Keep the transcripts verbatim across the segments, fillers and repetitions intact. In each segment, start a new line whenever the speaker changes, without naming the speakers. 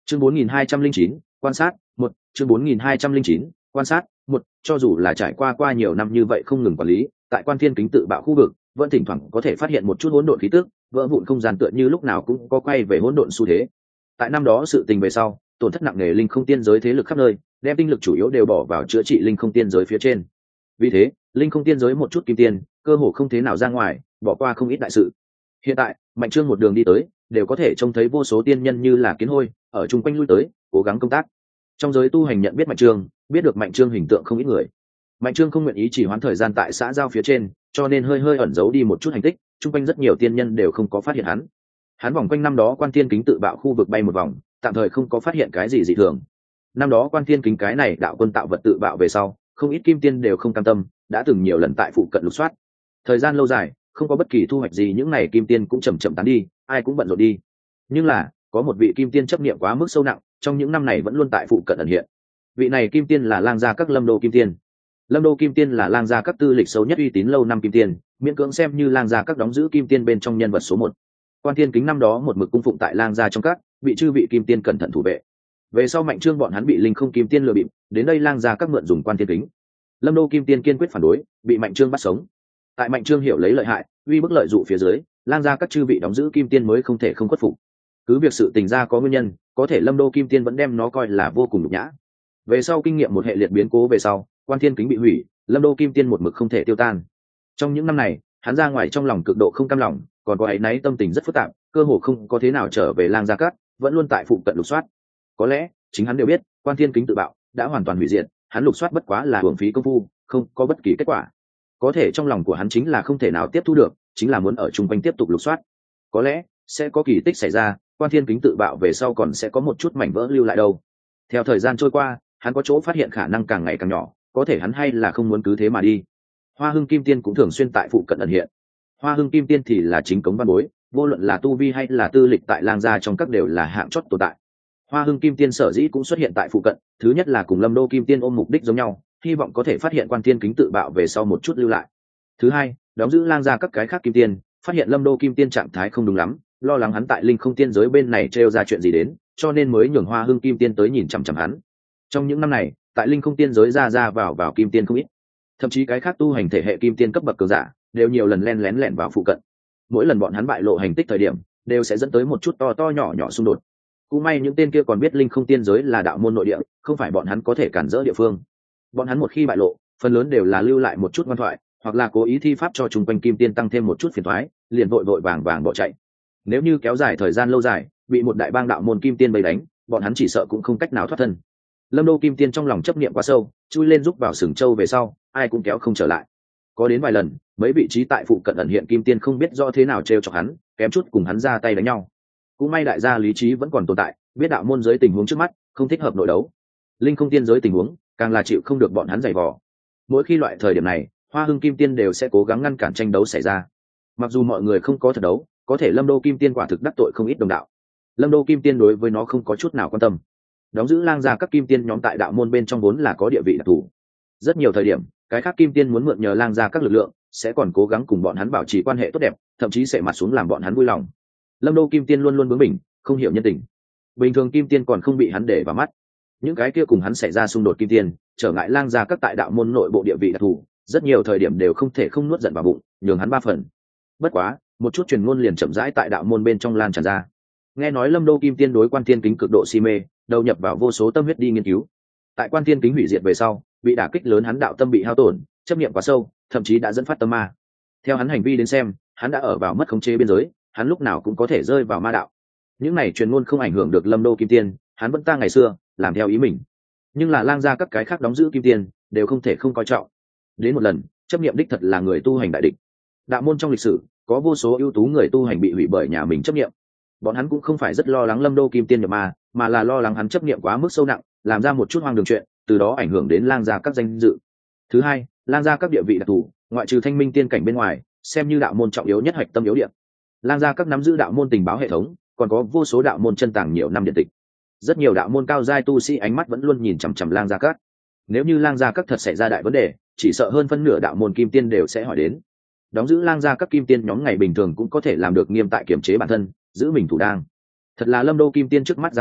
chương bốn nghìn hai trăm linh chín quan sát một chương bốn nghìn hai trăm linh chín quan sát một cho dù là trải qua qua nhiều năm như vậy không ngừng quản lý, tại Quan Thiên Kính tự bạo khu vực vẫn thỉnh thoảng có thể phát hiện một chút hỗn độn khí tức, vỡ vụn không gian tựa như lúc nào cũng có quay về hỗn độn xu thế. Tại năm đó sự tình về sau, tổn thất nặng nề linh không tiên giới thế lực khắp nơi, đem tinh lực chủ yếu đều bỏ vào chữa trị linh không tiên giới phía trên. Vì thế, linh không tiên giới một chút kim tiên, cơ hồ không thế nào ra ngoài, bỏ qua không ít đại sự. Hiện tại, Mạnh Trương một đường đi tới, đều có thể trông thấy vô số tiên nhân như là kiến hôi, ở chung quanh lui tới, cố gắng công tác. Trong giới tu hành nhận biết Mạnh Trương, biết được Mạnh Trương hình tượng không ít người. Mạnh Trương không nguyện ý chỉ hoãn thời gian tại xã giao phía trên, cho nên hơi hơi ẩn giấu đi một chút hành tích, chung quanh rất nhiều tiên nhân đều không có phát hiện hắn. Hắn vòng quanh năm đó Quan Thiên Kính tự bạo khu vực bay một vòng, tạm thời không có phát hiện cái gì dị thường. Năm đó Quan Thiên Kính cái này đạo quân tạo vật tự bạo về sau, không ít kim tiên đều không cam tâm, đã từng nhiều lần tại phụ cận lục soát. Thời gian lâu dài, không có bất kỳ thu hoạch gì, những này kim tiên cũng chậm chậm tán đi, ai cũng bận rộn đi. Nhưng là, có một vị kim tiên chấp niệm quá mức sâu nặng, trong những năm này vẫn luôn tại phụ cận ẩn hiện. Vị này kim tiên là Lang gia các Lâm Đô kim tiên. Lâm Đô kim tiên là Lang gia các tư lịch xấu nhất uy tín lâu năm kim tiên, miễn cưỡng xem như Lang gia các đóng giữ kim tiên bên trong nhân vật số một. Quan Thiên Kính năm đó một mực cung phụng tại Lang gia trong các, bị chư vị kim tiên cẩn thận thủ vệ. Về sau Mạnh Trương bọn hắn bị linh không kim tiên lừa bịp, đến đây Lang gia các mượn dùng Quan Thiên Kính. Lâm Đô kim tiên kiên quyết phản đối, bị Mạnh Trương bắt sống. Tại Mạnh Trương hiểu lấy lợi hại, uy bức lợi dụ phía dưới, Lang gia các chư vị đóng giữ kim tiên mới không thể không khuất phục. Cứ việc sự tình ra có nguyên nhân, có thể Lâm Đô kim tiên vẫn đem nó coi là vô cùng nhục nhã. Về sau kinh nghiệm một hệ liệt biến cố về sau, Quan Thiên Kính bị hủy, Lâm Đô kim tiên một mực không thể tiêu tan. Trong những năm này, hắn ra ngoài trong lòng cực độ không cam lòng, còn có áy náy, tâm tình rất phức tạp, cơ hồ không có thế nào trở về Lang gia các, vẫn luôn tại phụ cận lục soát. Có lẽ chính hắn đều biết, Quan Thiên Kính tự bạo đã hoàn toàn hủy diệt, hắn lục soát bất quá là hưởng phí công phu, không có bất kỳ kết quả. Có thể trong lòng của hắn chính là không thể nào tiếp thu được, chính là muốn ở chung quanh tiếp tục lục soát. Có lẽ sẽ có kỳ tích xảy ra, Quan Thiên Kính tự bạo về sau còn sẽ có một chút mảnh vỡ lưu lại đâu. Theo thời gian trôi qua, hắn có chỗ phát hiện khả năng càng ngày càng nhỏ, có thể hắn hay là không muốn cứ thế mà đi. Hoa Hưng kim tiên cũng thường xuyên tại phụ cận ẩn hiện. Hoa Hưng kim tiên thì là chính cống văn bối, vô luận là tu vi hay là tư lịch tại Lang gia trong các đều là hạng chót tồn tại. Hoa Hưng kim tiên sở dĩ cũng xuất hiện tại phụ cận, thứ nhất là cùng Lâm Đô kim tiên ôm mục đích giống nhau, hy vọng có thể phát hiện Quan Thiên Kính tự bạo về sau một chút lưu lại. Thứ hai, đóng giữ Lang gia các cái khác kim tiên, phát hiện Lâm Đô kim tiên trạng thái không đúng lắm, lo lắng hắn tại linh không tiên giới bên này trêu ra chuyện gì đến, cho nên mới nhường Hoa Hưng kim tiên tới nhìn chằm chằm hắn. Trong những năm này, tại linh không tiên giới ra ra vào vào kim tiên không ít, thậm chí cái khác tu hành thể hệ kim tiên cấp bậc cường giả đều nhiều lần len lén lẻn vào phụ cận. Mỗi lần bọn hắn bại lộ hành tích thời điểm, đều sẽ dẫn tới một chút to to nhỏ nhỏ xung đột. Cũng may những tên kia còn biết linh không tiên giới là đạo môn nội địa, không phải bọn hắn có thể cản rỡ địa phương. Bọn hắn một khi bại lộ, phần lớn đều là lưu lại một chút ngoan thoại, hoặc là cố ý thi pháp cho chung quanh kim tiên tăng thêm một chút phiền toái, liền vội vội vàng vàng bỏ chạy. Nếu như kéo dài thời gian lâu dài, bị một đại bang đạo môn kim tiên vây đánh, bọn hắn chỉ sợ cũng không cách nào thoát thân. Lâm Đô kim tiên trong lòng chấp niệm quá sâu, chui lên rúc vào sừng châu về sau, ai cũng kéo không trở lại. Có đến vài lần, mấy vị trí tại phụ cận ẩn hiện kim tiên không biết rõ thế nào trêu chọc hắn, kém chút cùng hắn ra tay đánh nhau. Cũng may đại gia lý trí vẫn còn tồn tại, biết đạo môn giới tình huống trước mắt không thích hợp nội đấu. Linh không tiên giới tình huống càng là chịu không được bọn hắn giày vò. Mỗi khi loại thời điểm này, Hoa Hưng kim tiên đều sẽ cố gắng ngăn cản tranh đấu xảy ra. Mặc dù mọi người không có thật đấu, có thể Lâm Đô kim tiên quả thực đắc tội không ít đồng đạo. Lâm Đô kim tiên đối với nó không có chút nào quan tâm. Đóng giữ Lang gia các kim tiên nhóm tại đạo môn bên trong vốn là có địa vị đặc thù. Rất nhiều thời điểm, cái khác kim tiên muốn mượn nhờ Lang gia các lực lượng, sẽ còn cố gắng cùng bọn hắn bảo trì quan hệ tốt đẹp, thậm chí sẽ mặt xuống làm bọn hắn vui lòng. Lâm Đô kim tiên luôn luôn bướng bỉnh, không hiểu nhân tình. Bình thường kim tiên còn không bị hắn để vào mắt. Những cái kia cùng hắn xảy ra xung đột kim tiên, trở ngại Lang gia các tại đạo môn nội bộ địa vị đặc thù, rất nhiều thời điểm đều không thể không nuốt giận vào bụng, nhường hắn ba phần. Bất quá, một chút truyền ngôn liền chậm rãi tại đạo môn bên trong lan tràn ra. Nghe nói Lâm Đô kim tiên đối Quan Thiên Kính cực độ si mê, đầu nhập vào vô số tâm huyết đi nghiên cứu. Tại Quan Thiên Kính hủy diệt về sau, bị đả kích lớn, hắn đạo tâm bị hao tổn, chấp niệm quá sâu, thậm chí đã dẫn phát tâm ma. Theo hắn hành vi đến xem, hắn đã ở vào mất khống chế biên giới, hắn lúc nào cũng có thể rơi vào ma đạo. Những này truyền ngôn không ảnh hưởng được Lâm Đô kim tiên, hắn vẫn ta ngày xưa làm theo ý mình. Nhưng là Lang gia các cái khác đóng giữ kim tiên đều không thể không coi trọng. Đến một lần, chấp niệm đích thật là người tu hành đại địch. Đạo môn trong lịch sử có vô số ưu tú người tu hành bị hủy bởi nhà mình chấp niệm. Bọn hắn cũng không phải rất lo lắng Lâm Đô kim tiên nhập ma, mà là lo lắng hắn chấp niệm quá mức sâu nặng, làm ra một chút hoang đường chuyện, từ đó ảnh hưởng đến Lang gia các danh dự. Thứ hai, Lang gia các địa vị đặc thù, ngoại trừ thanh minh tiên cảnh bên ngoài, xem như đạo môn trọng yếu nhất hạch tâm yếu điểm. Lang gia các nắm giữ đạo môn tình báo hệ thống, còn có vô số đạo môn chân tàng nhiều năm điện tịch. Rất nhiều đạo môn cao giai tu sĩ ánh mắt vẫn luôn nhìn chằm chằm Lang gia các. Nếu như Lang gia các thật xảy ra đại vấn đề, chỉ sợ hơn phân nửa đạo môn kim tiên đều sẽ hỏi đến. Đóng giữ Lang gia các kim tiên nhóm ngày bình thường cũng có thể làm được nghiêm tại kiểm chế bản thân, giữ mình thủ đang. Thật là Lâm Đô kim tiên trước mắt dáng vẻ,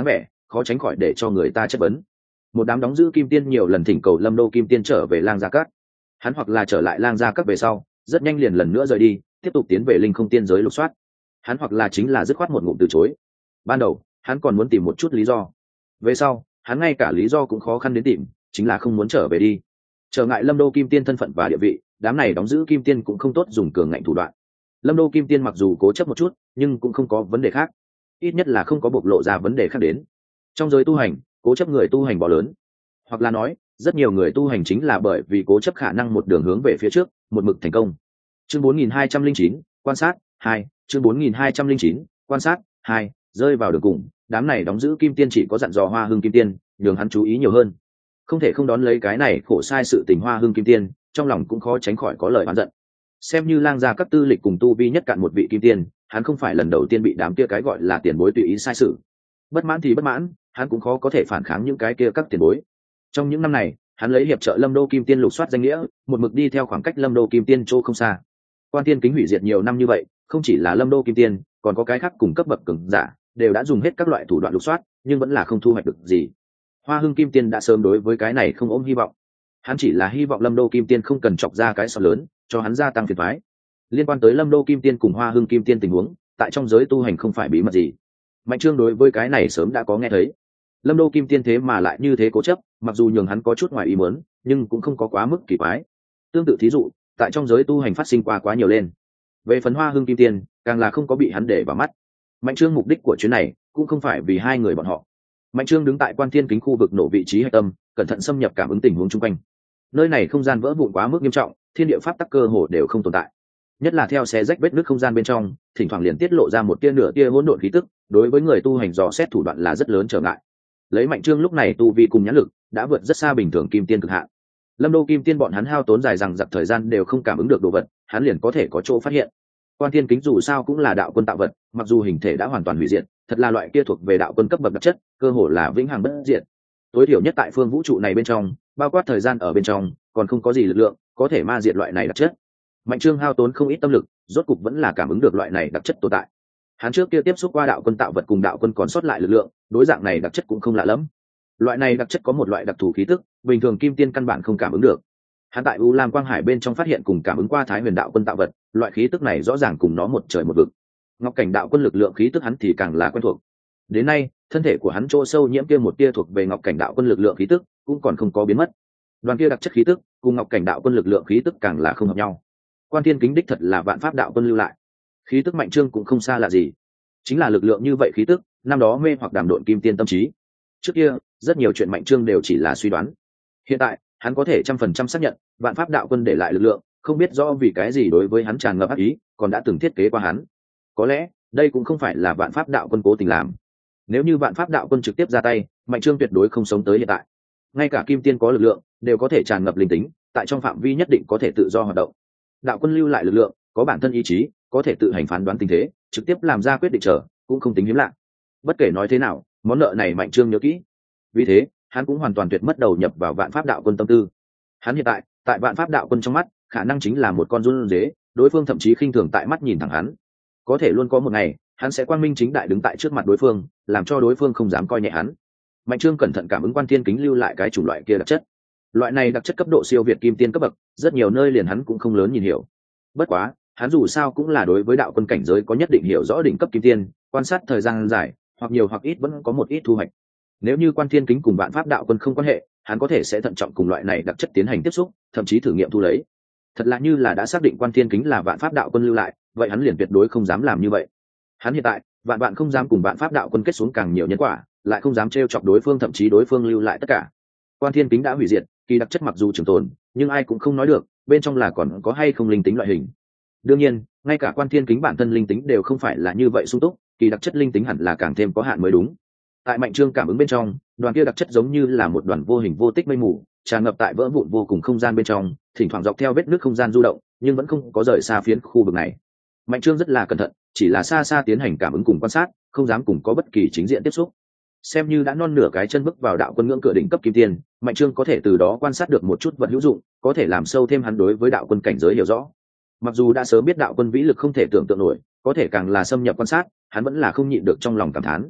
khó tránh khỏi để cho người ta chất vấn. Một đám đóng giữ kim tiên nhiều lần thỉnh cầu Lâm Đô kim tiên trở về Lang Gia Các. Hắn hoặc là trở lại Lang Gia Các về sau rất nhanh liền lần nữa rời đi, tiếp tục tiến về linh không tiên giới lục soát. Hắn hoặc là chính là dứt khoát một ngụm từ chối. Ban đầu hắn còn muốn tìm một chút lý do, về sau hắn ngay cả lý do cũng khó khăn đến tìm, chính là không muốn trở về đi. Trở ngại Lâm Đô kim tiên thân phận và địa vị, đám này đóng giữ kim tiên cũng không tốt dùng cường ngạnh thủ đoạn. Lâm Đô kim tiên mặc dù cố chấp một chút nhưng cũng không có vấn đề khác, ít nhất là không có bộc lộ ra vấn đề khác đến. Trong giới tu hành, cố chấp người tu hành bỏ lớn, hoặc là nói rất nhiều người tu hành chính là bởi vì cố chấp khả năng một đường hướng về phía trước, một mực thành công. Chương bốn nghìn hai trăm lẻ chín, quan sát hai. Chương bốn nghìn hai trăm lẻ chín, quan sát hai. Rơi vào đường cùng, đám này đóng giữ kim tiên chỉ có dặn dò Hoa Hưng kim tiên nhường hắn chú ý nhiều hơn, không thể không đón lấy cái này khổ sai sự tình. Hoa Hưng kim tiên trong lòng cũng khó tránh khỏi có lời oán giận. Xem như Lang Gia Các tư lịch cùng tu vi nhất cạn một vị kim tiên, hắn không phải lần đầu tiên bị đám kia cái gọi là tiền bối tùy ý sai sự. Bất mãn thì bất mãn, hắn cũng khó có thể phản kháng những cái kia các tiền bối. Trong những năm này, hắn lấy hiệp trợ Lâm Đô kim tiên lục soát danh nghĩa, một mực đi theo khoảng cách Lâm Đô kim tiên chỗ không xa. Quan Tiên Kính hủy diệt nhiều năm như vậy, không chỉ là Lâm Đô kim tiên, còn có cái khác cùng cấp bậc cường giả đều đã dùng hết các loại thủ đoạn lục soát, nhưng vẫn là không thu hoạch được gì. Hoa Hưng kim tiên đã sớm đối với cái này không ôm hy vọng, hắn chỉ là hy vọng Lâm Đô kim tiên không cần chọc ra cái sọ lớn cho hắn gia tăng phiền toái. Liên quan tới Lâm Đô kim tiên cùng Hoa Hưng kim tiên tình huống, tại trong giới tu hành không phải bí mật gì. Mạnh Trương đối với cái này sớm đã có nghe thấy. Lâm Đô kim tiên thế mà lại như thế cố chấp, mặc dù nhường hắn có chút ngoài ý muốn, nhưng cũng không có quá mức kỳ quái. Tương tự thí dụ, tại trong giới tu hành phát sinh qua quá nhiều lên. Về phần Hoa Hưng kim tiên, càng là không có bị hắn để vào mắt. Mạnh Trương mục đích của chuyến này cũng không phải vì hai người bọn họ. Mạnh Trương đứng tại Quan Thiên Kính khu vực nổ vị trí hạch tâm, cẩn thận xâm nhập cảm ứng tình huống xung quanh. Nơi này không gian vỡ vụn quá mức nghiêm trọng, thiên địa pháp tắc cơ hồ đều không tồn tại. Nhất là theo xé rách vết nứt không gian bên trong, thỉnh thoảng liền tiết lộ ra một tia nửa tia hỗn độn khí tức, đối với người tu hành dò xét thủ đoạn là rất lớn trở ngại. Lấy Mạnh Trương lúc này tu vi cùng nhãn lực đã vượt rất xa bình thường kim tiên cực hạn. Lâm Đô kim tiên bọn hắn hao tốn dài rằng giặc thời gian đều không cảm ứng được đồ vật, hắn liền có thể có chỗ phát hiện. Quan Thiên Kính dù sao cũng là đạo quân tạo vật, mặc dù hình thể đã hoàn toàn hủy diệt, thật là loại kia thuộc về đạo quân cấp bậc đặc chất, cơ hồ là vĩnh hằng bất diệt. Tối thiểu nhất tại phương vũ trụ này bên trong, bao quát thời gian ở bên trong, còn không có gì lực lượng có thể ma diệt loại này đặc chất. Mạnh Trương hao tốn không ít tâm lực, rốt cục vẫn là cảm ứng được loại này đặc chất tồn tại. Hắn trước kia tiếp xúc qua đạo quân tạo vật cùng đạo quân còn sót lại lực lượng, đối dạng này đặc chất cũng không lạ lắm. Loại này đặc chất có một loại đặc thù khí tức, bình thường kim tiên căn bản không cảm ứng được. Hắn tại U Lam Quang Hải bên trong phát hiện cùng cảm ứng qua Thái Huyền đạo quân tạo vật, loại khí tức này rõ ràng cùng nó một trời một vực. Ngọc Cảnh đạo quân lực lượng khí tức hắn thì càng là quen thuộc. Đến nay, thân thể của hắn chỗ sâu nhiễm kia một tia thuộc về Ngọc Cảnh đạo quân lực lượng khí tức, cũng còn không có biến mất. Đoàn kia đặc chất khí tức, cùng Ngọc Cảnh đạo quân lực lượng khí tức càng là không hợp nhau. Quan Thiên Kính đích thật là vạn pháp đạo quân lưu lại, khí tức Mạnh Trương cũng không xa lạ gì, chính là lực lượng như vậy khí tức, năm đó mê hoặc đàm độn kim tiên tâm trí. Trước kia, rất nhiều chuyện Mạnh Trương đều chỉ là suy đoán. Hiện tại, hắn có thể trăm phần trăm xác nhận, vạn pháp đạo quân để lại lực lượng, không biết rõ vì cái gì đối với hắn tràn ngập ác ý, còn đã từng thiết kế qua hắn. Có lẽ, đây cũng không phải là vạn pháp đạo quân cố tình làm. Nếu như vạn pháp đạo quân trực tiếp ra tay, Mạnh Trương tuyệt đối không sống tới hiện tại. Ngay cả kim tiên có lực lượng, đều có thể tràn ngập linh tính, tại trong phạm vi nhất định có thể tự do hoạt động. Đạo quân lưu lại lực lượng, có bản thân ý chí, có thể tự hành phán đoán tình thế, trực tiếp làm ra quyết định trở, cũng không tính hiếm lạ. Bất kể nói thế nào, món nợ này Mạnh Trương nhớ kỹ. Vì thế, hắn cũng hoàn toàn tuyệt mất đầu nhập vào vạn pháp đạo quân tâm tư. Hắn hiện tại, tại vạn pháp đạo quân trong mắt, khả năng chính là một con run dế, đối phương thậm chí khinh thường tại mắt nhìn thẳng hắn. Có thể luôn có một ngày, hắn sẽ quang minh chính đại đứng tại trước mặt đối phương, làm cho đối phương không dám coi nhẹ hắn. Mạnh Trương cẩn thận cảm ứng Quan Thiên Kính lưu lại cái chủng loại kia đặc chất. Loại này đặc chất cấp độ siêu việt kim tiên cấp bậc, rất nhiều nơi liền hắn cũng không lớn nhìn hiểu. Bất quá, hắn dù sao cũng là đối với đạo quân cảnh giới có nhất định hiểu rõ đỉnh cấp kim tiên, quan sát thời gian dài, hoặc nhiều hoặc ít vẫn có một ít thu hoạch. Nếu như Quan Thiên Kính cùng vạn pháp đạo quân không quan hệ, hắn có thể sẽ thận trọng cùng loại này đặc chất tiến hành tiếp xúc, thậm chí thử nghiệm thu lấy. Thật là như là đã xác định Quan Thiên Kính là vạn pháp đạo quân lưu lại, vậy hắn liền tuyệt đối không dám làm như vậy. Hắn hiện tại, vạn bạn không dám cùng vạn pháp đạo quân kết xuống càng nhiều nhân quả, lại không dám trêu chọc đối phương, thậm chí đối phương lưu lại tất cả. Quan Thiên Kính đã hủy diệt, kỳ đặc chất mặc dù trường tồn, nhưng ai cũng không nói được bên trong là còn có hay không linh tính loại hình. Đương nhiên, ngay cả Quan Thiên Kính bản thân linh tính đều không phải là như vậy sung túc, kỳ đặc chất linh tính hẳn là càng thêm có hạn mới đúng. Tại Mạnh Trương cảm ứng bên trong, đoàn kia đặc chất giống như là một đoàn vô hình vô tích mây mù, tràn ngập tại vỡ vụn vô cùng không gian bên trong, thỉnh thoảng dọc theo vết nứt không gian du động, nhưng vẫn không có rời xa phiến khu vực này. Mạnh Trương rất là cẩn thận, chỉ là xa xa tiến hành cảm ứng cùng quan sát, không dám cùng có bất kỳ chính diện tiếp xúc. Xem như đã non nửa cái chân bước vào đạo quân ngưỡng cửa đỉnh cấp kim tiên, Mạnh Trương có thể từ đó quan sát được một chút vật hữu dụng, có thể làm sâu thêm hắn đối với đạo quân cảnh giới hiểu rõ. Mặc dù đã sớm biết đạo quân vĩ lực không thể tưởng tượng nổi, có thể càng là xâm nhập quan sát, hắn vẫn là không nhịn được trong lòng cảm thán.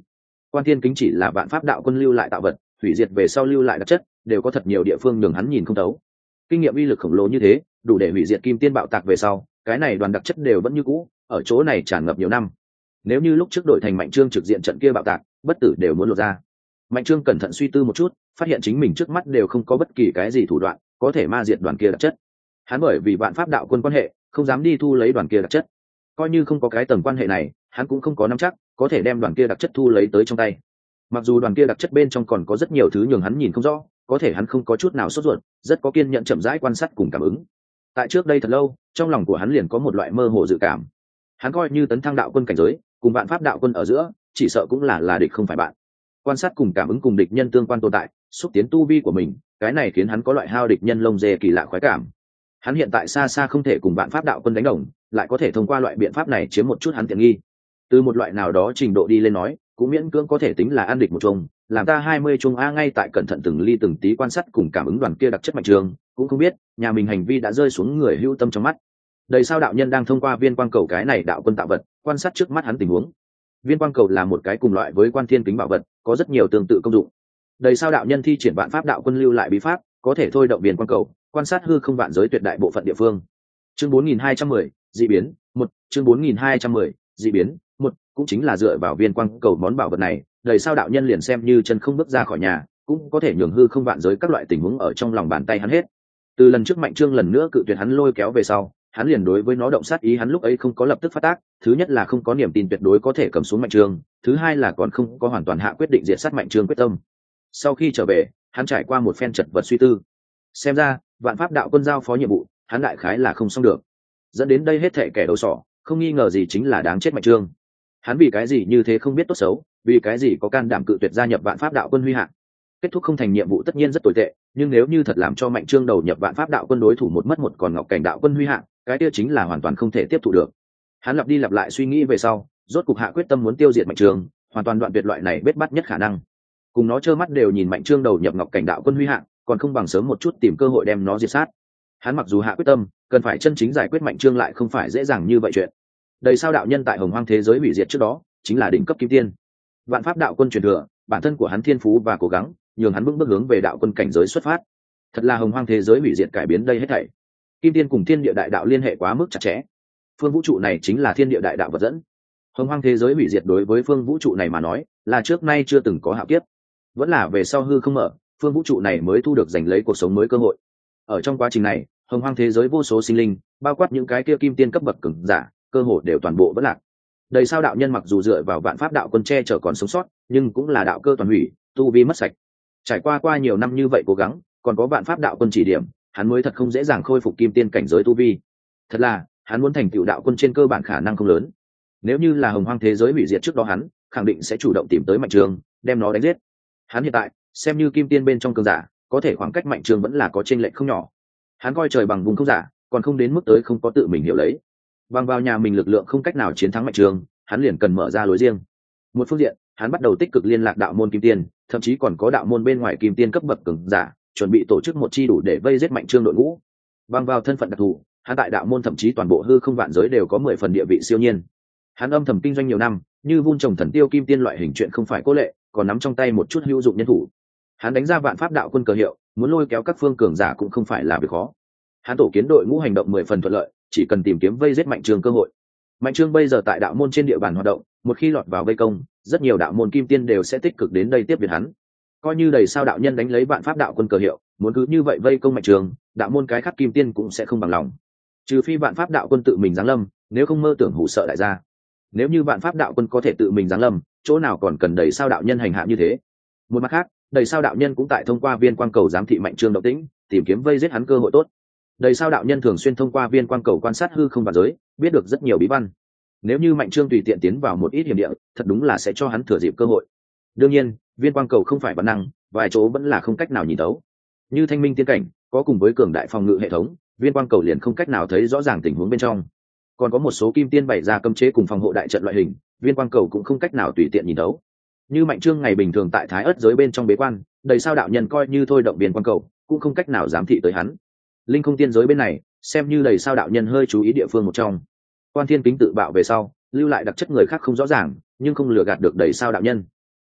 Quan thiên kính chỉ là vạn pháp đạo quân lưu lại tạo vật, hủy diệt về sau lưu lại đặc chất đều có thật nhiều địa phương nhường hắn nhìn không thấu. Kinh nghiệm uy lực khổng lồ như thế đủ để hủy diệt kim tiên bạo tạc về sau, cái này đoàn đặc chất đều vẫn như cũ ở chỗ này tràn ngập nhiều năm. Nếu như lúc trước đội thành Mạnh Trương trực diện trận kia bạo tạc, bất tử đều muốn lột ra. Mạnh Trương cẩn thận suy tư một chút, phát hiện chính mình trước mắt đều không có bất kỳ cái gì thủ đoạn có thể ma diệt đoàn kia đặc chất. Hắn bởi vì vạn pháp đạo quân quan hệ không dám đi thu lấy đoàn kia đặc chất, coi như không có cái tầng quan hệ này hắn cũng không có nắm chắc có thể đem đoàn kia đặc chất thu lấy tới trong tay. Mặc dù đoàn kia đặc chất bên trong còn có rất nhiều thứ nhường hắn nhìn không rõ, có thể hắn không có chút nào sốt ruột, rất có kiên nhẫn chậm rãi quan sát cùng cảm ứng. Tại trước đây thật lâu, trong lòng của hắn liền có một loại mơ hồ dự cảm. Hắn coi như tấn thăng đạo quân cảnh giới, cùng vạn pháp đạo quân ở giữa, chỉ sợ cũng là là địch không phải bạn. Quan sát cùng cảm ứng cùng địch nhân tương quan tồn tại, xúc tiến tu vi của mình, cái này khiến hắn có loại hao địch nhân lông dê kỳ lạ khoái cảm. Hắn hiện tại xa xa không thể cùng vạn pháp đạo quân đánh đồng, lại có thể thông qua loại biện pháp này chiếm một chút hắn tiện nghi. Từ một loại nào đó trình độ đi lên nói, cũng miễn cưỡng có thể tính là an địch một chung, làm ta hai mươi chung a. Ngay tại cẩn thận từng ly từng tí quan sát cùng cảm ứng đoàn kia đặc chất Mạnh Trương, cũng không biết nhà mình hành vi đã rơi xuống người hưu tâm trong mắt. Đầy sao đạo nhân đang thông qua viên quang cầu cái này đạo quân tạo vật quan sát trước mắt hắn tình huống. Viên quang cầu là một cái cùng loại với quan thiên kính bảo vật, có rất nhiều tương tự công dụng. Đầy sao đạo nhân thi triển vạn pháp đạo quân lưu lại bí pháp, có thể thôi động viên quang cầu quan sát hư không vạn giới tuyệt đại bộ phận địa phương. Chương bốn nghìn hai trăm mười dị biến một. Chương bốn nghìn hai trăm mười dị biến một. Cũng chính là dựa vào viên quang cầu món bảo vật này, đầy sao đạo nhân liền xem như chân không bước ra khỏi nhà, cũng có thể nhường hư không vạn giới các loại tình huống ở trong lòng bàn tay hắn hết. Từ lần trước Mạnh Trương lần nữa cự tuyệt hắn lôi kéo về sau, hắn liền đối với nó động sát ý. Hắn lúc ấy không có lập tức phát tác, thứ nhất là không có niềm tin tuyệt đối có thể cầm xuống Mạnh Trương, thứ hai là còn không có hoàn toàn hạ quyết định diệt sát Mạnh Trương quyết tâm. Sau khi trở về, hắn trải qua một phen chật vật suy tư, xem ra vạn pháp đạo quân giao phó nhiệm vụ hắn đại khái là không xong được, dẫn đến đây hết thệ kẻ đầu sỏ không nghi ngờ gì chính là đáng chết Mạnh Trương. Hắn vì cái gì như thế không biết tốt xấu, vì cái gì có can đảm cự tuyệt gia nhập vạn pháp đạo quân huy hạng. Kết thúc không thành nhiệm vụ tất nhiên rất tồi tệ, nhưng nếu như thật làm cho Mạnh Trương đầu nhập vạn pháp đạo quân đối thủ một mất một còn ngọc cảnh đạo quân huy hạng, cái kia chính là hoàn toàn không thể tiếp thụ được. Hắn lặp đi lặp lại suy nghĩ về sau, rốt cục hạ quyết tâm muốn tiêu diệt Mạnh Trương, hoàn toàn đoạn tuyệt loại này bết bắt nhất khả năng. Cùng nó trơ mắt đều nhìn Mạnh Trương đầu nhập ngọc cảnh đạo quân huy hạng, còn không bằng sớm một chút tìm cơ hội đem nó diệt sát. Hắn mặc dù hạ quyết tâm, cần phải chân chính giải quyết Mạnh Trương lại không phải dễ dàng như vậy chuyện. Đầy sao đạo nhân tại hồng hoang thế giới hủy diệt trước đó chính là đỉnh cấp kim tiên, vạn pháp đạo quân truyền thừa, bản thân của hắn thiên phú và cố gắng nhường hắn bước bước hướng về đạo quân cảnh giới xuất phát. Thật là hồng hoang thế giới hủy diệt cải biến đây hết thảy. Kim tiên cùng thiên địa đại đạo liên hệ quá mức chặt chẽ, phương vũ trụ này chính là thiên địa đại đạo vật dẫn. Hồng hoang thế giới hủy diệt đối với phương vũ trụ này mà nói là trước nay chưa từng có hạo kiếp, vẫn là về sau hư không mở, phương vũ trụ này mới thu được giành lấy cuộc sống mới cơ hội. Ở trong quá trình này, hồng hoang thế giới vô số sinh linh, bao quát những cái kia kim tiên cấp bậc cường giả, cơ hội đều toàn bộ vỡ lạc. Đầy sao đạo nhân mặc dù dựa vào vạn pháp đạo quân che chở còn sống sót, nhưng cũng là đạo cơ toàn hủy, tu vi mất sạch. Trải qua qua nhiều năm như vậy cố gắng, còn có vạn pháp đạo quân chỉ điểm, hắn mới thật không dễ dàng khôi phục kim tiên cảnh giới tu vi. Thật là, hắn muốn thành tựu đạo quân trên cơ bản khả năng không lớn. Nếu như là hồng hoang thế giới hủy diệt trước đó, hắn khẳng định sẽ chủ động tìm tới Mạnh Trương, đem nó đánh giết. Hắn hiện tại, xem như kim tiên bên trong cường giả, có thể khoảng cách Mạnh Trương vẫn là có chênh lệch không nhỏ. Hắn coi trời bằng vùng không giả, còn không đến mức tới không có tự mình hiểu lấy. Bằng vào nhà mình lực lượng không cách nào chiến thắng Mạnh Trương, hắn liền cần mở ra lối riêng. Một phương diện, hắn bắt đầu tích cực liên lạc đạo môn kim tiên, thậm chí còn có đạo môn bên ngoài kim tiên cấp bậc cường giả, chuẩn bị tổ chức một chi đủ để vây giết Mạnh Trương đội ngũ. Bằng vào thân phận đặc thù, hắn tại đạo môn thậm chí toàn bộ hư không vạn giới đều có mười phần địa vị siêu nhiên. Hắn âm thầm kinh doanh nhiều năm, như vun trồng thần tiêu kim tiên loại hình chuyện không phải cố lệ, còn nắm trong tay một chút hữu dụng nhân thủ. Hắn đánh ra vạn pháp đạo quân cờ hiệu, muốn lôi kéo các phương cường giả cũng không phải là việc khó. Hắn tổ kiến đội ngũ hành động mười phần thuận lợi, chỉ cần tìm kiếm vây giết Mạnh Trương cơ hội. Mạnh Trương bây giờ tại đạo môn trên địa bàn hoạt động, một khi lọt vào vây công, rất nhiều đạo môn kim tiên đều sẽ tích cực đến đây tiếp viện hắn. Coi như đầy sao đạo nhân đánh lấy vạn pháp đạo quân cờ hiệu, muốn cứ như vậy vây công Mạnh Trương, đạo môn cái khác kim tiên cũng sẽ không bằng lòng. Trừ phi vạn pháp đạo quân tự mình giáng lâm, nếu không mơ tưởng hủ sợ đại gia. Nếu như vạn pháp đạo quân có thể tự mình giáng lâm, chỗ nào còn cần đầy sao đạo nhân hành hạ như thế. Một mặt khác, đầy sao đạo nhân cũng tại thông qua viên quang cầu giám thị Mạnh Trương động tĩnh, tìm kiếm vây giết hắn cơ hội tốt. Đầy sao đạo nhân thường xuyên thông qua viên quang cầu quan sát hư không và giới, biết được rất nhiều bí văn. Nếu như Mạnh Trương tùy tiện tiến vào một ít hiểm địa, thật đúng là sẽ cho hắn thừa dịp cơ hội. Đương nhiên, viên quang cầu không phải bản năng, vài chỗ vẫn là không cách nào nhìn thấu. Như thanh minh tiên cảnh, có cùng với cường đại phòng ngự hệ thống, viên quang cầu liền không cách nào thấy rõ ràng tình huống bên trong. Còn có một số kim tiên bày ra cấm chế cùng phòng hộ đại trận loại hình, viên quang cầu cũng không cách nào tùy tiện nhìn thấu. Như Mạnh Trương ngày bình thường tại Thái Ức giới bên trong bế quan, đầy sao đạo nhân coi như thôi động viên quang cầu, cũng không cách nào giám thị tới hắn. Linh không tiên giới bên này, xem như đầy sao đạo nhân hơi chú ý địa phương một trong. Quan thiên kính tự bạo về sau, lưu lại đặc chất người khác không rõ ràng, nhưng không lừa gạt được đầy sao đạo nhân.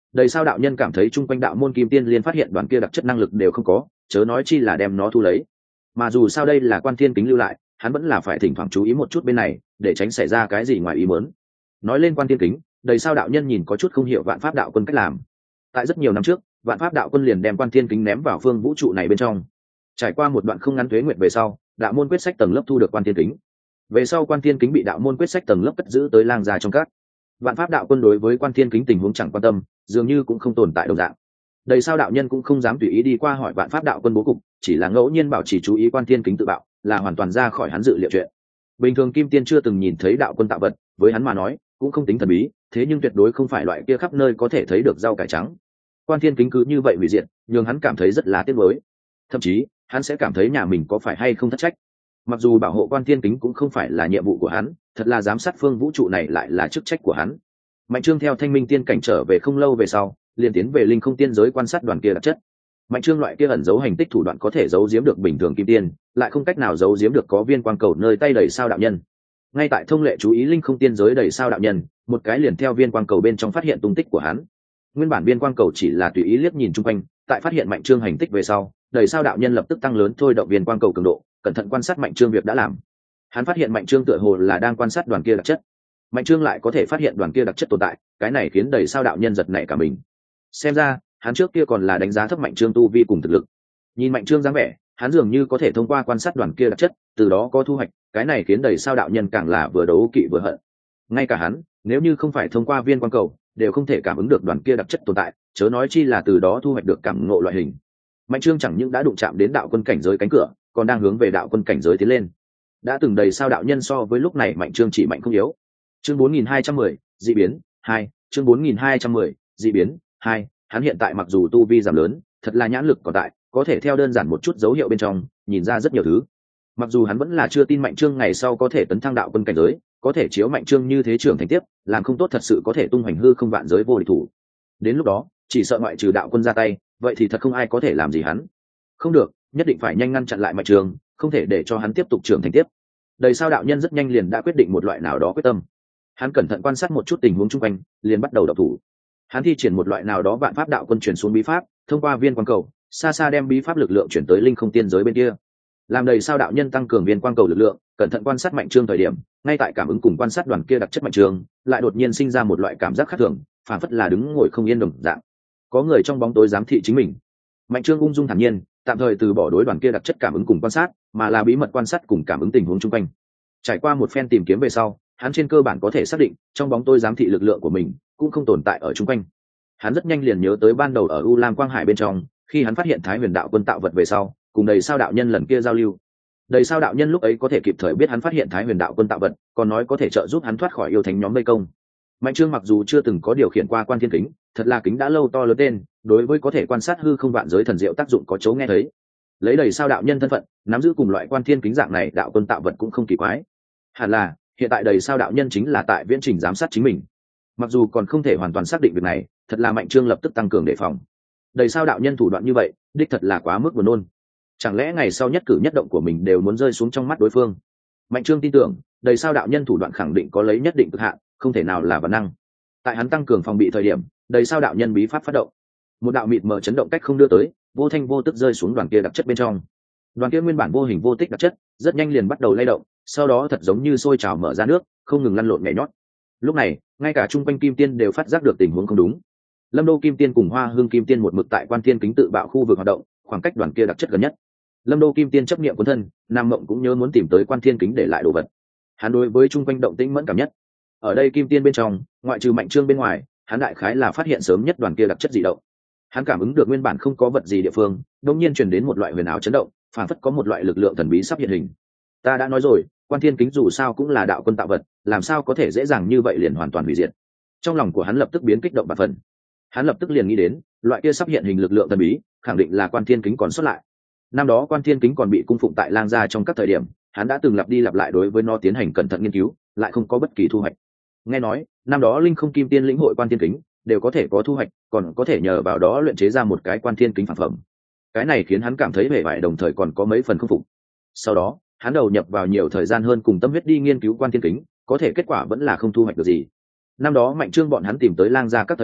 Đầy sao đạo nhân cảm thấy chung quanh đạo môn kim tiên liên phát hiện đoàn kia đặc chất năng lực đều không có, chớ nói chi là đem nó thu lấy. Mà dù sao đây là Quan Thiên Kính lưu lại, hắn vẫn là phải thỉnh thoảng chú ý một chút bên này, để tránh xảy ra cái gì ngoài ý muốn. Nói lên Quan Thiên Kính, Đầy sao đạo nhân nhìn có chút không hiểu Vạn Pháp đạo quân cách làm. Tại rất nhiều năm trước, Vạn Pháp đạo quân liền đem Quan Thiên Kính ném vào phương vũ trụ này bên trong. Trải qua một đoạn không ngắn tuế nguyệt về sau, đạo môn quyết sách tầng lớp thu được Quan Thiên Kính. Về sau Quan Thiên Kính bị đạo môn quyết sách tầng lớp cất giữ tới lang gia trong các. Vạn Pháp đạo quân đối với Quan Thiên Kính tình huống chẳng quan tâm, dường như cũng không tồn tại đồng dạng. Đầy sao đạo nhân cũng không dám tùy ý đi qua hỏi Vạn Pháp đạo quân bố cục, chỉ là ngẫu nhiên bảo chỉ chú ý Quan Thiên Kính tự bạo, là hoàn toàn ra khỏi hắn dự liệu chuyện. Bình thường kim tiên chưa từng nhìn thấy đạo quân tạo vật, với hắn mà nói cũng không tính thần bí, thế nhưng tuyệt đối không phải loại kia khắp nơi có thể thấy được rau cải trắng. Quan Thiên Kính cứ như vậy hủy diệt, nhưng hắn cảm thấy rất là tiếc nuối. Thậm chí, hắn sẽ cảm thấy nhà mình có phải hay không thất trách. Mặc dù bảo hộ Quan Thiên Kính cũng không phải là nhiệm vụ của hắn, thật là giám sát phương vũ trụ này lại là chức trách của hắn. Mạnh Trương theo Thanh Minh tiên cảnh trở về không lâu về sau, liền tiến về linh không tiên giới quan sát đoàn kia đặc chất. Mạnh Trương loại kia ẩn giấu hành tích thủ đoạn có thể giấu giếm được bình thường kim tiên, lại không cách nào giấu giếm được có viên quang cầu nơi tay Đầy sao đạo nhân. Ngay tại thông lệ chú ý linh không tiên giới Đầy sao đạo nhân, một cái liền theo viên quang cầu bên trong phát hiện tung tích của hắn. Nguyên bản viên quang cầu chỉ là tùy ý liếc nhìn chung quanh, tại phát hiện Mạnh Trương hành tích về sau, Đầy sao đạo nhân lập tức tăng lớn thôi động viên quang cầu cường độ, cẩn thận quan sát Mạnh Trương việc đã làm. Hắn phát hiện Mạnh Trương tựa hồ là đang quan sát đoàn kia đặc chất. Mạnh Trương lại có thể phát hiện đoàn kia đặc chất tồn tại, cái này khiến Đầy sao đạo nhân giật nảy cả mình. Xem ra, hắn trước kia còn là đánh giá thấp Mạnh Trương tu vi cùng thực lực. Nhìn Mạnh Trương dáng vẻ, hắn dường như có thể thông qua quan sát đoàn kia đặc chất, từ đó có thu hoạch, cái này khiến Đầy sao đạo nhân càng là vừa đấu kỵ vừa hận. Ngay cả hắn, nếu như không phải thông qua viên quang cầu, đều không thể cảm ứng được đoàn kia đặc chất tồn tại, chớ nói chi là từ đó thu hoạch được cảm ngộ loại hình. Mạnh Trương chẳng những đã đụng chạm đến đạo quân cảnh giới cánh cửa, còn đang hướng về đạo quân cảnh giới tiến lên. Đã từng Đầy sao đạo nhân so với lúc này Mạnh Trương chỉ mạnh không yếu. Chương bốn nghìn hai trăm mười, dị biến hai, chương bốn nghìn hai trăm mười, dị biến hai, hắn hiện tại mặc dù tu vi giảm lớn, thật là nhãn lực còn tại, có thể theo đơn giản một chút dấu hiệu bên trong, nhìn ra rất nhiều thứ. Mặc dù hắn vẫn là chưa tin Mạnh Trương ngày sau có thể tấn thăng đạo quân cảnh giới, có thể chiếu Mạnh Trương như thế trưởng thành tiếp, làm không tốt thật sự có thể tung hoành hư không vạn giới vô địch thủ. Đến lúc đó, chỉ sợ ngoại trừ đạo quân ra tay, vậy thì thật không ai có thể làm gì hắn. Không được, nhất định phải nhanh ngăn chặn lại Mạnh Trương, không thể để cho hắn tiếp tục trưởng thành tiếp. Đầy sao đạo nhân rất nhanh liền đã quyết định một loại nào đó quyết tâm. Hắn cẩn thận quan sát một chút tình huống xung quanh, liền bắt đầu động thủ. Hắn thi triển một loại nào đó Vạn Pháp đạo quân truyền xuống bí pháp, thông qua viên quang cầu, xa xa đem bí pháp lực lượng chuyển tới linh không tiên giới bên kia. Làm Đầy sao đạo nhân tăng cường viên quang cầu lực lượng, cẩn thận quan sát Mạnh Trương thời điểm, ngay tại cảm ứng cùng quan sát đoàn kia đặc chất Mạnh Trương, lại đột nhiên sinh ra một loại cảm giác khác thường, phản phất là đứng ngồi không yên đồng dạng. Có người trong bóng tối giám thị chính mình. Mạnh Trương ung dung thản nhiên, tạm thời từ bỏ đối đoàn kia đặc chất cảm ứng cùng quan sát, mà là bí mật quan sát cùng cảm ứng tình huống xung quanh. Trải qua một phen tìm kiếm về sau, hắn trên cơ bản có thể xác định, trong bóng tối giám thị lực lượng của mình cũng không tồn tại ở xung quanh. Hắn rất nhanh liền nhớ tới ban đầu ở U Lam Quang Hải bên trong, khi hắn phát hiện Thái Huyền đạo quân tạo vật về sau, cùng Đầy sao đạo nhân lần kia giao lưu. Đầy sao đạo nhân lúc ấy có thể kịp thời biết hắn phát hiện Thái Huyền đạo quân tạo vật, còn nói có thể trợ giúp hắn thoát khỏi yêu thánh nhóm vây công. Mạnh Trương mặc dù chưa từng có điều khiển qua Quan Thiên Kính, thật là kính đã lâu to lớn tên, đối với có thể quan sát hư không vạn giới thần diệu tác dụng có chỗ nghe thấy. Lấy Đầy sao đạo nhân thân phận, nắm giữ cùng loại Quan Thiên Kính dạng này đạo quân tạo vật cũng không kỳ quái. Hẳn là hiện tại Đầy sao đạo nhân chính là tại viễn trình giám sát chính mình. Mặc dù còn không thể hoàn toàn xác định việc này, thật là Mạnh Trương lập tức tăng cường đề phòng. Đầy sao đạo nhân thủ đoạn như vậy, đích thật là quá mức buồn nôn. Chẳng lẽ ngày sau nhất cử nhất động của mình đều muốn rơi xuống trong mắt đối phương? Mạnh Trương tin tưởng, Đầy sao đạo nhân thủ đoạn khẳng định có lấy nhất định cực hạn, không thể nào là bản năng. Tại hắn tăng cường phòng bị thời điểm, Đầy sao đạo nhân bí pháp phát động, một đạo mịt mờ chấn động cách không đưa tới, vô thanh vô tức rơi xuống đoàn kia đặc chất bên trong. Đoàn kia nguyên bản vô hình vô tích đặc chất, rất nhanh liền bắt đầu lay động, sau đó thật giống như sôi trào mở ra nước, không ngừng lăn lộn nhảy nhót. Lúc này, ngay cả trung quanh kim tiên đều phát giác được tình huống không đúng. Lâm Đô kim tiên cùng Hoa Hương kim tiên một mực tại Quan Thiên Kính tự bạo khu vực hoạt động, khoảng cách đoàn kia đặc chất gần nhất. Lâm Đô kim tiên chấp niệm cuốn thân, Nam Mộng cũng nhớ muốn tìm tới Quan Thiên Kính để lại đồ vật. Hắn đối với trung quanh động tĩnh mẫn cảm nhất. Ở đây kim tiên bên trong, ngoại trừ Mạnh Trương bên ngoài, hắn đại khái là phát hiện sớm nhất đoàn kia đặc chất dị động. Hắn cảm ứng được nguyên bản không có vật gì địa phương, đột nhiên truyền đến một loại huyền ảo chấn động, phản phất có một loại lực lượng thần bí sắp hiện hình. Ta đã nói rồi, Quan Thiên Kính dù sao cũng là đạo quân tạo vật, làm sao có thể dễ dàng như vậy liền hoàn toàn hủy diệt. Trong lòng của hắn lập tức biến kích động bạt phần. Hắn lập tức liền nghĩ đến, loại kia sắp hiện hình lực lượng thần bí, khẳng định là Quan Thiên Kính còn xuất lại. Năm đó Quan Thiên Kính còn bị cung phụng tại Lang gia trong các thời điểm, hắn đã từng lặp đi lặp lại đối với nó tiến hành cẩn thận nghiên cứu, lại không có bất kỳ thu hoạch. Nghe nói, năm đó Linh Không Kim Tiên lĩnh hội Quan Thiên Kính, đều có thể có thu hoạch, còn có thể nhờ vào đó luyện chế ra một cái Quan Thiên Kính phản phẩm. Cái này khiến hắn cảm thấy vẻ vải, đồng thời còn có mấy phần không phục. Sau đó, hắn đầu nhập vào nhiều thời gian hơn cùng tâm huyết đi nghiên cứu Quan Thiên Kính, có thể kết quả vẫn là không thu hoạch được gì. Năm đó Mạnh Trương bọn hắn tìm tới Lang gia các thời điểm,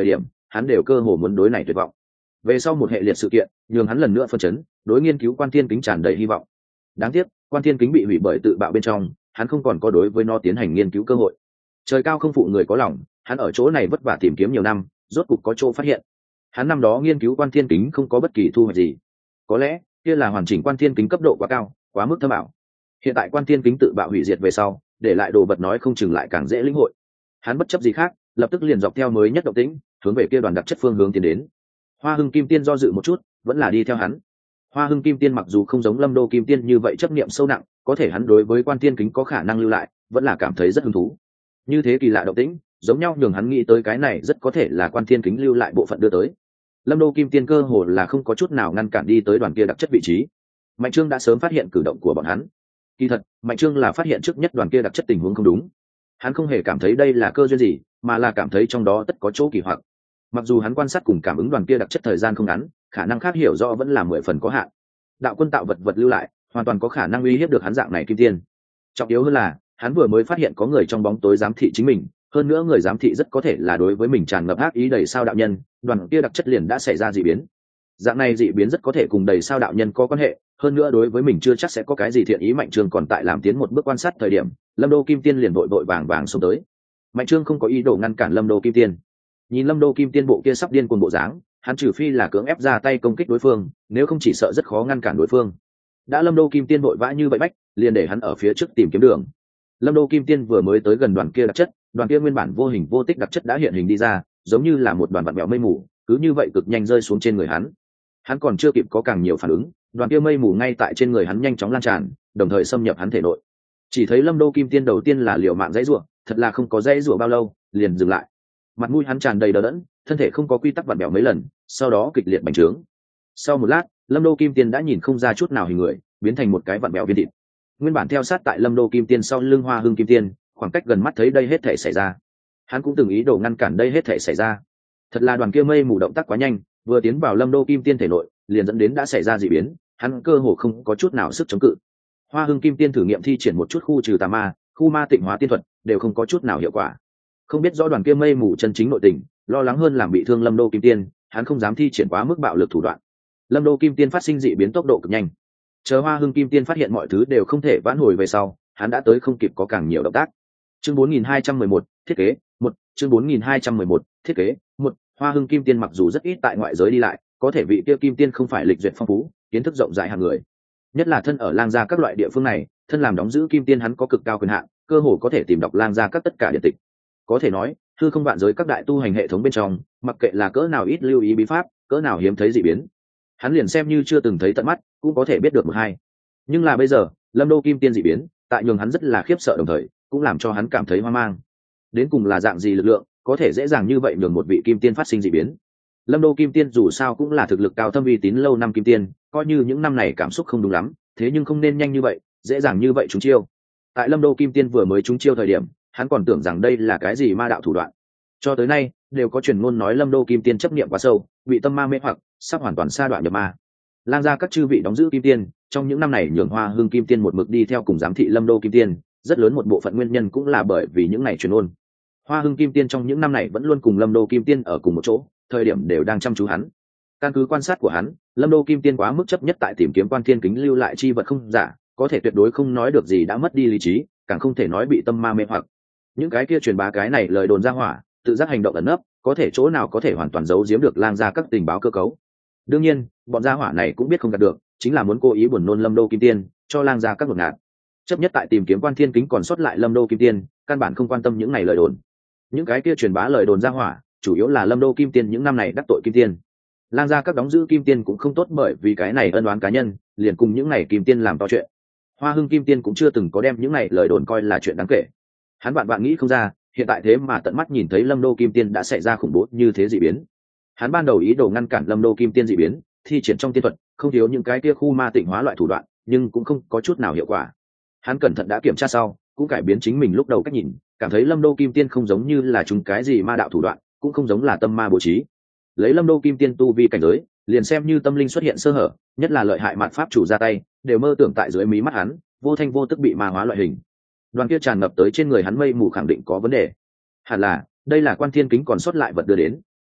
hắn đều cơ hồ muốn đối này tuyệt vọng. Về sau một hệ liệt sự kiện nhường hắn lần nữa phân chấn, đối nghiên cứu quan thiên kính tràn đầy hy vọng. Đáng tiếc quan thiên kính bị hủy bởi tự bạo bên trong, hắn không còn có đối với nó tiến hành nghiên cứu cơ hội. Trời cao không phụ người có lòng, hắn ở chỗ này vất vả tìm kiếm nhiều năm, rốt cục có chỗ phát hiện. Hắn năm đó nghiên cứu quan thiên kính không có bất kỳ thu hoạch gì, có lẽ kia là hoàn chỉnh quan thiên kính cấp độ quá cao, quá mức thâm ảo. Hiện tại quan thiên kính tự bạo hủy diệt về sau, để lại đồ vật nói không chừng lại càng dễ lĩnh hội. Hắn bất chấp gì khác, lập tức liền dọc theo mới nhất động tĩnh, hướng về kia đoàn đặc chất phương hướng tiến đến. Hoa Hưng Kim Tiên do dự một chút, vẫn là đi theo hắn. Hoa Hưng Kim Tiên mặc dù không giống Lâm Đô Kim Tiên như vậy chấp niệm sâu nặng, có thể hắn đối với quan thiên kính có khả năng lưu lại, vẫn là cảm thấy rất hứng thú. Như thế kỳ lạ động tĩnh, giống nhau nhường hắn nghĩ tới cái này rất có thể là quan thiên kính lưu lại bộ phận đưa tới. Lâm Đô Kim Tiên cơ hồ là không có chút nào ngăn cản đi tới đoàn kia đặc chất vị trí. Mạnh Trương đã sớm phát hiện cử động của bọn hắn. Kỳ thật, Mạnh Trương là phát hiện trước nhất đoàn kia đặc chất tình huống không đúng. Hắn không hề cảm thấy đây là cơ duyên gì, mà là cảm thấy trong đó tất có chỗ kỳ hoặc. Mặc dù hắn quan sát cùng cảm ứng đoàn kia đặc chất thời gian không ngắn, khả năng khác hiểu rõ vẫn là mười phần có hạn. Đạo quân tạo vật vật lưu lại, hoàn toàn có khả năng uy hiếp được hắn dạng này kim tiên. Trọng yếu hơn là, hắn vừa mới phát hiện có người trong bóng tối giám thị chính mình, hơn nữa người giám thị rất có thể là đối với mình tràn ngập ác ý đầy sao đạo nhân, đoàn kia đặc chất liền đã xảy ra dị biến. Dạng này dị biến rất có thể cùng đầy sao đạo nhân có quan hệ, hơn nữa đối với mình chưa chắc sẽ có cái gì thiện ý. Mạnh Trương còn tại làm tiến một bước quan sát thời điểm, Lâm Đô Kim Tiên liền vội vội vàng vàng xông tới. Mạnh Trương không có ý đồ ngăn cản Lâm Đô Kim Tiên. Nhìn Lâm Đô Kim Tiên bộ kia sắp điên cuồng bộ dáng, hắn trừ phi là cưỡng ép ra tay công kích đối phương, nếu không chỉ sợ rất khó ngăn cản đối phương. Đã Lâm Đô Kim Tiên vội vã như vậy bách, liền để hắn ở phía trước tìm kiếm đường. Lâm Đô Kim Tiên vừa mới tới gần đoàn kia đặc chất, đoàn kia nguyên bản vô hình vô tích đặc chất đã hiện hình đi ra, giống như là một đoàn vặn vẹo mây mù, cứ như vậy cực nhanh rơi xuống trên người hắn. Hắn còn chưa kịp có càng nhiều phản ứng, đoàn kia mây mù ngay tại trên người hắn nhanh chóng lan tràn, đồng thời xâm nhập hắn thể nội. Chỉ thấy Lâm Đô Kim Tiên đầu tiên là liều mạng dãy rủa, thật là không có dãy rủa bao lâu, liền dừng lại. Mặt mũi hắn tràn đầy đờ đẫn, thân thể không có quy tắc vặn vẹo mấy lần, sau đó kịch liệt bành trướng. Sau một lát, Lâm Đô Kim Tiên đã nhìn không ra chút nào hình người, biến thành một cái vặn vẹo viên thịt. Nguyên bản theo sát tại Lâm Đô Kim Tiên sau lưng Hoa Hưng Kim Tiên, khoảng cách gần mắt thấy đây hết thể xảy ra. Hắn cũng từng ý đồ ngăn cản đây hết thể xảy ra. Thật là đoàn kia mây mù động tác quá nhanh, vừa tiến vào Lâm Đô Kim Tiên thể nội, liền dẫn đến đã xảy ra dị biến, hắn cơ hồ không có chút nào sức chống cự. Hoa Hưng Kim Tiên thử nghiệm thi triển một chút khu trừ tà ma, khu ma tịnh hóa tiên thuật, đều không có chút nào hiệu quả. Không biết rõ đoàn kia mây mù chân chính nội tình, lo lắng hơn làm bị thương Lâm Đô Kim Tiên, hắn không dám thi triển quá mức bạo lực thủ đoạn. Lâm Đô Kim Tiên phát sinh dị biến tốc độ cực nhanh. Chờ Hoa Hưng Kim Tiên phát hiện mọi thứ đều không thể vãn hồi về sau, hắn đã tới không kịp có càng nhiều động tác. Chương bốn nghìn hai trăm mười một, thiết kế, một, chương bốn nghìn hai trăm mười một, thiết kế, một. Hoa Hưng Kim Tiên mặc dù rất ít tại ngoại giới đi lại, có thể vị kia Kim Tiên không phải lịch duyệt phong phú, kiến thức rộng rãi hàng người. Nhất là thân ở Lang gia các loại địa phương này, thân làm đóng giữ Kim Tiên hắn có cực cao quyền hạn, cơ hồ có thể tìm đọc Lang gia các tất cả điện tịch. Có thể nói, hư không vạn giới các đại tu hành hệ thống bên trong, mặc kệ là cỡ nào ít lưu ý bí pháp, cỡ nào hiếm thấy dị biến, hắn liền xem như chưa từng thấy tận mắt, cũng có thể biết được một hai. Nhưng là bây giờ, Lâm Đô Kim Tiên dị biến, tại nhường hắn rất là khiếp sợ, đồng thời cũng làm cho hắn cảm thấy hoang mang. Đến cùng là dạng gì lực lượng có thể dễ dàng như vậy nhường một vị Kim Tiên phát sinh dị biến? Lâm Đô Kim Tiên dù sao cũng là thực lực cao thâm uy tín lâu năm Kim Tiên, coi như những năm này cảm xúc không đúng lắm, thế nhưng không nên nhanh như vậy, dễ dàng như vậy trúng chiêu. Tại Lâm Đô Kim Tiên vừa mới trúng chiêu thời điểm, hắn còn tưởng rằng đây là cái gì ma đạo thủ đoạn. Cho tới nay, đều có truyền ngôn nói Lâm Đô Kim Tiên chấp niệm quá sâu, bị tâm ma mê hoặc, sắp hoàn toàn sa đoạn nhập ma. Lang gia các chư vị đóng giữ Kim Tiên, trong những năm này nhường Hoa Hưng Kim Tiên một mực đi theo cùng giám thị Lâm Đô Kim Tiên, rất lớn một bộ phận nguyên nhân cũng là bởi vì những này truyền ngôn. Hoa Hưng Kim Tiên trong những năm này vẫn luôn cùng Lâm Đô Kim Tiên ở cùng một chỗ, thời điểm đều đang chăm chú hắn. Căn cứ quan sát của hắn, Lâm Đô Kim Tiên quá mức chấp nhất tại tìm kiếm quan thiên kính lưu lại chi vật không giả, có thể tuyệt đối không nói được gì đã mất đi lý trí, càng không thể nói bị tâm ma mê hoặc. Những cái kia truyền bá cái này lời đồn ra hỏa, tự giác hành động ẩn nấp, có thể chỗ nào có thể hoàn toàn giấu giếm được Lang gia các tình báo cơ cấu. Đương nhiên, bọn gia hỏa này cũng biết không gạt được, chính là muốn cố ý buồn nôn Lâm Đô Kim Tiên, cho Lang gia các ngột ngạt. Chấp nhất tại tìm kiếm quan thiên kính còn sót lại Lâm Đô Kim Tiên, căn bản không quan tâm những này lời đồn. Những cái kia truyền bá lời đồn ra hỏa, chủ yếu là Lâm Đô Kim Tiên những năm này đắc tội Kim Tiên. Lang gia các đóng giữ Kim Tiên cũng không tốt, bởi vì cái này ân oán cá nhân, liền cùng những này Kim Tiên làm to chuyện. Hoa Hưng Kim Tiên cũng chưa từng có đem những này lời đồn coi là chuyện đáng kể. Hắn bạn bạn nghĩ không ra, hiện tại thế mà tận mắt nhìn thấy Lâm Đô Kim Tiên đã xảy ra khủng bố như thế dị biến. Hắn ban đầu ý đồ ngăn cản Lâm Đô Kim Tiên dị biến, thi triển trong tiên thuật, không thiếu những cái kia khu ma tịnh hóa loại thủ đoạn, nhưng cũng không có chút nào hiệu quả. Hắn cẩn thận đã kiểm tra sau, cũng cải biến chính mình lúc đầu cách nhìn, cảm thấy Lâm Đô Kim Tiên không giống như là chúng cái gì ma đạo thủ đoạn, cũng không giống là tâm ma bố trí. Lấy Lâm Đô Kim Tiên tu vi cảnh giới, liền xem như tâm linh xuất hiện sơ hở, nhất là lợi hại mạn pháp chủ ra tay, đều mơ tưởng tại dưới mí mắt hắn, vô thanh vô tức bị ma hóa loại hình. Đoàn kia tràn ngập tới trên người hắn mây mù khẳng định có vấn đề. Hẳn là đây là quan thiên kính còn sót lại vật đưa đến.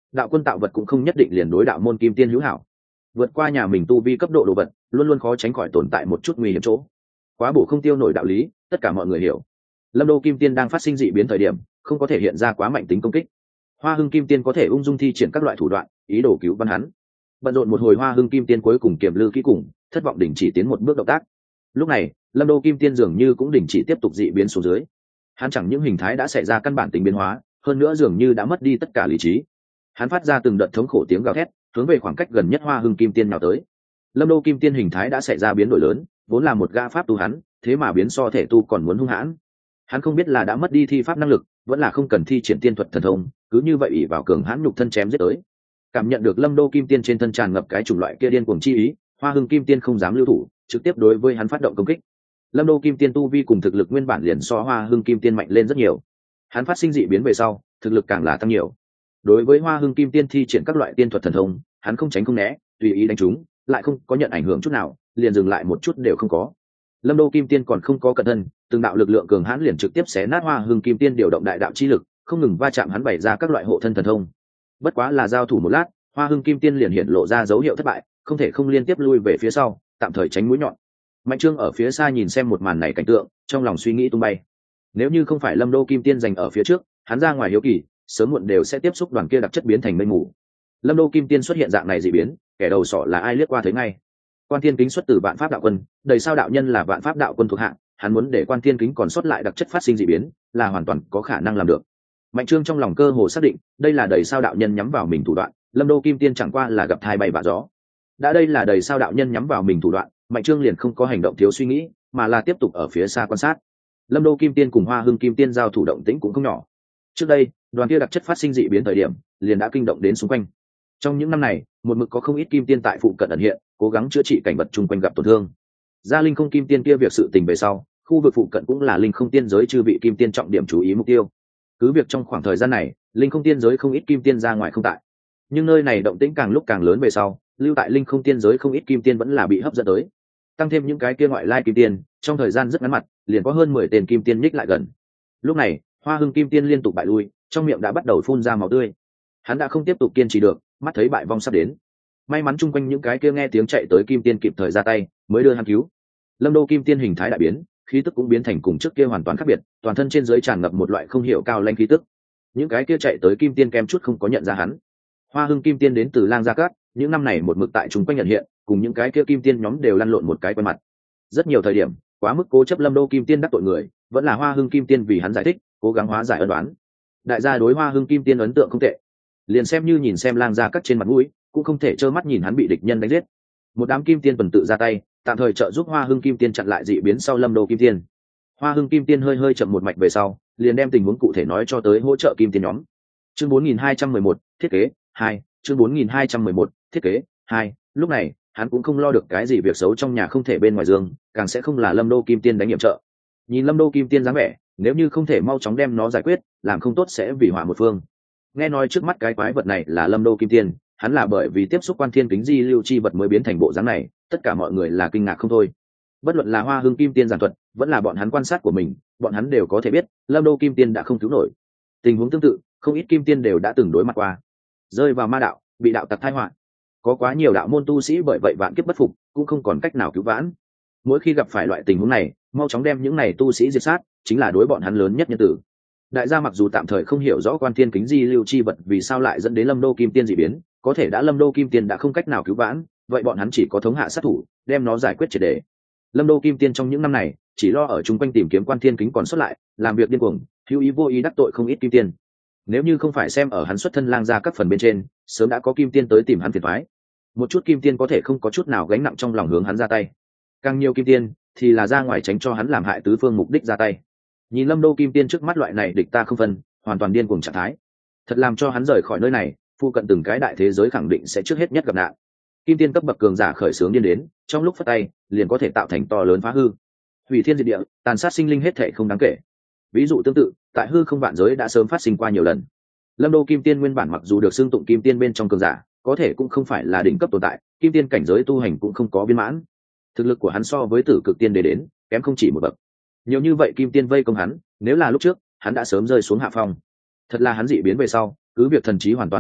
đạo quân tạo vật cũng không nhất định liền đối đạo môn kim tiên hữu hảo. Vượt qua nhà mình tu vi cấp độ đồ vật luôn luôn khó tránh khỏi tồn tại một chút nguy hiểm chỗ. Quá bổ không tiêu nổi đạo lý, tất cả mọi người hiểu. Lâm đô kim tiên đang phát sinh dị biến thời điểm không có thể hiện ra quá mạnh tính công kích. Hoa hưng kim tiên có thể ung dung thi triển các loại thủ đoạn ý đồ cứu văn hắn. Bận rộn một hồi, Hoa hưng kim tiên cuối cùng kiềm lư kỹ cùng thất vọng đình chỉ tiến một bước động tác. Lúc này lâm đô kim tiên dường như cũng đình chỉ tiếp tục dị biến xuống dưới. Hắn chẳng những hình thái đã xảy ra căn bản tính biến hóa, hơn nữa dường như đã mất đi tất cả lý trí. Hắn phát ra từng đợt thống khổ tiếng gào thét, hướng về khoảng cách gần nhất Hoa hưng kim tiên nào tới. Lâm đô kim tiên hình thái đã xảy ra biến đổi lớn, vốn là một gã pháp tu hắn, thế mà biến so thể tu còn muốn hung hãn. Hắn không biết là đã mất đi thi pháp năng lực, vẫn là không cần thi triển tiên thuật thần thông, cứ như vậy ỷ vào cường hãn nhục thân chém giết tới. Cảm nhận được lâm đô kim tiên trên thân tràn ngập cái chủng loại kia điên cuồng chi ý, Hoa hưng kim tiên không dám lưu thủ, trực tiếp đối với hắn phát động công kích. Lâm đô kim tiên tu vi cùng thực lực nguyên bản liền so Hoa hưng kim tiên mạnh lên rất nhiều. Hắn phát sinh dị biến về sau, thực lực càng là tăng nhiều. Đối với Hoa hưng kim tiên thi triển các loại tiên thuật thần thông, hắn không tránh không né, tùy ý đánh trúng, lại không có nhận ảnh hưởng chút nào, liền dừng lại một chút đều không có. Lâm đô kim tiên còn không có cẩn thân, từng đạo lực lượng cường hãn liền trực tiếp xé nát Hoa hưng kim tiên điều động đại đạo chi lực, không ngừng va chạm hắn bày ra các loại hộ thân thần thông. Bất quá là giao thủ một lát, Hoa hưng kim tiên liền hiện lộ ra dấu hiệu thất bại, không thể không liên tiếp lui về phía sau, tạm thời tránh mũi nhọn. Mạnh Trương ở phía xa nhìn xem một màn này cảnh tượng, trong lòng suy nghĩ tung bay. Nếu như không phải lâm đô kim tiên giành ở phía trước, hắn ra ngoài hiếu kỳ, sớm muộn đều sẽ tiếp xúc đoàn kia đặc chất biến thành mây mù. Lâm đô kim tiên xuất hiện dạng này dị biến, kẻ đầu sỏ là ai liếc qua thấy ngay. Quan Thiên Kính xuất từ Vạn Pháp đạo quân, đầy sao đạo nhân là Vạn Pháp đạo quân thuộc hạng, hắn muốn để Quan Thiên Kính còn xuất lại đặc chất phát sinh dị biến, là hoàn toàn có khả năng làm được. Mạnh Trương trong lòng cơ hồ xác định, đây là đầy sao đạo nhân nhắm vào mình thủ đoạn, lâm đô kim tiên chẳng qua là gặp thai bay vạ gió. Đã đây là đầy sao đạo nhân nhắm vào mình thủ đoạn, Mạnh Trương liền không có hành động thiếu suy nghĩ, mà là tiếp tục ở phía xa quan sát. Lâm đô kim tiên cùng Hoa hưng kim tiên giao thủ động tĩnh cũng không nhỏ. Trước đây đoàn kia đặc chất phát sinh dị biến thời điểm liền đã kinh động đến xung quanh. Trong những năm này một mực có không ít kim tiên tại phụ cận ẩn hiện, cố gắng chữa trị cảnh vật chung quanh gặp tổn thương. Gia linh không kim tiên kia việc sự tình về sau, khu vực phụ cận cũng là linh không tiên giới chư vị kim tiên trọng điểm chú ý mục tiêu. Cứ việc trong khoảng thời gian này linh không tiên giới không ít kim tiên ra ngoài không tại, nhưng nơi này động tĩnh càng lúc càng lớn về sau, lưu tại linh không tiên giới không ít kim tiên vẫn là bị hấp dẫn tới. Tăng thêm những cái kia ngoại lai kim tiên, trong thời gian rất ngắn mặt liền có hơn mười tên kim tiên nhích lại gần. Lúc này Hoa hưng kim tiên liên tục bại lui, trong miệng đã bắt đầu phun ra máu tươi. Hắn đã không tiếp tục kiên trì được, mắt thấy bại vong sắp đến. May mắn chung quanh những cái kia nghe tiếng chạy tới kim tiên kịp thời ra tay, mới đưa hắn cứu. Lâm đô kim tiên hình thái đại biến, khí tức cũng biến thành cùng trước kia hoàn toàn khác biệt, toàn thân trên dưới tràn ngập một loại không hiểu cao lãnh khí tức. Những cái kia chạy tới kim tiên kem chút không có nhận ra hắn. Hoa hưng kim tiên đến từ Lang Gia Cát, những năm này một mực tại chúng quanh nhận hiện, cùng những cái kia kim tiên nhóm đều lăn lộn một cái quen mặt. Rất nhiều thời điểm quá mức cố chấp lâm đô kim tiên đắc tội người, vẫn là Hoa hưng kim tiên vì hắn giải thích, cố gắng hóa giải ân đoán. Đại gia đối Hoa hưng kim tiên ấn tượng không tệ, liền xem như nhìn xem Lang Gia Cát trên mặt mũi, cũng không thể trơ mắt nhìn hắn bị địch nhân đánh giết. Một đám kim tiên tuần tự ra tay, tạm thời trợ giúp Hoa hưng kim tiên chặn lại dị biến sau lâm đô kim tiên. Hoa hưng kim tiên hơi hơi chậm một mạch về sau, liền đem tình huống cụ thể nói cho tới hỗ trợ kim tiên nhóm. Chương bốn nghìn hai trăm mười một, thiết kế hai. Chương bốn nghìn hai trăm mười một, thiết kế hai. Lúc này hắn cũng không lo được cái gì việc xấu trong nhà không thể bên ngoài giường, càng sẽ không là lâm đô kim tiên đánh nhiệm trợ. Nhìn lâm đô kim tiên dáng vẻ, nếu như không thể mau chóng đem nó giải quyết, làm không tốt sẽ vì họa một phương. Nghe nói trước mắt cái quái vật này là lâm đô kim tiên, hắn là bởi vì tiếp xúc Quan Thiên Kính di lưu chi vật mới biến thành bộ dáng này, tất cả mọi người là kinh ngạc không thôi. Bất luận là Hoa hưng kim tiên giản thuật, vẫn là bọn hắn quan sát của mình, bọn hắn đều có thể biết lâm đô kim tiên đã không cứu nổi. Tình huống tương tự không ít kim tiên đều đã từng đối mặt qua, rơi vào ma đạo, bị đạo tặc tai họa. Có quá nhiều đạo môn tu sĩ bởi vậy vạn kiếp bất phục, cũng không còn cách nào cứu vãn. Mỗi khi gặp phải loại tình huống này, mau chóng đem những này tu sĩ diệt sát, chính là đối bọn hắn lớn nhất nhân tử. Đại gia mặc dù tạm thời không hiểu rõ Quan Thiên Kính di lưu chi vật vì sao lại dẫn đến lâm đô kim tiên dị biến, có thể đã lâm đô kim tiên đã không cách nào cứu vãn, vậy bọn hắn chỉ có thống hạ sát thủ, đem nó giải quyết triệt để. Lâm đô kim tiên trong những năm này chỉ lo ở chung quanh tìm kiếm Quan Thiên Kính còn xuất lại, làm việc điên cuồng, hữu ý vô ý đắc tội không ít kim tiên. Nếu như không phải xem ở hắn xuất thân Lang Gia các phần bên trên, sớm đã có kim tiên tới tìm hắn phiền toái. Một chút kim tiên có thể không có chút nào gánh nặng trong lòng hướng hắn ra tay, càng nhiều kim tiên thì là ra ngoài tránh cho hắn làm hại tứ phương mục đích ra tay. Nhìn lâm đô kim tiên trước mắt loại này địch ta không phân, hoàn toàn điên cuồng trạng thái, thật làm cho hắn rời khỏi nơi này, phụ cận từng cái đại thế giới khẳng định sẽ trước hết nhất gặp nạn. Kim tiên cấp bậc cường giả khởi xướng điên đến, trong lúc phất tay liền có thể tạo thành to lớn phá hư, hủy thiên diệt địa, tàn sát sinh linh hết thảy không đáng kể. Ví dụ tương tự tại hư không vạn giới đã sớm phát sinh qua nhiều lần. Lâm đô kim tiên nguyên bản mặc dù được xưng tụng kim tiên bên trong cường giả, có thể cũng không phải là đỉnh cấp tồn tại, kim tiên cảnh giới tu hành cũng không có viên mãn. Thực lực của hắn so với tử cực tiên đế đến kém không chỉ một bậc. Nhiều như vậy kim tiên vây công hắn, nếu là lúc trước hắn đã sớm rơi xuống hạ phong. Thật là hắn dị biến về sau, cứ việc thần trí hoàn toàn biến mất,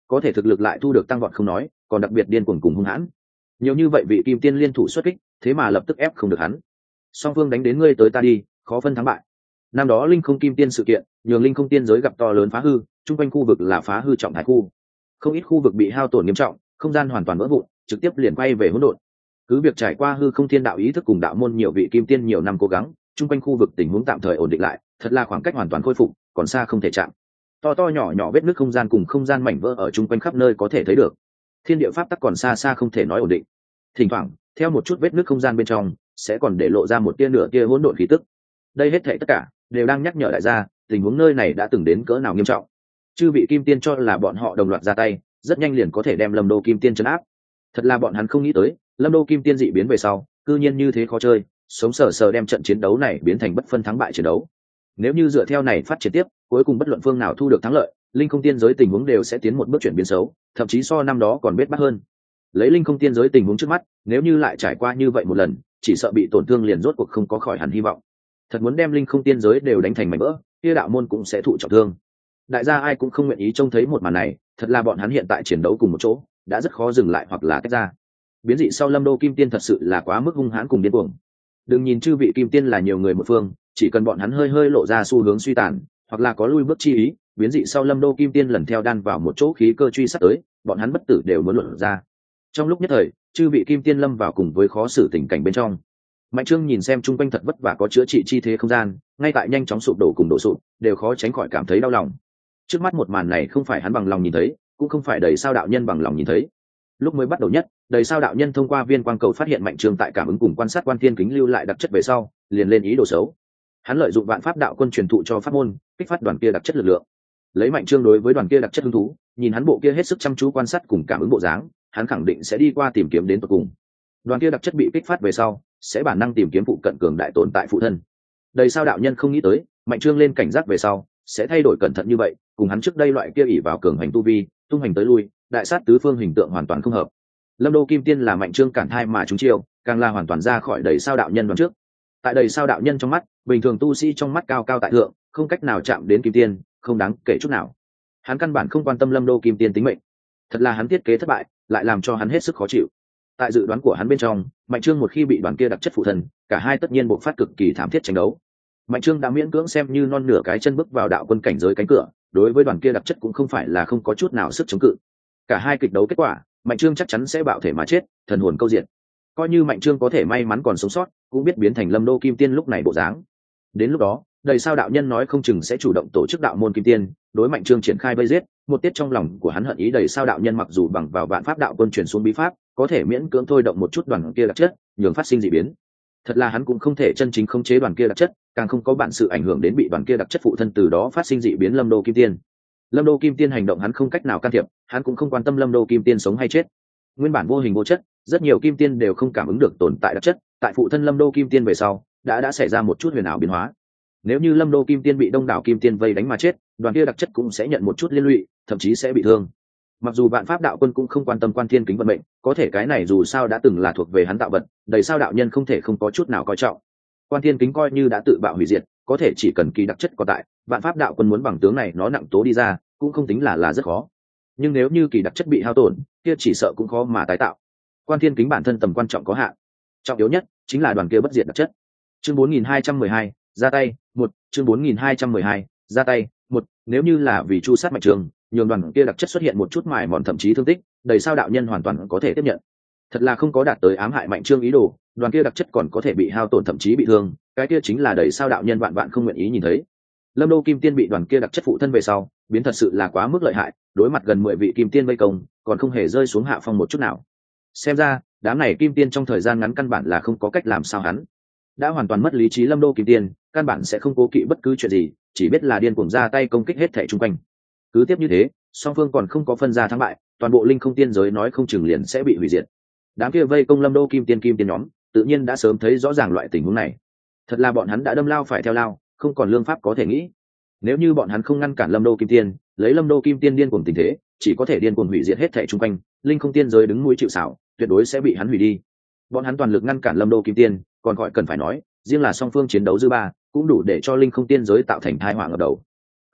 có thể thực lực lại thu được tăng vọt không nói, còn đặc biệt điên cuồng cùng hung hãn. Nhiều như vậy vị kim tiên liên thủ xuất kích, thế mà lập tức ép không được hắn. Song phương đánh đến ngươi tới ta đi, khó phân thắng bại. Năm đó linh không kim tiên sự kiện, nhường linh không tiên giới gặp to lớn phá hư, chung quanh khu vực là phá hư trọng thái khu, không ít khu vực bị hao tổn nghiêm trọng, không gian hoàn toàn vỡ vụn, trực tiếp liền quay về hỗn độn. Cứ việc trải qua hư không thiên đạo ý thức cùng đạo môn nhiều vị kim tiên nhiều năm cố gắng, chung quanh khu vực tình huống tạm thời ổn định lại, thật là khoảng cách hoàn toàn khôi phục, còn xa không thể chạm. To to nhỏ nhỏ vết nứt không gian cùng không gian mảnh vỡ ở chung quanh khắp nơi có thể thấy được. Thiên địa pháp tắc còn xa xa không thể nói ổn định. Thỉnh thoảng, theo một chút vết nứt không gian bên trong, sẽ còn để lộ ra một tia nửa tia hỗn độn khí tức. Đây hết thảy tất cả đều đang nhắc nhở đại gia, tình huống nơi này đã từng đến cỡ nào nghiêm trọng. Chư vị kim tiên cho là bọn họ đồng loạt ra tay, rất nhanh liền có thể đem Lâm Đô kim tiên trấn áp. Thật là bọn hắn không nghĩ tới, Lâm Đô kim tiên dị biến về sau, cư nhiên như thế khó chơi, sống sờ sờ đem trận chiến đấu này biến thành bất phân thắng bại chiến đấu. Nếu như dựa theo này phát triển tiếp, cuối cùng bất luận phương nào thu được thắng lợi, linh không tiên giới tình huống đều sẽ tiến một bước chuyển biến xấu, thậm chí so năm đó còn bết bát hơn. Lấy linh không tiên giới tình huống trước mắt, nếu như lại trải qua như vậy một lần, chỉ sợ bị tổn thương liền rốt cuộc không có khỏi hẳn hy vọng. Thật muốn đem linh không tiên giới đều đánh thành mảnh vỡ, kia đạo môn cũng sẽ thụ trọng thương. Đại gia ai cũng không nguyện ý trông thấy một màn này, thật là bọn hắn hiện tại chiến đấu cùng một chỗ, đã rất khó dừng lại hoặc là tách ra. Biến dị sau Lâm Đô kim tiên thật sự là quá mức hung hãn cùng điên cuồng. Đừng nhìn chư vị kim tiên là nhiều người một phương, chỉ cần bọn hắn hơi hơi lộ ra xu hướng suy tàn, hoặc là có lui bước chi ý, biến dị sau Lâm Đô kim tiên lần theo đan vào một chỗ khí cơ truy sát tới, bọn hắn bất tử đều muốn luận ra. Trong lúc nhất thời, chư vị kim tiên lâm vào cùng với khó xử tình cảnh bên trong. Mạnh Trương nhìn xem chung quanh thật vất vả có chữa trị chi thế không gian, ngay tại nhanh chóng sụp đổ cùng đổ sụp, đều khó tránh khỏi cảm thấy đau lòng. Trước mắt một màn này không phải hắn bằng lòng nhìn thấy, cũng không phải đầy sao đạo nhân bằng lòng nhìn thấy. Lúc mới bắt đầu nhất, đầy sao đạo nhân thông qua viên quang cầu phát hiện Mạnh Trương tại cảm ứng cùng quan sát quan thiên kính lưu lại đặc chất về sau, liền lên ý đồ xấu. Hắn lợi dụng vạn pháp đạo quân truyền thụ cho pháp môn, kích phát đoàn kia đặc chất lực lượng. Lấy Mạnh Trương đối với đoàn kia đặc chất hứng thú, nhìn hắn bộ kia hết sức chăm chú quan sát cùng cảm ứng bộ dáng, hắn khẳng định sẽ đi qua tìm kiếm đến tận cùng. Đoàn kia đặc chất bị kích phát về sau, sẽ bản năng tìm kiếm phụ cận cường đại tồn tại phụ thân. Đầy sao đạo nhân không nghĩ tới, Mạnh Trương lên cảnh giác về sau, sẽ thay đổi cẩn thận như vậy, cùng hắn trước đây loại kia ỷ vào cường hành tu vi, tung hành tới lui, đại sát tứ phương hình tượng hoàn toàn không hợp. Lâm Đô kim tiên là Mạnh Trương cản thai mà chúng chiêu, càng là hoàn toàn ra khỏi đầy sao đạo nhân đoạn trước. Tại đầy sao đạo nhân trong mắt, bình thường tu sĩ trong mắt cao cao tại thượng, không cách nào chạm đến kim tiên, không đáng kể chút nào. Hắn căn bản không quan tâm Lâm Đô kim tiên tính mệnh. Thật là hắn thiết kế thất bại, lại làm cho hắn hết sức khó chịu. Tại dự đoán của hắn bên trong, Mạnh Trương một khi bị đoàn kia đặc chất phụ thân, cả hai tất nhiên buộc phát cực kỳ thảm thiết tranh đấu. Mạnh Trương đã miễn cưỡng xem như non nửa cái chân bước vào đạo quân cảnh giới cánh cửa, đối với đoàn kia đặc chất cũng không phải là không có chút nào sức chống cự. Cả hai kịch đấu kết quả, Mạnh Trương chắc chắn sẽ bạo thể mà chết, thần hồn câu diện. Coi như Mạnh Trương có thể may mắn còn sống sót, cũng biết biến thành Lâm Đô kim tiên lúc này bộ dáng. Đến lúc đó, đầy sao đạo nhân nói không chừng sẽ chủ động tổ chức đạo môn kim tiên, đối Mạnh Trương triển khai vây giết. Một tiết trong lòng của hắn hận ý đầy sao đạo nhân mặc dù bằng vào vạn pháp đạo quân truyền xuống bí pháp, có thể miễn cưỡng thôi động một chút đoàn kia đặc chất, nhường phát sinh dị biến. Thật là hắn cũng không thể chân chính khống chế đoàn kia đặc chất, càng không có bản sự ảnh hưởng đến bị đoàn kia đặc chất phụ thân từ đó phát sinh dị biến Lâm Đô kim tiên. Lâm Đô kim tiên hành động hắn không cách nào can thiệp, hắn cũng không quan tâm Lâm Đô kim tiên sống hay chết. Nguyên bản vô hình vô chất, rất nhiều kim tiên đều không cảm ứng được tồn tại đặc chất, tại phụ thân Lâm Đô kim tiên về sau, đã đã xảy ra một chút huyền ảo biến hóa. Nếu như Lâm Đô kim tiên bị đông đảo kim tiên vây đánh mà chết, đoàn kia đặc chất cũng sẽ nhận một chút liên lụy, thậm chí sẽ bị thương. Mặc dù vạn pháp đạo quân cũng không quan tâm quan thiên kính vận mệnh, có thể cái này dù sao đã từng là thuộc về hắn tạo vật, đầy sao đạo nhân không thể không có chút nào coi trọng. Quan thiên kính coi như đã tự bạo hủy diệt, có thể chỉ cần kỳ đặc chất còn tại, vạn pháp đạo quân muốn bằng tướng này nó nặng tố đi ra, cũng không tính là là rất khó. Nhưng nếu như kỳ đặc chất bị hao tổn, kia chỉ sợ cũng khó mà tái tạo. Quan thiên kính bản thân tầm quan trọng có hạn, trọng yếu nhất chính là đoàn kia bất diệt đặc chất. Chương bốn nghìn hai trăm mười hai, ra tay, một, chương bốn nghìn hai trăm mười hai, ra tay, một, nếu như là vì chu sát Mạnh Trương, nhường đoàn kia đặc chất xuất hiện một chút mài mòn thậm chí thương tích, đầy sao đạo nhân hoàn toàn có thể tiếp nhận. Thật là không có đạt tới ám hại Mạnh Trương ý đồ, đoàn kia đặc chất còn có thể bị hao tổn thậm chí bị thương, cái kia chính là đầy sao đạo nhân vạn vạn không nguyện ý nhìn thấy. Lâm Đô kim tiên bị đoàn kia đặc chất phụ thân về sau, biến thật sự là quá mức lợi hại, đối mặt gần mười vị kim tiên vây công, còn không hề rơi xuống hạ phong một chút nào. Xem ra, đám này kim tiên trong thời gian ngắn căn bản là không có cách làm sao hắn. Đã hoàn toàn mất lý trí Lâm Đô kim tiên, căn bản sẽ không cố kỵ bất cứ chuyện gì, chỉ biết là điên cuồng ra tay công kích hết thảy xung quanh. Cứ tiếp như thế, song phương còn không có phân ra thắng bại, toàn bộ linh không tiên giới nói không chừng liền sẽ bị hủy diệt. Đám kia vây công Lâm Đô kim tiên kim tiên nhóm, tự nhiên đã sớm thấy rõ ràng loại tình huống này. Thật là bọn hắn đã đâm lao phải theo lao, không còn lương pháp có thể nghĩ. Nếu như bọn hắn không ngăn cản Lâm Đô kim tiên, lấy Lâm Đô kim tiên điên cuồng tình thế, chỉ có thể điên cuồng hủy diệt hết thảy xung quanh, linh không tiên giới đứng mũi chịu sào, tuyệt đối sẽ bị hắn hủy đi. Bọn hắn toàn lực ngăn cản Lâm Đô kim tiên, còn gọi cần phải nói, riêng là song phương chiến đấu dư ba, cũng đủ để cho linh không tiên giới tạo thành tai họa ngập đầu.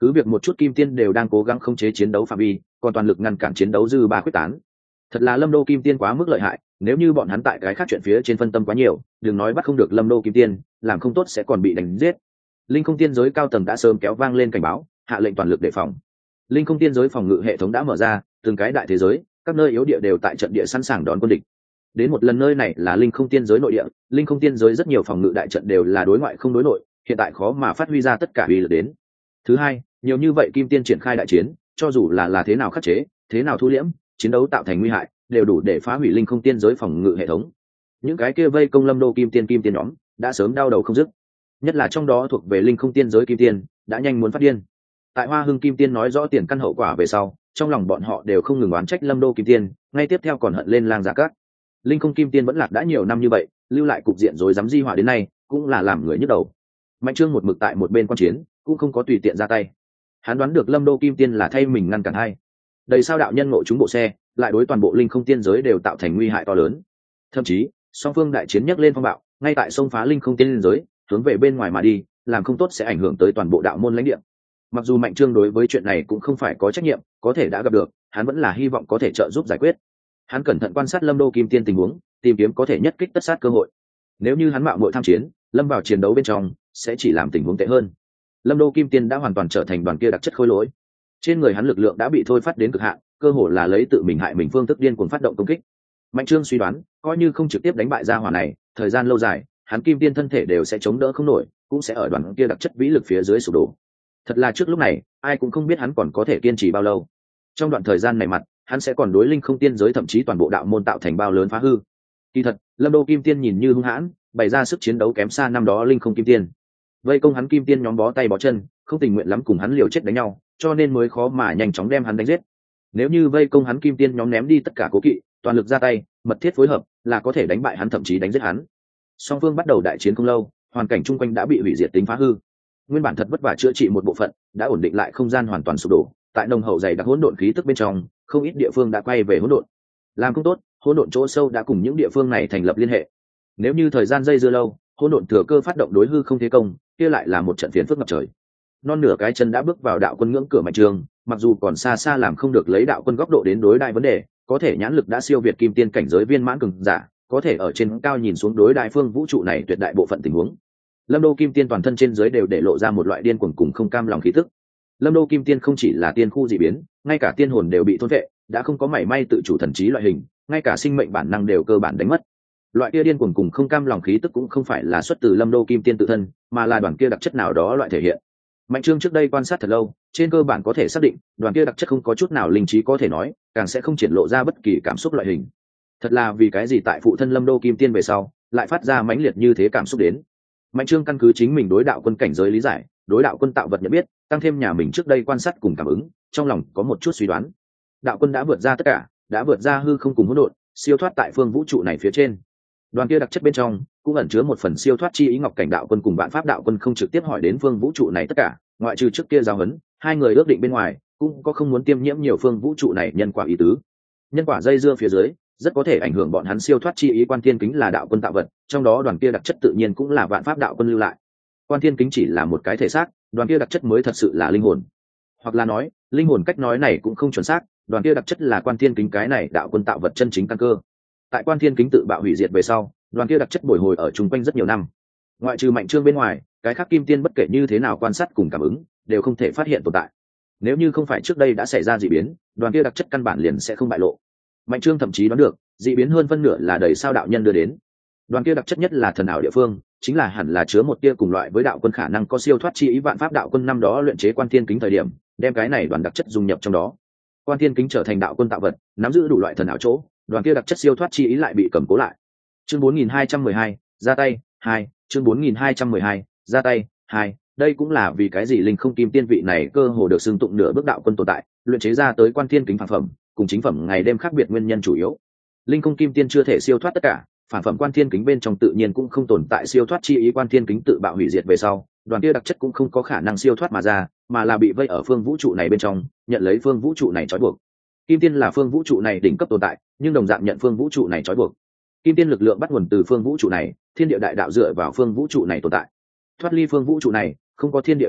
cứ việc một chút kim tiên đều đang cố gắng khống chế chiến đấu phạm vi, còn toàn lực ngăn cản chiến đấu dư ba quyết tán. Thật là Lâm Đô kim tiên quá mức lợi hại, nếu như bọn hắn tại cái khác chuyện phía trên phân tâm quá nhiều, đừng nói bắt không được Lâm Đô kim tiên, làm không tốt sẽ còn bị đánh giết. Linh không tiên giới cao tầng đã sớm kéo vang lên cảnh báo, hạ lệnh toàn lực đề phòng. Linh không tiên giới phòng ngự hệ thống đã mở ra, từng cái đại thế giới, các nơi yếu địa đều tại trận địa sẵn sàng đón quân địch. Đến một lần nơi này là linh không tiên giới nội địa, linh không tiên giới rất nhiều phòng ngự đại trận đều là đối ngoại không đối nội, hiện tại khó mà phát huy ra tất cả uy lực đến. Thứ hai, nhiều như vậy kim tiên triển khai đại chiến, cho dù là là thế nào khắc chế, thế nào thu liễm, chiến đấu tạo thành nguy hại, đều đủ để phá hủy linh không tiên giới phòng ngự hệ thống. Những cái kia vây công Lâm Đô kim tiên kim tiên nhóm đã sớm đau đầu không dứt, nhất là trong đó thuộc về linh không tiên giới kim tiên đã nhanh muốn phát điên. Tại Hoa Hưng kim tiên nói rõ tiền căn hậu quả về sau, trong lòng bọn họ đều không ngừng oán trách Lâm Đô kim tiên, ngay tiếp theo còn hận lên Lang Gia Các. Linh không kim tiên vẫn lạc đã nhiều năm như vậy, lưu lại cục diện rối rắm di họa đến nay, cũng là làm người nhức đầu. Mạnh Trương một mực tại một bên quan chiến, cũng không có tùy tiện ra tay. Hắn đoán được Lâm Đô kim tiên là thay mình ngăn cản hay. Đầy sao đạo nhân ngộ chúng bộ xe, lại đối toàn bộ linh không tiên giới đều tạo thành nguy hại to lớn. Thậm chí, song phương đại chiến nhấc lên phong bạo, ngay tại sông phá linh không tiên giới, hướng về bên ngoài mà đi, làm không tốt sẽ ảnh hưởng tới toàn bộ đạo môn lãnh địa. Mặc dù Mạnh Trương đối với chuyện này cũng không phải có trách nhiệm, có thể đã gặp được, hắn vẫn là hy vọng có thể trợ giúp giải quyết. Hắn cẩn thận quan sát Lâm Đô kim tiên tình huống, tìm kiếm có thể nhất kích tất sát cơ hội. Nếu như hắn mạo muội tham chiến, lâm vào chiến đấu bên trong, sẽ chỉ làm tình huống tệ hơn. Lâm Đô kim tiên đã hoàn toàn trở thành đoàn kia đặc chất khối lỗi. Trên người hắn lực lượng đã bị thôi phát đến cực hạn, cơ hồ là lấy tự mình hại mình phương thức điên cuồng phát động công kích. Mạnh Trương suy đoán, coi như không trực tiếp đánh bại gia hỏa này, thời gian lâu dài, hắn kim tiên thân thể đều sẽ chống đỡ không nổi, cũng sẽ ở đoàn kia đặc chất vĩ lực phía dưới sụp đổ. Thật là trước lúc này, ai cũng không biết hắn còn có thể kiên trì bao lâu. Trong đoạn thời gian này mặt, hắn sẽ còn đối linh không tiên giới thậm chí toàn bộ đạo môn tạo thành bao lớn phá hư. Kỳ thật, Lâm Đô kim tiên nhìn như hung hãn, bày ra sức chiến đấu kém xa năm đó linh không kim tiên. Vây công hắn kim tiên nhóm bó tay bó chân, không tình nguyện lắm cùng hắn liều chết đánh nhau, cho nên mới khó mà nhanh chóng đem hắn đánh giết. Nếu như vây công hắn kim tiên nhóm ném đi tất cả cố kỵ, toàn lực ra tay, mật thiết phối hợp, là có thể đánh bại hắn thậm chí đánh giết hắn. Song phương bắt đầu đại chiến không lâu, hoàn cảnh chung quanh đã bị hủy diệt tính phá hư. Nguyên bản thật vất vả chữa trị một bộ phận, đã ổn định lại không gian hoàn toàn sụp đổ, tại nồng hậu dày đặc hỗn độn khí tức bên trong, không ít địa phương đã quay về hỗn độn. Làm không tốt, hỗn độn chỗ sâu đã cùng những địa phương này thành lập liên hệ. Nếu như thời gian dây dưa lâu, hỗn độn thừa cơ phát động đối hư không thế công, kia lại là một trận phiến phức ngập trời. Non nửa cái chân đã bước vào đạo quân ngưỡng cửa Mạnh Trương, mặc dù còn xa xa làm không được lấy đạo quân góc độ đến đối đại vấn đề, có thể nhãn lực đã siêu việt kim tiên cảnh giới viên mãn cường giả, có thể ở trên cao nhìn xuống đối đại phương vũ trụ này tuyệt đại bộ phận tình huống. Lâm Đô kim tiên toàn thân trên dưới đều để lộ ra một loại điên cuồng cùng không cam lòng khí tức. Lâm Đô kim tiên không chỉ là tiên khu dị biến, ngay cả tiên hồn đều bị thôn vệ, đã không có mảy may tự chủ thần trí loại hình, ngay cả sinh mệnh bản năng đều cơ bản đánh mất. Loại kia điên cuồng cùng không cam lòng khí tức cũng không phải là xuất từ Lâm Đô kim tiên tự thân, mà là đoàn kia đặc chất nào đó loại thể hiện. Mạnh Trương trước đây quan sát thật lâu, trên cơ bản có thể xác định, đoàn kia đặc chất không có chút nào linh trí có thể nói, càng sẽ không triển lộ ra bất kỳ cảm xúc loại hình. Thật là vì cái gì tại phụ thân Lâm Đô kim tiên về sau, lại phát ra mãnh liệt như thế cảm xúc đến. Mạnh Trương căn cứ chính mình đối đạo quân cảnh giới lý giải, đối đạo quân tạo vật nhận biết, tăng thêm nhà mình trước đây quan sát cùng cảm ứng, trong lòng có một chút suy đoán. Đạo quân đã vượt ra tất cả, đã vượt ra hư không cùng hỗn độn, siêu thoát tại phương vũ trụ này phía trên. Đoàn kia đặc chất bên trong cũng ẩn chứa một phần siêu thoát chi ý. Ngọc Cảnh đạo quân cùng Vạn Pháp đạo quân không trực tiếp hỏi đến phương vũ trụ này tất cả, ngoại trừ trước kia giao hấn, hai người ước định bên ngoài, cũng có không muốn tiêm nhiễm nhiều phương vũ trụ này nhân quả ý tứ. Nhân quả dây dưa phía dưới, rất có thể ảnh hưởng bọn hắn siêu thoát chi ý. Quan Thiên Kính là đạo quân tạo vật, trong đó đoàn kia đặc chất tự nhiên cũng là Vạn Pháp đạo quân lưu lại. Quan Thiên Kính chỉ là một cái thể xác, đoàn kia đặc chất mới thật sự là linh hồn. Hoặc là nói, linh hồn cách nói này cũng không chuẩn xác, đoàn kia đặc chất là Quan Thiên Kính cái này đạo quân tạo vật chân chính căn cơ. Tại Quan Thiên Kính tự bạo hủy diệt về sau, đoàn kia đặc chất bồi hồi ở chung quanh rất nhiều năm. Ngoại trừ Mạnh Trương bên ngoài, cái khác kim tiên bất kể như thế nào quan sát cùng cảm ứng, đều không thể phát hiện tồn tại. Nếu như không phải trước đây đã xảy ra dị biến, đoàn kia đặc chất căn bản liền sẽ không bại lộ. Mạnh Trương thậm chí đoán được, dị biến hơn phân nửa là đầy sao đạo nhân đưa đến. Đoàn kia đặc chất nhất là thần ảo địa phương, chính là hẳn là chứa một tia cùng loại với đạo quân khả năng có siêu thoát chi ý. Vạn Pháp đạo quân năm đó luyện chế Quan Thiên Kính thời điểm, đem cái này đoàn đặc chất dung nhập trong đó. Quan Thiên Kính trở thành đạo quân tạo vật, nắm giữ đủ loại thần ảo chỗ, đoàn kia đặc chất siêu thoát chi ý lại bị cầm cố lại. Chương bốn nghìn hai trăm mười hai, ra tay hai. Chương bốn nghìn hai trăm mười hai, ra tay hai. Đây cũng là vì cái gì linh không kim tiên vị này cơ hồ được xưng tụng nửa bước đạo quân tồn tại, luyện chế ra tới Quan Thiên Kính phản phẩm, cùng chính phẩm ngày đêm khác biệt nguyên nhân chủ yếu. Linh không kim tiên chưa thể siêu thoát tất cả, phản phẩm Quan Thiên Kính bên trong tự nhiên cũng không tồn tại siêu thoát chi ý. Quan Thiên Kính tự bạo hủy diệt về sau, đoàn kia đặc chất cũng không có khả năng siêu thoát mà ra, mà là bị vây ở phương vũ trụ này bên trong, nhận lấy phương vũ trụ này trói buộc. Kim tiên là phương vũ trụ này đỉnh cấp tồn tại, nhưng đồng dạng nhận phương vũ trụ này trói buộc. Kim tiên lực lượng bắt nguồn từ phương vũ trụ này, thiên địa đại đạo dựa vào phương vũ trụ này tồn tại. Thoát ly phương vũ trụ này, không có thiên địa đại đạo,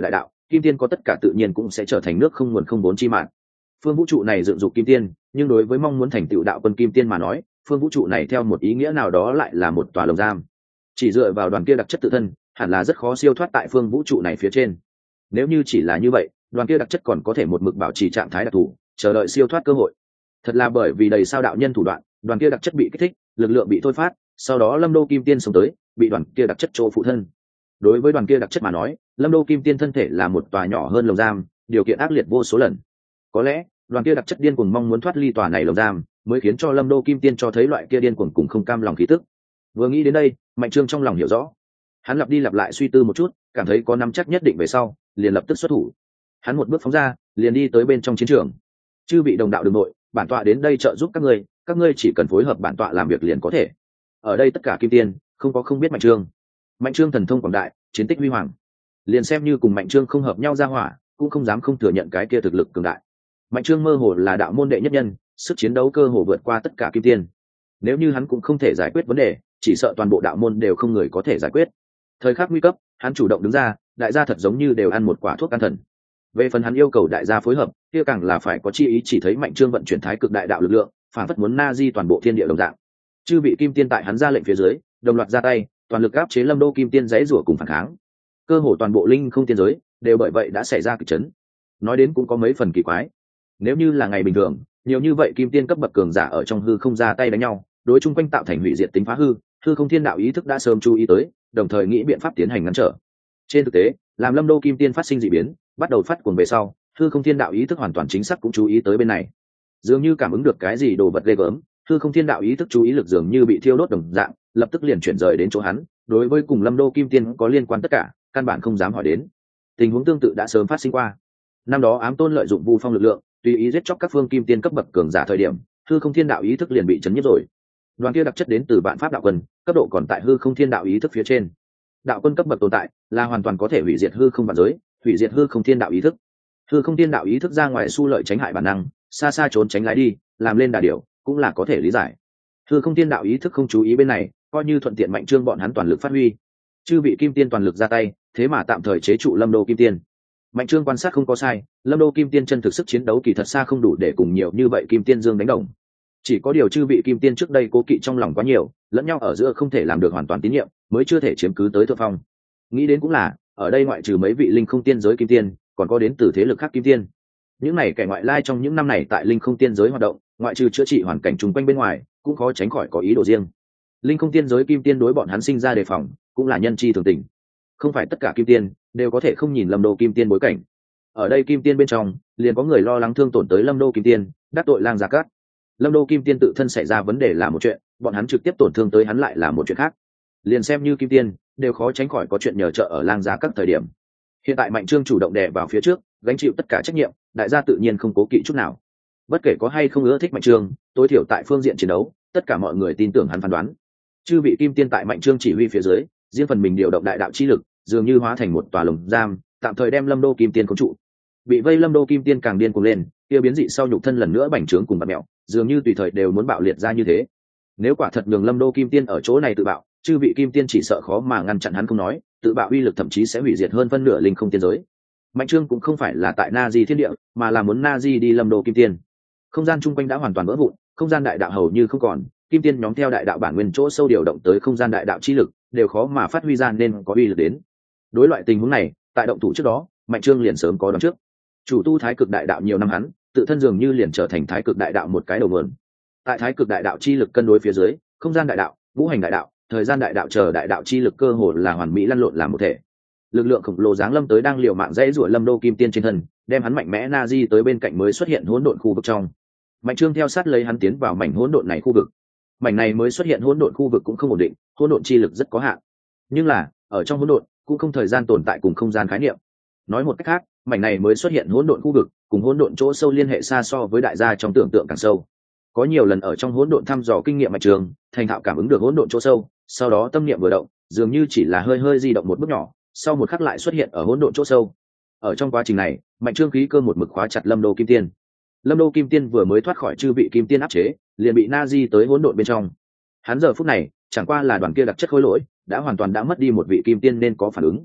kim tiên có tất cả tự nhiên cũng sẽ trở thành nước không nguồn không vốn chi mạng. Phương vũ trụ này dựng dục kim tiên, nhưng đối với mong muốn thành tựu đạo quân kim tiên mà nói, phương vũ trụ này theo một ý nghĩa nào đó lại là một tòa lồng giam. Chỉ dựa vào đoàn kia đặc chất tự thân, hẳn là rất khó siêu thoát tại phương vũ trụ này phía trên. Nếu như chỉ là như vậy, đoàn kia đặc chất còn có thể một mực bảo trì trạng thái đặc thù, chờ đợi siêu thoát cơ hội. Thật là bởi vì đầy sao đạo nhân thủ đoạn, đoàn kia đặc chất bị kích thích, lực lượng bị thôi phát, sau đó Lâm Đô Kim Tiên sống tới, bị đoàn kia đặc chất chỗ phụ thân. Đối với đoàn kia đặc chất mà nói, Lâm Đô Kim Tiên thân thể là một tòa nhỏ hơn lồng giam, điều kiện ác liệt vô số lần. Có lẽ, đoàn kia đặc chất điên cuồng mong muốn thoát ly tòa này lồng giam, mới khiến cho Lâm Đô Kim Tiên cho thấy loại kia điên cuồng cùng không cam lòng khí tức. Vừa nghĩ đến đây, Mạnh Trương trong lòng hiểu rõ. Hắn lặp đi lặp lại suy tư một chút, cảm thấy có nắm chắc nhất định về sau, liền lập tức xuất thủ. Hắn một bước phóng ra, liền đi tới bên trong chiến trường. Chư vị đồng đạo đường nội, bản tọa đến đây trợ giúp các ngươi, các ngươi chỉ cần phối hợp bản tọa làm việc liền có thể. Ở đây tất cả kim tiên, không có không biết Mạnh Trương. Mạnh Trương thần thông quảng đại, chiến tích huy hoàng. Liền xem như cùng Mạnh Trương không hợp nhau ra hỏa, cũng không dám không thừa nhận cái kia thực lực cường đại. Mạnh Trương mơ hồ là đạo môn đệ nhất nhân, sức chiến đấu cơ hồ vượt qua tất cả kim tiên. Nếu như hắn cũng không thể giải quyết vấn đề, chỉ sợ toàn bộ đạo môn đều không người có thể giải quyết. Thời khắc nguy cấp, hắn chủ động đứng ra, đại gia thật giống như đều ăn một quả thuốc can thần. Về phần hắn yêu cầu đại gia phối hợp, kia càng là phải có chi ý, chỉ thấy Mạnh Trương vận chuyển thái cực đại đạo lực lượng, phản phất muốn na di toàn bộ thiên địa đồng dạng. Chư vị kim tiên tại hắn ra lệnh phía dưới, đồng loạt ra tay, toàn lực áp chế Lâm Đô Kim Tiên giãy giụa cùng phản kháng. Cơ hồ toàn bộ linh không tiên giới đều bởi vậy đã xảy ra kịch chấn. Nói đến cũng có mấy phần kỳ quái. Nếu như là ngày bình thường, nhiều như vậy kim tiên cấp bậc cường giả ở trong hư không ra tay đánh nhau, đối chung quanh tạo thành hủy diệt tính phá hư, hư không thiên đạo ý thức đã sớm chú ý tới, đồng thời nghĩ biện pháp tiến hành ngăn trở. Trên thực tế, làm Lâm Đô Kim Tiên phát sinh dị biến, bắt đầu phát cuồng về sau, hư không thiên đạo ý thức hoàn toàn chính xác cũng chú ý tới bên này. Dường như cảm ứng được cái gì đồ vật ghê gớm, hư không thiên đạo ý thức chú ý lực dường như bị thiêu đốt đồng dạng, lập tức liền chuyển rời đến chỗ hắn. Đối với cùng Lâm Đô Kim Tiên có liên quan tất cả, căn bản không dám hỏi đến. Tình huống tương tự đã sớm phát sinh qua. Năm đó Ám Tôn lợi dụng Vu Phong lực lượng, tùy ý giết chóc các phương kim tiên cấp bậc cường giả thời điểm, hư không thiên đạo ý thức liền bị chấn nhiếp rồi. Đoàn kia đặc chất đến từ Vạn Pháp đạo quân, cấp độ còn tại hư không thiên đạo ý thức phía trên. Đạo quân cấp bậc tồn tại là hoàn toàn có thể hủy diệt hư không vạn giới, hủy diệt hư không thiên đạo ý thức. Hư không thiên đạo ý thức ra ngoài xu lợi tránh hại bản năng, xa xa trốn tránh lái đi, làm lên đà điểu, cũng là có thể lý giải. Hư không thiên đạo ý thức không chú ý bên này, coi như thuận tiện Mạnh Trương bọn hắn toàn lực phát huy. Chư vị kim tiên toàn lực ra tay, thế mà tạm thời chế trụ Lâm Đô Kim Tiên. Mạnh Trương quan sát không có sai, Lâm Đô Kim Tiên chân thực sức chiến đấu kỳ thật xa không đủ để cùng nhiều như vậy kim tiên dương đánh đồng. Chỉ có điều chư vị kim tiên trước đây cố kỵ trong lòng quá nhiều, lẫn nhau ở giữa không thể làm được hoàn toàn tín nhiệm, mới chưa thể chiếm cứ tới thượng phong. Nghĩ đến cũng là, ở đây ngoại trừ mấy vị linh không tiên giới kim tiên, còn có đến từ thế lực khác kim tiên. Những này kẻ ngoại lai trong những năm này tại linh không tiên giới hoạt động, ngoại trừ chữa trị hoàn cảnh chung quanh bên ngoài, cũng khó tránh khỏi có ý đồ riêng. Linh không tiên giới kim tiên đối bọn hắn sinh ra đề phòng, cũng là nhân chi thường tình. Không phải tất cả kim tiên đều có thể không nhìn Lâm Đô Kim Tiên bối cảnh. Ở đây kim tiên bên trong, liền có người lo lắng thương tổn tới Lâm Đô Kim Tiên, đắc tội Lang Gia Cát. Lâm Đô Kim Tiên tự thân xảy ra vấn đề là một chuyện, bọn hắn trực tiếp tổn thương tới hắn lại là một chuyện khác. Liền xem như kim tiên, đều khó tránh khỏi có chuyện nhờ trợ ở Lang Gia Cát thời điểm. Hiện tại Mạnh Trương chủ động đè vào phía trước, gánh chịu tất cả trách nhiệm, đại gia tự nhiên không cố kỵ chút nào. Bất kể có hay không ưa thích Mạnh Trương, tối thiểu tại phương diện chiến đấu, tất cả mọi người tin tưởng hắn phán đoán. Chư vị kim tiên tại Mạnh Trương chỉ huy phía dưới, riêng phần mình điều động đại đạo chi lực, dường như hóa thành một tòa lồng giam, tạm thời đem Lâm Đô Kim Tiên khống trụ. Bị vây Lâm Đô Kim Tiên càng điên cuồng lên, kia biến dị sau nhục thân lần nữa bành trướng cùng bạt mèo, dường như tùy thời đều muốn bạo liệt ra như thế. Nếu quả thật nhường Lâm Đô Kim Tiên ở chỗ này tự bạo, chư vị kim tiên chỉ sợ khó mà ngăn chặn hắn không nói, tự bạo uy lực thậm chí sẽ hủy diệt hơn phân nửa linh không tiên giới. Mạnh Trương cũng không phải là tại Na Di thiên địa, mà là muốn Na Di đi Lâm Đô Kim Tiên. Không gian chung quanh đã hoàn toàn vỡ vụn, không gian đại đạo hầu như không còn, kim tiên nhóm theo đại đạo bản nguyên chỗ sâu điều động tới không gian đại đạo chi lực, đều khó mà phát huy ra nên có uy lực đến. Đối loại tình huống này, tại động thủ trước đó, Mạnh Trương liền sớm có đoán trước. Chủ tu thái cực đại đạo nhiều năm hắn, tự thân dường như liền trở thành thái cực đại đạo một cái đầu nguồn. Tại thái cực đại đạo chi lực cân đối phía dưới, không gian đại đạo, ngũ hành đại đạo, thời gian đại đạo chờ đại đạo chi lực cơ hồ là hoàn mỹ lăn lộn làm một thể. Lực lượng khổng lồ giáng lâm tới đang liều mạng dãy rủa Lâm Đô Kim Tiên trên thân, đem hắn mạnh mẽ na di tới bên cạnh mới xuất hiện hỗn độn khu vực trong. Mạnh Trương theo sát lấy hắn tiến vào mảnh hỗn độn này khu vực. Mảnh này mới xuất hiện hỗn độn khu vực cũng không ổn định, hỗn độn chi lực rất có hạn. Nhưng là, ở trong hỗn độn cũng không thời gian tồn tại cùng không gian khái niệm. Nói một cách khác, mảnh này mới xuất hiện hỗn độn khu vực, cùng hỗn độn chỗ sâu liên hệ xa so với đại gia trong tưởng tượng càng sâu. Có nhiều lần ở trong hỗn độn thăm dò kinh nghiệm Mạnh Trương, thành thạo cảm ứng được hỗn độn chỗ sâu, sau đó tâm niệm vừa động, dường như chỉ là hơi hơi di động một bước nhỏ, sau một khắc lại xuất hiện ở hỗn độn chỗ sâu. Ở trong quá trình này, Mạnh Trương khí cơ một mực khóa chặt Lâm Đô Kim Tiên. Lâm Đô Kim Tiên vừa mới thoát khỏi chư vị kim tiên áp chế, liền bị na di tới hỗn độn bên trong. Hắn giờ phút này, chẳng qua là đoàn kia đặc chất khối lỗi, đã hoàn toàn đã mất đi một vị kim tiên nên có phản ứng.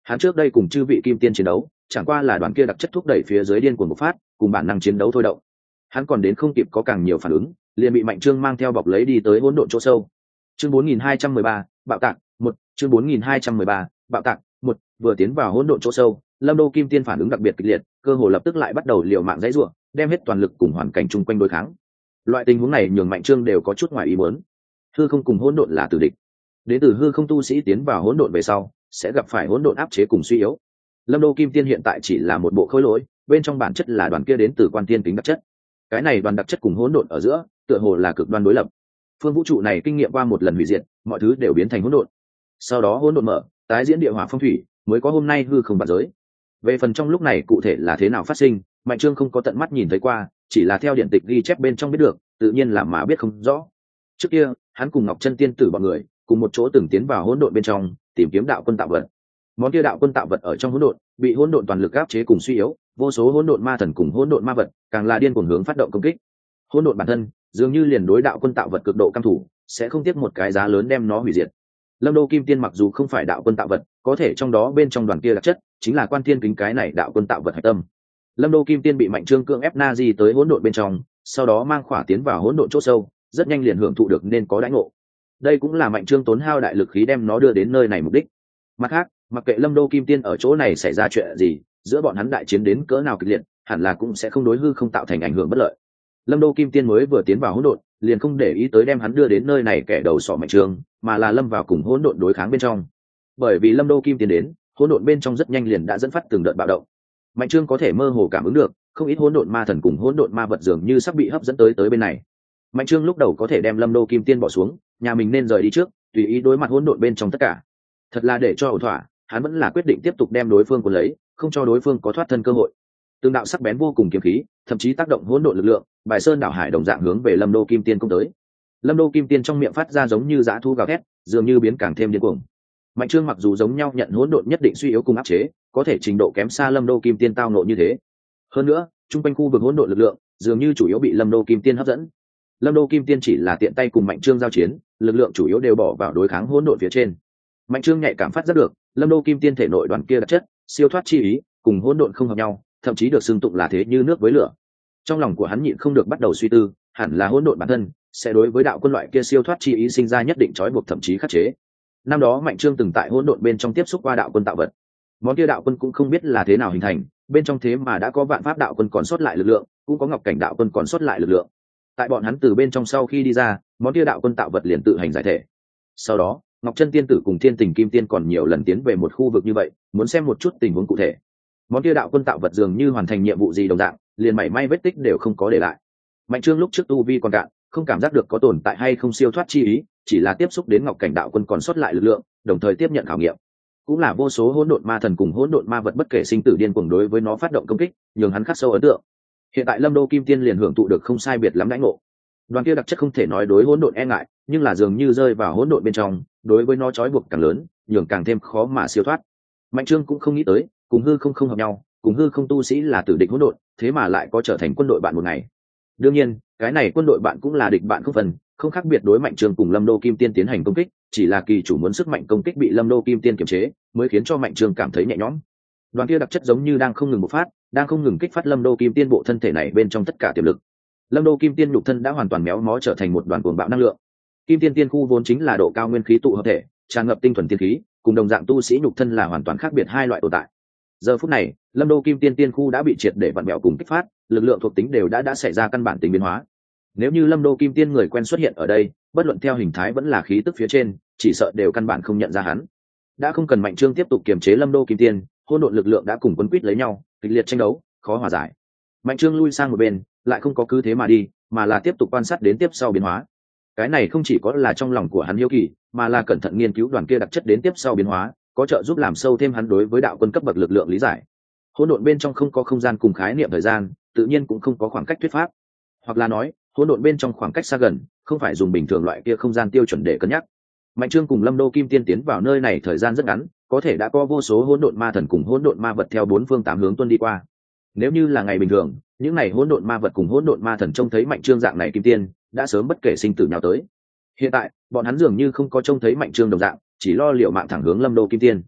Hắn trước đây cùng chư vị kim tiên chiến đấu chẳng qua là đoàn kia đặc chất thúc đẩy phía dưới điên cuồng bộc phát, cùng bản năng chiến đấu thôi động. Hắn còn đến không kịp có càng nhiều phản ứng, liền bị Mạnh Trương mang theo bọc lấy đi tới hỗn độn chỗ sâu. Chương bốn nghìn hai trăm mười ba, bạo tạc, một, chương bốn nghìn hai trăm mười ba, bạo tạc, một, vừa tiến vào hỗn độn chỗ sâu, Lâm Đô Kim Tiên phản ứng đặc biệt kịch liệt, cơ hồ lập tức lại bắt đầu liều mạng giãy giụa, đem hết toàn lực cùng hoàn cảnh chung quanh đối kháng. Loại tình huống này nhường Mạnh Trương đều có chút ngoài ý muốn. Hư không cùng hỗn độn là tử địch. Đến từ hư không tu sĩ tiến vào hỗn độn về sau, sẽ gặp phải hỗn độn áp chế cùng suy yếu. Lâm Đô Kim Tiên hiện tại chỉ là một bộ khối lỗi, bên trong bản chất là đoàn kia đến từ quan tiên kính đặc chất. Cái này đoàn đặc chất cùng hỗn độn ở giữa, tựa hồ là cực đoan đối lập. Phương vũ trụ này kinh nghiệm qua một lần hủy diệt, mọi thứ đều biến thành hỗn độn. Sau đó hỗn độn mở, tái diễn địa hỏa phong thủy, mới có hôm nay hư không vạn giới. Về phần trong lúc này cụ thể là thế nào phát sinh, Mạnh Trương không có tận mắt nhìn thấy qua, chỉ là theo điện tịch ghi chép bên trong biết được, tự nhiên là mà biết không rõ. Trước kia, hắn cùng Ngọc Chân Tiên tử bọn người, cùng một chỗ từng tiến vào hỗn độn bên trong, tìm kiếm đạo quân tạo vật. Món kia đạo quân tạo vật ở trong hỗn độn, bị hỗn độn toàn lực áp chế cùng suy yếu, vô số hỗn độn ma thần cùng hỗn độn ma vật, càng là điên cuồng hướng phát động công kích. Hỗn độn bản thân, dường như liền đối đạo quân tạo vật cực độ căm thủ, sẽ không tiếc một cái giá lớn đem nó hủy diệt. Lâm Đô Kim Tiên mặc dù không phải đạo quân tạo vật, có thể trong đó bên trong đoàn kia đặc chất, chính là quan thiên kính cái này đạo quân tạo vật hạch tâm. Lâm Đô Kim Tiên bị Mạnh Trương cưỡng ép na di tới hỗn độn bên trong, sau đó mang khỏa tiến vào hỗn độn chỗ sâu, rất nhanh liền hưởng thụ được nên có đãi ngộ. Đây cũng là Mạnh Trương tốn hao đại lực khí đem nó đưa đến nơi này mục đích. Mặt khác, mặc kệ Lâm Đô Kim Tiên ở chỗ này xảy ra chuyện gì, giữa bọn hắn đại chiến đến cỡ nào kịch liệt, hẳn là cũng sẽ không đối hư không tạo thành ảnh hưởng bất lợi. Lâm Đô Kim Tiên mới vừa tiến vào hỗn độn, liền không để ý tới đem hắn đưa đến nơi này kẻ đầu sỏ Mạnh Trương, mà là lâm vào cùng hỗn độn đối kháng bên trong. Bởi vì Lâm Đô Kim Tiên đến, hỗn độn bên trong rất nhanh liền đã dẫn phát từng đợt bạo động. Mạnh Trương có thể mơ hồ cảm ứng được, không ít hỗn độn ma thần cùng hỗn độn ma vật dường như sắp bị hấp dẫn tới tới bên này. Mạnh Trương lúc đầu có thể đem Lâm Đô Kim Tiên bỏ xuống, nhà mình nên rời đi trước, tùy ý đối mặt hỗn độn bên trong tất cả. Thật là để cho ổn thỏa, hắn vẫn là quyết định tiếp tục đem đối phương cuốn lấy, không cho đối phương có thoát thân cơ hội. Tương đạo sắc bén vô cùng kiếm khí, thậm chí tác động hỗn độn lực lượng, bài sơn đảo hải đồng dạng hướng về Lâm Đô Kim Tiên công tới. Lâm Đô Kim Tiên trong miệng phát ra giống như dã thú gào thét, dường như biến càng thêm điên cuồng. Mạnh Trương mặc dù giống nhau nhận hỗn độn nhất định suy yếu cùng áp chế, có thể trình độ kém xa Lâm Đô Kim Tiên tao nộ như thế. Hơn nữa, trung quanh khu vực hỗn độn lực lượng, dường như chủ yếu bị Lâm Đô Kim Tiên hấp dẫn. Lâm Đô Kim Tiên chỉ là tiện tay cùng Mạnh Trương giao chiến, lực lượng chủ yếu đều bỏ vào đối kháng hỗn độn phía trên. Mạnh Trương nhạy cảm phát giác được, Lâm Đô Kim Tiên thể nội đoàn kia đặc chất, siêu thoát chi ý, cùng hỗn độn không hợp nhau, thậm chí được xưng tụng là thế như nước với lửa. Trong lòng của hắn nhịn không được bắt đầu suy tư, hẳn là hỗn độn bản thân sẽ đối với đạo quân loại kia siêu thoát chi ý sinh ra nhất định trói buộc thậm chí khắc chế. Năm đó Mạnh Trương từng tại hỗn độn bên trong tiếp xúc qua đạo quân tạo vật, món kia đạo quân cũng không biết là thế nào hình thành, bên trong thế mà đã có vạn pháp đạo quân còn sót lại lực lượng, cũng có ngọc cảnh đạo quân còn sót lại lực lượng. Tại bọn hắn từ bên trong sau khi đi ra, món kia đạo quân tạo vật liền tự hành giải thể. Sau đó, Ngọc Chân Tiên tử cùng Thiên Tình Kim Tiên còn nhiều lần tiến về một khu vực như vậy, muốn xem một chút tình huống cụ thể. Món kia đạo quân tạo vật dường như hoàn thành nhiệm vụ gì đồng dạng, liền mảy may vết tích đều không có để lại. Mạnh Trương lúc trước tu vi còn cạn, không cảm giác được có tồn tại hay không siêu thoát chi ý, chỉ là tiếp xúc đến ngọc cảnh đạo quân còn sót lại lực lượng, đồng thời tiếp nhận khảo nghiệm. Cũng là vô số hỗn độn ma thần cùng hỗn độn ma vật bất kể sinh tử điên cuồng đối với nó phát động công kích, nhường hắn khắc sâu ấn tượng. Hiện tại Lâm Đô Kim Tiên liền hưởng thụ được không sai biệt lắm đãi ngộ. Đoàn kia đặc chất không thể nói đối hỗn độn e ngại, nhưng là dường như rơi vào hỗn độn bên trong, đối với nó trói buộc càng lớn, nhường càng thêm khó mà siêu thoát. Mạnh Trương cũng không nghĩ tới, cùng hư không không hợp nhau, cùng hư không tu sĩ là tử địch hỗn độn, thế mà lại có trở thành quân đội bạn một ngày. Đương nhiên, cái này quân đội bạn cũng là địch bạn không phần, không khác biệt đối Mạnh Trương cùng Lâm Đô Kim Tiên tiến hành công kích, chỉ là kỳ chủ muốn sức mạnh công kích bị Lâm Đô Kim Tiên kiềm chế, mới khiến cho Mạnh Trương cảm thấy nhẹ nhõm. Đoàn kia đặc chất giống như đang không ngừng bộc phát, đang không ngừng kích phát Lâm Đô Kim Tiên bộ thân thể này bên trong tất cả tiềm lực. Lâm Đô Kim Tiên nhục thân đã hoàn toàn méo mó trở thành một đoàn cuồng bạo năng lượng. Kim Tiên Tiên khu vốn chính là độ cao nguyên khí tụ hợp thể, tràn ngập tinh thuần tiên khí, cùng đồng dạng tu sĩ nhục thân là hoàn toàn khác biệt hai loại tồn tại. Giờ phút này, Lâm Đô Kim Tiên Tiên khu đã bị triệt để vặn bẹo cùng kích phát, lực lượng thuộc tính đều đã đã xảy ra căn bản tính biến hóa. Nếu như Lâm Đô Kim Tiên người quen xuất hiện ở đây, bất luận theo hình thái vẫn là khí tức phía trên, chỉ sợ đều căn bản không nhận ra hắn. Đã không cần Mạnh Trương tiếp tục kiềm chế Lâm Đô Kim Tiên, hỗn độn lực lượng đã cùng quấn quýt lấy nhau, kịch liệt tranh đấu, khó hòa giải. Mạnh Trương lui sang một bên, lại không có cứ thế mà đi, mà là tiếp tục quan sát đến tiếp sau biến hóa. Cái này không chỉ có là trong lòng của hắn hiếu kỳ, mà là cẩn thận nghiên cứu đoàn kia đặc chất đến tiếp sau biến hóa, có trợ giúp làm sâu thêm hắn đối với đạo quân cấp bậc lực lượng lý giải. Hỗn độn bên trong không có không gian cùng khái niệm thời gian, tự nhiên cũng không có khoảng cách thuyết pháp. Hoặc là nói, hỗn độn bên trong khoảng cách xa gần, không phải dùng bình thường loại kia không gian tiêu chuẩn để cân nhắc. Mạnh Trương cùng Lâm Đô Kim Tiên tiến vào nơi này thời gian rất ngắn, có thể đã có vô số hỗn độn ma thần cùng hỗn độn ma vật theo bốn phương tám hướng tuân đi qua. Nếu như là ngày bình thường, những này hỗn độn ma vật cùng hỗn độn ma thần trông thấy Mạnh Trương dạng này kim tiên, đã sớm bất kể sinh tử nhào tới. Hiện tại, bọn hắn dường như không có trông thấy Mạnh Trương đồng dạng, chỉ lo liệu mạng thẳng hướng Lâm Đô Kim Tiên.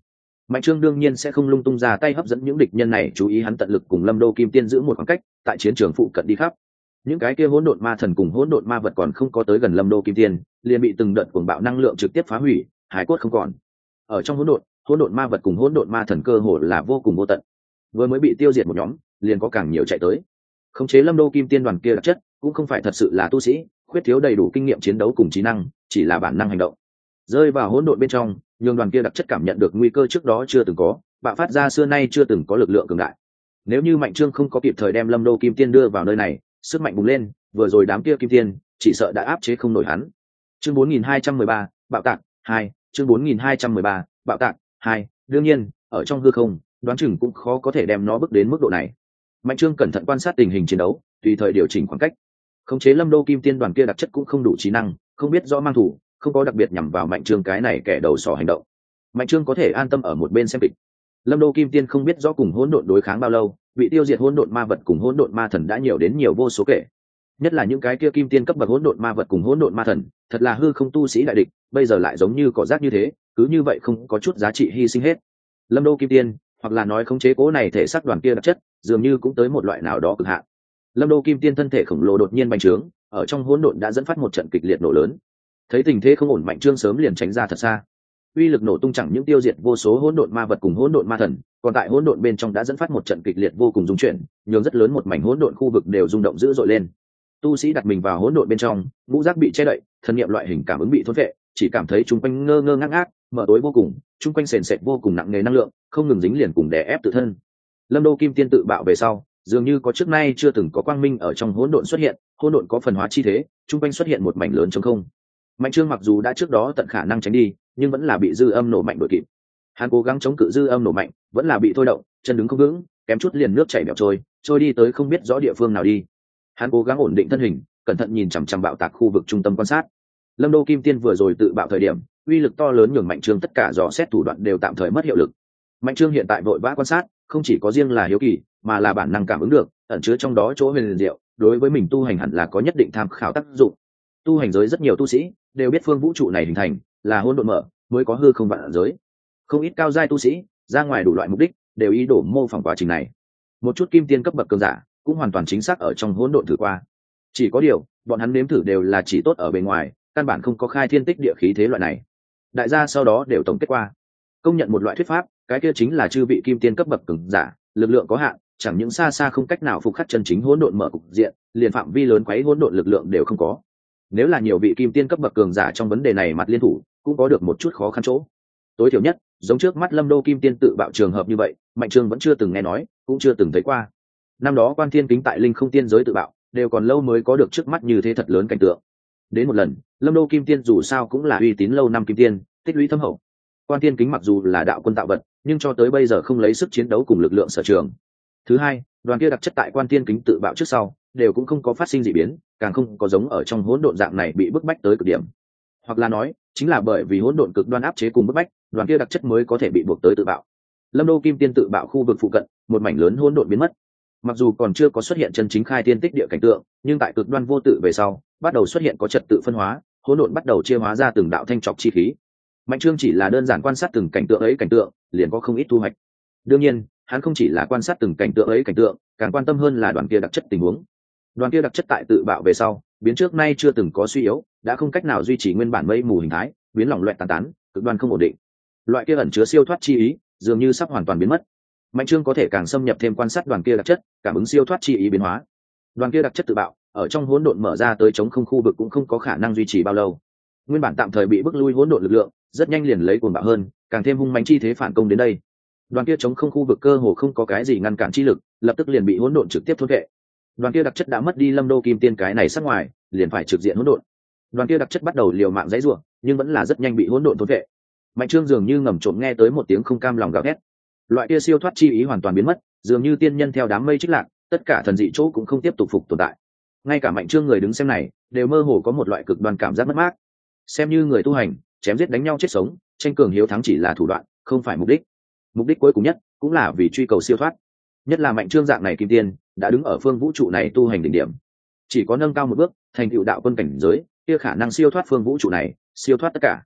Mạnh Trương đương nhiên sẽ không lung tung ra tay hấp dẫn những địch nhân này chú ý, hắn tận lực cùng Lâm Đô Kim Tiên giữ một khoảng cách, tại chiến trường phụ cận đi khắp. Những cái kia hỗn độn ma thần cùng hỗn độn ma vật còn không có tới gần Lâm Đô Kim Tiên, liền bị từng đợt cuồng bạo năng lượng trực tiếp phá hủy, hải cốt không còn. Ở trong hỗn độn, hỗn độn ma vật cùng hỗn độn ma thần cơ hồ là vô cùng vô tận. Vừa mới bị tiêu diệt một nhóm, liền có càng nhiều chạy tới. Khống chế Lâm Đô Kim Tiên đoàn kia đặc chất, cũng không phải thật sự là tu sĩ, khuyết thiếu đầy đủ kinh nghiệm chiến đấu cùng trí năng, chỉ là bản năng hành động. Rơi vào hỗn độn bên trong, nhường đoàn kia đặc chất cảm nhận được nguy cơ trước đó chưa từng có, bạo phát ra xưa nay chưa từng có lực lượng cường đại. Nếu như Mạnh Trương không có kịp thời đem Lâm Đô Kim Tiên đưa vào nơi này, sức mạnh bùng lên, vừa rồi đám kia kim tiên chỉ sợ đã áp chế không nổi hắn. Chương bốn nghìn hai trăm mười ba, bạo tạc hai, chương bốn nghìn hai trăm mười ba, bạo tạc hai, đương nhiên, ở trong hư không, đoán chừng cũng khó có thể đem nó bước đến mức độ này. Mạnh Trương cẩn thận quan sát tình hình chiến đấu, tùy thời điều chỉnh khoảng cách. Khống chế Lâm Đô Kim Tiên đoàn kia đặc chất cũng không đủ trí năng, không biết rõ mang thủ, không có đặc biệt nhằm vào Mạnh Trương cái này kẻ đầu sỏ hành động. Mạnh Trương có thể an tâm ở một bên xem kịch. Lâm Đô Kim Tiên không biết rõ cùng hỗn độn đối kháng bao lâu, bị tiêu diệt hỗn độn ma vật cùng hỗn độn ma thần đã nhiều đến nhiều vô số kể. Nhất là những cái kia kim tiên cấp bậc hỗn độn ma vật cùng hỗn độn ma thần, thật là hư không tu sĩ đại địch, bây giờ lại giống như cỏ rác như thế, cứ như vậy không có chút giá trị hy sinh hết. Lâm Đô Kim Tiên, hoặc là nói khống chế cố này thể xác đoàn kia đặc chất, dường như cũng tới một loại nào đó cực hạn. Lâm Đô Kim Tiên thân thể khổng lồ đột nhiên bành trướng, ở trong hỗn độn đã dẫn phát một trận kịch liệt nổ lớn. Thấy tình thế không ổn, Mạnh Trương sớm liền tránh ra thật xa. Uy lực nổ tung chẳng những tiêu diệt vô số hỗn độn ma vật cùng hỗn độn ma thần, còn tại hỗn độn bên trong đã dẫn phát một trận kịch liệt vô cùng rung chuyển, nhường rất lớn một mảnh hỗn độn khu vực đều rung động dữ dội lên. Tu sĩ đặt mình vào hỗn độn bên trong, ngũ giác bị che đậy, thân niệm loại hình cảm ứng bị thôn phệ, chỉ cảm thấy chung quanh ngơ ngơ ngác ngác, mở tối vô cùng, chung quanh sền sệt vô cùng nặng nề năng lượng, không ngừng dính liền cùng đè ép tự thân. Lâm Đô Kim Tiên tự bạo về sau, dường như có trước nay chưa từng có quang minh ở trong hỗn độn xuất hiện, hỗn độn có phần hóa chi thế, chung quanh xuất hiện một mảnh lớn trống không. Mạnh Trương mặc dù đã trước đó tận khả năng tránh đi, nhưng vẫn là bị dư âm nổ mạnh đuổi kịp. Hắn cố gắng chống cự dư âm nổ mạnh, vẫn là bị thôi động, chân đứng không vững, kém chút liền nước chảy bèo trôi, trôi đi tới không biết rõ địa phương nào đi. Hắn cố gắng ổn định thân hình, cẩn thận nhìn chằm chằm bạo tạc khu vực trung tâm quan sát. Lâm Đô Kim Tiên vừa rồi tự bạo thời điểm, uy lực to lớn nhường Mạnh Trương tất cả dò xét thủ đoạn đều tạm thời mất hiệu lực. Mạnh Trương hiện tại vội vã quan sát, không chỉ có riêng là hiếu kỳ, mà là bản năng cảm ứng được, ẩn chứa trong đó chỗ huyền diệu, đối với mình tu hành hẳn là có nhất định tham khảo tác dụng. Tu hành giới rất nhiều tu sĩ đều biết phương vũ trụ này hình thành là hỗn độn mở, mới có hư không vạn giới. Không ít cao giai tu sĩ ra ngoài đủ loại mục đích đều ý đồ mô phỏng quá trình này. Một chút kim tiên cấp bậc cường giả cũng hoàn toàn chính xác ở trong hỗn độn thử qua. Chỉ có điều, bọn hắn nếm thử đều là chỉ tốt ở bề ngoài, căn bản không có khai thiên tích địa khí thế loại này. Đại gia sau đó đều tổng kết qua, công nhận một loại thuyết pháp, cái kia chính là chư vị kim tiên cấp bậc cường giả, lực lượng có hạn, chẳng những xa xa không cách nào phục khắc chân chính hỗn độn mở cục diện, liền phạm vi lớn quấy hỗn độn lực lượng đều không có. Nếu là nhiều vị kim tiên cấp bậc cường giả trong vấn đề này mặt liên thủ, cũng có được một chút khó khăn chỗ. Tối thiểu nhất, giống trước mắt Lâm Đô Kim Tiên tự bạo trường hợp như vậy, Mạnh Trương vẫn chưa từng nghe nói, cũng chưa từng thấy qua. Năm đó Quan Thiên Kính tại Linh Không Tiên giới tự bạo, đều còn lâu mới có được trước mắt như thế thật lớn cảnh tượng. Đến một lần, Lâm Đô Kim Tiên dù sao cũng là uy tín lâu năm kim tiên, tích lũy thâm hậu. Quan Thiên Kính mặc dù là đạo quân tạo vật, nhưng cho tới bây giờ không lấy sức chiến đấu cùng lực lượng sở trường. Thứ hai, đoàn kia đặc chất tại Quan Thiên Kính tự bạo trước sau, đều cũng không có phát sinh dị biến, càng không có giống ở trong hỗn độn dạng này bị bức bách tới cực điểm. Hoặc là nói, chính là bởi vì hỗn độn cực đoan áp chế cùng bức bách, đoàn kia đặc chất mới có thể bị buộc tới tự bạo. Lâm Đô Kim Tiên tự bạo khu vực phụ cận, một mảnh lớn hỗn độn biến mất. Mặc dù còn chưa có xuất hiện chân chính khai thiên tích địa cảnh tượng, nhưng tại cực đoan vô tự về sau, bắt đầu xuất hiện có trật tự phân hóa, hỗn độn bắt đầu chia hóa ra từng đạo thanh trọc chi khí. Mạnh Trương chỉ là đơn giản quan sát từng cảnh tượng ấy cảnh tượng, liền có không ít thu hoạch. Đương nhiên, hắn không chỉ là quan sát từng cảnh tượng ấy cảnh tượng, càng quan tâm hơn là đoàn kia đặc chất tình huống. Đoàn kia đặc chất tại tự bạo về sau, biến trước nay chưa từng có suy yếu, đã không cách nào duy trì nguyên bản mây mù hình thái, biến lỏng loẹt tán tán, cực đoan không ổn định. Loại kia ẩn chứa siêu thoát chi ý, dường như sắp hoàn toàn biến mất. Mạnh Trương có thể càng xâm nhập thêm quan sát đoàn kia đặc chất, cảm ứng siêu thoát chi ý biến hóa. Đoàn kia đặc chất tự bạo, ở trong hỗn độn mở ra tới chống không khu vực cũng không có khả năng duy trì bao lâu. Nguyên bản tạm thời bị bức lui hỗn độn lực lượng, rất nhanh liền lấy cuồng bạo hơn, càng thêm hung mãnh chi thế phản công đến đây. Đoàn kia chống không khu vực cơ hồ không có cái gì ngăn cản chi lực, lập tức liền bị hỗn độn trực tiếp thôn vệ. Đoàn kia đặc chất đã mất đi Lâm Đô Kim Tiên cái này sát ngoài, liền phải trực diện hỗn độn. Đoàn kia đặc chất bắt đầu liều mạng dãy rủa, nhưng vẫn là rất nhanh bị hỗn độn thôn vệ. Mạnh Trương dường như ngầm trộm nghe tới một tiếng không cam lòng gào thét. Loại kia siêu thoát chi ý hoàn toàn biến mất, dường như tiên nhân theo đám mây trích lạc, tất cả thần dị chỗ cũng không tiếp tục phục tồn tại. Ngay cả Mạnh Trương người đứng xem này, đều mơ hồ có một loại cực đoan cảm giác mất mát. Xem như người tu hành, chém giết đánh nhau chết sống, tranh cường hiếu thắng chỉ là thủ đoạn, không phải mục đích. Mục đích cuối cùng nhất cũng là vì truy cầu siêu thoát. Nhất là Mạnh Trương dạng này kim tiên, đã đứng ở phương vũ trụ này tu hành đỉnh điểm. Chỉ có nâng cao một bước, thành tựu đạo quân cảnh giới, kia khả năng siêu thoát phương vũ trụ này, siêu thoát tất cả.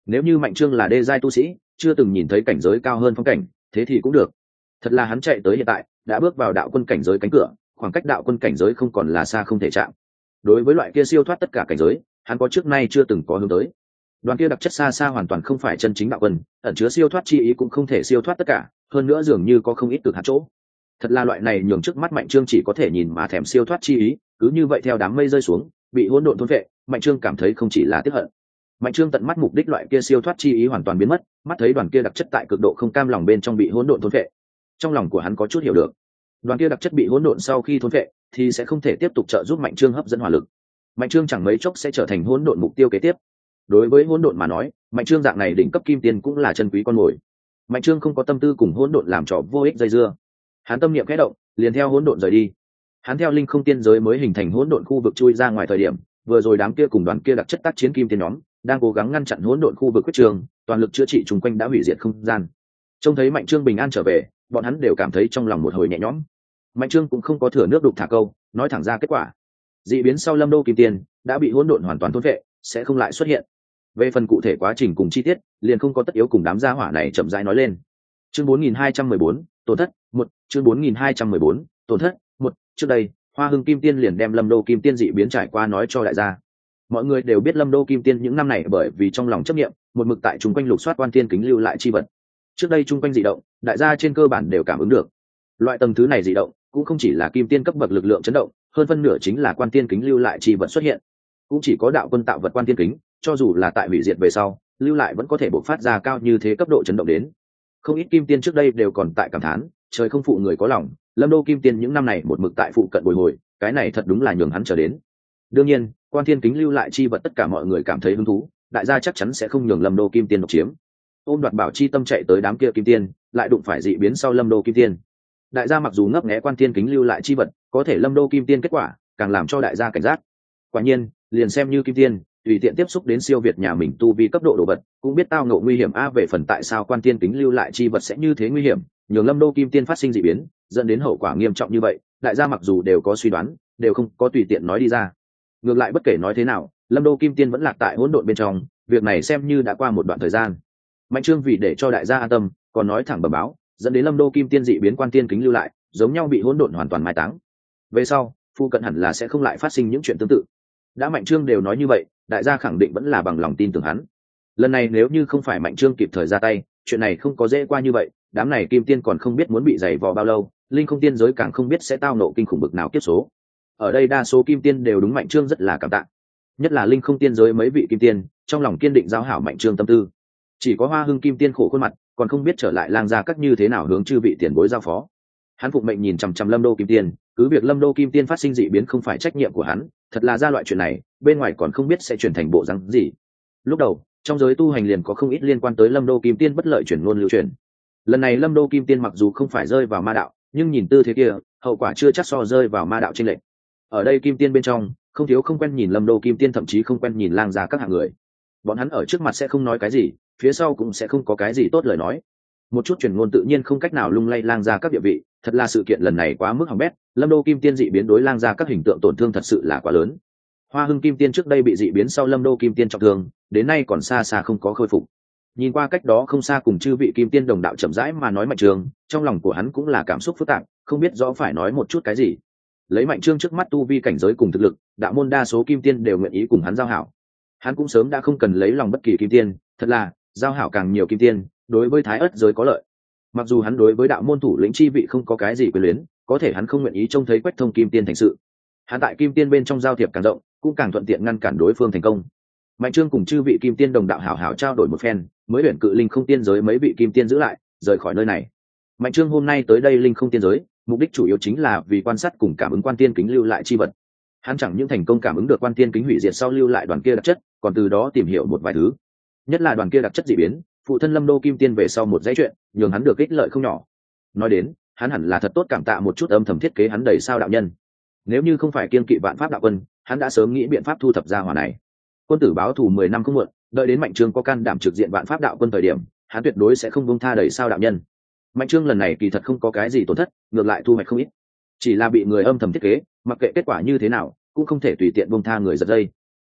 Nếu như Mạnh Trương là đê giai tu sĩ, chưa từng nhìn thấy cảnh giới cao hơn phong cảnh, thế thì cũng được. Thật là hắn chạy tới hiện tại, đã bước vào đạo quân cảnh giới cánh cửa, khoảng cách đạo quân cảnh giới không còn là xa không thể chạm. Đối với loại kia siêu thoát tất cả cảnh giới, hắn có trước nay chưa từng có hướng tới. Đoàn kia đặc chất xa xa hoàn toàn không phải chân chính đạo quân, ẩn chứa siêu thoát chi ý cũng không thể siêu thoát tất cả, hơn nữa dường như có không ít cực hạn chỗ. Thật là loại này nhường trước mắt Mạnh Trương chỉ có thể nhìn mà thèm siêu thoát chi ý, cứ như vậy theo đám mây rơi xuống, bị hỗn độn thôn phệ, Mạnh Trương cảm thấy không chỉ là tiếc hận. Mạnh Trương tận mắt mục đích loại kia siêu thoát chi ý hoàn toàn biến mất, mắt thấy đoàn kia đặc chất tại cực độ không cam lòng bên trong bị hỗn độn thôn phệ. Trong lòng của hắn có chút hiểu được, đoàn kia đặc chất bị hỗn độn sau khi thôn phệ thì sẽ không thể tiếp tục trợ giúp Mạnh Trương hấp dẫn hỏa lực. Mạnh Trương chẳng mấy chốc sẽ trở thành hỗn độn mục tiêu kế tiếp. Đối với hỗn độn mà nói, Mạnh Trương dạng này đỉnh cấp kim tiên cũng là chân quý con mồi. Mạnh Trương không có tâm tư cùng hỗn độn làm trò vô ích dây dưa. Hắn tâm niệm khẽ động, liền theo hỗn độn rời đi. Hắn theo linh không tiên giới mới hình thành hỗn độn khu vực chui ra ngoài thời điểm, vừa rồi đám kia cùng đoàn kia đặc chất tác chiến kim tiên nhóm đang cố gắng ngăn chặn hỗn độn khu vực quyết trường, toàn lực chữa trị chung quanh đã hủy diệt không gian. Trông thấy Mạnh Trương bình an trở về, bọn hắn đều cảm thấy trong lòng một hồi nhẹ nhõm. Mạnh Trương cũng không có thừa nước đục thả câu, nói thẳng ra kết quả. Dị biến sau Lâm Đô kim tiên đã bị hỗn độn hoàn toàn thôn phệ, sẽ không lại xuất hiện. Về phần cụ thể quá trình cùng chi tiết, liền không có tất yếu cùng đám gia hỏa này chậm rãi nói lên. Chương bốn nghìn hai trăm mười bốn, tổn thất một. Chương bốn nghìn hai trăm mười bốn, tổn thất một. Trước đây, Hoa Hưng Kim Tiên liền đem Lâm Đô Kim Tiên dị biến trải qua nói cho đại gia. Mọi người đều biết Lâm Đô Kim Tiên những năm này bởi vì trong lòng chấp niệm, một mực tại trung quanh lục soát quan tiên kính lưu lại chi vật. Trước đây trung quanh dị động, đại gia trên cơ bản đều cảm ứng được. Loại tầng thứ này dị động, cũng không chỉ là kim tiên cấp bậc lực lượng chấn động, hơn phân nửa chính là quan tiên kính lưu lại chi vật xuất hiện. Cũng chỉ có đạo quân tạo vật quan tiên kính, cho dù là tại hủy diệt về sau, lưu lại vẫn có thể bộc phát ra cao như thế cấp độ chấn động đến. Không ít kim tiên trước đây đều còn tại cảm thán, trời không phụ người có lòng, Lâm Đô Kim Tiên những năm này một mực tại phụ cận bồi hồi, cái này thật đúng là nhường hắn chờ đến. Đương nhiên, quan thiên kính lưu lại chi vật tất cả mọi người cảm thấy hứng thú, đại gia chắc chắn sẽ không nhường Lâm Đô Kim Tiên độc chiếm. Ôm đoạt bảo chi tâm chạy tới đám kia kim tiên, lại đụng phải dị biến sau Lâm Đô Kim Tiên. Đại gia mặc dù ngấp nghé quan thiên kính lưu lại chi vật, có thể Lâm Đô Kim Tiên kết quả càng làm cho đại gia cảnh giác. Quả nhiên, liền xem như kim tiên, tùy tiện tiếp xúc đến siêu việt nhà mình tu vi cấp độ đồ vật, cũng biết tao ngộ nguy hiểm a. Về phần tại sao quan tiên kính lưu lại chi vật sẽ như thế nguy hiểm, nhường Lâm Đô Kim Tiên phát sinh dị biến, dẫn đến hậu quả nghiêm trọng như vậy, đại gia mặc dù đều có suy đoán, đều không có tùy tiện nói đi ra. Ngược lại bất kể nói thế nào, Lâm Đô Kim Tiên vẫn lạc tại hỗn độn bên trong, việc này xem như đã qua một đoạn thời gian. Mạnh Trương vì để cho đại gia an tâm, còn nói thẳng bẩm báo, dẫn đến Lâm Đô Kim Tiên dị biến quan tiên kính lưu lại, giống nhau bị hỗn độn hoàn toàn mai táng. Về sau, phu cận hẳn là sẽ không lại phát sinh những chuyện tương tự. Đã Mạnh Trương đều nói như vậy, đại gia khẳng định vẫn là bằng lòng tin tưởng hắn. Lần này nếu như không phải Mạnh Trương kịp thời ra tay, chuyện này không có dễ qua như vậy, đám này kim tiên còn không biết muốn bị giày vò bao lâu, linh không tiên giới càng không biết sẽ tao nộ kinh khủng bực nào kiếp số. Ở đây đa số kim tiên đều đúng Mạnh Trương rất là cảm tạ, nhất là linh không tiên giới mấy vị kim tiên, trong lòng kiên định giao hảo Mạnh Trương tâm tư. Chỉ có Hoa Hưng Kim Tiên khổ khuôn mặt, còn không biết trở lại lang gia các như thế nào hướng chư vị tiền bối giao phó. Hắn phụng mệnh nhìn chằm chằm Lâm Đô Kim Tiên, cứ việc Lâm Đô Kim Tiên phát sinh dị biến không phải trách nhiệm của hắn, thật là ra loại chuyện này, bên ngoài còn không biết sẽ chuyển thành bộ rắn gì. Lúc đầu, trong giới tu hành liền có không ít liên quan tới Lâm Đô Kim Tiên bất lợi chuyển ngôn lưu truyền. Lần này Lâm Đô Kim Tiên mặc dù không phải rơi vào ma đạo, nhưng nhìn tư thế kia, hậu quả chưa chắc so rơi vào ma đạo chênh lệch. Ở đây Kim Tiên bên trong, không thiếu không quen nhìn Lâm Đô Kim Tiên, thậm chí không quen nhìn lang gia các hạng người. Bọn hắn ở trước mặt sẽ không nói cái gì, phía sau cũng sẽ không có cái gì tốt lời nói. Một chút truyền ngôn tự nhiên không cách nào lung lay lang gia các địa vị, thật là sự kiện lần này quá mức hỏng bét, Lâm Đô Kim Tiên dị biến đối lang gia các hình tượng tổn thương thật sự là quá lớn. Hoa Hưng Kim Tiên trước đây bị dị biến sau Lâm Đô Kim Tiên trọng thương, đến nay còn xa xa không có khôi phục. Nhìn qua cách đó không xa cùng chư vị kim tiên đồng đạo chậm rãi mà nói Mạnh Trương, trong lòng của hắn cũng là cảm xúc phức tạp, không biết rõ phải nói một chút cái gì. Lấy Mạnh Trương trước mắt tu vi cảnh giới cùng thực lực, đạo môn đa số kim tiên đều nguyện ý cùng hắn giao hảo. Hắn cũng sớm đã không cần lấy lòng bất kỳ kim tiên, thật là giao hảo càng nhiều kim tiên, đối với Thái Ất giới có lợi. Mặc dù hắn đối với đạo môn thủ lĩnh chi vị không có cái gì quyền luyến, có thể hắn không nguyện ý trông thấy Quách Thông kim tiên thành sự. Hắn tại kim tiên bên trong giao thiệp càng rộng, cũng càng thuận tiện ngăn cản đối phương thành công. Mạnh Trương cùng chư vị kim tiên đồng đạo hảo hảo trao đổi một phen, mới luyện cự linh không tiên giới mấy vị kim tiên giữ lại, rời khỏi nơi này. Mạnh Trương hôm nay tới đây linh không tiên giới, mục đích chủ yếu chính là vì quan sát cùng cảm ứng quan tiên kính lưu lại chi vật. Hắn chẳng những thành công cảm ứng được quan tiên kính hủy diệt sau lưu lại đoàn kia đặc chất, còn từ đó tìm hiểu một vài thứ. Nhất là đoàn kia đặc chất dị biến, phụ thân Lâm Đô Kim Tiên về sau một dãy chuyện, nhường hắn được ích lợi không nhỏ. Nói đến, hắn hẳn là thật tốt cảm tạ một chút âm thầm thiết kế hắn đầy sao đạo nhân. Nếu như không phải kiên kỵ vạn pháp đạo quân, hắn đã sớm nghĩ biện pháp thu thập ra hỏa này. Quân tử báo thù mười năm không muộn, đợi đến Mạnh Trương có can đảm trực diện vạn pháp đạo quân thời điểm, hắn tuyệt đối sẽ không buông tha đầy sao đạo nhân. Mạnh Trương lần này kỳ thật không có cái gì tổn thất, ngược lại thu hoạch không ít. Chỉ là bị người âm thầm thiết kế, mặc kệ kết quả như thế nào, cũng không thể tùy tiện buông tha người giật dây.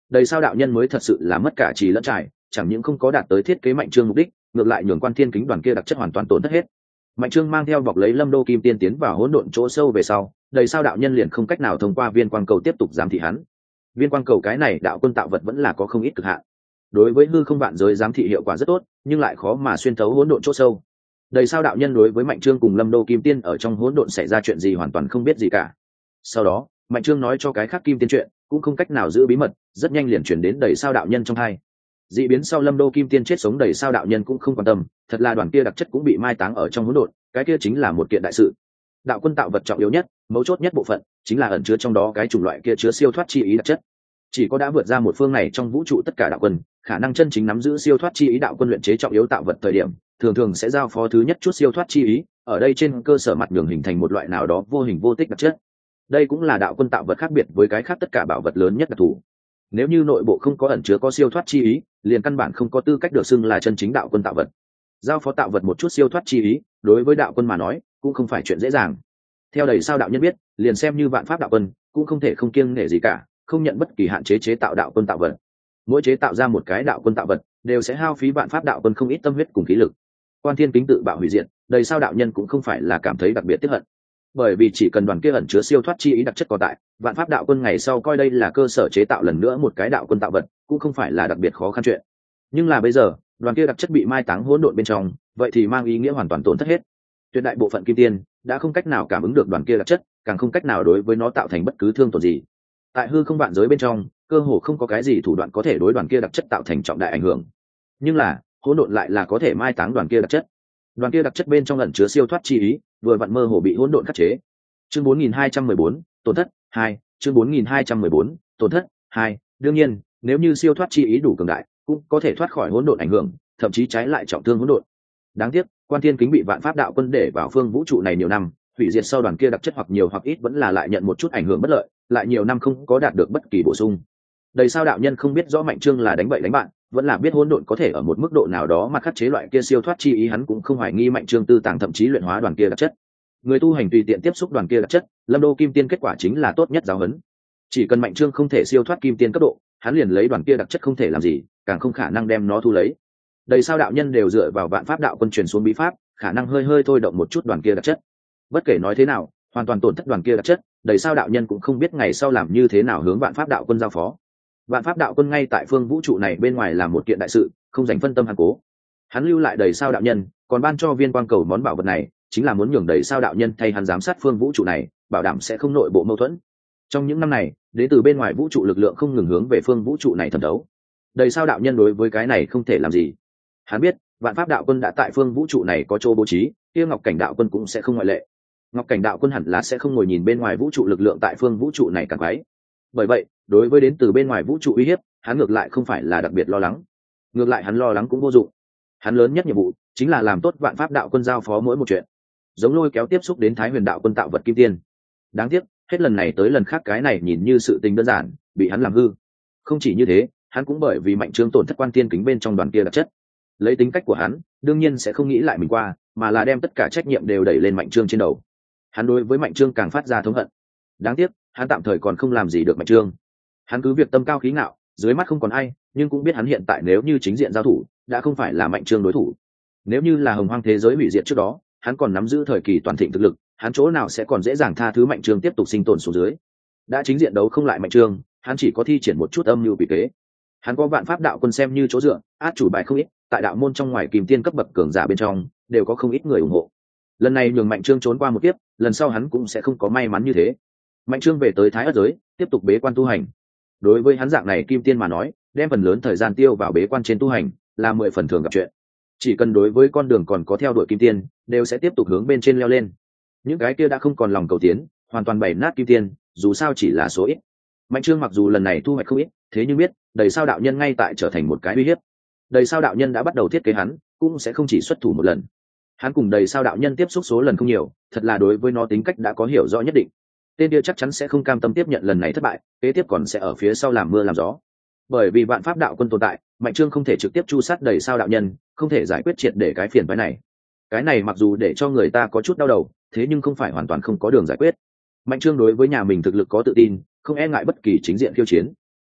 Đầy sao đạo nhân mới thật sự là mất cả trì lẫn trải, chẳng những không có đạt tới thiết kế Mạnh Trương mục đích, ngược lại nhường Quan Thiên Kính đoàn kia đặc chất hoàn toàn tổn thất hết. Mạnh Trương mang theo bọc lấy Lâm Đô Kim Tiên tiến vào hỗn độn chỗ sâu về sau, đầy sao đạo nhân liền không cách nào thông qua viên quang cầu tiếp tục giám thị hắn. Viên quang cầu cái này đạo quân tạo vật vẫn là có không ít cực hạn. Đối với hư không vạn giới giám thị hiệu quả rất tốt, nhưng lại khó mà xuyên thấu hỗn độn chỗ sâu. Đầy sao đạo nhân đối với Mạnh Trương cùng Lâm Đô Kim Tiên ở trong hỗn độn xảy ra chuyện gì hoàn toàn không biết gì cả. Sau đó, Mạnh Trương nói cho cái khác Kim Tiên chuyện, cũng không cách nào giữ bí mật, rất nhanh liền chuyển đến đầy sao đạo nhân trong hai. Dị biến sau Lâm Đô Kim Tiên chết sống đầy sao đạo nhân cũng không quan tâm, thật là đoàn kia đặc chất cũng bị mai táng ở trong hỗn độn, cái kia chính là một kiện đại sự. Đạo quân tạo vật trọng yếu nhất, mấu chốt nhất bộ phận, chính là ẩn chứa trong đó cái chủng loại kia chứa siêu thoát chi ý đặc chất. Chỉ có đã vượt ra một phương này trong vũ trụ tất cả đạo quân, khả năng chân chính nắm giữ siêu thoát chi ý đạo quân luyện chế trọng yếu tạo vật thời điểm, thường thường sẽ giao phó thứ nhất chút siêu thoát chi ý, ở đây trên cơ sở mặt đường hình thành một loại nào đó vô hình vô tích đặc chất. Đây cũng là đạo quân tạo vật khác biệt với cái khác tất cả bảo vật lớn nhất đặc thù. Nếu như nội bộ không có ẩn chứa có siêu thoát chi ý, liền căn bản không có tư cách được xưng là chân chính đạo quân tạo vật. Giao phó tạo vật một chút siêu thoát chi ý, đối với đạo quân mà nói, cũng không phải chuyện dễ dàng. Theo đầy sao đạo nhân biết, liền xem như vạn pháp đạo quân, cũng không thể không kiêng nể gì cả, không nhận bất kỳ hạn chế chế tạo đạo quân tạo vật. Mỗi chế tạo ra một cái đạo quân tạo vật, đều sẽ hao phí vạn pháp đạo quân không ít tâm huyết cùng khí lực. Quan Thiên Kính tự bạo hủy diệt, đầy sao đạo nhân cũng không phải là cảm thấy đặc biệt tiếc hận, bởi vì chỉ cần đoàn kia ẩn chứa siêu thoát chi ý đặc chất có tại, vạn pháp đạo quân ngày sau coi đây là cơ sở chế tạo lần nữa một cái đạo quân tạo vật, cũng không phải là đặc biệt khó khăn chuyện. Nhưng là bây giờ, đoàn kia đặc chất bị mai táng hỗn độn bên trong, vậy thì mang ý nghĩa hoàn toàn tổn thất hết. Tuyệt đại bộ phận kim tiên đã không cách nào cảm ứng được đoàn kia đặc chất, càng không cách nào đối với nó tạo thành bất cứ thương tổn gì. Tại hư không vạn giới bên trong, cơ hồ không có cái gì thủ đoạn có thể đối đoàn kia đặc chất tạo thành trọng đại ảnh hưởng. Nhưng là, hỗn độn lại là có thể mai táng đoàn kia đặc chất. Đoàn kia đặc chất bên trong ẩn chứa siêu thoát chi ý, vừa vặn mơ hồ bị hỗn độn khắc chế. Chương bốn nghìn hai trăm mười bốn, tổn thất hai, chương bốn nghìn hai trăm mười bốn, tổn thất hai. Đương nhiên, nếu như siêu thoát chi ý đủ cường đại, cũng có thể thoát khỏi hỗn độn ảnh hưởng, thậm chí trái lại trọng thương hỗn độn. Đáng tiếc, Quan Thiên Kính bị vạn pháp đạo quân để vào phương vũ trụ này nhiều năm, hủy diệt sau đoàn kia đặc chất hoặc nhiều hoặc ít vẫn là lại nhận một chút ảnh hưởng bất lợi, lại nhiều năm không có đạt được bất kỳ bổ sung. Đầy sao đạo nhân không biết rõ Mạnh Trương là đánh bậy đánh bạn, vẫn là biết hỗn độn có thể ở một mức độ nào đó mà khắc chế loại kia siêu thoát chi ý, hắn cũng không hoài nghi Mạnh Trương tư tàng thậm chí luyện hóa đoàn kia đặc chất. Người tu hành tùy tiện tiếp xúc đoàn kia đặc chất, Lâm Đô Kim Tiên kết quả chính là tốt nhất giáo huấn. Chỉ cần Mạnh Trương không thể siêu thoát Kim Tiên cấp độ, hắn liền lấy đoàn kia đặc chất không thể làm gì, càng không khả năng đem nó thu lấy. Đầy sao đạo nhân đều dựa vào vạn pháp đạo quân truyền xuống bí pháp, khả năng hơi hơi thôi động một chút đoàn kia đặc chất. Bất kể nói thế nào, hoàn toàn tổn thất đoàn kia đặc chất, đầy sao đạo nhân cũng không biết ngày sau làm như thế nào hướng vạn pháp đạo quân giao phó. Vạn pháp đạo quân ngay tại phương vũ trụ này bên ngoài làm một kiện đại sự, không dành phân tâm hắn cố. Hắn lưu lại đầy sao đạo nhân, còn ban cho viên quang cầu món bảo vật này, chính là muốn nhường đầy sao đạo nhân thay hắn giám sát phương vũ trụ này, bảo đảm sẽ không nội bộ mâu thuẫn. Trong những năm này, đến từ bên ngoài vũ trụ lực lượng không ngừng hướng về phương vũ trụ này thẩm thấu. Đầy sao đạo nhân đối với cái này không thể làm gì. Hắn biết, vạn pháp đạo quân đã tại phương vũ trụ này có chỗ bố trí, kia Ngọc Cảnh đạo quân cũng sẽ không ngoại lệ. Ngọc Cảnh đạo quân hẳn là sẽ không ngồi nhìn bên ngoài vũ trụ lực lượng tại phương vũ trụ này càng quái. Bởi vậy, đối với đến từ bên ngoài vũ trụ uy hiếp, hắn ngược lại không phải là đặc biệt lo lắng. Ngược lại hắn lo lắng cũng vô dụng. Hắn lớn nhất nhiệm vụ chính là làm tốt vạn pháp đạo quân giao phó mỗi một chuyện. Giống lôi kéo tiếp xúc đến Thái Huyền đạo quân tạo vật kim tiên. Đáng tiếc, hết lần này tới lần khác cái này nhìn như sự tình đơn giản, bị hắn làm hư. Không chỉ như thế, hắn cũng bởi vì Mạnh Trương tổn thất Quan Thiên Kính bên trong đoàn kia đặc chất. Lấy tính cách của hắn, đương nhiên sẽ không nghĩ lại mình qua, mà là đem tất cả trách nhiệm đều đẩy lên Mạnh Trương trên đầu. Hắn đối với Mạnh Trương càng phát ra thống hận. Đáng tiếc, hắn tạm thời còn không làm gì được Mạnh Trương. Hắn cứ việc tâm cao khí ngạo, dưới mắt không còn ai, nhưng cũng biết hắn hiện tại nếu như chính diện giao thủ, đã không phải là Mạnh Trương đối thủ. Nếu như là hồng hoang thế giới hủy diệt trước đó, hắn còn nắm giữ thời kỳ toàn thịnh thực lực, hắn chỗ nào sẽ còn dễ dàng tha thứ Mạnh Trương tiếp tục sinh tồn xuống dưới. Đã chính diện đấu không lại Mạnh Trương, hắn chỉ có thi triển một chút âm mưu quỷ kế. Hắn có vạn pháp đạo quân xem như chỗ dựa, át chủ bài không ít, tại đạo môn trong ngoài kìm tiên cấp bậc cường giả bên trong, đều có không ít người ủng hộ. Lần này nhường Mạnh Trương trốn qua một kiếp, lần sau hắn cũng sẽ không có may mắn như thế. Mạnh Trương về tới Thái Ất giới, tiếp tục bế quan tu hành. Đối với hắn dạng này kim tiên mà nói, đem phần lớn thời gian tiêu vào bế quan trên tu hành, là mười phần thường gặp chuyện. Chỉ cần đối với con đường còn có theo đuổi kim tiên, đều sẽ tiếp tục hướng bên trên leo lên. Những cái kia đã không còn lòng cầu tiến, hoàn toàn bày nát kim tiên, dù sao chỉ là số ít. Mạnh Trương mặc dù lần này thu hoạch không ít, thế nhưng biết, đầy sao đạo nhân ngay tại trở thành một cái uy hiếp. Đầy sao đạo nhân đã bắt đầu thiết kế hắn, cũng sẽ không chỉ xuất thủ một lần. Hắn cùng đầy sao đạo nhân tiếp xúc số lần không nhiều, thật là đối với nó tính cách đã có hiểu rõ nhất định. Tên kia chắc chắn sẽ không cam tâm tiếp nhận lần này thất bại, kế tiếp còn sẽ ở phía sau làm mưa làm gió. Bởi vì vạn pháp đạo quân tồn tại, Mạnh Trương không thể trực tiếp chu sát đầy sao đạo nhân, không thể giải quyết triệt để cái phiền phức này. Cái này mặc dù để cho người ta có chút đau đầu, thế nhưng không phải hoàn toàn không có đường giải quyết. Mạnh Trương đối với nhà mình thực lực có tự tin, không e ngại bất kỳ chính diện khiêu chiến.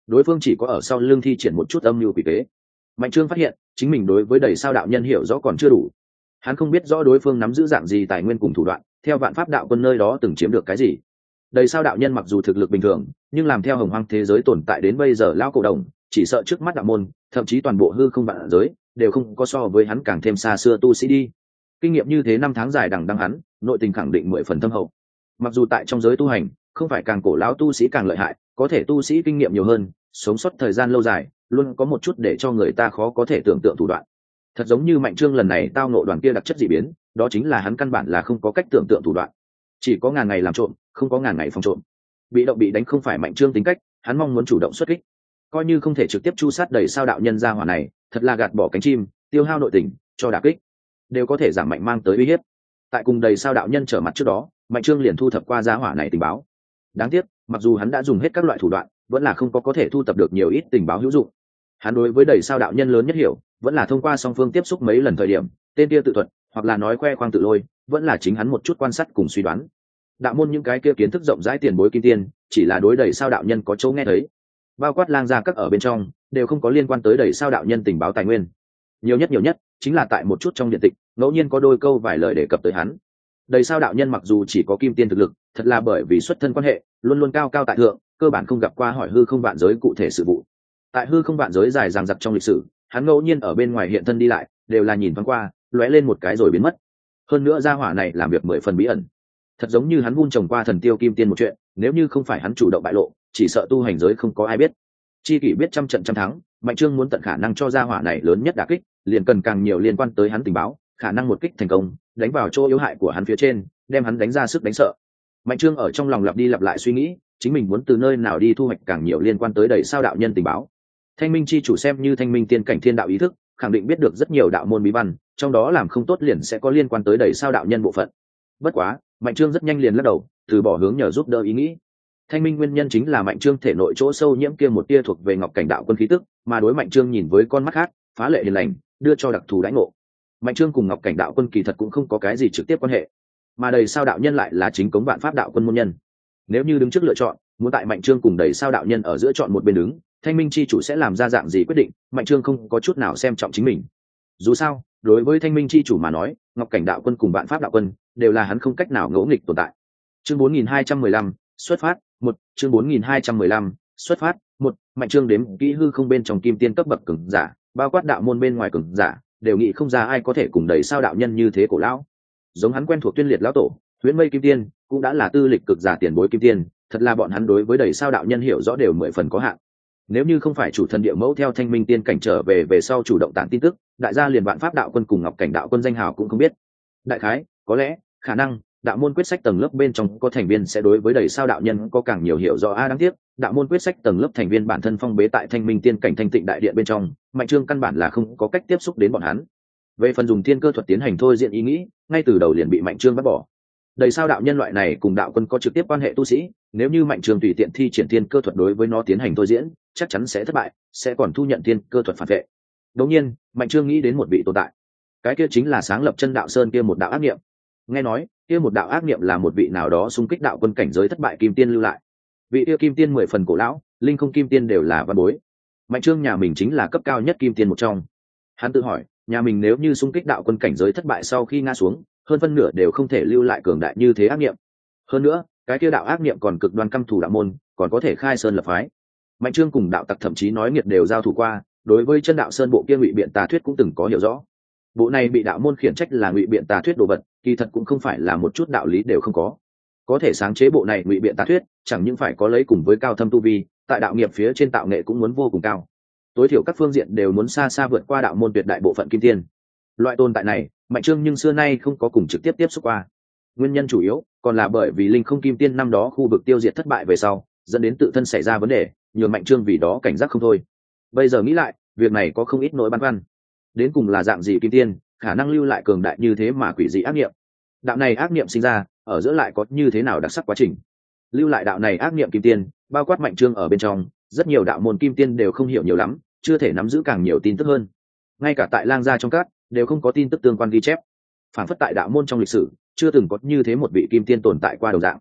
đối phương chỉ có ở sau lưng thi triển một chút âm mưu quỷ kế. Mạnh Trương phát hiện chính mình đối với Đầy Sao đạo nhân hiểu rõ còn chưa đủ. Hắn không biết rõ đối phương nắm giữ dạng gì tài nguyên cùng thủ đoạn, theo Vạn Pháp đạo quân nơi đó từng chiếm được cái gì. Đầy Sao đạo nhân mặc dù thực lực bình thường, nhưng làm theo hồng hoang thế giới tồn tại đến bây giờ lão cổ đồng, chỉ sợ trước mắt đạo môn, thậm chí toàn bộ hư không vạn giới, đều không có so với hắn càng thêm xa xưa tu sĩ đi. Kinh nghiệm như thế năm tháng dài đằng đẵng hắn, nội tình khẳng định mười phần thâm hậu. Mặc dù tại trong giới tu hành, không phải càng cổ lão tu sĩ càng lợi hại, có thể tu sĩ kinh nghiệm nhiều hơn, sống sót thời gian lâu dài, luôn có một chút để cho người ta khó có thể tưởng tượng thủ đoạn. Thật giống như Mạnh Trương lần này tao ngộ đoàn kia đặc chất dị biến, đó chính là hắn căn bản là không có cách tưởng tượng thủ đoạn, chỉ có ngàn ngày làm trộm, không có ngàn ngày phòng trộm. Bị động bị đánh không phải Mạnh Trương tính cách, hắn mong muốn chủ động xuất kích. Coi như không thể trực tiếp chu sát Đầy Sao đạo nhân ra hỏa này, thật là gạt bỏ cánh chim, tiêu hao nội tình, cho đả kích, đều có thể giảm mạnh mang tới uy hiếp. Tại cùng Đầy Sao đạo nhân trở mặt trước đó, Mạnh Trương liền thu thập qua giá hỏa này tình báo. Đáng tiếc, mặc dù hắn đã dùng hết các loại thủ đoạn, vẫn là không có có thể thu thập được nhiều ít tình báo hữu dụng. Hắn đối với Đầy Sao đạo nhân lớn nhất hiểu, vẫn là thông qua song phương tiếp xúc mấy lần thời điểm, tên kia tự thuật, hoặc là nói khoe khoang tự lôi, vẫn là chính hắn một chút quan sát cùng suy đoán. Đạo môn những cái kia kiến thức rộng rãi tiền bối kim tiên, chỉ là đối Đầy Sao đạo nhân có chỗ nghe thấy, bao quát lang gia các ở bên trong, đều không có liên quan tới Đầy Sao đạo nhân tình báo tài nguyên. Nhiều nhất nhiều nhất, chính là tại một chút trong điện tịch, ngẫu nhiên có đôi câu vài lời đề cập tới hắn. Đầy Sao đạo nhân mặc dù chỉ có kim tiên thực lực, thật là bởi vì xuất thân quan hệ, luôn luôn cao cao tại thượng, cơ bản không gặp qua hỏi hư không vạn giới cụ thể sự vụ. Tại hư không vạn giới dài dằng dặc trong lịch sử, hắn ngẫu nhiên ở bên ngoài hiện thân đi lại, đều là nhìn thoáng qua, lóe lên một cái rồi biến mất. Hơn nữa gia hỏa này làm việc mười phần bí ẩn, thật giống như hắn vun trồng qua thần tiêu kim tiên một chuyện, nếu như không phải hắn chủ động bại lộ, chỉ sợ tu hành giới không có ai biết. Chi kỷ biết trăm trận trăm thắng, Mạnh Trương muốn tận khả năng cho gia hỏa này lớn nhất đả kích, liền cần càng nhiều liên quan tới hắn tình báo, khả năng một kích thành công, đánh vào chỗ yếu hại của hắn phía trên, đem hắn đánh ra sức đánh sợ. Mạnh Trương ở trong lòng lặp đi lặp lại suy nghĩ, chính mình muốn từ nơi nào đi thu hoạch càng nhiều liên quan tới Đầy Sao đạo nhân tình báo. Thanh minh chi chủ xem như thanh minh tiên cảnh thiên đạo ý thức, khẳng định biết được rất nhiều đạo môn bí văn, trong đó làm không tốt liền sẽ có liên quan tới Đầy Sao đạo nhân bộ phận. Bất quá, Mạnh Trương rất nhanh liền lắc đầu, từ bỏ hướng nhờ giúp đỡ ý nghĩ. Thanh minh nguyên nhân chính là Mạnh Trương thể nội chỗ sâu nhiễm kia một tia thuộc về Ngọc Cảnh đạo quân khí tức, mà đối Mạnh Trương nhìn với con mắt khác, phá lệ hiền lành, đưa cho đặc thù đãi ngộ. Mạnh Trương cùng Ngọc Cảnh đạo quân kỳ thật cũng không có cái gì trực tiếp quan hệ, mà Đầy Sao đạo nhân lại là chính cống Vạn Pháp đạo quân môn nhân. Nếu như đứng trước lựa chọn, muốn tại Mạnh Trương cùng Đầy Sao đạo nhân ở giữa chọn một bên đứng, Thanh minh chi chủ sẽ làm ra dạng gì quyết định, Mạnh Trương không có chút nào xem trọng chính mình. Dù sao, đối với Thanh minh chi chủ mà nói, Ngọc Cảnh đạo quân cùng Vạn Pháp đạo quân đều là hắn không cách nào ngẫu nghịch tồn tại. Chương bốn nghìn hai trăm mười lăm, xuất phát, một, chương bốn nghìn hai trăm mười lăm, xuất phát, một, Mạnh Trương đếm kỹ hư không bên trong kim tiên cấp bậc cường giả, bao quát đạo môn bên ngoài cường giả, đều nghĩ không ra ai có thể cùng Đầy Sao đạo nhân như thế cổ lão. Giống hắn quen thuộc Tuyên Liệt lão tổ, Huyễn Mây kim tiên, cũng đã là tư lịch cực giả tiền bối kim tiên, thật là bọn hắn đối với Đầy Sao đạo nhân hiểu rõ đều mười phần có hạn. Nếu như không phải chủ thần địa mẫu theo thanh minh tiên cảnh trở về về sau chủ động tản tin tức, đại gia liền Vạn Pháp đạo quân cùng Ngọc Cảnh đạo quân danh hào cũng không biết. Đại khái, có lẽ, khả năng, đạo môn quyết sách tầng lớp bên trong có thành viên sẽ đối với Đầy Sao đạo nhân có càng nhiều hiểu rõ. A đáng tiếc, đạo môn quyết sách tầng lớp thành viên bản thân phong bế tại thanh minh tiên cảnh thanh tịnh đại điện bên trong, Mạnh Trương căn bản là không có cách tiếp xúc đến bọn hắn. Về phần dùng thiên cơ thuật tiến hành thôi diện ý nghĩ, ngay từ đầu liền bị Mạnh Trương bắt bỏ. Đầy Sao đạo nhân loại này cùng đạo quân có trực tiếp quan hệ tu sĩ, nếu như Mạnh Trương tùy tiện thi triển thiên cơ thuật đối với nó tiến hành thôi diễn, chắc chắn sẽ thất bại, sẽ còn thu nhận thiên cơ thuật phản vệ. Đột nhiên, Mạnh Trương nghĩ đến một vị tồn tại, cái kia chính là sáng lập Chân Đạo Sơn kia một đạo ác niệm. Nghe nói, kia một đạo ác niệm là một vị nào đó xung kích đạo quân cảnh giới thất bại kim tiên lưu lại. Vị kia kim tiên mười phần cổ lão, linh không kim tiên đều là văn bối. Mạnh Trương nhà mình chính là cấp cao nhất kim tiên một trong. Hắn tự hỏi, nhà mình nếu như xung kích đạo quân cảnh giới thất bại sau khi ngã xuống, hơn phân nửa đều không thể lưu lại cường đại như thế ác niệm. Hơn nữa, cái kia đạo ác niệm còn cực đoan căm thù đạo môn, còn có thể khai sơn lập phái. Mạnh Trương cùng đạo tặc thậm chí nói nghiệt đều giao thủ qua, đối với Chân Đạo Sơn bộ kia ngụy biện tà thuyết cũng từng có hiểu rõ. Bộ này bị đạo môn khiển trách là ngụy biện tà thuyết đồ vật, kỳ thật cũng không phải là một chút đạo lý đều không có. Có thể sáng chế bộ này ngụy biện tà thuyết, chẳng những phải có lấy cùng với cao thâm tu vi, tại đạo nghiệp phía trên tạo nghệ cũng muốn vô cùng cao. Tối thiểu các phương diện đều muốn xa xa vượt qua đạo môn tuyệt đại bộ phận kim tiên. Loại tồn tại này, Mạnh Trương nhưng xưa nay không có cùng trực tiếp tiếp xúc qua. Nguyên nhân chủ yếu còn là bởi vì linh không kim tiên năm đó khu vực tiêu diệt thất bại về sau, dẫn đến tự thân xảy ra vấn đề, nhường Mạnh Trương vì đó cảnh giác không thôi. Bây giờ nghĩ lại, việc này có không ít nỗi băn khoăn. Đến cùng là dạng gì kim tiên, khả năng lưu lại cường đại như thế mà quỷ dị ác niệm. Đạo này ác niệm sinh ra, ở giữa lại có như thế nào đặc sắc quá trình. Lưu lại đạo này ác niệm kim tiên, bao quát Mạnh Trương ở bên trong, rất nhiều đạo môn kim tiên đều không hiểu nhiều lắm, chưa thể nắm giữ càng nhiều tin tức hơn. Ngay cả tại lang gia trong các, đều không có tin tức tương quan ghi chép. Phản phất tại đạo môn trong lịch sử, chưa từng có như thế một vị kim tiên tồn tại qua đầu dạng.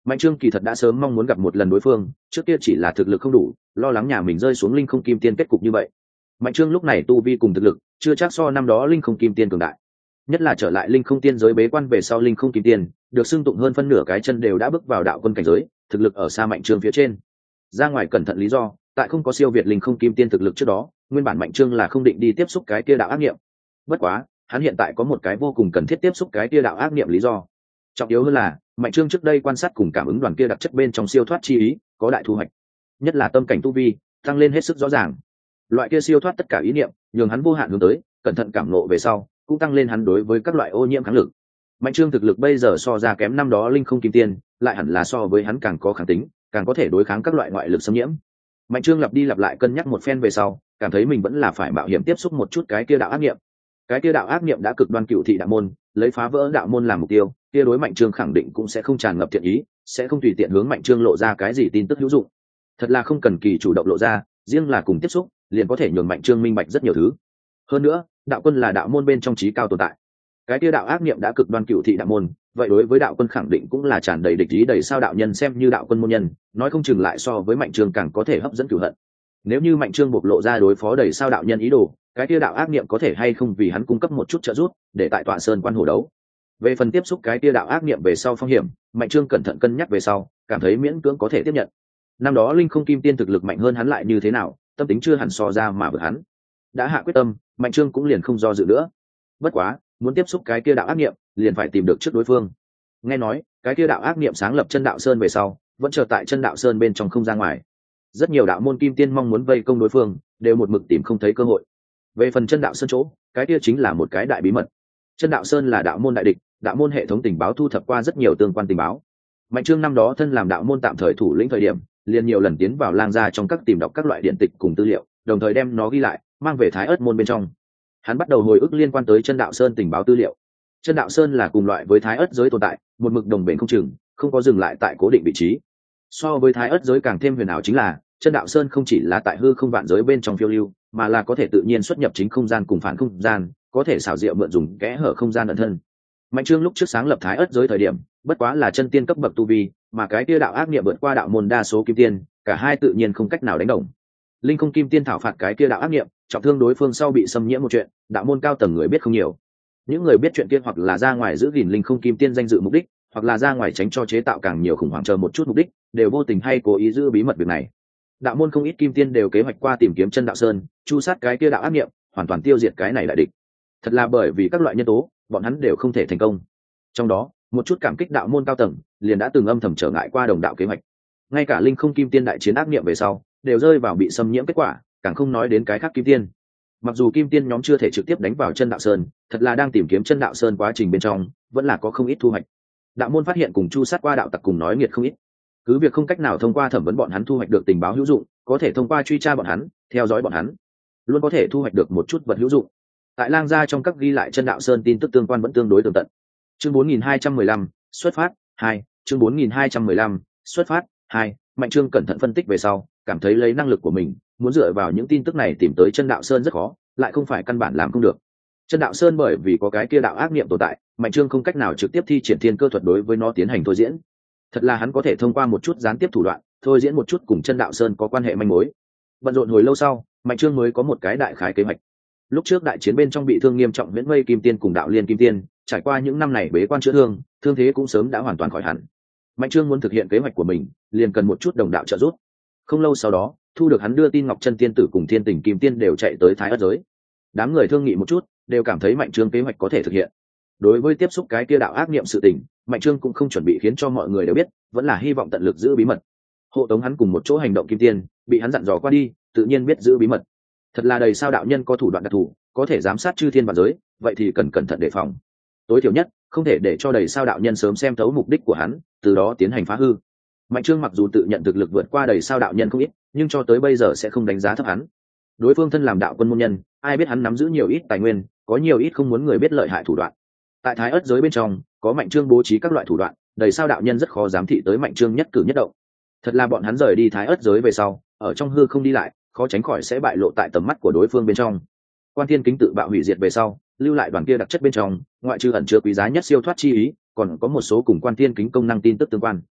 Mạnh Trương kỳ thật đã sớm mong muốn gặp một lần đối phương, trước kia chỉ là thực lực không đủ, lo lắng nhà mình rơi xuống linh không kim tiên kết cục như vậy. Mạnh Trương lúc này tu vi cùng thực lực chưa chắc so năm đó linh không kim tiên cường đại, nhất là trở lại linh không tiên giới bế quan về sau linh không kim tiên được xưng tụng hơn phân nửa cái chân đều đã bước vào đạo quân cảnh giới, thực lực ở xa Mạnh Trương phía trên. Ra ngoài cẩn thận lý do, tại không có siêu việt linh không kim tiên thực lực trước đó, nguyên bản Mạnh Trương là không định đi tiếp xúc cái kia đạo ác nghiệm. Bất quá, hắn hiện tại có một cái vô cùng cần thiết tiếp xúc cái kia đạo ác nghiệm lý do. Trọng yếu hơn là, Mạnh Trương trước đây quan sát cùng cảm ứng đoàn kia đặc chất bên trong siêu thoát chi ý, có đại thu hoạch. Nhất là tâm cảnh tu vi, tăng lên hết sức rõ ràng. Loại kia siêu thoát tất cả ý niệm, nhường hắn vô hạn hướng tới, cẩn thận cảm ngộ về sau, cũng tăng lên hắn đối với các loại ô nhiễm kháng lực. Mạnh Trương thực lực bây giờ so ra kém năm đó linh không kim tiên, lại hẳn là so với hắn càng có kháng tính, càng có thể đối kháng các loại ngoại lực xâm nhiễm. Mạnh Trương lặp đi lặp lại cân nhắc một phen về sau, cảm thấy mình vẫn là phải mạo hiểm tiếp xúc một chút cái kia đạo ác niệm. Cái kia đạo ác niệm đã cực đoan cựu thị đạo môn, lấy phá vỡ đạo môn làm mục tiêu, kia đối Mạnh Trương khẳng định cũng sẽ không tràn ngập thiện ý, sẽ không tùy tiện hướng Mạnh Trương lộ ra cái gì tin tức hữu dụng. Thật là không cần kỳ chủ động lộ ra, riêng là cùng tiếp xúc, liền có thể nhường Mạnh Trương minh bạch rất nhiều thứ. Hơn nữa, đạo quân là đạo môn bên trong trí cao tồn tại. Cái kia đạo ác niệm đã cực đoan cựu thị đạo môn, vậy đối với đạo quân khẳng định cũng là tràn đầy địch ý đầy sao đạo nhân xem như đạo quân môn nhân, nói không chừng lại so với Mạnh Trương càng có thể hấp dẫn cửu hận. Nếu như Mạnh Trương bộc lộ ra đối phó đầy sao đạo nhân ý đồ, cái kia đạo ác niệm có thể hay không vì hắn cung cấp một chút trợ giúp, để tại tọa sơn quan hồ đấu. Về phần tiếp xúc cái kia đạo ác niệm về sau phong hiểm, Mạnh Trương cẩn thận cân nhắc về sau, cảm thấy miễn cưỡng có thể tiếp nhận. Năm đó linh không kim tiên thực lực mạnh hơn hắn lại như thế nào, tâm tính chưa hẳn so ra mà vượt hắn. Đã hạ quyết tâm, Mạnh Trương cũng liền không do dự nữa. Bất quá, muốn tiếp xúc cái kia đạo ác niệm, liền phải tìm được trước đối phương. Nghe nói, cái kia đạo ác niệm sáng lập chân đạo sơn về sau, vẫn chờ tại chân đạo sơn bên trong không ra ngoài. Rất nhiều đạo môn kim tiên mong muốn vây công đối phương, đều một mực tìm không thấy cơ hội. Về phần chân đạo sơn chỗ, cái kia chính là một cái đại bí mật. Chân đạo sơn là đạo môn đại địch, đạo môn hệ thống tình báo thu thập qua rất nhiều tương quan tình báo. Mạnh Trương năm đó thân làm đạo môn tạm thời thủ lĩnh thời điểm, liền nhiều lần tiến vào lang gia trong các tìm đọc các loại điện tịch cùng tư liệu, đồng thời đem nó ghi lại, mang về Thái Ức môn bên trong. Hắn bắt đầu hồi ức liên quan tới chân đạo sơn tình báo tư liệu. Chân đạo sơn là cùng loại với Thái Ức giới tồn tại, một mực đồng bền không chừng, không có dừng lại tại cố định vị trí. So với Thái Ức giới càng thêm huyền ảo chính là, chân đạo sơn không chỉ là tại hư không vạn giới bên trong phiêu lưu, mà là có thể tự nhiên xuất nhập chính không gian cùng phản không gian, có thể xảo diệu mượn dùng kẽ hở không gian ẩn thân. Mạnh Trương lúc trước sáng lập Thái Ức giới thời điểm, bất quá là chân tiên cấp bậc tu vi, mà cái kia đạo ác niệm vượt qua đạo môn đa số kim tiên, cả hai tự nhiên không cách nào đánh đồng. Linh không kim tiên thảo phạt cái kia đạo ác niệm, trọng thương đối phương sau bị xâm nhiễm một chuyện, đạo môn cao tầng người biết không nhiều. Những người biết chuyện kia hoặc là ra ngoài giữ gìn linh không kim tiên danh dự mục đích, hoặc là ra ngoài tránh cho chế tạo càng nhiều khủng hoảng chờ một chút mục đích, đều vô tình hay cố ý giữ bí mật việc này. Đạo môn không ít kim tiên đều kế hoạch qua tìm kiếm chân đạo sơn, chu sát cái kia đạo ác niệm, hoàn toàn tiêu diệt cái này đại địch. Thật là bởi vì các loại nhân tố, bọn hắn đều không thể thành công. Trong đó, một chút cảm kích đạo môn cao tầng, liền đã từng âm thầm trở ngại qua đồng đạo kế hoạch. Ngay cả linh không kim tiên đại chiến ác niệm về sau, đều rơi vào bị xâm nhiễm kết quả, càng không nói đến cái khác kim tiên. Mặc dù kim tiên nhóm chưa thể trực tiếp đánh vào chân đạo sơn, thật là đang tìm kiếm chân đạo sơn quá trình bên trong, vẫn là có không ít thu hoạch. Đạo môn phát hiện cùng chu sát qua đạo tặc cùng nói nghiệt không ít. Cứ việc không cách nào thông qua thẩm vấn bọn hắn thu hoạch được tình báo hữu dụng, có thể thông qua truy tra bọn hắn, theo dõi bọn hắn, luôn có thể thu hoạch được một chút vật hữu dụng. Tại lang gia trong các ghi lại chân đạo sơn tin tức tương quan vẫn tương đối tường tận. Chương bốn nghìn hai trăm mười lăm, xuất phát hai. Chương bốn nghìn hai trăm mười lăm, xuất phát hai. Mạnh Trương cẩn thận phân tích về sau, cảm thấy lấy năng lực của mình, muốn dựa vào những tin tức này tìm tới chân đạo sơn rất khó, lại không phải căn bản làm không được. Chân đạo sơn bởi vì có cái kia đạo ác niệm tồn tại, Mạnh Trương không cách nào trực tiếp thi triển thiên cơ thuật đối với nó tiến hành thôi diễn. Thật là hắn có thể thông qua một chút gián tiếp thủ đoạn, thôi diễn một chút cùng chân đạo sơn có quan hệ manh mối. Bận rộn hồi lâu sau, Mạnh Trương mới có một cái đại khái kế hoạch. Lúc trước đại chiến bên trong bị thương nghiêm trọng Viễn Mây Kim Tiên cùng Đạo Liên Kim Tiên, trải qua những năm này bế quan chữa thương, thương thế cũng sớm đã hoàn toàn khỏi hẳn. Mạnh Trương muốn thực hiện kế hoạch của mình, liền cần một chút đồng đạo trợ giúp. Không lâu sau đó, thu được hắn đưa tin Ngọc Chân Tiên Tử cùng Thiên Tình Kim Tiên đều chạy tới Thái Ức giới. Đám người thương nghị một chút, đều cảm thấy Mạnh Trương kế hoạch có thể thực hiện. Đối với tiếp xúc cái kia đạo ác niệm sự tình, Mạnh Trương cũng không chuẩn bị khiến cho mọi người đều biết, vẫn là hy vọng tận lực giữ bí mật. Hộ tống hắn cùng một chỗ hành động Kim Tiên, bị hắn dặn dò qua đi, tự nhiên biết giữ bí mật. Thật là đầy sao đạo nhân có thủ đoạn đặc thù, có thể giám sát chư thiên vạn giới, vậy thì cần cẩn thận đề phòng. Tối thiểu nhất, không thể để cho đầy sao đạo nhân sớm xem thấu mục đích của hắn, từ đó tiến hành phá hư. Mạnh Trương mặc dù tự nhận thực lực vượt qua đầy sao đạo nhân không ít, nhưng cho tới bây giờ sẽ không đánh giá thấp hắn. Đối phương thân làm đạo quân môn nhân, ai biết hắn nắm giữ nhiều ít tài nguyên, có nhiều ít không muốn người biết lợi hại thủ đoạn. Tại Thái Ức giới bên trong, có Mạnh Trương bố trí các loại thủ đoạn, đầy sao đạo nhân rất khó giám thị tới Mạnh Trương nhất cử nhất động. Thật là bọn hắn rời đi Thái Ức giới về sau, ở trong hư không đi lại, khó tránh khỏi sẽ bại lộ tại tầm mắt của đối phương bên trong. Quan Thiên Kính tự bạo hủy diệt về sau, lưu lại đoàn kia đặc chất bên trong, ngoại trừ ẩn chứa quý giá nhất siêu thoát chi ý, còn có một số cùng Quan Thiên Kính công năng tin tức tương quan.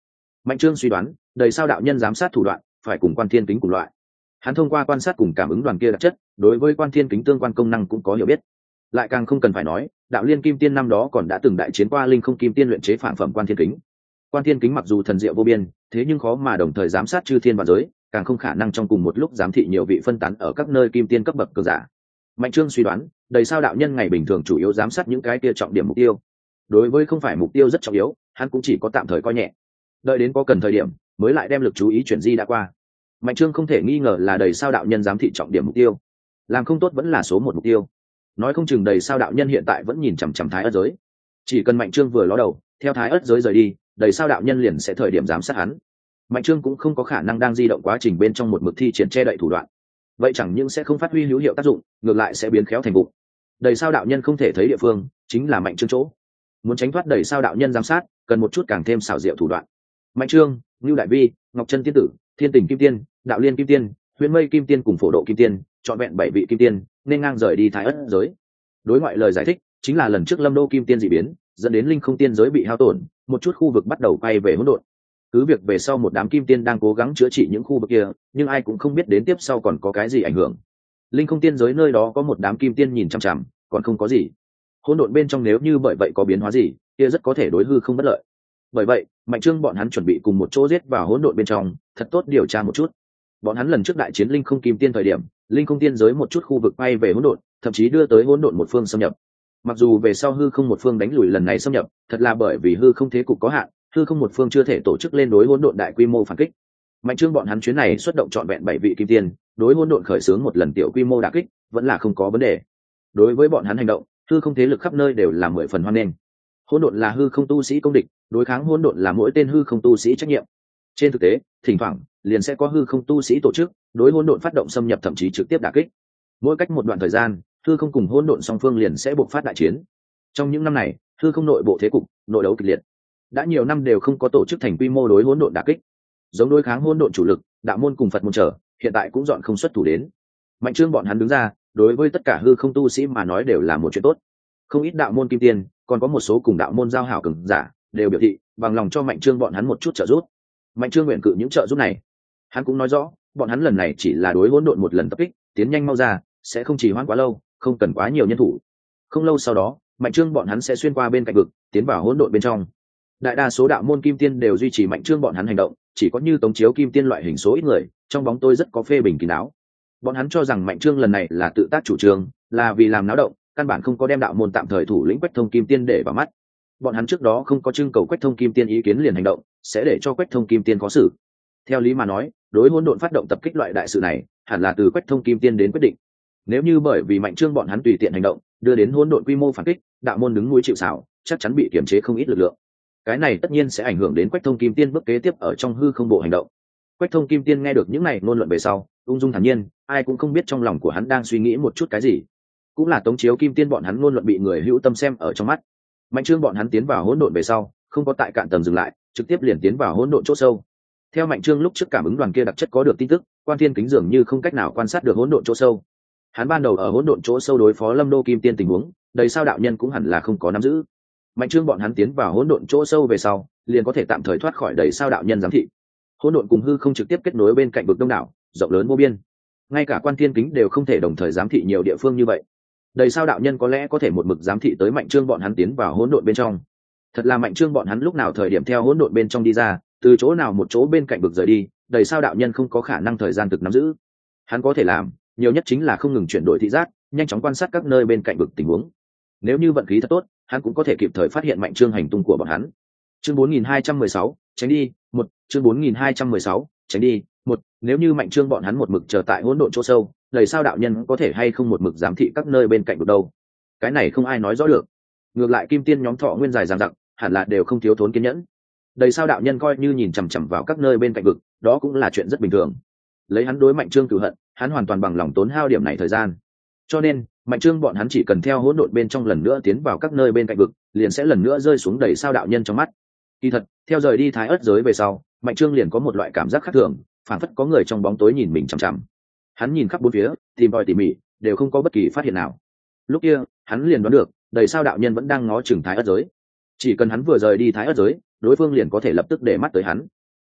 Mạnh Trương suy đoán đầy sao đạo nhân giám sát thủ đoạn phải cùng Quan Thiên Kính cùng loại. Hắn thông qua quan sát cùng cảm ứng đoàn kia đặc chất, đối với Quan Thiên Kính tương quan công năng cũng có hiểu biết. Lại càng không cần phải nói, đạo liên kim tiên năm đó còn đã từng đại chiến qua linh không kim tiên luyện chế phản phẩm Quan Thiên Kính. Quan Thiên Kính mặc dù thần diệu vô biên, thế nhưng khó mà đồng thời giám sát chư thiên và giới, càng không khả năng trong cùng một lúc giám thị nhiều vị phân tán ở các nơi kim tiên cấp bậc cường giả. Mạnh Trương suy đoán, đầy sao đạo nhân ngày bình thường chủ yếu giám sát những cái kia trọng điểm mục tiêu. Đối với không phải mục tiêu rất trọng yếu, hắn cũng chỉ có tạm thời coi nhẹ. Đợi đến có cần thời điểm, mới lại đem lực chú ý chuyển di đã qua. Mạnh Trương không thể nghi ngờ là đầy sao đạo nhân giám thị trọng điểm mục tiêu, làm không tốt vẫn là số một mục tiêu. Nói không chừng đầy sao đạo nhân hiện tại vẫn nhìn chằm chằm Thái Ất giới. Chỉ cần Mạnh Trương vừa ló đầu, theo Thái Ất giới rời đi, đầy sao đạo nhân liền sẽ thời điểm giám sát hắn. Mạnh Trương cũng không có khả năng đang di động quá trình bên trong một mực thi triển che đậy thủ đoạn, vậy chẳng những sẽ không phát huy hữu hiệu tác dụng, ngược lại sẽ biến khéo thành vụ. Đầy sao đạo nhân không thể thấy địa phương, chính là Mạnh Trương chỗ. Muốn tránh thoát đầy sao đạo nhân giám sát, cần một chút càng thêm xảo diệu thủ đoạn. Mạnh Trương, Nưu Đại Vi, Ngọc Chân Tiên Tử, Thiên Tình Kim Tiên, Đạo Liên Kim Tiên, Huyền Mây Kim Tiên cùng Phổ Độ Kim Tiên, chọn vẹn bảy vị kim tiên, nên ngang rời đi Thái Ất giới. Đối ngoại lời giải thích chính là lần trước Lâm Đô Kim Tiên dị biến, dẫn đến linh không tiên giới bị hao tổn, một chút khu vực bắt đầu quay về hỗn độn. Cứ việc về sau một đám kim tiên đang cố gắng chữa trị những khu vực kia, nhưng ai cũng không biết đến tiếp sau còn có cái gì ảnh hưởng. Linh không tiên giới nơi đó có một đám kim tiên nhìn chằm chằm, còn không có gì. Hỗn độn bên trong nếu như bởi vậy có biến hóa gì, kia rất có thể đối hư không bất lợi. Bởi vậy, Mạnh Trương bọn hắn chuẩn bị cùng một chỗ giết vào hỗn độn bên trong, thật tốt điều tra một chút. Bọn hắn lần trước đại chiến linh không kim tiên thời điểm, linh không tiên giới một chút khu vực bay về hỗn độn, thậm chí đưa tới hỗn độn một phương xâm nhập. Mặc dù về sau hư không một phương đánh lùi lần này xâm nhập, thật là bởi vì hư không thế cục có hạn, hư không một phương chưa thể tổ chức lên đối hỗn độn đại quy mô phản kích. Mạnh Trương bọn hắn chuyến này xuất động trọn vẹn bảy vị kim tiên, đối hỗn độn khởi xướng một lần tiểu quy mô đả kích, vẫn là không có vấn đề. Đối với bọn hắn hành động, hư không thế lực khắp nơi đều là mười phần hoan nghênh. Hỗn độn là hư không tu sĩ công địch, đối kháng hỗn độn là mỗi tên hư không tu sĩ trách nhiệm. Trên thực tế, thỉnh thoảng liền sẽ có hư không tu sĩ tổ chức đối hỗn độn phát động xâm nhập, thậm chí trực tiếp đả kích. Mỗi cách một đoạn thời gian, hư không cùng hỗn độn song phương liền sẽ buộc phát đại chiến. Trong những năm này, hư không nội bộ thế cục nội đấu kịch liệt, đã nhiều năm đều không có tổ chức thành quy mô đối hỗn độn đả kích. Giống đối kháng hỗn độn chủ lực, đạo môn cùng Phật môn trở, hiện tại cũng dọn không xuất thủ đến. Mạnh Trương bọn hắn đứng ra, đối với tất cả hư không tu sĩ mà nói đều là một chuyện tốt. Không ít đạo môn kim tiên, còn có một số cùng đạo môn giao hảo cường giả, đều biểu thị bằng lòng cho Mạnh Trương bọn hắn một chút trợ giúp. Mạnh Trương nguyện cự những trợ giúp này. Hắn cũng nói rõ, bọn hắn lần này chỉ là đối hỗn độn một lần tập kích, tiến nhanh mau ra, sẽ không trì hoãn quá lâu, không cần quá nhiều nhân thủ. Không lâu sau đó, Mạnh Trương bọn hắn sẽ xuyên qua bên cạnh vực, tiến vào hỗn độn bên trong. Đại đa số đạo môn kim tiên đều duy trì Mạnh Trương bọn hắn hành động, chỉ có như Tống Chiếu kim tiên loại hình số ít người, trong bóng tôi rất có phê bình kín đáo. Bọn hắn cho rằng Mạnh Trương lần này là tự tác chủ trương, là vì làm náo động, căn bản không có đem đạo môn tạm thời thủ lĩnh Quách Thông kim tiên để vào mắt. Bọn hắn trước đó không có trưng cầu Quách Thông kim tiên ý kiến liền hành động, sẽ để cho Quách Thông kim tiên có xử. Theo lý mà nói, đối hỗn độn phát động tập kích loại đại sự này, hẳn là từ Quách Thông kim tiên đến quyết định. Nếu như bởi vì Mạnh Trương bọn hắn tùy tiện hành động, đưa đến hỗn độn quy mô phản kích, đạo môn đứng núi chịu sào, chắc chắn bị kiềm chế không ít lực lượng. Cái này tất nhiên sẽ ảnh hưởng đến Quách Thông kim tiên bước kế tiếp ở trong hư không bộ hành động. Quách Thông kim tiên nghe được những này ngôn luận về sau, ung dung thản nhiên, ai cũng không biết trong lòng của hắn đang suy nghĩ một chút cái gì. Cũng là Tống Chiếu kim tiên bọn hắn ngôn luận bị người hữu tâm xem ở trong mắt. Mạnh Trương bọn hắn tiến vào hỗn độn về sau, không có tại cạn tầng dừng lại, trực tiếp liền tiến vào hỗn độn chỗ sâu. Theo Mạnh Trương lúc trước cảm ứng đoàn kia đặc chất có được tin tức, Quan Thiên Kính dường như không cách nào quan sát được hỗn độn chỗ sâu. Hắn ban đầu ở hỗn độn chỗ sâu đối phó Lâm Đô kim tiên tình huống, đầy sao đạo nhân cũng hẳn là không có nắm giữ. Mạnh Trương bọn hắn tiến vào hỗn độn chỗ sâu về sau, liền có thể tạm thời thoát khỏi đầy sao đạo nhân giám thị. Hỗn độn cùng hư không trực tiếp kết nối bên cạnh vực đông đảo, rộng lớn vô biên. Ngay cả Quan Thiên Kính đều không thể đồng thời giám thị nhiều địa phương như vậy. Đầy sao đạo nhân có lẽ có thể một mực giám thị tới Mạnh Trương bọn hắn tiến vào hỗn độn bên trong. Thật là Mạnh Trương bọn hắn lúc nào thời điểm theo hỗn độn bên trong đi ra, từ chỗ nào một chỗ bên cạnh vực rời đi, đầy sao đạo nhân không có khả năng thời gian thực nắm giữ. Hắn có thể làm nhiều nhất chính là không ngừng chuyển đổi thị giác, nhanh chóng quan sát các nơi bên cạnh vực tình huống. Nếu như vận khí thật tốt, hắn cũng có thể kịp thời phát hiện Mạnh Trương hành tung của bọn hắn. Chương bốn nghìn hai trăm mười sáu, tránh đi, một, chương bốn nghìn hai trăm mười sáu, tránh đi, một, nếu như Mạnh Trương bọn hắn một mực chờ tại hỗn độn chỗ sâu, đầy sao đạo nhân có thể hay không một mực giám thị các nơi bên cạnh vực đâu? Cái này không ai nói rõ được. Ngược lại kim tiên nhóm thọ nguyên dài dằng dặc, hẳn là đều không thiếu thốn kiên nhẫn. Đầy sao đạo nhân coi như nhìn chằm chằm vào các nơi bên cạnh vực, đó cũng là chuyện rất bình thường. Lấy hắn đối Mạnh Trương cửu hận, hắn hoàn toàn bằng lòng tốn hao điểm này thời gian. Cho nên, Mạnh Trương bọn hắn chỉ cần theo hỗn độn bên trong lần nữa tiến vào các nơi bên cạnh vực, liền sẽ lần nữa rơi xuống đầy sao đạo nhân trong mắt. Kỳ thật, theo rời đi Thái Ất giới về sau, Mạnh Trương liền có một loại cảm giác khác thường, phảng phất có người trong bóng tối nhìn mình chằm chằm. Hắn nhìn khắp bốn phía, tìm tòi tỉ mỉ, đều không có bất kỳ phát hiện nào. Lúc kia, hắn liền đoán được, đầy sao đạo nhân vẫn đang ngó chừng Thái Ất giới. Chỉ cần hắn vừa rời đi Thái Ất giới, đối phương liền có thể lập tức để mắt tới hắn.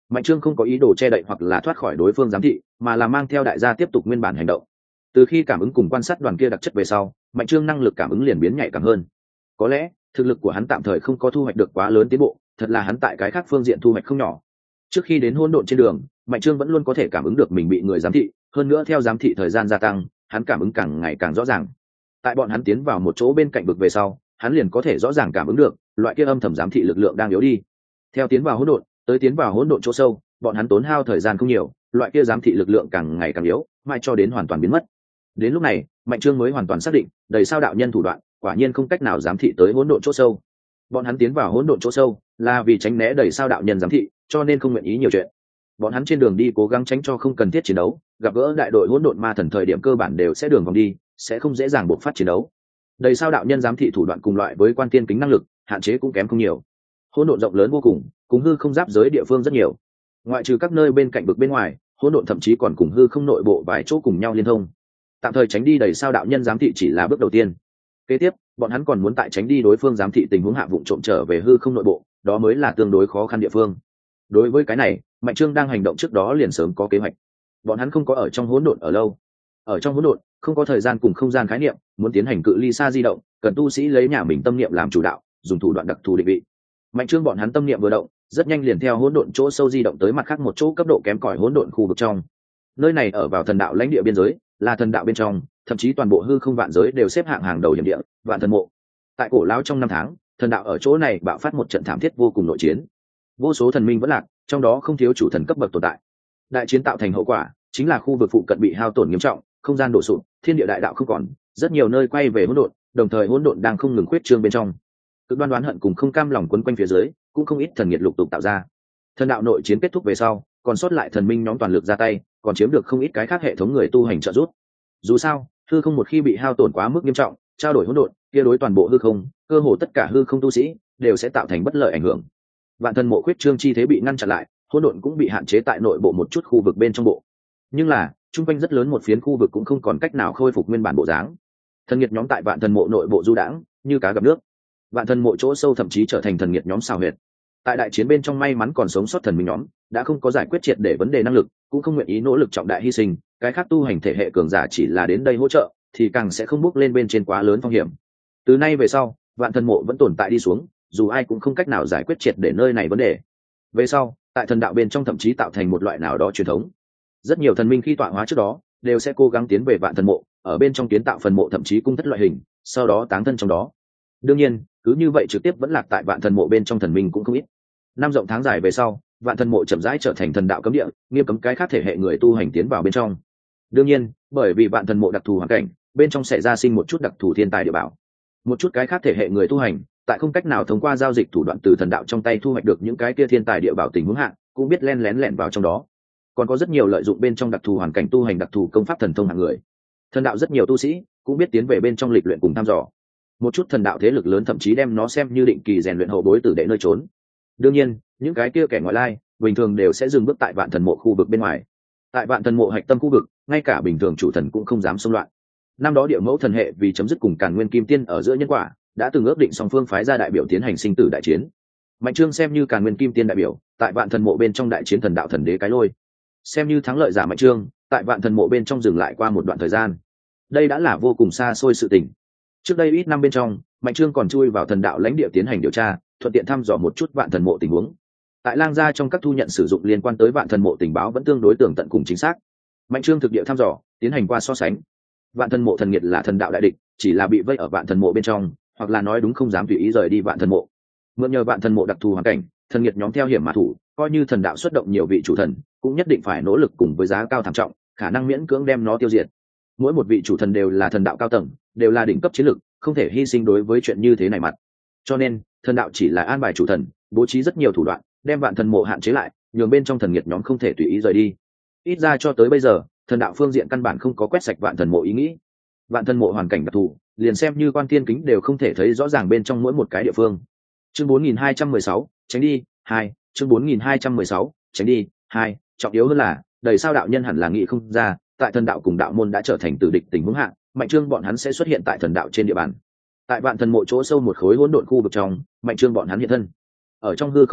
Mạnh Trương không có ý đồ che đậy hoặc là thoát khỏi đối phương giám thị, mà là mang theo đại gia tiếp tục nguyên bản hành động. Từ khi cảm ứng cùng quan sát đoàn kia đặc chất về sau, Mạnh Trương năng lực cảm ứng liền biến nhạy cảm hơn. Có lẽ thực lực của hắn tạm thời không có thu hoạch được quá lớn tiến bộ, thật là hắn tại cái khác phương diện thu hoạch không nhỏ. Trước khi đến hỗn độn trên đường, Mạnh Trương vẫn luôn có thể cảm ứng được mình bị người giám thị, hơn nữa theo giám thị thời gian gia tăng, hắn cảm ứng càng ngày càng rõ ràng. Tại bọn hắn tiến vào một chỗ bên cạnh vực về sau, hắn liền có thể rõ ràng cảm ứng được loại kia âm thầm giám thị lực lượng đang yếu đi. Theo tiến vào hỗn độn, tới tiến vào hỗn độn chỗ sâu, bọn hắn tốn hao thời gian không nhiều, loại kia giám thị lực lượng càng ngày càng yếu, mãi cho đến hoàn toàn biến mất. Đến lúc này, Mạnh Trương mới hoàn toàn xác định, đầy sao đạo nhân thủ đoạn, quả nhiên không cách nào giám thị tới hỗn độn chỗ sâu. Bọn hắn tiến vào hỗn độn chỗ sâu, là vì tránh né đầy sao đạo nhân giám thị, cho nên không nguyện ý nhiều chuyện. Bọn hắn trên đường đi cố gắng tránh cho không cần thiết chiến đấu, gặp gỡ đại đội hỗn độn ma thần thời điểm cơ bản đều sẽ đường vòng đi, sẽ không dễ dàng buộc phát chiến đấu. Đầy sao đạo nhân giám thị thủ đoạn cùng loại với quan tiên kính năng lực, hạn chế cũng kém không nhiều. Hỗn độn rộng lớn vô cùng, cùng hư không giáp giới địa phương rất nhiều. Ngoại trừ các nơi bên cạnh vực bên ngoài, hỗn độn thậm chí còn cùng hư không nội bộ vài chỗ cùng nhau liên thông. Tạm thời tránh đi đầy sao đạo nhân giám thị chỉ là bước đầu tiên. Kế tiếp, bọn hắn còn muốn tại tránh đi đối phương giám thị tình huống hạ vụng trộm trở về hư không nội bộ, đó mới là tương đối khó khăn địa phương. Đối với cái này, Mạnh Trương đang hành động trước đó liền sớm có kế hoạch. Bọn hắn không có ở trong hỗn độn ở lâu. Ở trong hỗn độn, không có thời gian cùng không gian khái niệm, muốn tiến hành cự ly xa di động, cần tu sĩ lấy nhà mình tâm niệm làm chủ đạo, dùng thủ đoạn đặc thù định vị. Mạnh Trương bọn hắn tâm niệm vừa động, rất nhanh liền theo hỗn độn chỗ sâu di động tới mặt khác một chỗ cấp độ kém cỏi hỗn độn khu vực trong. Nơi này ở vào thần đạo lãnh địa biên giới, là thần đạo bên trong, thậm chí toàn bộ hư không vạn giới đều xếp hạng hàng đầu hiểm địa, vạn thần mộ. Tại cổ lão trong năm tháng, thần đạo ở chỗ này bạo phát một trận thảm thiết vô cùng nội chiến. Vô số thần minh vẫn lạc, trong đó không thiếu chủ thần cấp bậc tồn tại. Đại chiến tạo thành hậu quả, chính là khu vực phụ cận bị hao tổn nghiêm trọng, không gian đổ sụp, thiên địa đại đạo không còn, rất nhiều nơi quay về hỗn độn, đồng thời hỗn độn đang không ngừng khuyết trương bên trong. Cực đoan đoán hận cùng không cam lòng quấn quanh phía dưới, cũng không ít thần nhiệt lục tục tạo ra. Thần đạo nội chiến kết thúc về sau, còn sót lại thần minh nhóm toàn lực ra tay, còn chiếm được không ít cái khác hệ thống người tu hành trợ giúp. Dù sao, hư không một khi bị hao tổn quá mức nghiêm trọng, trao đổi hỗn độn, kia đối toàn bộ hư không, cơ hồ tất cả hư không tu sĩ đều sẽ tạo thành bất lợi ảnh hưởng. Vạn thần mộ khuyết trương chi thế bị ngăn chặn lại, hỗn độn cũng bị hạn chế tại nội bộ một chút khu vực bên trong bộ. Nhưng là, trung quanh rất lớn một phiến khu vực cũng không còn cách nào khôi phục nguyên bản bộ dáng. Thần nhiệt nhóm tại vạn thần mộ nội bộ du đãng, như cá gặp nước. Vạn thần mộ chỗ sâu thậm chí trở thành thần nhiệt nhóm xào huyệt. Tại đại chiến bên trong may mắn còn sống sót thần minh nhóm, đã không có giải quyết triệt để vấn đề năng lực, cũng không nguyện ý nỗ lực trọng đại hy sinh, cái khác tu hành thể hệ cường giả chỉ là đến đây hỗ trợ, thì càng sẽ không bước lên bên trên quá lớn phong hiểm. Từ nay về sau, vạn thần mộ vẫn tồn tại đi xuống, dù ai cũng không cách nào giải quyết triệt để nơi này vấn đề. Về sau, tại thần đạo bên trong thậm chí tạo thành một loại nào đó truyền thống. Rất nhiều thần minh khi tọa hóa trước đó, đều sẽ cố gắng tiến về vạn thần mộ, ở bên trong kiến tạo phần mộ thậm chí cung thất loại hình, sau đó táng thân trong đó. Đương nhiên, cứ như vậy trực tiếp vẫn lạc tại vạn thần mộ bên trong thần minh cũng không ít. Năm rộng tháng dài về sau, vạn thần mộ chậm rãi trở thành thần đạo cấm địa, nghiêm cấm cái khác thể hệ người tu hành tiến vào bên trong. Đương nhiên, bởi vì vạn thần mộ đặc thù hoàn cảnh, bên trong sẽ ra sinh một chút đặc thù thiên tài địa bảo. Một chút cái khác thể hệ người tu hành, tại không cách nào thông qua giao dịch thủ đoạn từ thần đạo trong tay thu hoạch được những cái kia thiên tài địa bảo tình huống hạn, cũng biết len lén lẻn vào trong đó. Còn có rất nhiều lợi dụng bên trong đặc thù hoàn cảnh tu hành đặc thù công pháp thần thông hạng người. Thần đạo rất nhiều tu sĩ cũng biết tiến về bên trong lịch luyện cùng thăm dò. Một chút thần đạo thế lực lớn thậm chí đem nó xem như định kỳ rèn luyện hậu bối tử đệ nơi trốn. Đương nhiên, những cái kia kẻ ngoại lai bình thường đều sẽ dừng bước tại vạn thần mộ khu vực bên ngoài. Tại vạn thần mộ hạch tâm khu vực, ngay cả bình thường chủ thần cũng không dám xông loạn. Năm đó địa mẫu thần hệ vì chấm dứt cùng Càn Nguyên Kim Tiên ở giữa nhân quả, đã từng ước định song phương phái ra đại biểu tiến hành sinh tử đại chiến. Mạnh Trương xem như Càn Nguyên Kim Tiên đại biểu, tại vạn thần mộ bên trong đại chiến thần đạo thần đế cái lôi, xem như thắng lợi giả Mạnh Trương, tại vạn thần mộ bên trong dừng lại qua một đoạn thời gian. Đây đã là vô cùng xa xôi sự tình. Trước đây ít năm bên trong, Mạnh Trương còn chui vào thần đạo lãnh địa tiến hành điều tra, thuận tiện thăm dò một chút vạn thần mộ tình huống. Tại Lang gia trong các thu nhận sử dụng liên quan tới vạn thần mộ tình báo vẫn tương đối tường tận cùng chính xác. Mạnh Trương thực địa thăm dò, tiến hành qua so sánh. Vạn thần mộ thần nghiệt là thần đạo đại địch, chỉ là bị vây ở vạn thần mộ bên trong, hoặc là nói đúng không dám tùy ý rời đi vạn thần mộ. Mượn nhờ vạn thần mộ đặc thù hoàn cảnh, thần nghiệt nhóm theo hiểm mà thủ, coi như thần đạo xuất động nhiều vị chủ thần, cũng nhất định phải nỗ lực cùng với giá cao thảm trọng, khả năng miễn cưỡng đem nó tiêu diệt. Mỗi một vị chủ thần đều là thần đạo cao tầng, đều là đỉnh cấp chiến lực, không thể hy sinh đối với chuyện như thế này mặt. Cho nên, thần đạo chỉ là an bài chủ thần, bố trí rất nhiều thủ đoạn, đem vạn thần mộ hạn chế lại, nhường bên trong thần nghiệt nhóm không thể tùy ý rời đi. Ít ra cho tới bây giờ, thần đạo phương diện căn bản không có quét sạch vạn thần mộ ý nghĩ. Vạn thần mộ hoàn cảnh đặc thù, liền xem như quan tiên kính đều không thể thấy rõ ràng bên trong mỗi một cái địa phương. Chương bốn nghìn hai trăm mười sáu, tránh đi, hai, chương bốn nghìn hai trăm mười sáu, tránh đi, hai, trọng yếu hơn là, đầy sao đạo nhân hẳn là nghĩ không ra, tại thần đạo cùng đạo môn đã trở thành tử địch tình huống hạng, Mạnh Trương bọn hắn sẽ xuất hiện tại thần đạo trên địa bàn. Tại vạn thần mộ chỗ sâu một khối hỗn độn khu vực trong, Mạnh Trương bọn hắn hiện thân. Ở trong hư không bộ,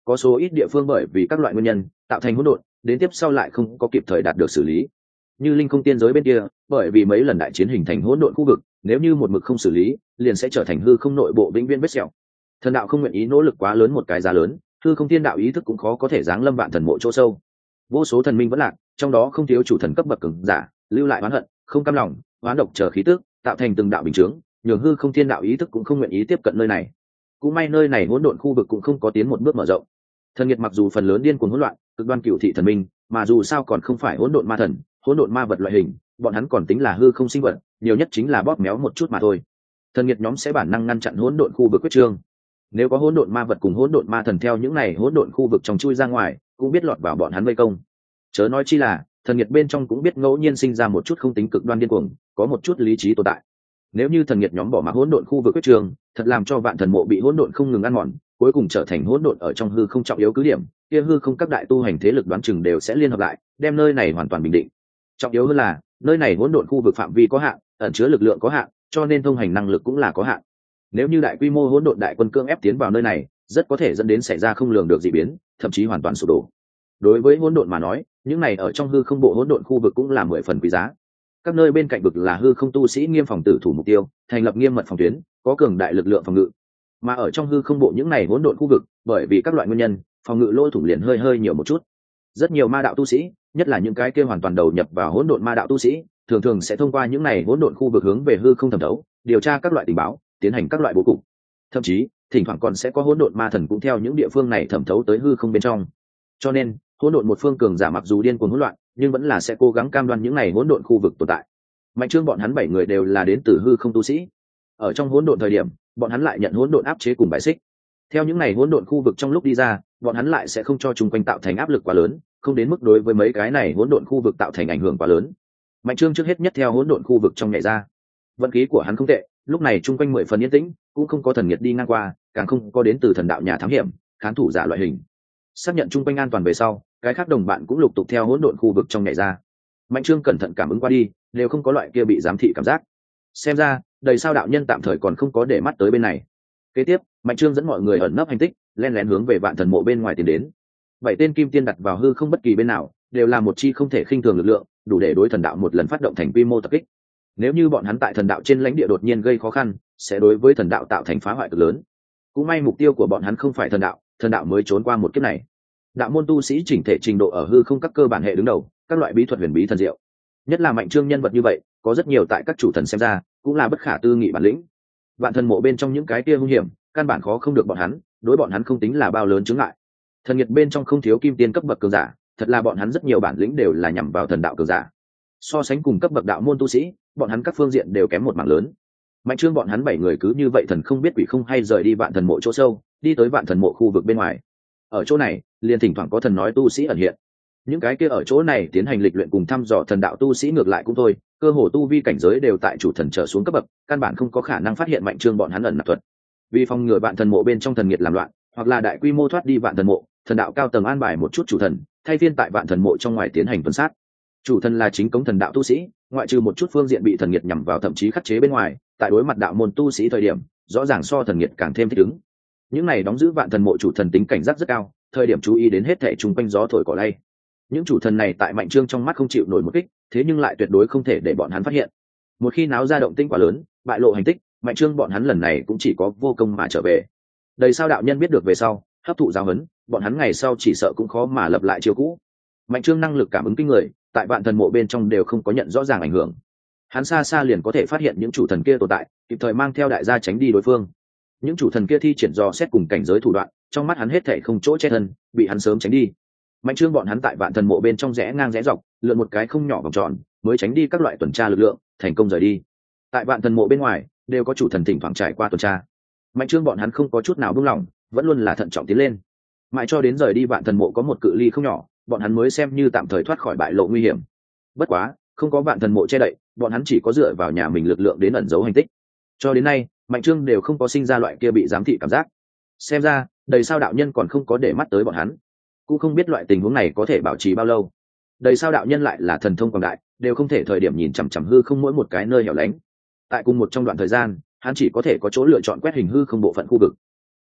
có số ít địa phương bởi vì các loại nguyên nhân tạo thành hỗn độn, đến tiếp sau lại không có kịp thời đạt được xử lý. Như linh không tiên giới bên kia, bởi vì mấy lần đại chiến hình thành hỗn độn khu vực, nếu như một mực không xử lý liền sẽ trở thành hư không nội bộ vĩnh viễn vết sẹo. Thần đạo không nguyện ý nỗ lực quá lớn một cái giá lớn, hư không thiên đạo ý thức cũng khó có thể giáng lâm vạn thần mộ chỗ sâu. Vô số thần minh vẫn lạc, trong đó không thiếu chủ thần cấp bậc cường giả lưu lại oán hận, không cam lòng, oán độc chờ khí tức, tạo thành từng đạo bình chướng, nhường hư không thiên đạo ý thức cũng không nguyện ý tiếp cận nơi này. Cũng may nơi này hỗn độn khu vực cũng không có tiến một bước mở rộng. Thần nghiệt mặc dù phần lớn điên cuồng hỗn loạn, cực đoan cựu thị thần minh, mà dù sao còn không phải hỗn độn ma thần, hỗn độn ma vật loại hình, bọn hắn còn tính là hư không sinh vật, nhiều nhất chính là bóp méo một chút mà thôi. Thần nghiệt nhóm sẽ bản năng ngăn chặn hỗn độn khu vực quyết trương. Nếu có hỗn độn ma vật cùng hỗn độn ma thần theo những này hỗn độn khu vực trong chui ra ngoài, cũng biết lọt vào bọn hắn vây công. Chớ nói chi là thần nghiệt bên trong cũng biết ngẫu nhiên sinh ra một chút không tính cực đoan điên cuồng, có một chút lý trí tồn tại. Nếu như thần nghiệt nhóm bỏ mặc hỗn độn khu vực quyết trường, thật làm cho vạn thần mộ bị hỗn độn không ngừng ăn mòn, cuối cùng trở thành hỗn độn ở trong hư không trọng yếu cứ điểm, kia hư không các đại tu hành thế lực đoán chừng đều sẽ liên hợp lại, đem nơi này hoàn toàn bình định. Trọng yếu hơn là, nơi này hỗn độn khu vực phạm vi có hạn, ẩn chứa lực lượng có hạn, cho nên thông hành năng lực cũng là có hạn. Nếu như đại quy mô hỗn độn đại quân cưỡng ép tiến vào nơi này, rất có thể dẫn đến xảy ra không lường được dị biến, thậm chí hoàn toàn sụp đổ. Đối với hỗn độn mà nói, những này ở trong hư không bộ hỗn độn khu vực cũng là mười phần quý giá. Các nơi bên cạnh vực là hư không tu sĩ nghiêm phòng tử thủ mục tiêu, thành lập nghiêm mật phòng tuyến, có cường đại lực lượng phòng ngự. Mà ở trong hư không bộ những này hỗn độn khu vực, bởi vì các loại nguyên nhân, phòng ngự lỗ thủng liền hơi hơi nhiều một chút. Rất nhiều ma đạo tu sĩ, nhất là những cái kia hoàn toàn đầu nhập vào hỗn độn ma đạo tu sĩ, thường thường sẽ thông qua những này hỗn độn khu vực hướng về hư không thẩm thấu, điều tra các loại tình báo, tiến hành các loại bố cục. Thậm chí, thỉnh thoảng còn sẽ có hỗn độn ma thần cũng theo những địa phương này thẩm thấu tới hư không bên trong. Cho nên, hỗn độn một phương cường giả mặc dù điên cuồng hỗn loạn, nhưng vẫn là sẽ cố gắng cam đoan những này hỗn độn khu vực tồn tại. Mạnh Trương bọn hắn bảy người đều là đến từ hư không tu sĩ. Ở trong hỗn độn thời điểm, bọn hắn lại nhận hỗn độn áp chế cùng bài xích. Theo những này hỗn độn khu vực trong lúc đi ra, bọn hắn lại sẽ không cho chung quanh tạo thành áp lực quá lớn, không đến mức đối với mấy cái này hỗn độn khu vực tạo thành ảnh hưởng quá lớn. Mạnh Trương trước hết nhất theo hỗn độn khu vực trong nhảy ra. Vận khí của hắn không tệ, lúc này chung quanh mười phần yên tĩnh, cũng không có thần nghiệt đi ngang qua, càng không có đến từ thần đạo nhà thám hiểm, khán thủ giả loại hình. Xác nhận chung quanh an toàn về sau, cái khác đồng bạn cũng lục tục theo hỗn độn khu vực trong nhảy ra. Mạnh Trương cẩn thận cảm ứng qua đi, đều không có loại kia bị giám thị cảm giác. Xem ra, đầy sao đạo nhân tạm thời còn không có để mắt tới bên này. Kế tiếp, Mạnh Trương dẫn mọi người ẩn nấp hành tích, len lén hướng về vạn thần mộ bên ngoài tiến đến. Bảy tên kim tiên đặt vào hư không bất kỳ bên nào, đều là một chi không thể khinh thường lực lượng, đủ để đối thần đạo một lần phát động thành quy mô tập kích. Nếu như bọn hắn tại thần đạo trên lãnh địa đột nhiên gây khó khăn, sẽ đối với thần đạo tạo thành phá hoại cực lớn. Cũng may mục tiêu của bọn hắn không phải thần đạo, thần đạo mới trốn qua một kiếp này. Đạo môn tu sĩ chỉnh thể trình độ ở hư không các cơ bản hệ đứng đầu, các loại bí thuật huyền bí thần diệu. Nhất là Mạnh Trương nhân vật như vậy, có rất nhiều tại các chủ thần xem ra, cũng là bất khả tư nghị bản lĩnh. Vạn thần mộ bên trong những cái kia hung hiểm, căn bản khó không được bọn hắn, đối bọn hắn không tính là bao lớn chướng ngại. Thần nghiệt bên trong không thiếu kim tiên cấp bậc cường giả, thật là bọn hắn rất nhiều bản lĩnh đều là nhằm vào thần đạo cường giả. So sánh cùng cấp bậc đạo môn tu sĩ, bọn hắn các phương diện đều kém một mảng lớn. Mạnh Trương bọn hắn bảy người cứ như vậy thần không biết quỷ không hay rời đi vạn thần mộ chỗ sâu, đi tới vạn thần mộ khu vực bên ngoài. Ở chỗ này, liền thỉnh thoảng có thần nói tu sĩ ẩn hiện. Những cái kia ở chỗ này tiến hành lịch luyện cùng thăm dò thần đạo tu sĩ ngược lại cũng thôi, cơ hồ tu vi cảnh giới đều tại chủ thần trở xuống cấp bậc, căn bản không có khả năng phát hiện Mạnh Trương bọn hắn ẩn nạp thuật. Vì phòng ngừa vạn thần mộ bên trong thần nghiệt làm loạn, hoặc là đại quy mô thoát đi vạn thần mộ, thần đạo cao tầng an bài một chút chủ thần, thay phiên tại vạn thần mộ trong ngoài tiến hành tuần sát. Chủ thần là chính cống thần đạo tu sĩ, ngoại trừ một chút phương diện bị thần nghiệt nhằm vào thậm chí khắc chế bên ngoài, tại đối mặt đạo môn tu sĩ thời điểm, rõ ràng so thần nghiệt càng thêm thích ứng. Những này đóng giữ vạn thần mộ chủ thần tính cảnh giác rất cao, thời điểm chú ý đến hết thảy chung quanh gió thổi cỏ lay. Những chủ thần này tại Mạnh Trương trong mắt không chịu nổi một kích, thế nhưng lại tuyệt đối không thể để bọn hắn phát hiện. Một khi náo ra động tĩnh quá lớn, bại lộ hành tích, Mạnh Trương bọn hắn lần này cũng chỉ có vô công mà trở về. Đầy sao đạo nhân biết được về sau, hấp thụ giáo huấn, bọn hắn ngày sau chỉ sợ cũng khó mà lập lại chiêu cũ. Mạnh Trương năng lực cảm ứng kinh người, tại vạn thần mộ bên trong đều không có nhận rõ ràng ảnh hưởng. Hắn xa xa liền có thể phát hiện những chủ thần kia tồn tại, kịp thời mang theo đại gia tránh đi đối phương. Những chủ thần kia thi triển dò xét cùng cảnh giới thủ đoạn, trong mắt hắn hết thảy không chỗ che thân, bị hắn sớm tránh đi. Mạnh Trương bọn hắn tại vạn thần mộ bên trong rẽ ngang rẽ dọc, lượn một cái không nhỏ vòng tròn, mới tránh đi các loại tuần tra lực lượng, thành công rời đi. Tại vạn thần mộ bên ngoài, đều có chủ thần thỉnh thoảng trải qua tuần tra. Mạnh Trương bọn hắn không có chút nào buông lỏng, vẫn luôn là thận trọng tiến lên. Mãi cho đến rời đi vạn thần mộ có một cự ly không nhỏ, bọn hắn mới xem như tạm thời thoát khỏi bại lộ nguy hiểm. Bất quá, không có vạn thần mộ che đậy, bọn hắn chỉ có dựa vào nhà mình lực lượng đến ẩn giấu hành tích. Cho đến nay, Mạnh Trương đều không có sinh ra loại kia bị giám thị cảm giác. Xem ra, đầy sao đạo nhân còn không có để mắt tới bọn hắn, cũng không biết loại tình huống này có thể bảo trì bao lâu. Đầy sao đạo nhân lại là thần thông quảng đại, đều không thể thời điểm nhìn chằm chằm hư không mỗi một cái nơi hẻo lánh. Tại cùng một trong đoạn thời gian, hắn chỉ có thể có chỗ lựa chọn quét hình hư không bộ phận khu vực.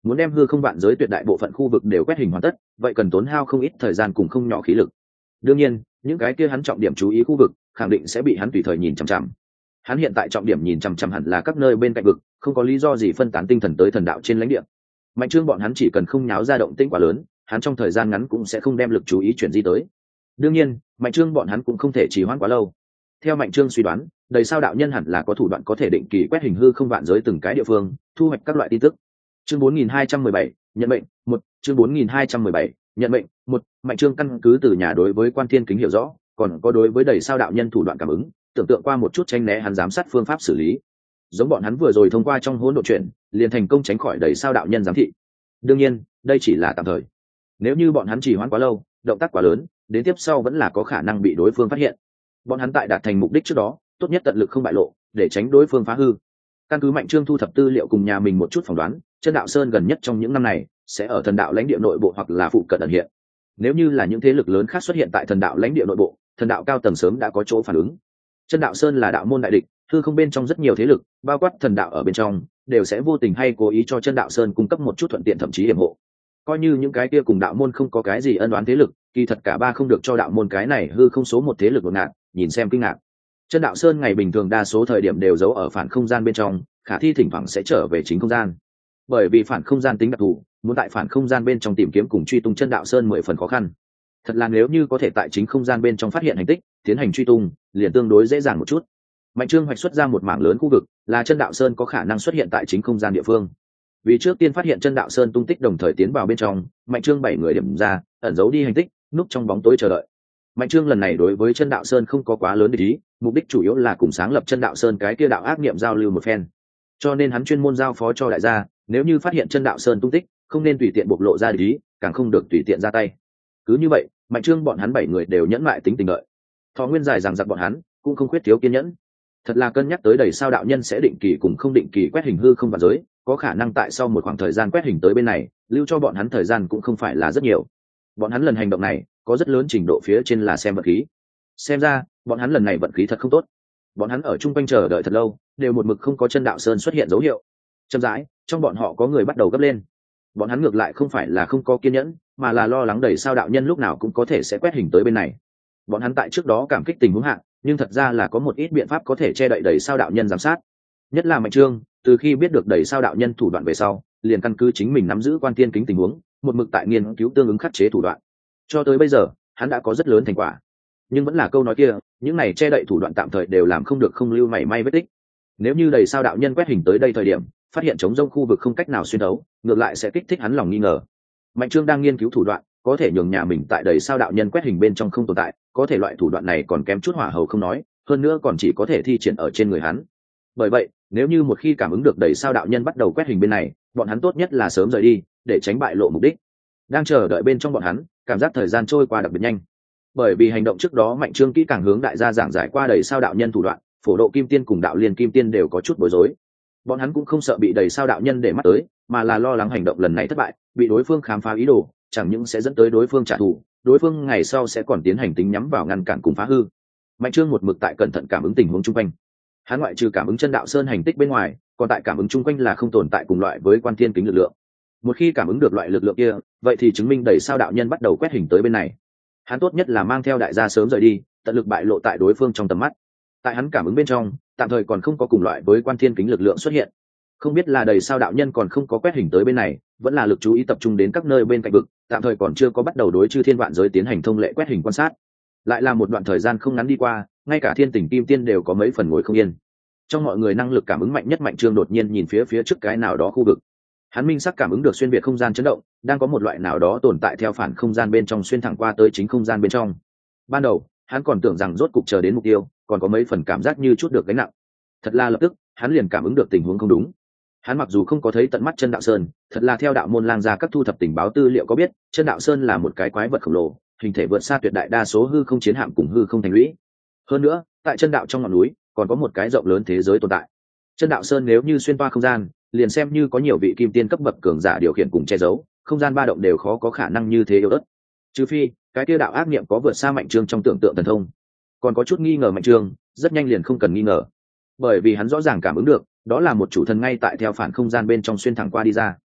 muốn đem hư không vạn giới tuyệt đại bộ phận khu vực đều quét hình hoàn tất, vậy cần tốn hao không ít thời gian cùng không nhỏ khí lực. Đương nhiên những cái kia hắn trọng điểm chú ý khu vực khẳng định sẽ bị hắn tùy thời nhìn chằm chằm. Hắn hiện tại trọng điểm nhìn chằm chằm hẳn là các nơi bên cạnh vực, không có lý do gì phân tán tinh thần tới thần đạo trên lãnh địa. Mạnh Trương bọn hắn chỉ cần không nháo ra động tĩnh quá lớn, hắn trong thời gian ngắn cũng sẽ không đem lực chú ý chuyển di tới. Đương nhiên Mạnh Trương bọn hắn cũng không thể trì hoãn quá lâu. Theo Mạnh Trương suy đoán, đầy sao đạo nhân hẳn là có thủ đoạn có thể định kỳ quét hình hư không vạn giới từng cái địa phương, thu hoạch các loại tin tức. Chương bốn nghìn hai trăm mười bảy, nhận mệnh, một, chương bốn nghìn hai trăm mười bảy, nhận mệnh, một, Mạnh Trương căn cứ từ nhà đối với Quan Thiên Kính hiểu rõ, còn có đối với đầy sao đạo nhân thủ đoạn cảm ứng, tưởng tượng qua một chút tranh né hắn giám sát phương pháp xử lý. Giống bọn hắn vừa rồi thông qua trong hỗn độn chuyện, liền thành công tránh khỏi đầy sao đạo nhân giám thị. Đương nhiên, đây chỉ là tạm thời. Nếu như bọn hắn trì hoãn quá lâu, động tác quá lớn, đến tiếp sau vẫn là có khả năng bị đối phương phát hiện. Bọn hắn tại đạt thành mục đích trước đó, tốt nhất tận lực không bại lộ, để tránh đối phương phá hư. Căn cứ Mạnh Trương thu thập tư liệu cùng nhà mình một chút phỏng đoán, Chân Đạo Sơn gần nhất trong những năm này sẽ ở thần đạo lãnh địa nội bộ hoặc là phụ cận ẩn hiện. Nếu như là những thế lực lớn khác xuất hiện tại thần đạo lãnh địa nội bộ, thần đạo cao tầng sớm đã có chỗ phản ứng. Chân Đạo Sơn là đạo môn đại địch, hư không bên trong rất nhiều thế lực, bao quát thần đạo ở bên trong, đều sẽ vô tình hay cố ý cho Chân Đạo Sơn cung cấp một chút thuận tiện thậm chí hiểm hộ. Coi như những cái kia cùng đạo môn không có cái gì ân oán thế lực, kỳ thật cả ba không được cho đạo môn cái này hư không số một thế lực đột ngạt, nhìn xem kinh ngạc. Chân Đạo Sơn ngày bình thường đa số thời điểm đều giấu ở phản không gian bên trong, khả thi thỉnh thoảng sẽ trở về chính không gian. Bởi vì phản không gian tính đặc thù, muốn tại phản không gian bên trong tìm kiếm cùng truy tung Chân Đạo Sơn mười phần khó khăn. Thật là nếu như có thể tại chính không gian bên trong phát hiện hành tích, tiến hành truy tung, liền tương đối dễ dàng một chút. Mạnh Trương hoạch xuất ra một mảng lớn khu vực, là Chân Đạo Sơn có khả năng xuất hiện tại chính không gian địa phương. Vì trước tiên phát hiện Chân Đạo Sơn tung tích đồng thời tiến vào bên trong, Mạnh Trương bảy người điểm ra, ẩn giấu đi hành tích, núp trong bóng tối chờ đợi. Mạnh Trương lần này đối với Chân Đạo Sơn không có quá lớn để ý, mục đích chủ yếu là cùng sáng lập Chân Đạo Sơn cái kia đạo ác niệm giao lưu một phen. Cho nên hắn chuyên môn giao phó cho đại gia, nếu như phát hiện Chân Đạo Sơn tung tích, không nên tùy tiện bộc lộ ra để ý, càng không được tùy tiện ra tay. Cứ như vậy, Mạnh Trương bọn hắn bảy người đều nhẫn mại tính tình đợi. Thọ nguyên dài rằng giặc bọn hắn cũng không khuyết thiếu kiên nhẫn. Thật là cân nhắc tới đầy sao đạo nhân sẽ định kỳ cùng không định kỳ quét hình hư không vạn giới, có khả năng tại sau một khoảng thời gian quét hình tới bên này, lưu cho bọn hắn thời gian cũng không phải là rất nhiều. Bọn hắn lần hành động này có rất lớn trình độ phía trên là xem vận khí. Xem ra bọn hắn lần này vận khí thật không tốt. Bọn hắn ở chung quanh chờ đợi thật lâu, đều một mực không có Chân Đạo Sơn xuất hiện dấu hiệu. Chậm rãi, trong bọn họ có người bắt đầu gấp lên. Bọn hắn ngược lại không phải là không có kiên nhẫn, mà là lo lắng đầy sao đạo nhân lúc nào cũng có thể sẽ quét hình tới bên này. Bọn hắn tại trước đó cảm kích tình huống hạn, nhưng thật ra là có một ít biện pháp có thể che đậy đầy sao đạo nhân giám sát. Nhất là Mạnh Trương, từ khi biết được đầy sao đạo nhân thủ đoạn về sau, liền căn cứ chính mình nắm giữ Quan Thiên Kính tình huống, một mực tại nghiên cứu tương ứng khắc chế thủ đoạn. Cho tới bây giờ, hắn đã có rất lớn thành quả. Nhưng vẫn là câu nói kia, những này che đậy thủ đoạn tạm thời đều làm không được không lưu mảy may vết tích. Nếu như đầy sao đạo nhân quét hình tới đây thời điểm, phát hiện trống rông khu vực không cách nào xuyên đấu, ngược lại sẽ kích thích hắn lòng nghi ngờ. Mạnh Trương đang nghiên cứu thủ đoạn, có thể nhường nhà mình tại đầy sao đạo nhân quét hình bên trong không tồn tại, có thể loại thủ đoạn này còn kém chút hỏa hầu không nói, hơn nữa còn chỉ có thể thi triển ở trên người hắn. Bởi vậy, nếu như một khi cảm ứng được đầy sao đạo nhân bắt đầu quét hình bên này, bọn hắn tốt nhất là sớm rời đi, để tránh bại lộ mục đích. Đang chờ đợi bên trong bọn hắn, cảm giác thời gian trôi qua đặc biệt nhanh. Bởi vì hành động trước đó Mạnh Trương kỹ càng hướng đại gia giảng giải qua đầy sao đạo nhân thủ đoạn, Phổ Độ Kim Tiên cùng Đạo Liên Kim Tiên đều có chút bối rối. Bọn hắn cũng không sợ bị đầy sao đạo nhân để mắt tới, mà là lo lắng hành động lần này thất bại, bị đối phương khám phá ý đồ, chẳng những sẽ dẫn tới đối phương trả thù, đối phương ngày sau sẽ còn tiến hành tính nhắm vào ngăn cản cùng phá hư. Mạnh Trương một mực tại cẩn thận cảm ứng tình huống chung quanh. Hắn ngoại trừ cảm ứng Chân Đạo Sơn hành tích bên ngoài, còn tại cảm ứng chung quanh là không tồn tại cùng loại với Quan Thiên Kính lực lượng. Một khi cảm ứng được loại lực lượng kia, vậy thì chứng minh đầy sao đạo nhân bắt đầu quét hình tới bên này. Hắn tốt nhất là mang theo đại gia sớm rời đi, tận lực bại lộ tại đối phương trong tầm mắt. Tại hắn cảm ứng bên trong, tạm thời còn không có cùng loại với Quan Thiên Kính lực lượng xuất hiện. Không biết là đầy sao đạo nhân còn không có quét hình tới bên này, vẫn là lực chú ý tập trung đến các nơi bên cạnh vực, tạm thời còn chưa có bắt đầu đối chư thiên vạn giới tiến hành thông lệ quét hình quan sát. Lại là một đoạn thời gian không ngắn đi qua, ngay cả Thiên Tình Kim Tiên đều có mấy phần ngồi không yên. Trong mọi người năng lực cảm ứng mạnh nhất Mạnh Trương đột nhiên nhìn phía phía trước cái nào đó khu vực. Hắn minh sắc cảm ứng được xuyên việt không gian chấn động, đang có một loại nào đó tồn tại theo phản không gian bên trong xuyên thẳng qua tới chính không gian bên trong. Ban đầu, hắn còn tưởng rằng rốt cục chờ đến mục tiêu, còn có mấy phần cảm giác như chút được gánh nặng. Thật là lập tức, hắn liền cảm ứng được tình huống không đúng. Hắn mặc dù không có thấy tận mắt Chân Đạo Sơn, thật là theo đạo môn lang gia các thu thập tình báo tư liệu có biết, Chân Đạo Sơn là một cái quái vật khổng lồ, hình thể vượt xa tuyệt đại đa số hư không chiến hạm cùng hư không thành lũy. Hơn nữa, tại Chân Đạo trong ngọn núi, còn có một cái rộng lớn thế giới tồn tại. Chân Đạo Sơn nếu như xuyên qua không gian, liền xem như có nhiều vị kim tiên cấp bậc cường giả điều khiển cùng che giấu, không gian ba động đều khó có khả năng như thế yếu ớt. Trừ phi, cái kia đạo ác niệm có vượt xa Mạnh Trương trong tưởng tượng thần thông. Còn có chút nghi ngờ Mạnh Trương, rất nhanh liền không cần nghi ngờ. Bởi vì hắn rõ ràng cảm ứng được, đó là một chủ thần ngay tại theo phản không gian bên trong xuyên thẳng qua đi ra.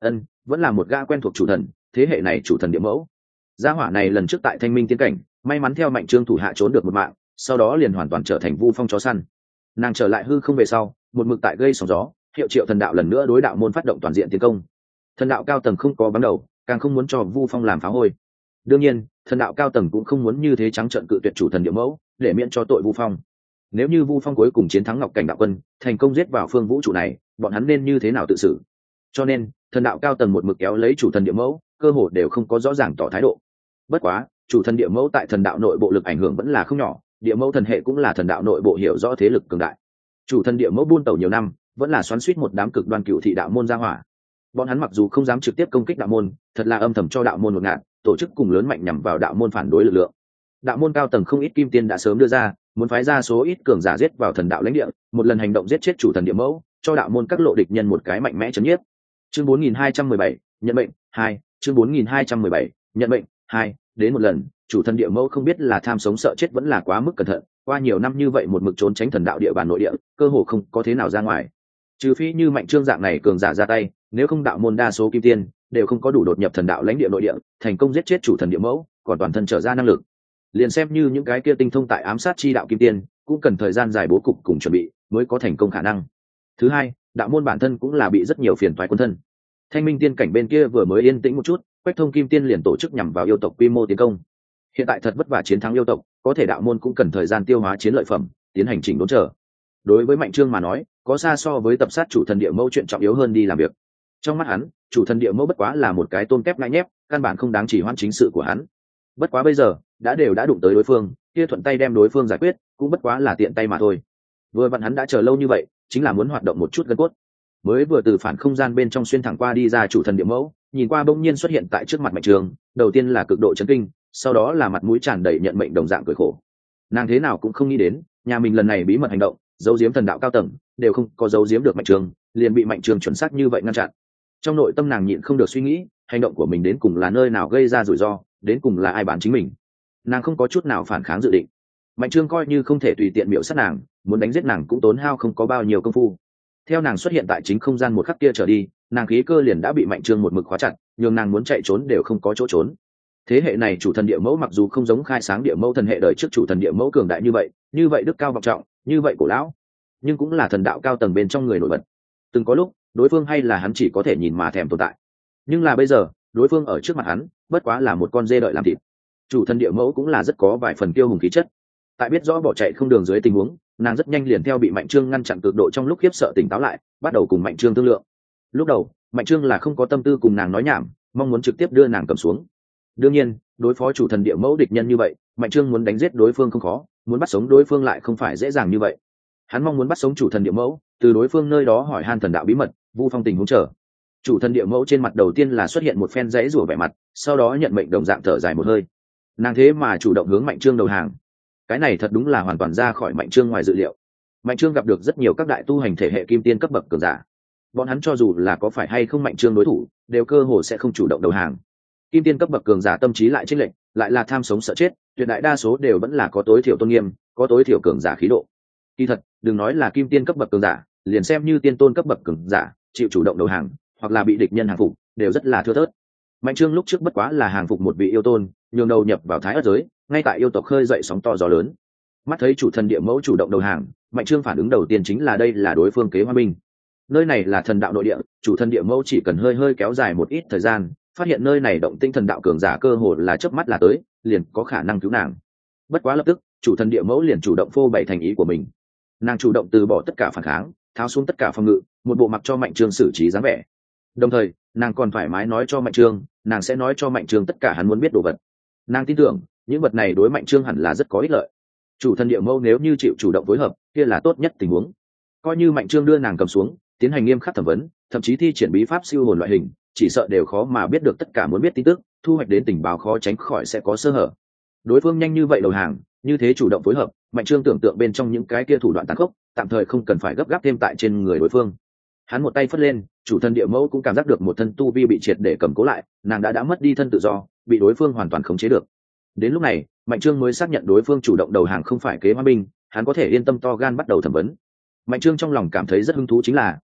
ân vẫn là một gã quen thuộc chủ thần, thế hệ này chủ thần địa mẫu. Gia hỏa này lần trước tại Thanh Minh tiên cảnh may mắn theo Mạnh Trương thủ hạ trốn được một mạng, sau đó liền hoàn toàn trở thành Vu Phong chó săn. Nàng trở lại hư không về sau, một mực tại gây sóng gió, hiệu triệu thần đạo lần nữa đối đạo môn phát động toàn diện tiến công. Thần đạo cao tầng không có bắn đầu, càng không muốn cho Vu Phong làm phá hôi. Đương nhiên, thần đạo cao tầng cũng không muốn như thế trắng trợn cự tuyệt chủ thần địa mẫu, để miễn cho tội Vu Phong. Nếu như Vu Phong cuối cùng chiến thắng Ngọc Cảnh đạo quân, thành công giết vào phương vũ trụ này, bọn hắn nên như thế nào tự xử? Cho nên, thần đạo cao tầng một mực kéo lấy chủ thần địa mẫu, cơ hồ đều không có rõ ràng tỏ thái độ. Bất quá, chủ thần địa mẫu tại thần đạo nội bộ lực ảnh hưởng vẫn là không nhỏ, địa mẫu thần hệ cũng là thần đạo nội bộ hiểu rõ thế lực cường đại. Chủ thần địa mẫu buôn tẩu nhiều năm, vẫn là xoắn xuýt một đám cực đoan cựu thị đạo môn ra hỏa. Bọn hắn mặc dù không dám trực tiếp công kích đạo môn, thật là âm thầm cho đạo môn một ngạn, tổ chức cùng lớn mạnh nhằm vào đạo môn phản đối lực lượng. Đạo môn cao tầng không ít kim tiên đã sớm đưa ra, muốn phái ra số ít cường giả giết vào thần đạo lãnh địa, một lần hành động giết chết chủ thần địa mẫu, cho đạo môn các lộ địch nhân một cái mạnh mẽ chấn nhiếp. Chương bốn nghìn hai trăm mười bảy, nhận mệnh hai, chương bốn nghìn hai trăm mười bảy, nhận mệnh hai, đến một lần, chủ thần địa mẫu không biết là tham sống sợ chết vẫn là quá mức cẩn thận, qua nhiều năm như vậy một mực trốn tránh thần đạo địa bàn nội địa, cơ hồ không có thế nào ra ngoài. Trừ phi như Mạnh Trương dạng này cường giả ra tay, nếu không đạo môn đa số kim tiên đều không có đủ đột nhập thần đạo lãnh địa nội địa, thành công giết chết chủ thần địa mẫu, còn toàn thân trở ra năng lực. Liền xem như những cái kia tinh thông tại ám sát chi đạo kim tiên, cũng cần thời gian dài bố cục cùng chuẩn bị mới có thành công khả năng. Thứ hai, đạo môn bản thân cũng là bị rất nhiều phiền toái quân thân. Thanh Minh tiên cảnh bên kia vừa mới yên tĩnh một chút, Quách Thông kim tiên liền tổ chức nhằm vào yêu tộc quy mô tiến công. Hiện tại thật vất vả chiến thắng yêu tộc, có thể đạo môn cũng cần thời gian tiêu hóa chiến lợi phẩm, tiến hành chỉnh đốn chờ. Đối với Mạnh Trương mà nói, có xa so với tập sát chủ thần địa mẫu chuyện trọng yếu hơn đi làm việc. Trong mắt hắn, chủ thần địa mẫu bất quá là một cái tôm kép ngại nhép, căn bản không đáng chỉ hoãn chính sự của hắn. Bất quá bây giờ, đã đều đã đụng tới đối phương, kia thuận tay đem đối phương giải quyết, cũng bất quá là tiện tay mà thôi. Vừa vặn hắn đã chờ lâu như vậy, chính là muốn hoạt động một chút gân cốt. Mới vừa từ phản không gian bên trong xuyên thẳng qua đi ra chủ thần địa mẫu, nhìn qua bỗng nhiên xuất hiện tại trước mặt Mạnh Trương, đầu tiên là cực độ chấn kinh, sau đó là mặt mũi tràn đầy nhận mệnh đồng dạng cười khổ. Nàng thế nào cũng không nghĩ đến, nhà mình lần này bí mật hành động, giấu giếm thần đạo cao tầng, đều không có giấu giếm được Mạnh Trương, liền bị Mạnh Trương chuẩn xác như vậy ngăn chặn. Trong nội tâm nàng nhịn không được suy nghĩ, hành động của mình đến cùng là nơi nào gây ra rủi ro, đến cùng là ai bán chính mình. Nàng không có chút nào phản kháng dự định. Mạnh Trương coi như không thể tùy tiện miểu sát nàng, muốn đánh giết nàng cũng tốn hao không có bao nhiêu công phu. Theo nàng xuất hiện tại chính không gian một khắc kia trở đi, nàng khí cơ liền đã bị Mạnh Trương một mực khóa chặt, nhường nàng muốn chạy trốn đều không có chỗ trốn. Thế hệ này chủ thần địa mẫu mặc dù không giống khai sáng địa mẫu thần hệ đời trước chủ thần địa mẫu cường đại như vậy, như vậy đức cao vọng trọng, như vậy cổ lão, nhưng cũng là thần đạo cao tầng bên trong người nổi bật. Từng có lúc, đối phương hay là hắn chỉ có thể nhìn mà thèm tồn tại. Nhưng là bây giờ, đối phương ở trước mặt hắn, bất quá là một con dê đợi làm thịt. Chủ thần địa mẫu cũng là rất có vài phần kiêu hùng khí chất. Tại biết rõ bỏ chạy không đường dưới tình huống, nàng rất nhanh liền theo bị Mạnh Trương ngăn chặn cực độ trong lúc khiếp sợ tỉnh táo lại, bắt đầu cùng Mạnh Trương thương lượng. Lúc đầu, Mạnh Trương là không có tâm tư cùng nàng nói nhảm, mong muốn trực tiếp đưa nàng cầm xuống. Đương nhiên, đối phó chủ thần địa mẫu địch nhân như vậy, Mạnh Trương muốn đánh giết đối phương không khó, muốn bắt sống đối phương lại không phải dễ dàng như vậy. Hắn mong muốn bắt sống chủ thần địa mẫu, từ đối phương nơi đó hỏi han thần đạo bí mật, Vu Phong tình huống chờ. Chủ thần địa mẫu trên mặt đầu tiên là xuất hiện một phen dãy rủa vẻ mặt, sau đó nhận mệnh đồng dạng thở dài một hơi. Nàng thế mà chủ động hướng Mạnh Trương đầu hàng. Cái này thật đúng là hoàn toàn ra khỏi Mạnh Trương ngoài dự liệu. Mạnh Trương gặp được rất nhiều các đại tu hành thể hệ kim tiên cấp bậc cường giả, bọn hắn cho dù là có phải hay không Mạnh Trương đối thủ, đều cơ hồ sẽ không chủ động đầu hàng. Kim tiên cấp bậc cường giả tâm trí lại chênh lệch, lại là tham sống sợ chết, tuyệt đại đa số đều vẫn là có tối thiểu tôn nghiêm, có tối thiểu cường giả khí độ. Kỳ thật, đừng nói là kim tiên cấp bậc cường giả, liền xem như tiên tôn cấp bậc cường giả, chịu chủ động đầu hàng, hoặc là bị địch nhân hàng phục, đều rất là thưa thớt. Mạnh Trương lúc trước bất quá là hàng phục một vị yêu tôn, nhường đầu nhập vào thái ất giới, ngay tại yêu tộc khơi dậy sóng to gió lớn. Mắt thấy chủ thần địa mẫu chủ động đầu hàng, Mạnh Trương phản ứng đầu tiên chính là đây là đối phương kế hoa binh. Nơi này là thần đạo nội địa, chủ thần địa mẫu chỉ cần hơi hơi kéo dài một ít thời gian, phát hiện nơi này động tinh thần đạo cường giả cơ hồ là chớp mắt là tới, liền có khả năng cứu nàng. Bất quá lập tức, chủ thần địa mẫu liền chủ động phô bày thành ý của mình. Nàng chủ động từ bỏ tất cả phản kháng, tháo xuống tất cả phòng ngự, một bộ mặc cho Mạnh Trương xử trí dáng vẻ. Đồng thời, nàng còn thoải mái nói cho Mạnh Trương, nàng sẽ nói cho Mạnh Trương tất cả hắn muốn biết đồ vật. Nàng tin tưởng, những vật này đối Mạnh Trương hẳn là rất có ích lợi. Chủ thần địa mẫu nếu như chịu chủ động phối hợp, kia là tốt nhất tình huống. Coi như Mạnh Trương đưa nàng cầm xuống, tiến hành nghiêm khắc thẩm vấn, thậm chí thi triển bí pháp siêu hồn loại hình, chỉ sợ đều khó mà biết được tất cả muốn biết tin tức, thu hoạch đến tình báo khó tránh khỏi sẽ có sơ hở. Đối phương nhanh như vậy đầu hàng, như thế chủ động phối hợp, Mạnh Trương tưởng tượng bên trong những cái kia thủ đoạn tàn khốc, tạm thời không cần phải gấp gáp thêm tại trên người đối phương. Hắn một tay phất lên, chủ thần địa mẫu cũng cảm giác được một thân tu vi bị triệt để cầm cố lại, nàng đã đã mất đi thân tự do, bị đối phương hoàn toàn khống chế được. Đến lúc này, Mạnh Trương mới xác nhận đối phương chủ động đầu hàng không phải kế hoa binh, hắn có thể yên tâm to gan bắt đầu thẩm vấn. Mạnh Trương trong lòng cảm thấy rất hứng thú chính là,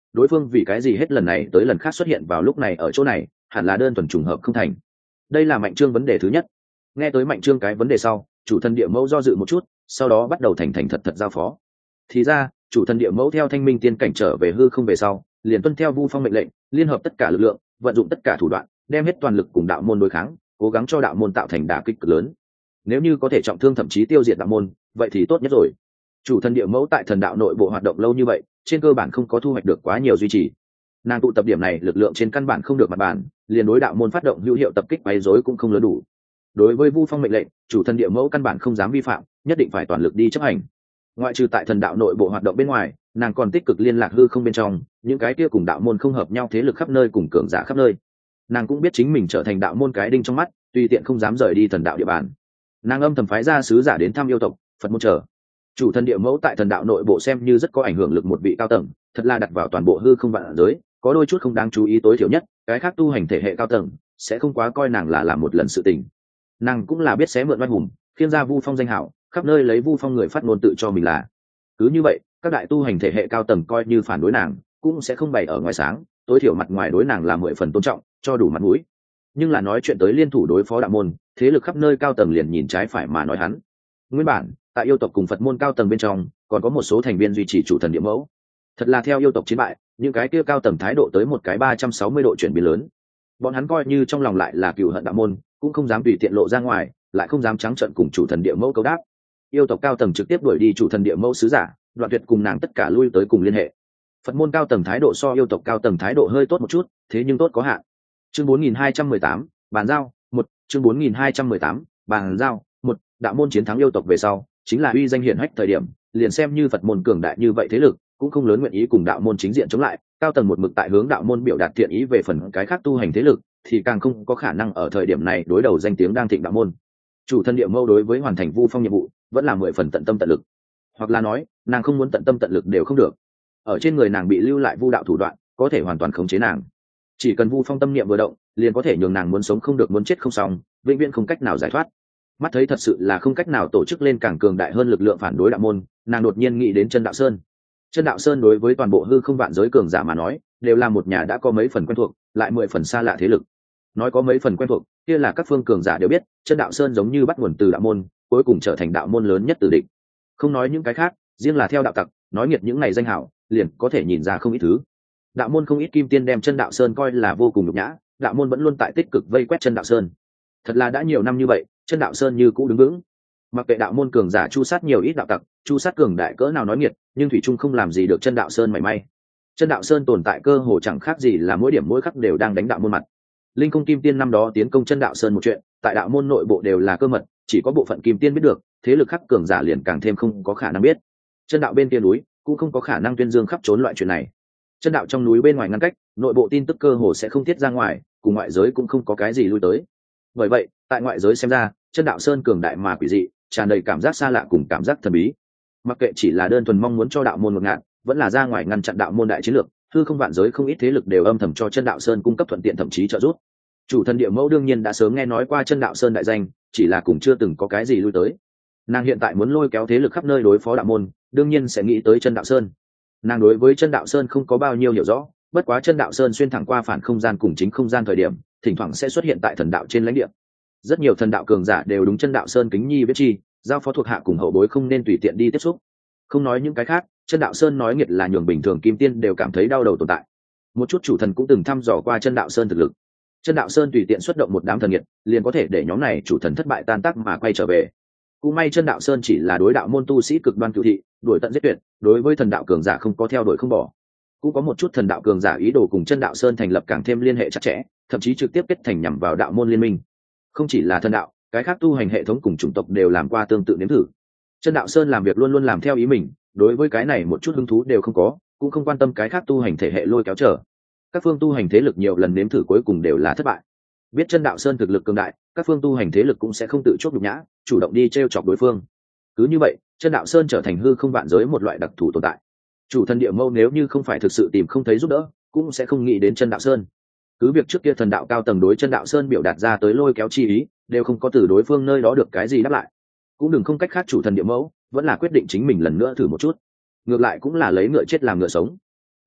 đối phương vì cái gì hết lần này tới lần khác xuất hiện vào lúc này ở chỗ này, hẳn là đơn thuần trùng hợp không thành. Đây là Mạnh Trương vấn đề thứ nhất. Nghe tới Mạnh Trương cái vấn đề sau, chủ thần địa mẫu do dự một chút, sau đó bắt đầu thành thành thật thật giao phó. Thì ra, chủ thần địa mẫu theo Thanh Minh tiên cảnh trở về hư không về sau, liền tuân theo Vu Phong mệnh lệnh, liên hợp tất cả lực lượng, vận dụng tất cả thủ đoạn, đem hết toàn lực cùng đạo môn đối kháng, cố gắng cho đạo môn tạo thành đả kích cực lớn. Nếu như có thể trọng thương thậm chí tiêu diệt đạo môn, vậy thì tốt nhất rồi. Chủ thần địa mẫu tại thần đạo nội bộ hoạt động lâu như vậy, trên cơ bản không có thu hoạch được quá nhiều duy trì. Nàng tụ tập điểm này lực lượng trên căn bản không được mặt bản, liền đối đạo môn phát động hữu hiệu tập kích quấy rối cũng không lớn đủ. Đối với Vu Phong mệnh lệnh, chủ thần địa mẫu căn bản không dám vi phạm, nhất định phải toàn lực đi chấp hành. Ngoại trừ tại thần đạo nội bộ hoạt động bên ngoài, nàng còn tích cực liên lạc hư không bên trong những cái kia cùng đạo môn không hợp nhau thế lực khắp nơi cùng cường giả khắp nơi. Nàng cũng biết chính mình trở thành đạo môn cái đinh trong mắt, tùy tiện không dám rời đi thần đạo địa bàn. Nàng âm thầm phái ra sứ giả đến thăm yêu tộc Phật môn chờ. Chủ thần địa mẫu tại thần đạo nội bộ xem như rất có ảnh hưởng lực một vị cao tầng, thật là đặt vào toàn bộ hư không vạn giới, có đôi chút không đáng chú ý tối thiểu nhất, cái khác tu hành thể hệ cao tầng sẽ không quá coi nàng là làm một lần sự tình. Nàng cũng là biết xé mượn oai hùng, khiêng ra Vu Phong danh hảo, khắp nơi lấy Vu Phong người phát ngôn tự cho mình là. Cứ như vậy, các đại tu hành thể hệ cao tầng coi như phản đối nàng, cũng sẽ không bày ở ngoài sáng, tối thiểu mặt ngoài đối nàng là mười phần tôn trọng, cho đủ mặt mũi. Nhưng là nói chuyện tới liên thủ đối phó đạo môn, thế lực khắp nơi cao tầng liền nhìn trái phải mà nói hắn. Nguyên bản, tại yêu tộc cùng Phật môn cao tầng bên trong, còn có một số thành viên duy trì chủ thần địa mẫu. Thật là theo yêu tộc chiến bại, những cái kia cao tầng thái độ tới một cái ba trăm sáu mươi độ chuyển biến lớn. Bọn hắn coi như trong lòng lại là cừu hận đạo môn, cũng không dám tùy tiện lộ ra ngoài, lại không dám trắng trợn cùng chủ thần địa mẫu câu đáp. Yêu tộc cao tầng trực tiếp đuổi đi chủ thần địa mẫu sứ giả, đoạn tuyệt cùng nàng tất cả lui tới cùng liên hệ. Phật môn cao tầng thái độ so yêu tộc cao tầng thái độ hơi tốt một chút, thế nhưng tốt có hạn. Chương bốn nghìn hai trăm mười tám, bàn giao, một, chương bốn nghìn hai trăm mười tám, bàn giao, một, đạo môn chiến thắng yêu tộc về sau, chính là uy danh hiển hách thời điểm, liền xem như Phật môn cường đại như vậy thế lực, cũng không lớn nguyện ý cùng đạo môn chính diện chống lại, cao tầng một mực tại hướng đạo môn biểu đạt thiện ý về phần cái khác tu hành thế lực, thì càng không có khả năng ở thời điểm này đối đầu danh tiếng đang thịnh đạo môn. Chủ thân địa mâu đối với hoàn thành Vu Phong nhiệm vụ, vẫn là mười phần tận tâm tận lực, hoặc là nói, nàng không muốn tận tâm tận lực đều không được. Ở trên người nàng bị lưu lại vu đạo thủ đoạn, có thể hoàn toàn khống chế nàng. Chỉ cần Vu Phong tâm niệm vừa động, liền có thể nhường nàng muốn sống không được muốn chết không xong, vĩnh viễn không cách nào giải thoát. Mắt thấy thật sự là không cách nào tổ chức lên càng cường đại hơn lực lượng phản đối đạo môn, nàng đột nhiên nghĩ đến Chân Đạo Sơn. Chân Đạo Sơn đối với toàn bộ hư không vạn giới cường giả mà nói, đều là một nhà đã có mấy phần quen thuộc, lại mười phần xa lạ thế lực. Nói có mấy phần quen thuộc, kia là các phương cường giả đều biết, Chân Đạo Sơn giống như bắt nguồn từ đạo môn, cuối cùng trở thành đạo môn lớn nhất từ địch. Không nói những cái khác, riêng là theo đạo tặc, nói nghiệt những này danh hảo, liền có thể nhìn ra không ít thứ. Đạo môn không ít kim tiên đem Chân Đạo Sơn coi là vô cùng nhục nhã, đạo môn vẫn luôn tại tích cực vây quét Chân Đạo Sơn. Thật là đã nhiều năm như vậy, Chân Đạo Sơn như cũ đứng vững. Mặc kệ đạo môn cường giả chu sát nhiều ít đạo tặc, chu sát cường đại cỡ nào nói nghiệt, nhưng thủy trung không làm gì được Chân Đạo Sơn mảy may. Chân Đạo Sơn tồn tại cơ hồ chẳng khác gì là mỗi điểm mỗi khắc đều đang đánh đạo môn mặt. Linh Cung Kim Tiên năm đó tiến công Chân Đạo Sơn một chuyện, tại đạo môn nội bộ đều là cơ mật, chỉ có bộ phận kim tiên biết được, thế lực khác cường giả liền càng thêm không có khả năng biết. Chân đạo bên kia núi cũng không có khả năng tuyên dương khắp trốn loại chuyện này. Chân đạo trong núi bên ngoài ngăn cách, nội bộ tin tức cơ hồ sẽ không tiết ra ngoài, cùng ngoại giới cũng không có cái gì lui tới. Bởi vậy, tại ngoại giới xem ra, Chân Đạo Sơn cường đại mà quỷ dị, tràn đầy cảm giác xa lạ cùng cảm giác thần bí. Mặc kệ chỉ là đơn thuần mong muốn cho đạo môn ngột ngạt, vẫn là ra ngoài ngăn chặn đạo môn đại chiến lược, hư không vạn giới không ít thế lực đều âm thầm cho Chân Đạo Sơn cung cấp thuận tiện thậm chí trợ giúp. Chủ thần địa mẫu đương nhiên đã sớm nghe nói qua Chân Đạo Sơn đại danh, chỉ là cùng chưa từng có cái gì lui tới. Nàng hiện tại muốn lôi kéo thế lực khắp nơi đối phó đạo môn, đương nhiên sẽ nghĩ tới Chân Đạo Sơn. Nàng đối với Chân Đạo Sơn không có bao nhiêu hiểu rõ, bất quá Chân Đạo Sơn xuyên thẳng qua phản không gian cùng chính không gian thời điểm, thỉnh thoảng sẽ xuất hiện tại thần đạo trên lãnh địa. Rất nhiều thần đạo cường giả đều đúng Chân Đạo Sơn kính nhi biết chi, giao phó thuộc hạ cùng hậu bối không nên tùy tiện đi tiếp xúc. Không nói những cái khác, Chân Đạo Sơn nói nghiệt là nhường bình thường kim tiên đều cảm thấy đau đầu tồn tại. Một chút chủ thần cũng từng thăm dò qua Chân Đạo Sơn thực lực. Chân Đạo Sơn tùy tiện xuất động một đám thần nghiệt, liền có thể để nhóm này chủ thần thất bại tan tác mà quay trở về. Cũng may Chân Đạo Sơn chỉ là đối đạo môn tu sĩ cực đoan cửu thị, đuổi tận giết tuyệt, đối với thần đạo cường giả không có theo đuổi không bỏ. Cũng có một chút thần đạo cường giả ý đồ cùng Chân Đạo Sơn thành lập càng thêm liên hệ chặt chẽ, thậm chí trực tiếp kết thành nhằm vào đạo môn liên minh. Không chỉ là thần đạo, cái khác tu hành hệ thống cùng chủng tộc đều làm qua tương tự nếm thử. Chân Đạo Sơn làm việc luôn luôn làm theo ý mình, đối với cái này một chút hứng thú đều không có, cũng không quan tâm cái khác tu hành thể hệ lôi kéo trở. Các phương tu hành thế lực nhiều lần nếm thử cuối cùng đều là thất bại. Biết Chân Đạo Sơn thực lực cường đại, các phương tu hành thế lực cũng sẽ không tự chuốc nhục nhã, chủ động đi trêu chọc đối phương. Cứ như vậy, Chân Đạo Sơn trở thành hư không vạn giới một loại đặc thù tồn tại. Chủ thần địa mâu nếu như không phải thực sự tìm không thấy giúp đỡ, cũng sẽ không nghĩ đến Chân Đạo Sơn. Cứ việc trước kia thần đạo cao tầng đối Chân Đạo Sơn biểu đạt ra tới lôi kéo chi ý, đều không có từ đối phương nơi đó được cái gì đáp lại. Cũng đừng không cách khác chủ thần địa mẫu, vẫn là quyết định chính mình lần nữa thử một chút. Ngược lại cũng là lấy ngựa chết làm ngựa sống.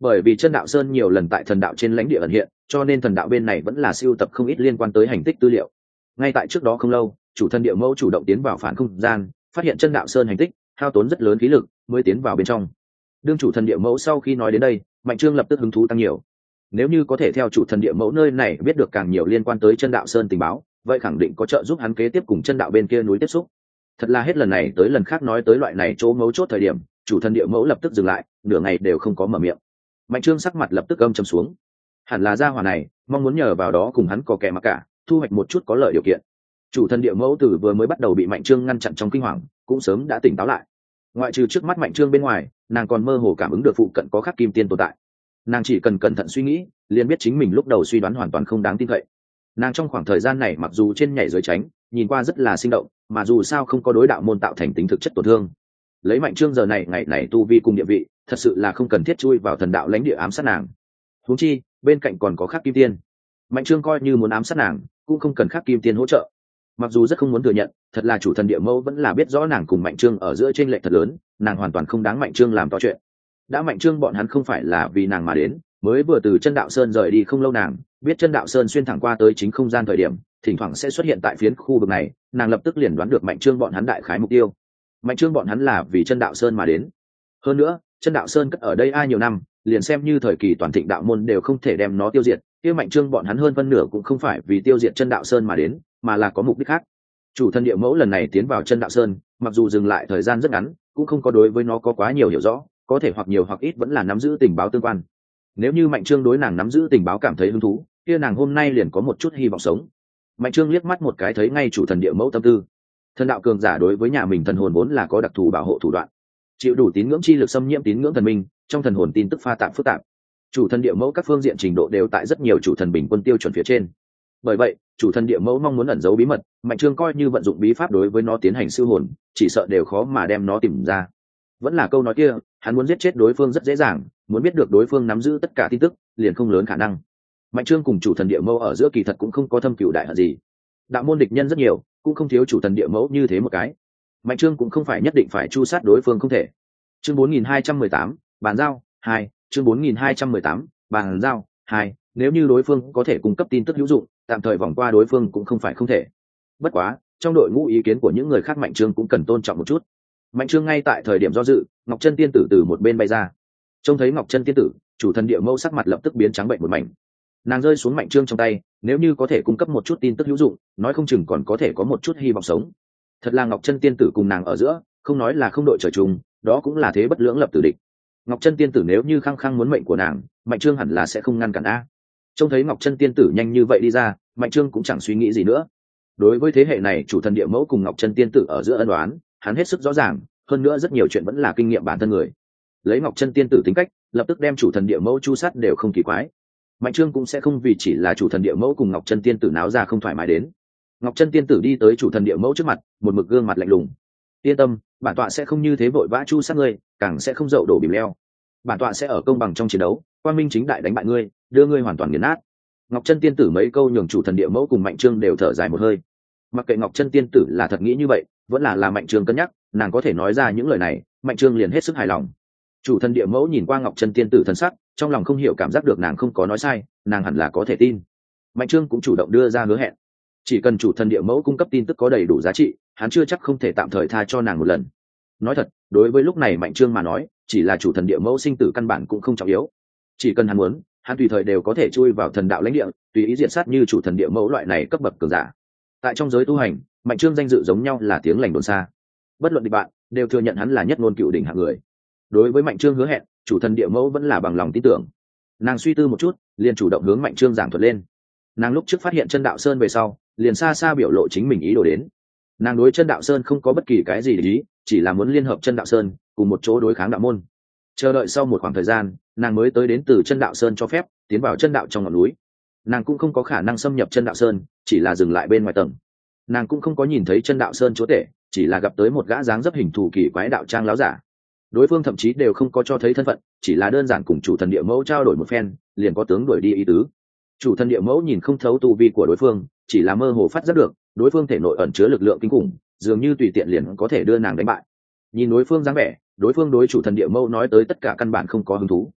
Bởi vì chân đạo sơn nhiều lần tại thần đạo trên lãnh địa ẩn hiện, cho nên thần đạo bên này vẫn là siêu tập không ít liên quan tới hành tích tư liệu. Ngay tại trước đó không lâu, chủ thần địa mẫu chủ động tiến vào phản không gian, phát hiện chân đạo sơn hành tích, hao tốn rất lớn khí lực mới tiến vào bên trong. Đương chủ thần địa mẫu sau khi nói đến đây, Mạnh Trương lập tức hứng thú tăng nhiều. Nếu như có thể theo chủ thần địa mẫu nơi này biết được càng nhiều liên quan tới chân đạo sơn tình báo, vậy khẳng định có trợ giúp hắn kế tiếp cùng chân đạo bên kia núi tiếp xúc. Thật là hết lần này tới lần khác nói tới loại này chỗ mấu chốt thời điểm, chủ thần địa mẫu lập tức dừng lại, nửa ngày đều không có mở miệng. Mạnh Trương sắc mặt lập tức âm trầm xuống. Hẳn là gia hỏa này mong muốn nhờ vào đó cùng hắn có kẻ mặc cả, thu hoạch một chút có lợi điều kiện. Chủ thần địa mẫu từ vừa mới bắt đầu bị Mạnh Trương ngăn chặn trong kinh hoàng, cũng sớm đã tỉnh táo lại. Ngoại trừ trước mắt Mạnh Trương bên ngoài, nàng còn mơ hồ cảm ứng được phụ cận có khắc kim tiên tồn tại. Nàng chỉ cần cẩn thận suy nghĩ, liền biết chính mình lúc đầu suy đoán hoàn toàn không đáng tin cậy. Nàng trong khoảng thời gian này mặc dù trên nhảy dưới tránh, nhìn qua rất là sinh động, mà dù sao không có đối đạo môn tạo thành tính thực chất tổn thương. Lấy Mạnh Trương giờ này ngày này tu vi cùng địa vị, thật sự là không cần thiết chui vào thần đạo lãnh địa ám sát nàng. Huống chi, bên cạnh còn có khắc kim tiên. Mạnh Trương coi như muốn ám sát nàng, cũng không cần khắc kim tiên hỗ trợ. Mặc dù rất không muốn thừa nhận, thật là chủ thần địa mẫu vẫn là biết rõ nàng cùng Mạnh Trương ở giữa chênh lệch thật lớn, nàng hoàn toàn không đáng Mạnh Trương làm to chuyện. Đã Mạnh Trương bọn hắn không phải là vì nàng mà đến, mới vừa từ chân đạo sơn rời đi không lâu, nàng biết chân đạo sơn xuyên thẳng qua tới chính không gian thời điểm, thỉnh thoảng sẽ xuất hiện tại phiến khu vực này, nàng lập tức liền đoán được Mạnh Trương bọn hắn đại khái mục tiêu. Mạnh Trương bọn hắn là vì chân đạo sơn mà đến. Hơn nữa, chân đạo sơn cất ở đây ai nhiều năm, liền xem như thời kỳ toàn thịnh đạo môn đều không thể đem nó tiêu diệt, kia Mạnh Trương bọn hắn hơn phân nửa cũng không phải vì tiêu diệt chân đạo sơn mà đến, mà là có mục đích khác. Chủ thần địa mẫu lần này tiến vào chân đạo sơn, mặc dù dừng lại thời gian rất ngắn, cũng không có đối với nó có quá nhiều hiểu rõ, có thể hoặc nhiều hoặc ít vẫn là nắm giữ tình báo tương quan. Nếu như Mạnh Trương đối nàng nắm giữ tình báo cảm thấy hứng thú, kia nàng hôm nay liền có một chút hy vọng sống. Mạnh Trương liếc mắt một cái thấy ngay chủ thần địa mẫu tâm tư. Thần đạo cường giả đối với nhà mình thần hồn vốn là có đặc thù bảo hộ thủ đoạn, chịu đủ tín ngưỡng chi lực xâm nhiễm tín ngưỡng thần minh, trong thần hồn tin tức pha tạp phức tạp. Chủ thần địa mẫu các phương diện trình độ đều tại rất nhiều chủ thần bình quân tiêu chuẩn phía trên. Bởi vậy, chủ thần địa mẫu mong muốn ẩn giấu bí mật, Mạnh Trương coi như vận dụng bí pháp đối với nó tiến hành siêu hồn, chỉ sợ đều khó mà đem nó tìm ra. Vẫn là câu nói kia, hắn muốn giết chết đối phương rất dễ dàng, muốn biết được đối phương nắm giữ tất cả tin tức, liền không lớn khả năng. Mạnh Trương cùng chủ thần địa mẫu ở giữa kỳ thật cũng không có thâm cửu đại hận gì. Đạo môn địch nhân rất nhiều, cũng không thiếu chủ thần địa mẫu như thế một cái. Mạnh Trương cũng không phải nhất định phải chu sát đối phương không thể. Chương bốn nghìn hai trăm mười tám, bàn giao hai, chương bốn nghìn hai trăm mười tám, bàn giao hai, nếu như đối phương có thể cung cấp tin tức hữu dụng, tạm thời vòng qua đối phương cũng không phải không thể. Bất quá, trong đội ngũ ý kiến của những người khác Mạnh Trương cũng cần tôn trọng một chút. Mạnh Trương ngay tại thời điểm do dự, Ngọc Chân tiên tử từ một bên bay ra. Trông thấy Ngọc Chân tiên tử, chủ thần địa mẫu sắc mặt lập tức biến trắng bệnh một mảnh. Nàng rơi xuống Mạnh Trương trong tay, nếu như có thể cung cấp một chút tin tức hữu dụng, nói không chừng còn có thể có một chút hy vọng sống. Thật là Ngọc Chân tiên tử cùng nàng ở giữa, không nói là không đội trời chung, đó cũng là thế bất lưỡng lập tử địch. Ngọc Chân tiên tử nếu như khăng khăng muốn mệnh của nàng, Mạnh Trương hẳn là sẽ không ngăn cản a. Trông thấy Ngọc Chân tiên tử nhanh như vậy đi ra, Mạnh Trương cũng chẳng suy nghĩ gì nữa. Đối với thế hệ này chủ thần địa mẫu cùng Ngọc Chân tiên tử ở giữa ân oán, hắn hết sức rõ ràng, hơn nữa rất nhiều chuyện vẫn là kinh nghiệm bản thân người. Lấy Ngọc Chân tiên tử tính cách, lập tức đem chủ thần địa mẫu chu sát đều không kỳ quái. Mạnh Trương cũng sẽ không vì chỉ là chủ thần địa mẫu cùng Ngọc Chân tiên tử náo ra không thoải mái đến. Ngọc Chân tiên tử đi tới chủ thần địa mẫu trước mặt, một mực gương mặt lạnh lùng. Yên tâm, bản tọa sẽ không như thế vội vã chu sát ngươi, càng sẽ không dậu đổ bìm leo. Bản tọa sẽ ở công bằng trong chiến đấu, quang minh chính đại đánh bại ngươi, đưa ngươi hoàn toàn nghiền nát. Ngọc Chân tiên tử mấy câu nhường chủ thần địa mẫu cùng Mạnh Trương đều thở dài một hơi. Mặc kệ Ngọc Chân tiên tử là thật nghĩ như vậy, vẫn là là Mạnh Trương cân nhắc, nàng có thể nói ra những lời này, Mạnh Trương liền hết sức hài lòng. Chủ thần địa mẫu nhìn qua Ngọc Chân tiên tử thần sắc, trong lòng không hiểu cảm giác được nàng không có nói sai, nàng hẳn là có thể tin. Mạnh Trương cũng chủ động đưa ra hứa hẹn, chỉ cần chủ thần địa mẫu cung cấp tin tức có đầy đủ giá trị, hắn chưa chắc không thể tạm thời tha cho nàng một lần. Nói thật, đối với lúc này Mạnh Trương mà nói, chỉ là chủ thần địa mẫu sinh tử căn bản cũng không trọng yếu. Chỉ cần hắn muốn, hắn tùy thời đều có thể chui vào thần đạo lãnh địa, tùy ý diệt sát như chủ thần địa mẫu loại này cấp bậc cường giả. Tại trong giới tu hành, Mạnh Trương danh dự giống nhau là tiếng lành đồn xa. Bất luận địch bạn, đều thừa nhận hắn là nhất ngôn cựu đỉnh hạng người. Đối với Mạnh Trương hứa hẹn, chủ thần địa mẫu vẫn là bằng lòng tin tưởng. Nàng suy tư một chút, liền chủ động hướng Mạnh Trương giảng thuật lên. Nàng lúc trước phát hiện chân đạo sơn về sau, liền xa xa biểu lộ chính mình ý đồ đến. Nàng đối chân đạo sơn không có bất kỳ cái gì để ý, chỉ là muốn liên hợp chân đạo sơn cùng một chỗ đối kháng đạo môn. Chờ đợi sau một khoảng thời gian, nàng mới tới đến từ chân đạo sơn cho phép tiến vào chân đạo trong ngọn núi. Nàng cũng không có khả năng xâm nhập chân đạo sơn, chỉ là dừng lại bên ngoài tầng. Nàng cũng không có nhìn thấy chân đạo sơn chúa tể, chỉ là gặp tới một gã dáng dấp hình thù kỳ quái đạo trang láo giả. Đối phương thậm chí đều không có cho thấy thân phận, chỉ là đơn giản cùng chủ thần địa mẫu trao đổi một phen, liền có tướng đuổi đi ý tứ. Chủ thần địa mẫu nhìn không thấu tu vi của đối phương, chỉ là mơ hồ phát giác được đối phương thể nội ẩn chứa lực lượng kinh khủng, dường như tùy tiện liền có thể đưa nàng đánh bại. Nhìn đối phương dáng vẻ, đối phương đối chủ thần địa mẫu nói tới tất cả căn bản không có hứng thú.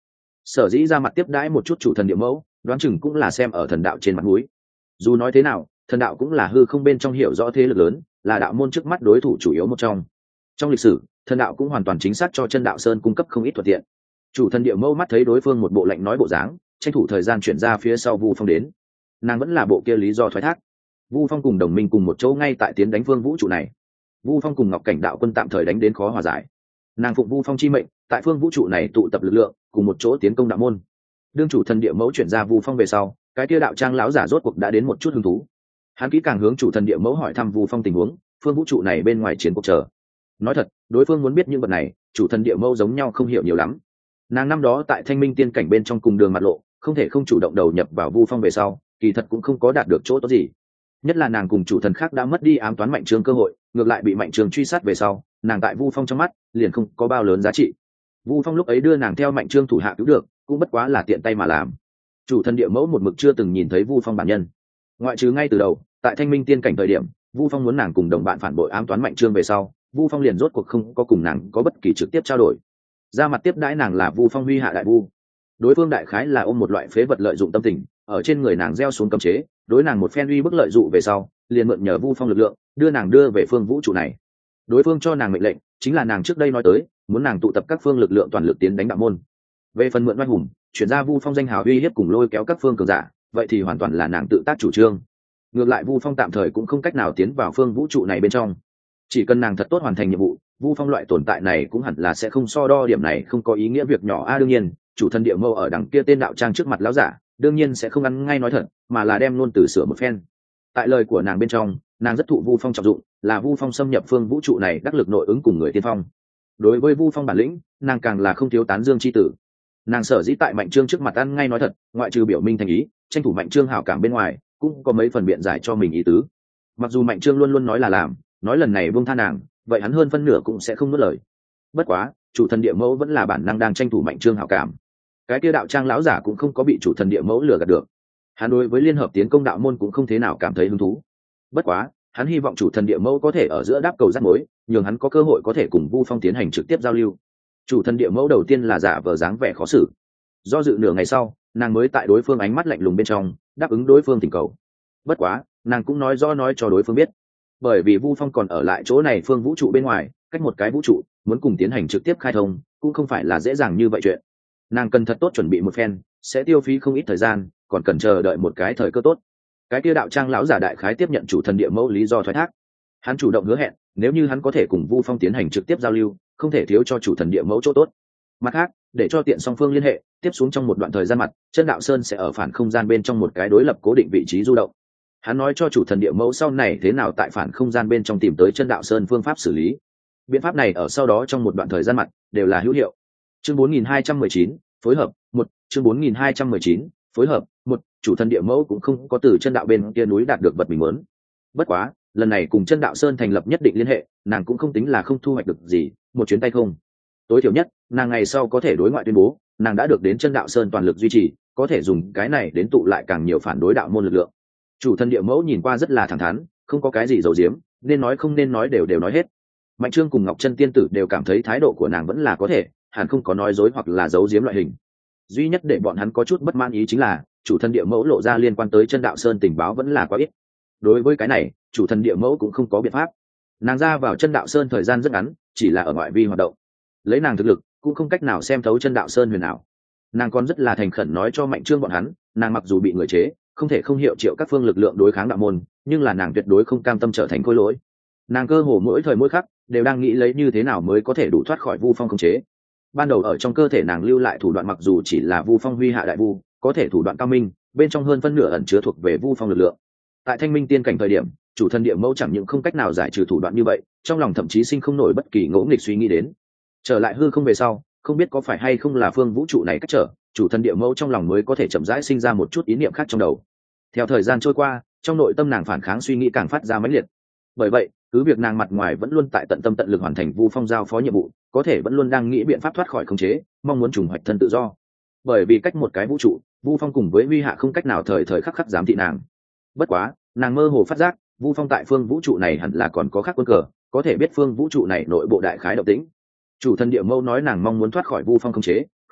sở dĩ ra mặt tiếp đãi một chút chủ thần địa mẫu, đoán chừng cũng là xem ở thần đạo trên mặt núi. Dù nói thế nào, thần đạo cũng là hư không bên trong hiểu rõ thế lực lớn, là đạo môn trước mắt đối thủ chủ yếu một trong. Trong lịch sử, thần đạo cũng hoàn toàn chính xác cho chân đạo sơn cung cấp không ít thuận tiện. Chủ thần địa mẫu mắt thấy đối phương một bộ lạnh nói bộ dáng, tranh thủ thời gian chuyển ra phía sau Vu Phong đến. Nàng vẫn là bộ kia lý do thoái thác. Vu Phong cùng đồng minh cùng một chỗ ngay tại tiến đánh phương vũ trụ này. Vu Phong cùng Ngọc Cảnh đạo quân tạm thời đánh đến khó hòa giải. Nàng phụng Vu Phong chi mệnh, tại phương vũ trụ này tụ tập lực lượng, cùng một chỗ tiến công đạo môn. Đương chủ thần địa mẫu chuyển ra Vu Phong về sau, cái kia đạo trang lão giả rốt cuộc đã đến một chút hứng thú. Hắn kỹ càng hướng chủ thần địa mẫu hỏi thăm Vu Phong tình huống, phương vũ trụ này bên ngoài chiến cuộc chờ. Nói thật, đối phương muốn biết những vật này, chủ thần địa mẫu giống nhau không hiểu nhiều lắm. Nàng năm đó tại Thanh Minh tiên cảnh bên trong cùng đường mặt lộ, không thể không chủ động đầu nhập vào Vu Phong về sau, kỳ thật cũng không có đạt được chỗ tốt gì. Nhất là nàng cùng chủ thần khác đã mất đi ám toán Mạnh Trương cơ hội, ngược lại bị Mạnh Trương truy sát về sau, nàng tại Vu Phong trong mắt liền không có bao lớn giá trị. Vu Phong lúc ấy đưa nàng theo Mạnh Trương thủ hạ cứu được, cũng bất quá là tiện tay mà làm. Chủ thần địa mẫu một mực chưa từng nhìn thấy Vu Phong bản nhân, ngoại trừ ngay từ đầu tại Thanh Minh tiên cảnh thời điểm, Vu Phong muốn nàng cùng đồng bạn phản bội ám toán Mạnh Trương về sau, Vu Phong liền rốt cuộc không có cùng nàng có bất kỳ trực tiếp trao đổi. Ra mặt tiếp đãi nàng là Vu Phong huy hạ đại vu. Đối phương đại khái là ôm một loại phế vật lợi dụng tâm tình, ở trên người nàng gieo xuống cấm chế, đối nàng một phen uy bức lợi dụng về sau, liền mượn nhờ Vu Phong lực lượng, đưa nàng đưa về phương vũ trụ này. Đối phương cho nàng mệnh lệnh, chính là nàng trước đây nói tới, muốn nàng tụ tập các phương lực lượng toàn lực tiến đánh đạo môn. Về phần mượn oai hùng, chuyển ra Vu Phong danh hào uy hiếp cùng lôi kéo các phương cường giả, vậy thì hoàn toàn là nàng tự tác chủ trương. Ngược lại Vu Phong tạm thời cũng không cách nào tiến vào phương vũ trụ này bên trong. Chỉ cần nàng thật tốt hoàn thành nhiệm vụ, Vu Phong loại tồn tại này cũng hẳn là sẽ không so đo điểm này không có ý nghĩa việc nhỏ a. À, đương nhiên, chủ thần địa mâu ở đằng kia tên đạo trang trước mặt lão giả, đương nhiên sẽ không ăn ngay nói thật, mà là đem luôn từ sửa một phen. Tại lời của nàng bên trong, nàng rất thụ Vu Phong trọng dụng, là Vu Phong xâm nhập phương vũ trụ này đắc lực nội ứng cùng người tiên phong. Đối với Vu Phong bản lĩnh, nàng càng là không thiếu tán dương chi tử. Nàng sở dĩ tại Mạnh Trương trước mặt ăn ngay nói thật, ngoại trừ biểu minh thành ý, tranh thủ Mạnh Trương hảo cảm bên ngoài, cũng có mấy phần biện giải cho mình ý tứ. Mặc dù Mạnh Trương luôn luôn nói là làm, nói lần này buông tha nàng, vậy hắn hơn phân nửa cũng sẽ không nuốt lời. Bất quá, chủ thần địa mẫu vẫn là bản năng đang tranh thủ Mạnh Trương hảo cảm. Cái kia đạo trang lão giả cũng không có bị chủ thần địa mẫu lừa gạt được. Hắn đối với liên hợp tiến công đạo môn cũng không thế nào cảm thấy hứng thú. Bất quá, hắn hy vọng chủ thần địa mẫu có thể ở giữa đáp cầu rắc mối, nhường hắn có cơ hội có thể cùng Vu Phong tiến hành trực tiếp giao lưu. Chủ thần địa mẫu đầu tiên là giả vờ dáng vẻ khó xử. Do dự nửa ngày sau, nàng mới tại đối phương ánh mắt lạnh lùng bên trong đáp ứng đối phương thỉnh cầu. Bất quá, nàng cũng nói rõ nói cho đối phương biết, bởi vì Vu Phong còn ở lại chỗ này phương vũ trụ bên ngoài, cách một cái vũ trụ, muốn cùng tiến hành trực tiếp khai thông cũng không phải là dễ dàng như vậy chuyện. Nàng cần thật tốt chuẩn bị một phen, sẽ tiêu phí không ít thời gian, còn cần chờ đợi một cái thời cơ tốt. Cái kia đạo trang lão giả đại khái tiếp nhận chủ thần địa mẫu lý do thoái thác. Hắn chủ động hứa hẹn, nếu như hắn có thể cùng Vu Phong tiến hành trực tiếp giao lưu, không thể thiếu cho chủ thần địa mẫu chỗ tốt. Mặt khác, để cho tiện song phương liên hệ, tiếp xuống trong một đoạn thời gian mặt, chân đạo sơn sẽ ở phản không gian bên trong một cái đối lập cố định vị trí du động. Hắn nói cho chủ thần địa mẫu sau này thế nào tại phản không gian bên trong tìm tới chân đạo sơn phương pháp xử lý. Biện pháp này ở sau đó trong một đoạn thời gian mặt đều là hữu hiệu. Chương bốn nghìn hai trăm mười chín, phối hợp một. Chương bốn nghìn hai trăm mười chín, phối hợp một. Chủ thần địa mẫu cũng không có từ chân đạo bên kia núi đạt được vật mình muốn. Bất quá, lần này cùng chân đạo sơn thành lập nhất định liên hệ, nàng cũng không tính là không thu hoạch được gì, một chuyến tay không. Tối thiểu nhất, nàng ngày sau có thể đối ngoại tuyên bố, nàng đã được đến chân đạo sơn toàn lực duy trì, có thể dùng cái này đến tụ lại càng nhiều phản đối đạo môn lực lượng. Chủ thần địa mẫu nhìn qua rất là thẳng thắn, không có cái gì giấu giếm, nên nói không nên nói đều đều nói hết. Mạnh Trương cùng Ngọc Chân tiên tử đều cảm thấy thái độ của nàng vẫn là có thể, hẳn không có nói dối hoặc là giấu giếm loại hình. Duy nhất để bọn hắn có chút bất mãn ý chính là, chủ thần địa mẫu lộ ra liên quan tới chân đạo sơn tình báo vẫn là quá ít. Đối với cái này, chủ thần địa mẫu cũng không có biện pháp. Nàng ra vào chân đạo sơn thời gian rất ngắn, chỉ là ở ngoại vi hoạt động. Lấy nàng thực lực, cũng không cách nào xem thấu chân đạo sơn huyền ảo. Nàng còn rất là thành khẩn nói cho Mạnh Trương bọn hắn, nàng mặc dù bị người chế, không thể không hiệu triệu các phương lực lượng đối kháng đạo môn, nhưng là nàng tuyệt đối không cam tâm trở thành khối lỗi. Nàng cơ hồ mỗi thời mỗi khắc đều đang nghĩ lấy như thế nào mới có thể đủ thoát khỏi Vu Phong khống chế. Ban đầu ở trong cơ thể nàng lưu lại thủ đoạn mặc dù chỉ là Vu Phong huy hạ đại vu, có thể thủ đoạn cao minh, bên trong hơn phân nửa ẩn chứa thuộc về Vu Phong lực lượng. Tại Thanh Minh tiên cảnh thời điểm, chủ thần địa mẫu chẳng những không cách nào giải trừ thủ đoạn như vậy, trong lòng thậm chí sinh không nổi bất kỳ ngỗ nghịch suy nghĩ đến. Trở lại hư không về sau, không biết có phải hay không là phương vũ trụ này cách trở, chủ thần địa mẫu trong lòng mới có thể chậm rãi sinh ra một chút ý niệm khác trong đầu. Theo thời gian trôi qua, trong nội tâm nàng phản kháng suy nghĩ càng phát ra mãnh liệt. Bởi vậy, cứ việc nàng mặt ngoài vẫn luôn tại tận tâm tận lực hoàn thành Vu Phong giao phó nhiệm vụ, có thể vẫn luôn đang nghĩ biện pháp thoát khỏi khống chế, mong muốn trùng hoạch thân tự do. Bởi vì cách một cái vũ trụ, Vu Phong cùng với Huy Hạ không cách nào thời thời khắc khắc giám thị nàng. Bất quá, nàng mơ hồ phát giác, Vu Phong tại phương vũ trụ này hẳn là còn có khác quân cờ, có thể biết phương vũ trụ này nội bộ đại khái động tĩnh. Chủ thần địa mẫu nói nàng mong muốn thoát khỏi Vu Phong khống chế,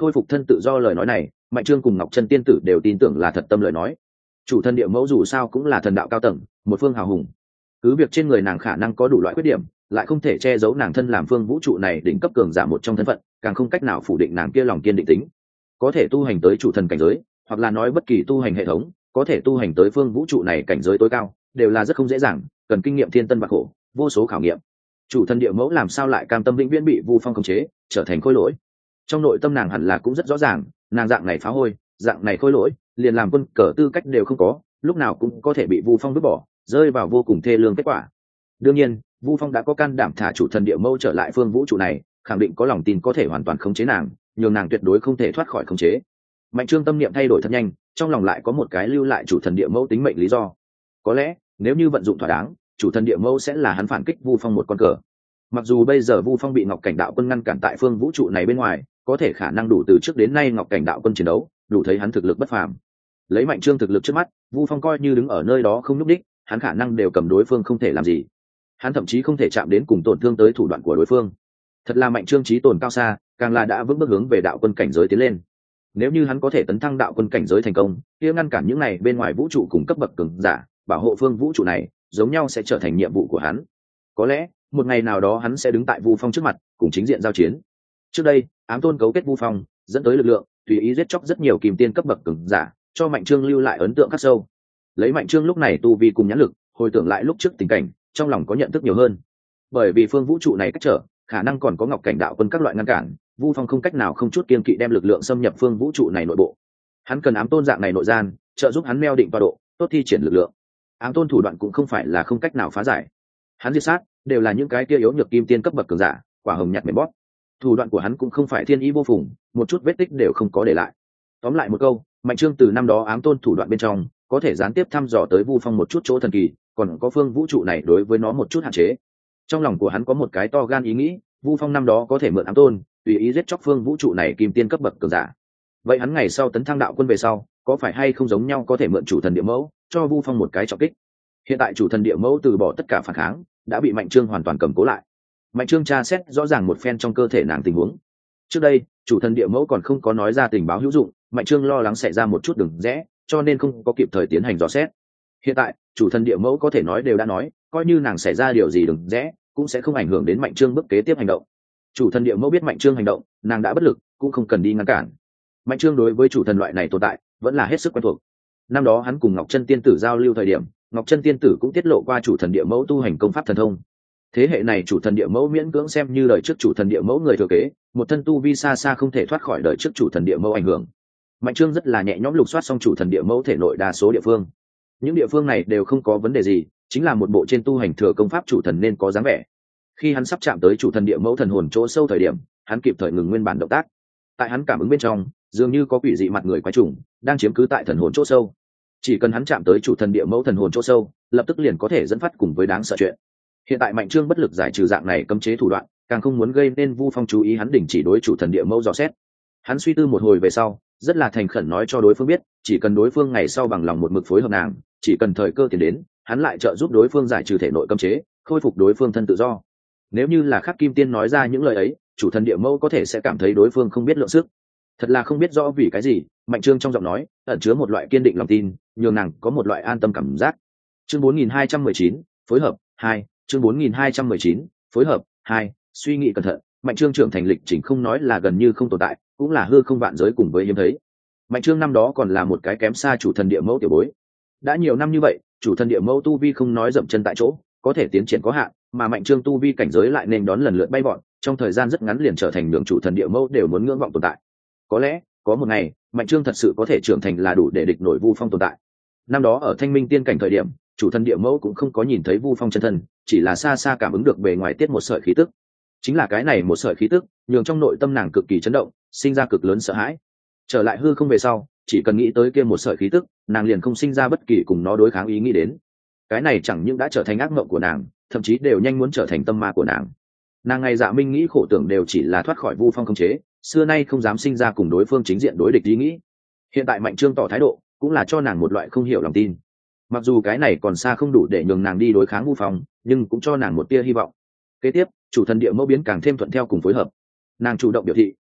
khôi phục thân tự do lời nói này Mạnh Trương cùng Ngọc Chân tiên tử đều tin tưởng là thật tâm lời nói. Chủ thần địa mẫu dù sao cũng là thần đạo cao tầng, một phương hào hùng, cứ việc trên người nàng khả năng có đủ loại khuyết điểm, lại không thể che giấu nàng thân làm phương vũ trụ này đỉnh cấp cường giả một trong thân phận, càng không cách nào phủ định nàng kia lòng kiên định tính. Có thể tu hành tới chủ thần cảnh giới, hoặc là nói bất kỳ tu hành hệ thống có thể tu hành tới phương vũ trụ này cảnh giới tối cao, đều là rất không dễ dàng, cần kinh nghiệm thiên tân bạc khổ, vô số khảo nghiệm. Chủ thần địa mẫu làm sao lại cam tâm vĩnh viễn bị Vu Phong khống chế, trở thành khôi lỗi? Trong nội tâm nàng hẳn là cũng rất rõ ràng, nàng dạng này phá hôi, dạng này khôi lỗi, liền làm quân cờ tư cách đều không có, lúc nào cũng có thể bị Vu Phong vứt bỏ, rơi vào vô cùng thê lương kết quả. Đương nhiên, Vu Phong đã có can đảm thả chủ thần địa mẫu trở lại phương vũ trụ này, khẳng định có lòng tin có thể hoàn toàn khống chế nàng, nhường nàng tuyệt đối không thể thoát khỏi khống chế. Mạnh Trương tâm niệm thay đổi thật nhanh, trong lòng lại có một cái lưu lại chủ thần địa mẫu tính mệnh lý do. Có lẽ, nếu như vận dụng thỏa đáng, chủ thần địa mẫu sẽ là hắn phản kích Vu Phong một con cờ. Mặc dù bây giờ Vu Phong bị Ngọc Cảnh Đạo Quân ngăn cản tại phương vũ trụ này bên ngoài, có thể khả năng đủ từ trước đến nay Ngọc Cảnh Đạo Quân chiến đấu, đủ thấy hắn thực lực bất phàm. Lấy Mạnh Trương thực lực trước mắt, Vu Phong coi như đứng ở nơi đó không nhúc đích, hắn khả năng đều cầm đối phương không thể làm gì. Hắn thậm chí không thể chạm đến cùng tổn thương tới thủ đoạn của đối phương. Thật là Mạnh Trương chí tồn cao xa, càng là đã vững bước hướng về đạo quân cảnh giới tiến lên. Nếu như hắn có thể tấn thăng đạo quân cảnh giới thành công, kia ngăn cản những này bên ngoài vũ trụ cùng cấp bậc cường giả, bảo hộ phương vũ trụ này, giống nhau sẽ trở thành nhiệm vụ của hắn. Có lẽ, một ngày nào đó hắn sẽ đứng tại Vu Phong trước mặt, cùng chính diện giao chiến. Trước đây, ám tôn cấu kết Vu Phong, dẫn tới lực lượng, tùy ý giết chóc rất nhiều kìm tiên cấp bậc cường giả, cho Mạnh Trương lưu lại ấn tượng khắc sâu. Lấy Mạnh Trương lúc này tu vi cùng nhãn lực, hồi tưởng lại lúc trước tình cảnh, trong lòng có nhận thức nhiều hơn. Bởi vì phương vũ trụ này cách trở, khả năng còn có Ngọc Cảnh Đạo Quân các loại ngăn cản, Vu Phong không cách nào không chút kiên kỵ đem lực lượng xâm nhập phương vũ trụ này nội bộ. Hắn cần ám tôn dạng này nội gian, trợ giúp hắn meo định tọa độ, tốt thi triển lực lượng. Ám tôn thủ đoạn cũng không phải là không cách nào phá giải. Hắn diệt sát đều là những cái kia yếu nhược kim tiên cấp bậc cường giả, quả hồng nhặt mềm bóp. Thủ đoạn của hắn cũng không phải thiên ý vô phùng, một chút vết tích đều không có để lại. Tóm lại một câu, Mạnh Trương từ năm đó ám tôn thủ đoạn bên trong, có thể gián tiếp thăm dò tới Vu Phong một chút chỗ thần kỳ, còn có phương vũ trụ này đối với nó một chút hạn chế. Trong lòng của hắn có một cái to gan ý nghĩ, Vu Phong năm đó có thể mượn ám tôn, tùy ý giết chóc phương vũ trụ này kim tiên cấp bậc cường giả. Vậy hắn ngày sau tấn thăng đạo quân về sau, có phải hay không giống nhau có thể mượn chủ thần địa mẫu, cho Vu Phong một cái trọng kích. Hiện tại chủ thần địa mẫu từ bỏ tất cả phản kháng, đã bị Mạnh Trương hoàn toàn cầm cố lại. Mạnh Trương tra xét rõ ràng một phen trong cơ thể nàng tình huống. Trước đây, chủ thần địa mẫu còn không có nói ra tình báo hữu dụng, Mạnh Trương lo lắng xảy ra một chút đường rẽ, cho nên không có kịp thời tiến hành dò xét. Hiện tại, chủ thần địa mẫu có thể nói đều đã nói, coi như nàng xảy ra điều gì đường rẽ, cũng sẽ không ảnh hưởng đến Mạnh Trương bước kế tiếp hành động. Chủ thần địa mẫu biết Mạnh Trương hành động, nàng đã bất lực, cũng không cần đi ngăn cản. Mạnh Trương đối với chủ thần loại này tồn tại, vẫn là hết sức quen thuộc. Năm đó hắn cùng Ngọc Chân tiên tử giao lưu thời điểm, Ngọc Chân tiên tử cũng tiết lộ qua chủ thần địa mẫu tu hành công pháp thần thông. Thế hệ này chủ thần địa mẫu miễn cưỡng xem như đời trước chủ thần địa mẫu người thừa kế, một thân tu vi xa xa không thể thoát khỏi đời trước chủ thần địa mẫu ảnh hưởng. Mạnh Trương rất là nhẹ nhõm lục soát xong chủ thần địa mẫu thể nội đa số địa phương. Những địa phương này đều không có vấn đề gì, chính là một bộ trên tu hành thừa công pháp chủ thần nên có dáng vẻ. Khi hắn sắp chạm tới chủ thần địa mẫu thần hồn chỗ sâu thời điểm, hắn kịp thời ngừng nguyên bản động tác. Tại hắn cảm ứng bên trong, dường như có quỷ dị mặt người quái trùng đang chiếm cứ tại thần hồn chỗ sâu. Chỉ cần hắn chạm tới chủ thần địa mẫu thần hồn chỗ sâu, lập tức liền có thể dẫn phát cùng với đáng sợ chuyện. Hiện tại Mạnh Trương bất lực giải trừ dạng này cấm chế thủ đoạn, càng không muốn gây nên Vu Phong chú ý hắn đình chỉ đối chủ thần địa mẫu dò xét. Hắn suy tư một hồi về sau, rất là thành khẩn nói cho đối phương biết, chỉ cần đối phương ngày sau bằng lòng một mực phối hợp nàng, chỉ cần thời cơ tiền đến, hắn lại trợ giúp đối phương giải trừ thể nội cấm chế, khôi phục đối phương thân tự do. Nếu như là Khắc Kim Tiên nói ra những lời ấy, chủ thần địa mẫu có thể sẽ cảm thấy đối phương không biết lượng sức. Thật là không biết rõ vì cái gì, Mạnh Trương trong giọng nói ẩn chứa một loại kiên định lòng tin, nhường nàng có một loại an tâm cảm giác. Chương bốn nghìn hai trăm mười chín, phối hợp hai. Chương bốn nghìn hai trăm mười chín, phối hợp hai. Suy nghĩ cẩn thận, Mạnh Trương trưởng thành lịch trình không nói là gần như không tồn tại, cũng là hư không vạn giới cùng với hiếm thấy. Mạnh Trương năm đó còn là một cái kém xa chủ thần địa mẫu tiểu bối. Đã nhiều năm như vậy, chủ thần địa mẫu tu vi không nói dậm chân tại chỗ, có thể tiến triển có hạn, mà Mạnh Trương tu vi cảnh giới lại nên đón lần lượt bay vọt, trong thời gian rất ngắn liền trở thành đường chủ thần địa mẫu đều muốn ngưỡng vọng tồn tại. Có lẽ, có một ngày, Mạnh Trương thật sự có thể trưởng thành là đủ để địch nổi Vu Phong tồn tại. Năm đó ở Thanh Minh Tiên cảnh thời điểm, chủ thần địa mẫu cũng không có nhìn thấy Vu Phong chân thân, chỉ là xa xa cảm ứng được bề ngoài tiết một sợi khí tức. Chính là cái này một sợi khí tức, nhường trong nội tâm nàng cực kỳ chấn động, sinh ra cực lớn sợ hãi. Trở lại hư không về sau, chỉ cần nghĩ tới kia một sợi khí tức, nàng liền không sinh ra bất kỳ cùng nó đối kháng ý nghĩ đến. Cái này chẳng những đã trở thành ác mộng của nàng, thậm chí đều nhanh muốn trở thành tâm ma của nàng. Nàng ngày dạ minh nghĩ khổ tưởng đều chỉ là thoát khỏi Vu Phong khống chế, xưa nay không dám sinh ra cùng đối phương chính diện đối địch ý nghĩ. Hiện tại Mạnh Trương tỏ thái độ, cũng là cho nàng một loại không hiểu lòng tin. Mặc dù cái này còn xa không đủ để nhường nàng đi đối kháng Vu Phong, nhưng cũng cho nàng một tia hy vọng. Kế tiếp, chủ thần địa mẫu biến càng thêm thuận theo cùng phối hợp. Nàng chủ động biểu thị,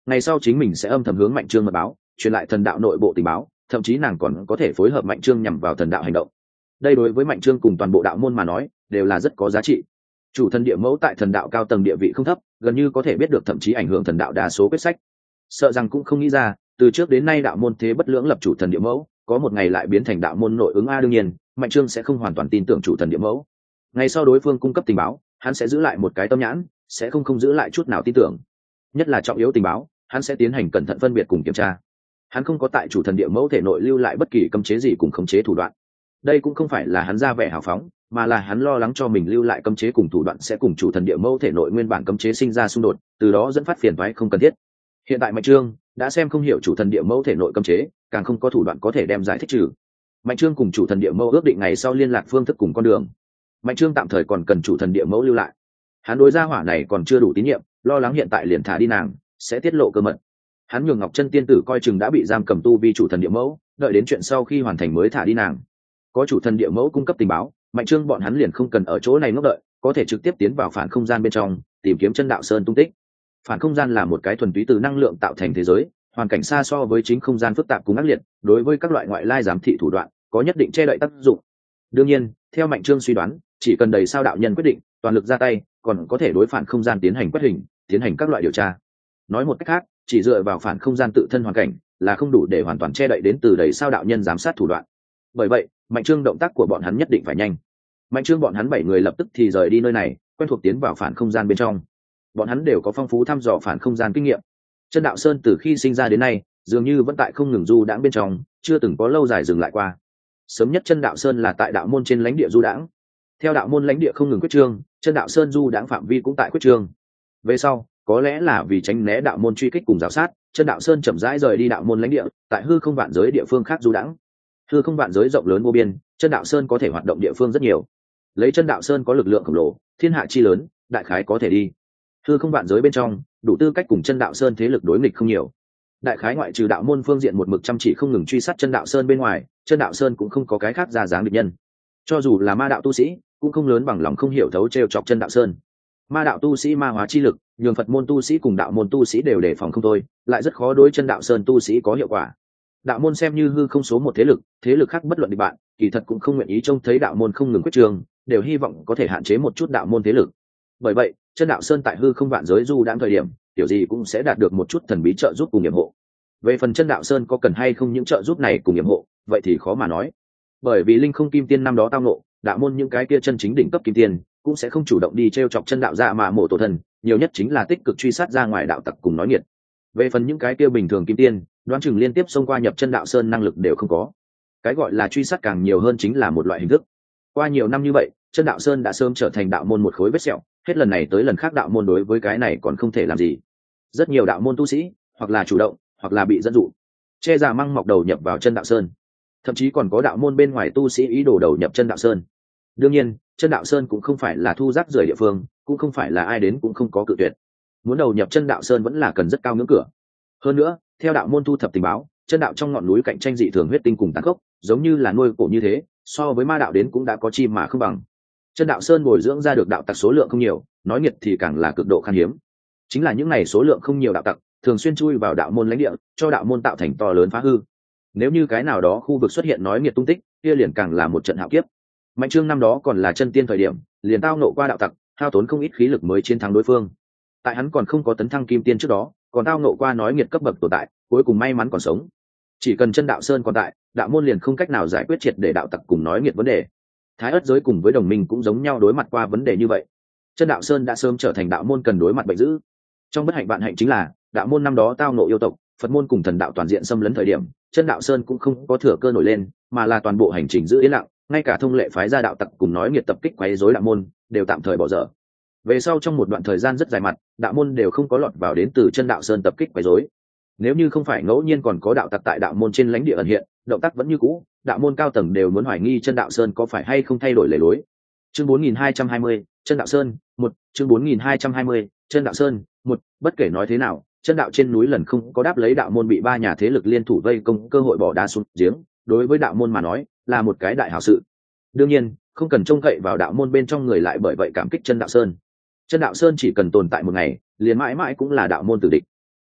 ngày sau chính mình sẽ âm thầm hướng Mạnh Trương mật báo, truyền lại thần đạo nội bộ tình báo, thậm chí nàng còn có thể phối hợp Mạnh Trương nhằm vào thần đạo hành động. Đây đối với Mạnh Trương cùng toàn bộ đạo môn mà nói đều là rất có giá trị. Chủ thần địa mẫu tại thần đạo cao tầng địa vị không thấp, gần như có thể biết được thậm chí ảnh hưởng thần đạo đa số quyết sách. Sợ rằng cũng không nghĩ ra, từ trước đến nay đạo môn thế bất lưỡng lập chủ thần địa mẫu, có một ngày lại biến thành đạo môn nội ứng a. Đương nhiên, Mạnh Trương sẽ không hoàn toàn tin tưởng chủ thần địa mẫu. Ngày sau đối phương cung cấp tình báo, hắn sẽ giữ lại một cái tâm nhãn, sẽ không không giữ lại chút nào tin tưởng. Nhất là trọng yếu tình báo, hắn sẽ tiến hành cẩn thận phân biệt cùng kiểm tra. Hắn không có tại chủ thần địa mẫu thể nội lưu lại bất kỳ cấm chế gì cùng khống chế thủ đoạn. Đây cũng không phải là hắn ra vẻ hào phóng, mà là hắn lo lắng cho mình lưu lại cấm chế cùng thủ đoạn sẽ cùng chủ thần địa mẫu thể nội nguyên bản cấm chế sinh ra xung đột, từ đó dẫn phát phiền toái không cần thiết. Hiện tại Mạnh Trương đã xem không hiểu chủ thần địa mẫu thể nội cấm chế, càng không có thủ đoạn có thể đem giải thích trừ. Mạnh Trương cùng chủ thần địa mẫu ước định ngày sau liên lạc phương thức cùng con đường. Mạnh Trương tạm thời còn cần chủ thần địa mẫu lưu lại. Hắn đối gia hỏa này còn chưa đủ tín nhiệm, lo lắng hiện tại liền thả đi nàng sẽ tiết lộ cơ mật. Hắn nhường Ngọc Chân tiên tử coi chừng đã bị giam cầm tu vi chủ thần địa mẫu, đợi đến chuyện sau khi hoàn thành mới thả đi nàng. Có chủ thần địa mẫu cung cấp tình báo, Mạnh Trương bọn hắn liền không cần ở chỗ này ngốc đợi, có thể trực tiếp tiến vào phản không gian bên trong, tìm kiếm Chân Đạo Sơn tung tích. Phản không gian là một cái thuần túy từ năng lượng tạo thành thế giới, hoàn cảnh xa so với chính không gian phức tạp cùng ác liệt, đối với các loại ngoại lai giám thị thủ đoạn có nhất định che đậy tác dụng. Đương nhiên, theo Mạnh Trương suy đoán, chỉ cần đầy sao đạo nhân quyết định, toàn lực ra tay, còn có thể đối phản không gian tiến hành quét hình, tiến hành các loại điều tra. Nói một cách khác, chỉ dựa vào phản không gian tự thân hoàn cảnh là không đủ để hoàn toàn che đậy đến từ đầy sao đạo nhân giám sát thủ đoạn. Bởi vậy, Mạnh Trương động tác của bọn hắn nhất định phải nhanh. Mạnh Trương bọn hắn bảy người lập tức thì rời đi nơi này, quen thuộc tiến vào phản không gian bên trong. Bọn hắn đều có phong phú thăm dò phản không gian kinh nghiệm. Chân Đạo Sơn từ khi sinh ra đến nay, dường như vẫn tại không ngừng du đãng bên trong, chưa từng có lâu dài dừng lại qua. Sớm nhất Chân Đạo Sơn là tại đạo môn trên lãnh địa du đãng. Theo đạo môn lãnh địa không ngừng quyết trương, Chân Đạo Sơn du đãng phạm vi cũng tại quyết trương. Về sau, có lẽ là vì tránh né đạo môn truy kích cùng giảo sát, Chân Đạo Sơn chậm rãi rời đi đạo môn lãnh địa, tại hư không vạn giới địa phương khác du đãng. Hư không vạn giới rộng lớn vô biên, Chân Đạo Sơn có thể hoạt động địa phương rất nhiều. Lấy Chân Đạo Sơn có lực lượng khổng lồ, thiên hạ chi lớn, đại khái có thể đi. Hư không vạn giới bên trong, đủ tư cách cùng Chân Đạo Sơn thế lực đối nghịch không nhiều. Đại khái ngoại trừ đạo môn phương diện một mực chăm chỉ không ngừng truy sát Chân Đạo Sơn bên ngoài, Chân Đạo Sơn cũng không có cái khác ra dáng địch nhân. Cho dù là ma đạo tu sĩ, cũng không lớn bằng lòng không hiểu thấu trêu chọc Chân Đạo Sơn. Ma đạo tu sĩ ma hóa chi lực, nhường Phật môn tu sĩ cùng đạo môn tu sĩ đều đề phòng không thôi, lại rất khó đối Chân Đạo Sơn tu sĩ có hiệu quả. Đạo môn xem như hư không số một thế lực, thế lực khác bất luận địch bạn, kỳ thật cũng không nguyện ý trông thấy đạo môn không ngừng quyết trường, đều hy vọng có thể hạn chế một chút đạo môn thế lực. Bởi vậy, Chân Đạo Sơn tại hư không vạn giới du đãng thời điểm, kiểu gì cũng sẽ đạt được một chút thần bí trợ giúp cùng yểm hộ. Về phần Chân Đạo Sơn có cần hay không những trợ giúp này cùng yểm hộ, vậy thì khó mà nói. Bởi vì linh không kim tiên năm đó tao ngộ, đạo môn những cái kia chân chính đỉnh cấp kim tiên cũng sẽ không chủ động đi trêu chọc chân đạo ra mà mổ tổ thần, nhiều nhất chính là tích cực truy sát ra ngoài đạo tặc cùng nói nghiệt. Về phần những cái kia bình thường kim tiên, đoán chừng liên tiếp xông qua nhập Chân Đạo Sơn năng lực đều không có. Cái gọi là truy sát càng nhiều hơn chính là một loại hình thức. Qua nhiều năm như vậy, Chân Đạo Sơn đã sớm trở thành đạo môn một khối vết sẹo, hết lần này tới lần khác đạo môn đối với cái này còn không thể làm gì. Rất nhiều đạo môn tu sĩ, hoặc là chủ động, hoặc là bị dẫn dụ, che giả măng mọc đầu nhập vào Chân Đạo Sơn. Thậm chí còn có đạo môn bên ngoài tu sĩ ý đồ đầu nhập Chân Đạo Sơn. Đương nhiên, Chân Đạo Sơn cũng không phải là thu rác rưởi địa phương, cũng không phải là ai đến cũng không có cự tuyệt. Muốn đầu nhập Chân Đạo Sơn vẫn là cần rất cao ngưỡng cửa. Hơn nữa, theo đạo môn thu thập tình báo, chân đạo trong ngọn núi cạnh tranh dị thường huyết tinh cùng tàn khốc, giống như là nuôi cổ như thế, so với ma đạo đến cũng đã có chi mà không bằng. Chân Đạo Sơn bồi dưỡng ra được đạo tặc số lượng không nhiều, nói nghiệt thì càng là cực độ khan hiếm. Chính là những này số lượng không nhiều đạo tặc, thường xuyên chui vào đạo môn lãnh địa, cho đạo môn tạo thành to lớn phá hư. Nếu như cái nào đó khu vực xuất hiện nói nghiệt tung tích, kia liền càng là một trận hạo kiếp. Mạnh Trương năm đó còn là chân tiên thời điểm, liền tao nộ qua đạo tặc, hao tốn không ít khí lực mới chiến thắng đối phương. Tại hắn còn không có tấn thăng kim tiên trước đó, còn tao nộ qua nói nghiệt cấp bậc tồn tại, cuối cùng may mắn còn sống. Chỉ cần Chân Đạo Sơn còn tại, đạo môn liền không cách nào giải quyết triệt để đạo tặc cùng nói nghiệt vấn đề. Thái Ức giới cùng với đồng minh cũng giống nhau đối mặt qua vấn đề như vậy. Chân Đạo Sơn đã sớm trở thành đạo môn cần đối mặt bệnh dữ. Trong bất hạnh vạn hạnh chính là, đạo môn năm đó tao nộ yêu tộc, Phật môn cùng thần đạo toàn diện xâm lấn thời điểm, Chân Đạo Sơn cũng không có thừa cơ nổi lên, mà là toàn bộ hành trình giữ yên lặng, ngay cả thông lệ phái ra đạo tặc cùng nói nghiệt tập kích quấy rối đạo môn, đều tạm thời bỏ dở. Về sau trong một đoạn thời gian rất dài mặt, đạo môn đều không có lọt vào đến từ Chân Đạo Sơn tập kích quấy rối. Nếu như không phải ngẫu nhiên còn có đạo tặc tại đạo môn trên lãnh địa ẩn hiện, động tác vẫn như cũ, đạo môn cao tầng đều muốn hoài nghi Chân Đạo Sơn có phải hay không thay đổi lề lối. Chương bốn nghìn hai trăm hai mươi, Chân Đạo Sơn, một, chương bốn nghìn hai trăm hai mươi, Chân Đạo Sơn, một, bất kể nói thế nào, chân đạo trên núi lần không có đáp lấy đạo môn bị ba nhà thế lực liên thủ vây công cơ hội bỏ đá xuống giếng, đối với đạo môn mà nói, là một cái đại hảo sự. Đương nhiên, không cần trông cậy vào đạo môn bên trong người lại bởi vậy cảm kích Chân Đạo Sơn. Chân Đạo Sơn chỉ cần tồn tại một ngày, liền mãi mãi cũng là đạo môn tử địch.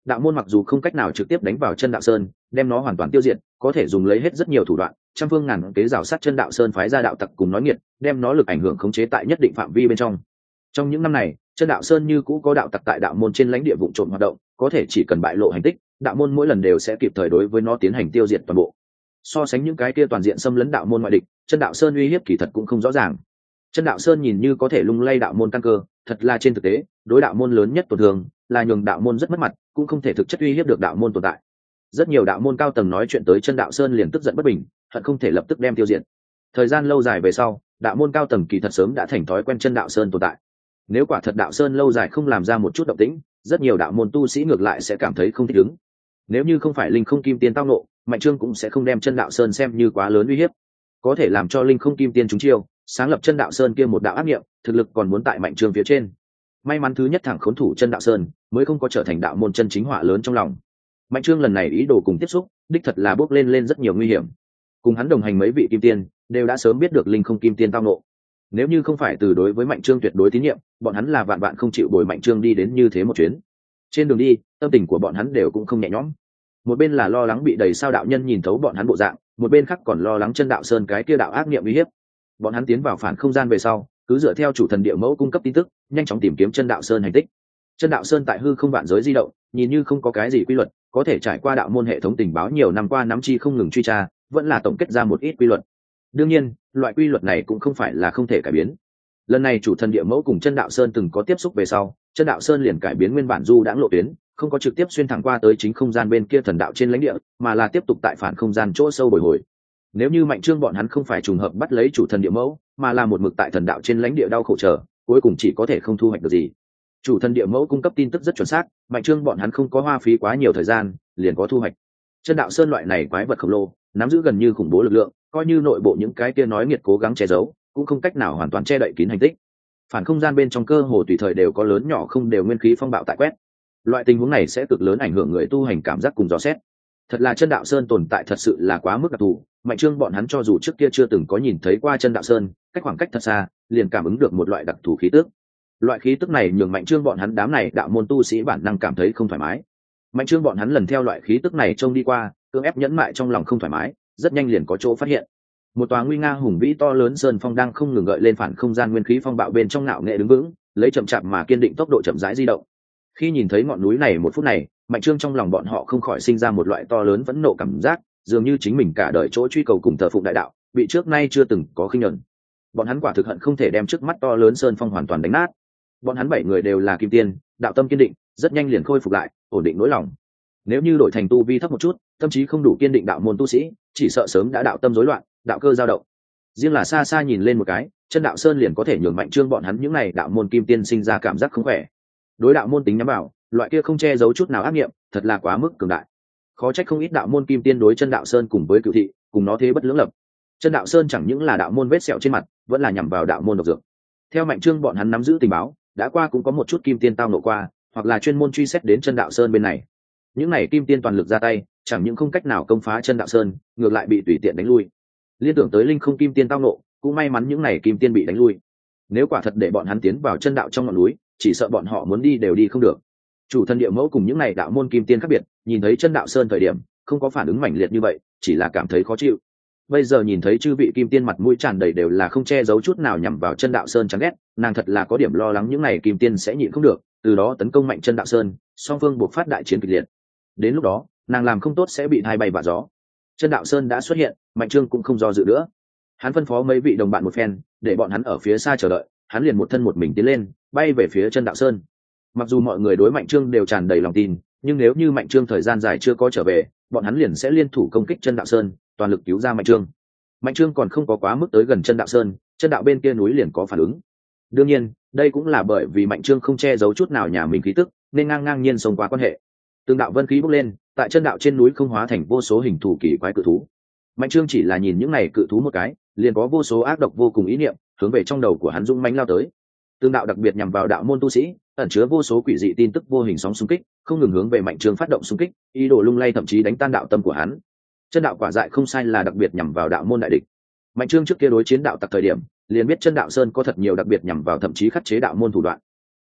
đạo môn mặc dù không cách nào trực tiếp đánh vào chân đạo sơn đem nó hoàn toàn tiêu diệt, có thể dùng lấy hết rất nhiều thủ đoạn, trăm phương ngàn kế rào sát chân đạo sơn phái ra đạo tặc cùng nói nghiệt, đem nó lực ảnh hưởng khống chế tại nhất định phạm vi bên trong. Trong những năm này, chân đạo sơn như cũ có đạo tặc tại đạo môn trên lãnh địa vụ trộm hoạt động, có thể chỉ cần bại lộ hành tích, đạo môn mỗi lần đều sẽ kịp thời đối với nó tiến hành tiêu diệt toàn bộ. So sánh những cái kia toàn diện xâm lấn đạo môn ngoại địch, chân đạo sơn uy hiếp kỳ thật cũng không rõ ràng. Chân đạo sơn nhìn như có thể lung lay đạo môn căn cơ, thật là trên thực tế đối đạo môn lớn nhất tổn thương là nhường đạo môn rất mất mặt, cũng không thể thực chất uy hiếp được đạo môn tồn tại. Rất nhiều đạo môn cao tầng nói chuyện tới chân đạo sơn liền tức giận bất bình, hận không thể lập tức đem tiêu diệt. Thời gian lâu dài về sau, đạo môn cao tầng kỳ thật sớm đã thành thói quen chân đạo sơn tồn tại. Nếu quả thật đạo sơn lâu dài không làm ra một chút động tĩnh, rất nhiều đạo môn tu sĩ ngược lại sẽ cảm thấy không thích ứng. Nếu như không phải linh không kim tiên tao nộ, Mạnh Trương cũng sẽ không đem chân đạo sơn xem như quá lớn uy hiếp. Có thể làm cho linh không kim tiên trúng chiêu, sáng lập chân đạo sơn kia một đạo ác nghiệm, thực lực còn muốn tại Mạnh Trương phía trên. May mắn thứ nhất thẳng khốn thủ chân đạo sơn, mới không có trở thành đạo môn chân chính họa lớn trong lòng. Mạnh Trương lần này ý đồ cùng tiếp xúc, đích thật là bước lên lên rất nhiều nguy hiểm. Cùng hắn đồng hành mấy vị kim tiên, đều đã sớm biết được linh không kim tiên tao nộ. Nếu như không phải từ đối với Mạnh Trương tuyệt đối tín nhiệm, bọn hắn là vạn vạn không chịu bồi Mạnh Trương đi đến như thế một chuyến. Trên đường đi, tâm tình của bọn hắn đều cũng không nhẹ nhõm. Một bên là lo lắng bị đầy sao đạo nhân nhìn thấu bọn hắn bộ dạng, một bên khác còn lo lắng chân đạo sơn cái kia đạo ác niệm uy hiếp. Bọn hắn tiến vào phản không gian về sau, cứ dựa theo chủ thần địa mẫu cung cấp tin tức, nhanh chóng tìm kiếm chân đạo sơn hành tích. Chân đạo sơn tại hư không vạn giới di động, nhìn như không có cái gì quy luật, có thể trải qua đạo môn hệ thống tình báo nhiều năm qua nắm chi không ngừng truy tra, vẫn là tổng kết ra một ít quy luật. Đương nhiên, loại quy luật này cũng không phải là không thể cải biến. Lần này chủ thần địa mẫu cùng chân đạo sơn từng có tiếp xúc về sau, chân đạo sơn liền cải biến nguyên bản du đãng lộ tuyến, không có trực tiếp xuyên thẳng qua tới chính không gian bên kia thần đạo trên lãnh địa, mà là tiếp tục tại phản không gian chỗ sâu bồi hồi. Nếu như Mạnh Trương bọn hắn không phải trùng hợp bắt lấy chủ thần địa mẫu, mà là một mực tại thần đạo trên lãnh địa đau khổ chờ, cuối cùng chỉ có thể không thu hoạch được gì. Chủ thần địa mẫu cung cấp tin tức rất chuẩn xác, Mạnh Trương bọn hắn không có hoa phí quá nhiều thời gian, liền có thu hoạch. Chân đạo sơn loại này quái vật khổng lồ, nắm giữ gần như khủng bố lực lượng, coi như nội bộ những cái kia nói nghiệt cố gắng che giấu, cũng không cách nào hoàn toàn che đậy kín hành tích. Phản không gian bên trong cơ hồ tùy thời đều có lớn nhỏ không đều nguyên khí phong bạo tại quét. Loại tình huống này sẽ cực lớn ảnh hưởng người tu hành cảm giác cùng dò xét. Thật là chân đạo sơn tồn tại thật sự là quá mức đặc thù, Mạnh Trương bọn hắn cho dù trước kia chưa từng có nhìn thấy qua chân đạo sơn, cách khoảng cách thật xa, liền cảm ứng được một loại đặc thù khí tức. Loại khí tức này nhường Mạnh Trương bọn hắn đám này đạo môn tu sĩ bản năng cảm thấy không thoải mái. Mạnh Trương bọn hắn lần theo loại khí tức này trông đi qua, cưỡng ép nhẫn mại trong lòng không thoải mái, rất nhanh liền có chỗ phát hiện. Một tòa nguy nga hùng vĩ to lớn sơn phong đang không ngừng gợi lên phản không gian nguyên khí phong bạo bên trong ngạo nghệ đứng vững, lấy chậm chạp mà kiên định tốc độ chậm rãi di động. Khi nhìn thấy ngọn núi này một phút này, Mạnh Trương trong lòng bọn họ không khỏi sinh ra một loại to lớn phẫn nộ cảm giác, dường như chính mình cả đời chỗ truy cầu cùng thờ phụng đại đạo, bị trước nay chưa từng có khinh nhẫn. Bọn hắn quả thực hận không thể đem trước mắt to lớn sơn phong hoàn toàn đánh nát. Bọn hắn bảy người đều là kim tiên, đạo tâm kiên định, rất nhanh liền khôi phục lại, ổn định nỗi lòng. Nếu như đổi thành tu vi thấp một chút, tâm trí không đủ kiên định đạo môn tu sĩ, chỉ sợ sớm đã đạo tâm rối loạn, đạo cơ dao động. Riêng là xa xa nhìn lên một cái, chân đạo sơn liền có thể nhường Mạnh Trương bọn hắn những này đạo môn kim tiên sinh ra cảm giác không khỏe. Đối đạo môn tính nhắm vào, loại kia không che giấu chút nào ác nghiệm, thật là quá mức cường đại. Khó trách không ít đạo môn kim tiên đối chân đạo sơn cùng với cửu thị, cùng nó thế bất lưỡng lập. Chân đạo sơn chẳng những là đạo môn vết sẹo trên mặt, vẫn là nhằm vào đạo môn độc dược. Theo Mạnh Trương bọn hắn nắm giữ tình báo, đã qua cũng có một chút kim tiên tao nộ qua, hoặc là chuyên môn truy xét đến chân đạo sơn bên này. Những này kim tiên toàn lực ra tay, chẳng những không cách nào công phá chân đạo sơn, ngược lại bị tùy tiện đánh lui. Liên tưởng tới linh không kim tiên tao nộ, cũng may mắn những này kim tiên bị đánh lui. Nếu quả thật để bọn hắn tiến vào chân đạo trong ngọn núi, chỉ sợ bọn họ muốn đi đều đi không được. Chủ thần địa mẫu cùng những này đạo môn kim tiên khác biệt, nhìn thấy chân đạo sơn thời điểm, không có phản ứng mãnh liệt như vậy, chỉ là cảm thấy khó chịu. Bây giờ nhìn thấy chư vị kim tiên mặt mũi tràn đầy đều là không che giấu chút nào nhằm vào chân đạo sơn chán ghét, nàng thật là có điểm lo lắng những này kim tiên sẽ nhịn không được, từ đó tấn công mạnh chân đạo sơn, song phương buộc phát đại chiến kịch liệt. Đến lúc đó, nàng làm không tốt sẽ bị thay bay vạ gió. Chân đạo sơn đã xuất hiện, Mạnh Trương cũng không do dự nữa. Hắn phân phó mấy vị đồng bạn một phen, để bọn hắn ở phía xa chờ đợi, hắn liền một thân một mình tiến lên, bay về phía chân đạo sơn. Mặc dù mọi người đối Mạnh Trương đều tràn đầy lòng tin, nhưng nếu như Mạnh Trương thời gian dài chưa có trở về, bọn hắn liền sẽ liên thủ công kích chân đạo sơn, toàn lực cứu ra Mạnh Trương. Mạnh Trương còn không có quá mức tới gần chân đạo sơn, chân đạo bên kia núi liền có phản ứng. Đương nhiên, đây cũng là bởi vì Mạnh Trương không che giấu chút nào nhà mình khí tức, nên ngang ngang nhiên xông qua quan hệ. Từng đạo vân khí bốc lên, tại chân đạo trên núi không hóa thành vô số hình thù kỳ quái cự thú. Mạnh Trương chỉ là nhìn những này cự thú một cái, liền có vô số ác độc vô cùng ý niệm hướng về trong đầu của hắn dũng mãnh lao tới. Tương đạo đặc biệt nhằm vào đạo môn tu sĩ, ẩn chứa vô số quỷ dị tin tức vô hình sóng xung kích, không ngừng hướng về Mạnh Trương phát động xung kích, ý đồ lung lay thậm chí đánh tan đạo tâm của hắn. Chân đạo quả dại không sai là đặc biệt nhằm vào đạo môn đại địch. Mạnh Trương trước kia đối chiến đạo tặc thời điểm, liền biết chân đạo sơn có thật nhiều đặc biệt nhằm vào thậm chí khắc chế đạo môn thủ đoạn.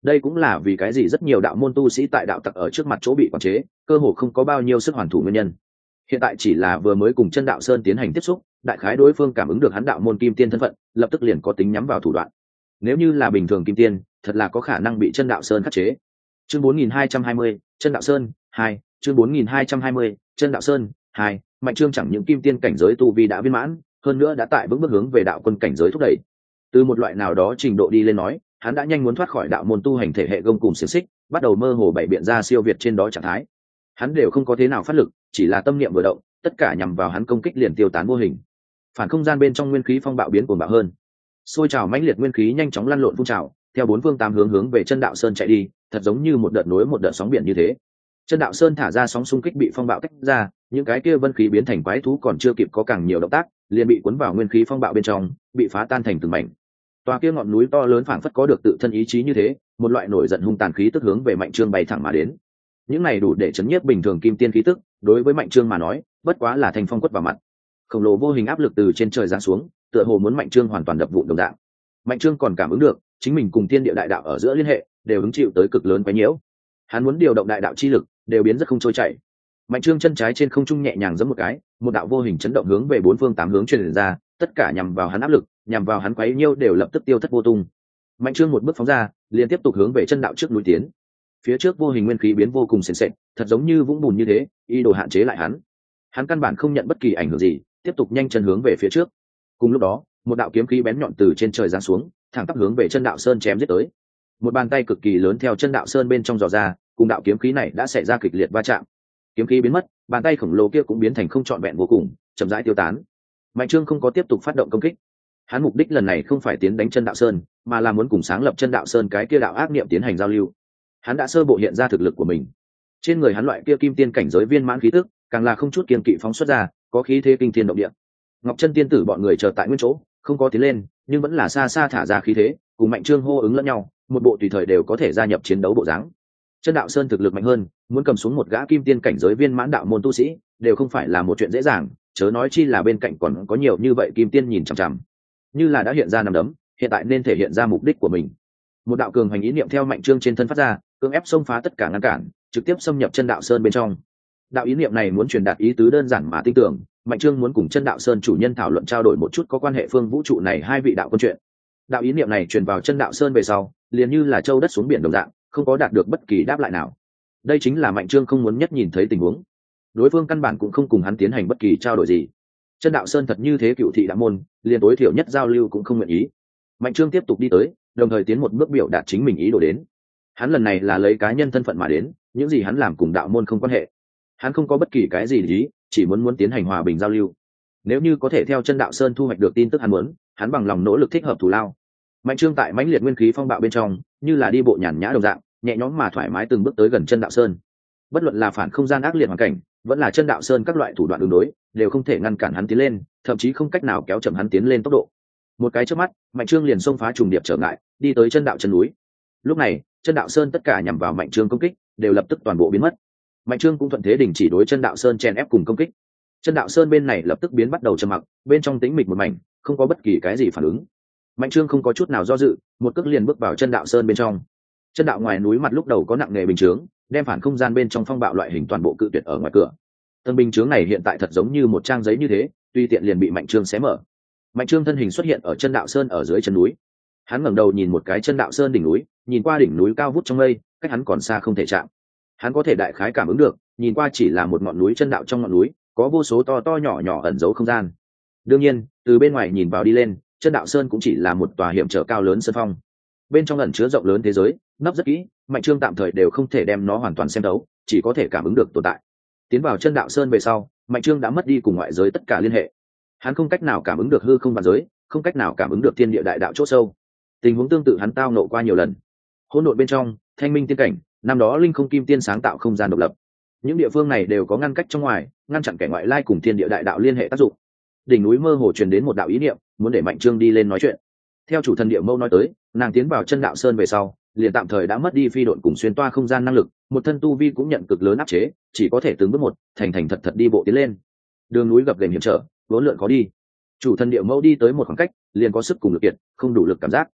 Đây cũng là vì cái gì rất nhiều đạo môn tu sĩ tại đạo tặc ở trước mặt chỗ bị quản chế, cơ hồ không có bao nhiêu sức hoàn thủ nguyên nhân. Hiện tại chỉ là vừa mới cùng chân đạo sơn tiến hành tiếp xúc, đại khái đối phương cảm ứng được hắn đạo môn kim tiên thân phận, lập tức liền có tính nhắm vào thủ đoạn. Nếu như là bình thường kim tiên, thật là có khả năng bị chân đạo sơn khắc chế. Chương bốn nghìn hai trăm hai mươi, chân đạo sơn hai. Chương bốn nghìn hai trăm hai mươi, chân đạo sơn hai. Mạnh Trương chẳng những kim tiên cảnh giới tu vi đã viên mãn, hơn nữa đã tại vững bước hướng về đạo quân cảnh giới thúc đẩy. Từ một loại nào đó trình độ đi lên nói, hắn đã nhanh muốn thoát khỏi đạo môn tu hành thể hệ gông cùng xiềng xích, bắt đầu mơ hồ bảy biện ra siêu việt trên đó trạng thái. Hắn đều không có thế nào phát lực, chỉ là tâm niệm vừa động, tất cả nhằm vào hắn công kích liền tiêu tán vô hình. Phản không gian bên trong nguyên khí phong bạo biến cuồng bạo hơn, xôi trào mãnh liệt nguyên khí nhanh chóng lăn lộn phun trào, theo bốn phương tám hướng hướng về chân đạo sơn chạy đi, thật giống như một đợt nối một đợt sóng biển như thế. Chân đạo sơn thả ra sóng xung kích bị phong bạo tách ra, những cái kia vân khí biến thành quái thú còn chưa kịp có càng nhiều động tác, liền bị cuốn vào nguyên khí phong bạo bên trong, bị phá tan thành từng mảnh. Tòa kia ngọn núi to lớn phảng phất có được tự thân ý chí như thế, một loại nổi giận hung tàn khí tức hướng về Mạnh Trương bay thẳng mà đến. Những này đủ để chấn nhiếp bình thường kim tiên khí tức, đối với Mạnh Trương mà nói, bất quá là thành phong quất vào mặt. Khổng lồ vô hình áp lực từ trên trời giáng xuống, tựa hồ muốn Mạnh Trương hoàn toàn đập vụn đồng dạng. Mạnh Trương còn cảm ứng được, chính mình cùng thiên địa đại đạo ở giữa liên hệ, đều hứng chịu tới cực lớn quấy nhiễu. Hắn muốn điều động đại đạo chi lực, đều biến rất không trôi chảy. Mạnh Trương chân trái trên không trung nhẹ nhàng giẫm một cái, một đạo vô hình chấn động hướng về bốn phương tám hướng truyền ra, tất cả nhằm vào hắn áp lực, nhằm vào hắn quấy nhiễu đều lập tức tiêu thất vô tung. Mạnh Trương một bước phóng ra, liền tiếp tục hướng về chân đạo trước núi tiến. Phía trước vô hình nguyên khí biến vô cùng sền sệt, thật giống như vũng bùn như thế, ý đồ hạn chế lại hắn. Hắn căn bản không nhận bất kỳ ảnh hưởng gì, tiếp tục nhanh chân hướng về phía trước. Cùng lúc đó, một đạo kiếm khí bén nhọn từ trên trời giáng xuống, thẳng tắp hướng về chân đạo sơn chém giết tới. Một bàn tay cực kỳ lớn theo chân đạo sơn bên trong dò ra, cùng đạo kiếm khí này đã xảy ra kịch liệt va chạm. Kiếm khí biến mất, bàn tay khổng lồ kia cũng biến thành không trọn vẹn vô cùng, chậm rãi tiêu tán. Mạnh Trương không có tiếp tục phát động công kích. Hắn mục đích lần này không phải tiến đánh chân đạo sơn, mà là muốn cùng sáng lập chân đạo sơn cái kia đạo ác niệm tiến hành giao lưu. Hắn đã sơ bộ hiện ra thực lực của mình. Trên người hắn loại kia kim tiên cảnh giới viên mãn khí tức, càng là không chút kiêng kỵ phóng xuất ra, có khí thế kinh thiên động địa. Ngọc Chân tiên tử bọn người chờ tại nguyên chỗ, không có tiến lên, nhưng vẫn là xa xa thả ra khí thế, cùng Mạnh Trương hô ứng lẫn nhau, một bộ tùy thời đều có thể gia nhập chiến đấu bộ dáng. Chân đạo sơn thực lực mạnh hơn, muốn cầm xuống một gã kim tiên cảnh giới viên mãn đạo môn tu sĩ, đều không phải là một chuyện dễ dàng, chớ nói chi là bên cạnh còn có nhiều như vậy kim tiên nhìn chằm chằm. Như là đã hiện ra nằm đấm, hiện tại nên thể hiện ra mục đích của mình. Một đạo cường hành ý niệm theo Mạnh Trương trên thân phát ra, cưỡng ép xông phá tất cả ngăn cản, trực tiếp xâm nhập chân đạo sơn bên trong. Đạo ý niệm này muốn truyền đạt ý tứ đơn giản mà tinh tưởng, Mạnh Trương muốn cùng chân đạo sơn chủ nhân thảo luận trao đổi một chút có quan hệ phương vũ trụ này hai vị đạo quân chuyện. Đạo ý niệm này truyền vào chân đạo sơn về sau, liền như là châu đất xuống biển đồng dạng, không có đạt được bất kỳ đáp lại nào. Đây chính là Mạnh Trương không muốn nhất nhìn thấy tình huống. Đối phương căn bản cũng không cùng hắn tiến hành bất kỳ trao đổi gì. Chân đạo sơn thật như thế cựu thị đạo môn, liền tối thiểu nhất giao lưu cũng không nguyện ý. Mạnh Trương tiếp tục đi tới, đồng thời tiến một bước biểu đạt chính mình ý đồ đến. Hắn lần này là lấy cá nhân thân phận mà đến, những gì hắn làm cùng đạo môn không quan hệ. Hắn không có bất kỳ cái gì ý, chỉ muốn muốn tiến hành hòa bình giao lưu. Nếu như có thể theo chân đạo sơn thu hoạch được tin tức hắn muốn, hắn bằng lòng nỗ lực thích hợp thù lao. Mạnh Trương tại mãnh liệt nguyên khí phong bạo bên trong, như là đi bộ nhàn nhã đồng dạng, nhẹ nhõm mà thoải mái từng bước tới gần chân đạo sơn. Bất luận là phản không gian ác liệt hoàn cảnh, vẫn là chân đạo sơn các loại thủ đoạn ứng đối, đều không thể ngăn cản hắn tiến lên, thậm chí không cách nào kéo chậm hắn tiến lên tốc độ. Một cái chớp mắt, Mạnh Trương liền xông phá trùng điệp trở ngại, đi tới chân đạo chân núi. Lúc này, chân đạo sơn tất cả nhằm vào Mạnh Trương công kích, đều lập tức toàn bộ biến mất. Mạnh Trương cũng thuận thế đình chỉ đối chân đạo sơn chen ép cùng công kích. Chân đạo sơn bên này lập tức biến bắt đầu trầm mặc, bên trong tĩnh mịch một mảnh, không có bất kỳ cái gì phản ứng. Mạnh Trương không có chút nào do dự, một cước liền bước vào chân đạo sơn bên trong. Chân đạo ngoài núi mặt lúc đầu có nặng nghề bình chướng, đem phản không gian bên trong phong bạo loại hình toàn bộ cự tuyệt ở ngoài cửa. Tầng bình chướng này hiện tại thật giống như một trang giấy như thế, tùy tiện liền bị Mạnh Trương xé mở. Mạnh Trương thân hình xuất hiện ở chân đạo sơn ở dưới chân núi. Hắn ngẩng đầu nhìn một cái chân đạo sơn đỉnh núi, nhìn qua đỉnh núi cao vút trong mây, cách hắn còn xa không thể chạm. Hắn có thể đại khái cảm ứng được, nhìn qua chỉ là một ngọn núi chân đạo trong ngọn núi, có vô số to to nhỏ nhỏ ẩn giấu không gian. Đương nhiên, từ bên ngoài nhìn vào đi lên, chân đạo sơn cũng chỉ là một tòa hiểm trở cao lớn sơn phong. Bên trong ẩn chứa rộng lớn thế giới, nấp rất kỹ, Mạnh Trương tạm thời đều không thể đem nó hoàn toàn xem thấu, chỉ có thể cảm ứng được tồn tại. Tiến vào chân đạo sơn về sau, Mạnh Trương đã mất đi cùng ngoại giới tất cả liên hệ. Hắn không cách nào cảm ứng được hư không vạn giới, không cách nào cảm ứng được thiên địa đại đạo chỗ sâu. Tình huống tương tự hắn tao nộ qua nhiều lần. Hỗn độn bên trong, thanh minh tiên cảnh, năm đó linh không kim tiên sáng tạo không gian độc lập. Những địa phương này đều có ngăn cách trong ngoài, ngăn chặn kẻ ngoại lai cùng thiên địa đại đạo liên hệ tác dụng. Đỉnh núi mơ hồ truyền đến một đạo ý niệm, muốn để Mạnh Trương đi lên nói chuyện. Theo chủ thần địa mâu nói tới, nàng tiến vào chân đạo sơn về sau, liền tạm thời đã mất đi phi độn cùng xuyên toa không gian năng lực, một thân tu vi cũng nhận cực lớn áp chế, chỉ có thể từng bước một, thành thành thật thật đi bộ tiến lên. Đường núi gập ghềnh hiểm trở, vốn lượn khó đi. Chủ thần địa mâu đi tới một khoảng cách, liền có sức cùng lực kiệt, không đủ lực cảm giác.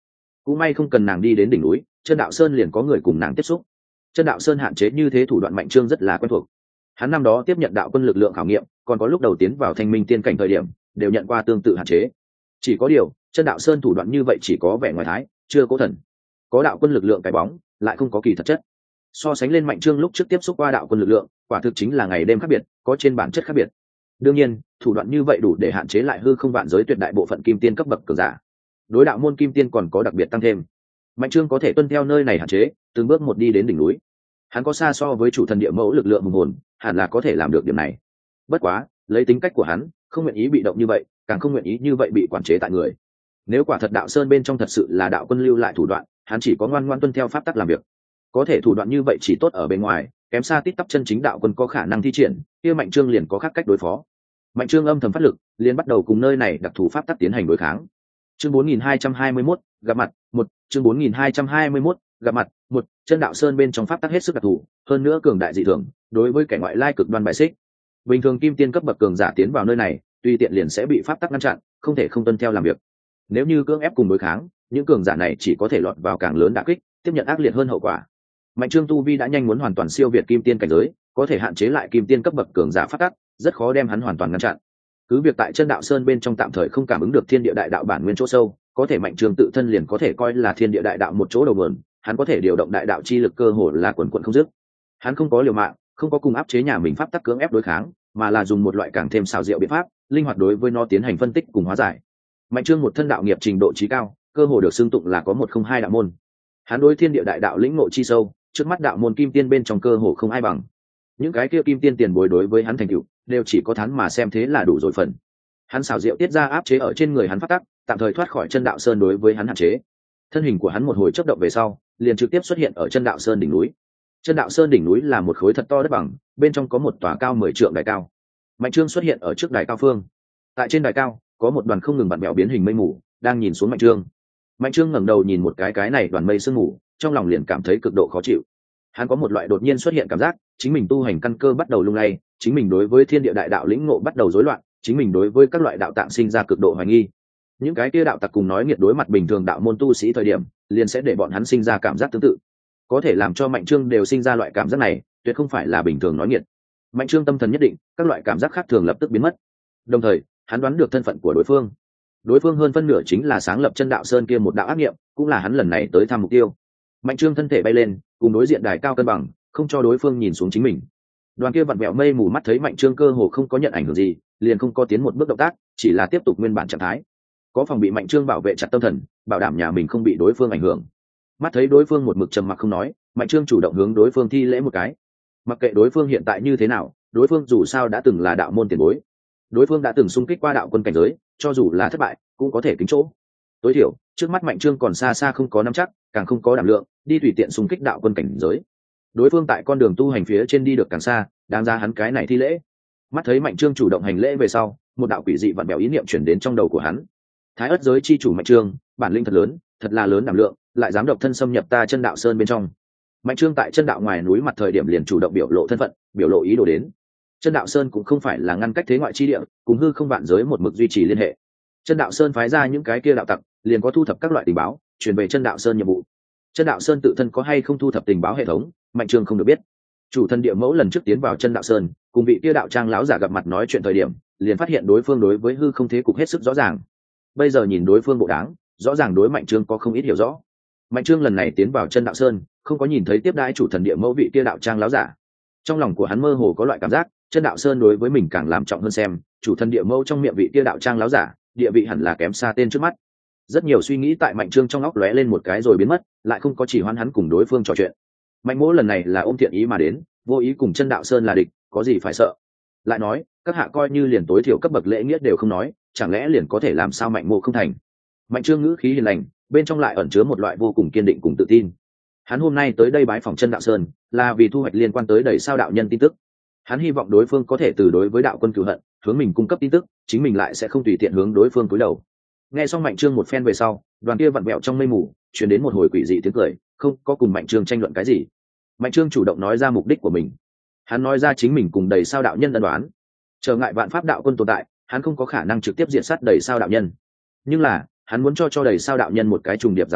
cũng may không cần nàng đi đến đỉnh núi, chân đạo sơn liền có người cùng nàng tiếp xúc. Chân đạo sơn hạn chế như thế thủ đoạn Mạnh Trương rất là quen thuộc. Hắn năm đó tiếp nhận đạo quân lực lượng khảo nghiệm, còn có lúc đầu tiến vào thanh minh tiên cảnh thời điểm đều nhận qua tương tự hạn chế. Chỉ có điều chân đạo sơn thủ đoạn như vậy chỉ có vẻ ngoài thái, chưa cố thần. Có đạo quân lực lượng cái bóng, lại không có kỳ thật chất. So sánh lên Mạnh Trương lúc trước tiếp xúc qua đạo quân lực lượng, quả thực chính là ngày đêm khác biệt, có trên bản chất khác biệt. Đương nhiên thủ đoạn như vậy đủ để hạn chế lại hư không vạn giới tuyệt đại bộ phận kim tiên cấp bậc cường giả. Đối đạo môn kim tiên còn có đặc biệt tăng thêm. Mạnh Trương có thể tuân theo nơi này hạn chế, từng bước một đi đến đỉnh núi. Hắn có xa so với chủ thần địa mẫu lực lượng hùng hồn, hẳn là có thể làm được điểm này. Bất quá lấy tính cách của hắn, không nguyện ý bị động như vậy, càng không nguyện ý như vậy bị quản chế tại người. Nếu quả thật đạo sơn bên trong thật sự là đạo quân lưu lại thủ đoạn, hắn chỉ có ngoan ngoãn tuân theo pháp tắc làm việc. Có thể thủ đoạn như vậy chỉ tốt ở bên ngoài, kém xa tít tắp chân chính đạo quân có khả năng thi triển, kia Mạnh Trương liền có khác cách đối phó. Mạnh Trương âm thầm phát lực, liền bắt đầu cùng nơi này đặc thù pháp tắc tiến hành đối kháng. Chương bốn nghìn hai trăm hai mươi mốt, gặp mặt, một, chương bốn nghìn hai trăm hai mươi mốt, gặp mặt, một, chân đạo sơn bên trong pháp tắc hết sức đặc thù, hơn nữa cường đại dị thường, đối với kẻ ngoại lai cực đoan bài xích. Bình thường kim tiên cấp bậc cường giả tiến vào nơi này, tùy tiện liền sẽ bị pháp tắc ngăn chặn, không thể không tuân theo làm việc. Nếu như cưỡng ép cùng đối kháng, những cường giả này chỉ có thể lọt vào càng lớn đả kích, tiếp nhận ác liệt hơn hậu quả. Mạnh Trương tu vi đã nhanh muốn hoàn toàn siêu việt kim tiên cảnh giới, có thể hạn chế lại kim tiên cấp bậc cường giả pháp tắc, rất khó đem hắn hoàn toàn ngăn chặn. Cứ việc tại chân đạo sơn bên trong tạm thời không cảm ứng được thiên địa đại đạo bản nguyên chỗ sâu, có thể Mạnh Trương tự thân liền có thể coi là thiên địa đại đạo một chỗ đầu nguồn, hắn có thể điều động đại đạo chi lực cơ hồ là quần quần không dứt. Hắn không có liều mạng, không có cùng áp chế nhà mình pháp tắc cưỡng ép đối kháng, mà là dùng một loại càng thêm xảo diệu biện pháp, linh hoạt đối với nó tiến hành phân tích cùng hóa giải. Mạnh Trương một thân đạo nghiệp trình độ trí cao, cơ hồ được xưng tụng là có một không hai đạo môn. Hắn đối thiên địa đại đạo lĩnh ngộ chi sâu, trước mắt đạo môn kim tiên bên trong cơ hồ không ai bằng. Những cái kia kim tiên tiền bối đối với hắn thành tựu, đều chỉ có thán mà xem thế là đủ rồi phần. Hắn xảo diệu tiết ra áp chế ở trên người hắn pháp tắc, tạm thời thoát khỏi chân đạo sơn đối với hắn hạn chế. Thân hình của hắn một hồi chớp động về sau, liền trực tiếp xuất hiện ở chân đạo sơn đỉnh núi. Chân đạo sơn đỉnh núi là một khối thật to đất bằng, bên trong có một tòa cao mười trượng đài cao. Mạnh Trương xuất hiện ở trước đài cao phương. Tại trên đài cao, có một đoàn không ngừng vặn vẹo biến hình mây mù, đang nhìn xuống Mạnh Trương. Mạnh Trương ngẩng đầu nhìn một cái cái này đoàn mây sương mù, trong lòng liền cảm thấy cực độ khó chịu. Hắn có một loại đột nhiên xuất hiện cảm giác, chính mình tu hành căn cơ bắt đầu lung lay, chính mình đối với thiên địa đại đạo lĩnh ngộ bắt đầu rối loạn, chính mình đối với các loại đạo tạng sinh ra cực độ hoài nghi. Những cái kia đạo tặc cùng nói nghiệt đối mặt bình thường đạo môn tu sĩ thời điểm, liền sẽ để bọn hắn sinh ra cảm giác tương tự. Có thể làm cho Mạnh Trương đều sinh ra loại cảm giác này, tuyệt không phải là bình thường nói nghiệt. Mạnh Trương tâm thần nhất định, các loại cảm giác khác thường lập tức biến mất. Đồng thời, hắn đoán được thân phận của đối phương. Đối phương hơn phân nửa chính là sáng lập chân đạo sơn kia một đạo ác nghiệm, cũng là hắn lần này tới thăm mục tiêu. Mạnh Trương thân thể bay lên, cùng đối diện đài cao cân bằng, không cho đối phương nhìn xuống chính mình. Đoàn kia vặn vẹo mây mù mắt thấy Mạnh Trương cơ hồ không có nhận ảnh hưởng gì, liền không có tiến một bước động tác, chỉ là tiếp tục nguyên bản trạng thái. Có phòng bị Mạnh Trương bảo vệ chặt tâm thần, bảo đảm nhà mình không bị đối phương ảnh hưởng. Mắt thấy đối phương một mực trầm mặc không nói, Mạnh Trương chủ động hướng đối phương thi lễ một cái. Mặc kệ đối phương hiện tại như thế nào, đối phương dù sao đã từng là đạo môn tiền bối. Đối phương đã từng xung kích qua đạo quân cảnh giới, cho dù là thất bại, cũng có thể kính chỗ. Tối thiểu, trước mắt Mạnh Trương còn xa xa không có nắm chắc, càng không có đảm lượng, đi tùy tiện xung kích đạo quân cảnh giới. Đối phương tại con đường tu hành phía trên đi được càng xa, đáng ra hắn cái này thi lễ. Mắt thấy Mạnh Trương chủ động hành lễ về sau, một đạo quỷ dị vặn vẹo ý niệm chuyển đến trong đầu của hắn. Thái Ức giới chi chủ Mạnh Trương, bản linh thật lớn, thật là lớn đảm lượng, lại dám độc thân xâm nhập ta chân đạo sơn bên trong. Mạnh Trương tại chân đạo ngoài núi mặt thời điểm liền chủ động biểu lộ thân phận, biểu lộ ý đồ đến. Chân đạo sơn cũng không phải là ngăn cách thế ngoại chi địa, cùng hư không vạn giới một mực duy trì liên hệ. Chân đạo sơn phái ra những cái kia đạo tặc, liền có thu thập các loại tình báo, truyền về chân đạo sơn nhiệm vụ. Chân đạo sơn tự thân có hay không thu thập tình báo hệ thống, Mạnh Trương không được biết. Chủ thân địa mẫu lần trước tiến vào chân đạo sơn, cùng vị kia đạo trang lão giả gặp mặt nói chuyện thời điểm, liền phát hiện đối phương đối với hư không thế cục hết sức rõ ràng. Bây giờ nhìn đối phương bộ đáng, rõ ràng đối Mạnh Trương có không ít hiểu rõ. Mạnh Trương lần này tiến vào chân đạo sơn, không có nhìn thấy tiếp đãi chủ thần địa mẫu vị kia đạo trang lão giả. Trong lòng của hắn mơ hồ có loại cảm giác, chân đạo sơn đối với mình càng làm trọng hơn xem, chủ thần địa mẫu trong miệng vị kia đạo trang lão giả, địa vị hẳn là kém xa tên trước mắt. Rất nhiều suy nghĩ tại Mạnh Trương trong óc lóe lên một cái rồi biến mất, lại không có chỉ hoãn hắn cùng đối phương trò chuyện. Mạnh Mỗ lần này là ôm thiện ý mà đến, vô ý cùng chân đạo sơn là địch, có gì phải sợ. Lại nói, các hạ coi như liền tối thiểu cấp bậc lễ nghĩa đều không nói, chẳng lẽ liền có thể làm sao Mạnh Mỗ không thành. Mạnh Trương ngữ khí hiền lành, bên trong lại ẩn chứa một loại vô cùng kiên định cùng tự tin. Hắn hôm nay tới đây bái phỏng chân đạo sơn, là vì thu hoạch liên quan tới đầy sao đạo nhân tin tức. Hắn hy vọng đối phương có thể từ đối với đạo quân cửu hận, hướng mình cung cấp tin tức, chính mình lại sẽ không tùy tiện hướng đối phương cúi đầu. Nghe xong Mạnh Trương một phen về sau, đoàn kia vặn vẹo trong mây mù, truyền đến một hồi quỷ dị tiếng cười, không có cùng Mạnh Trương tranh luận cái gì. Mạnh Trương chủ động nói ra mục đích của mình. Hắn nói ra chính mình cùng đầy sao đạo nhân ân đoán. Trở ngại vạn pháp đạo quân tồn tại, hắn không có khả năng trực tiếp diện sát đầy sao đạo nhân. Nhưng là, hắn muốn cho cho đầy sao đạo nhân một cái trùng điệp giáo huấn,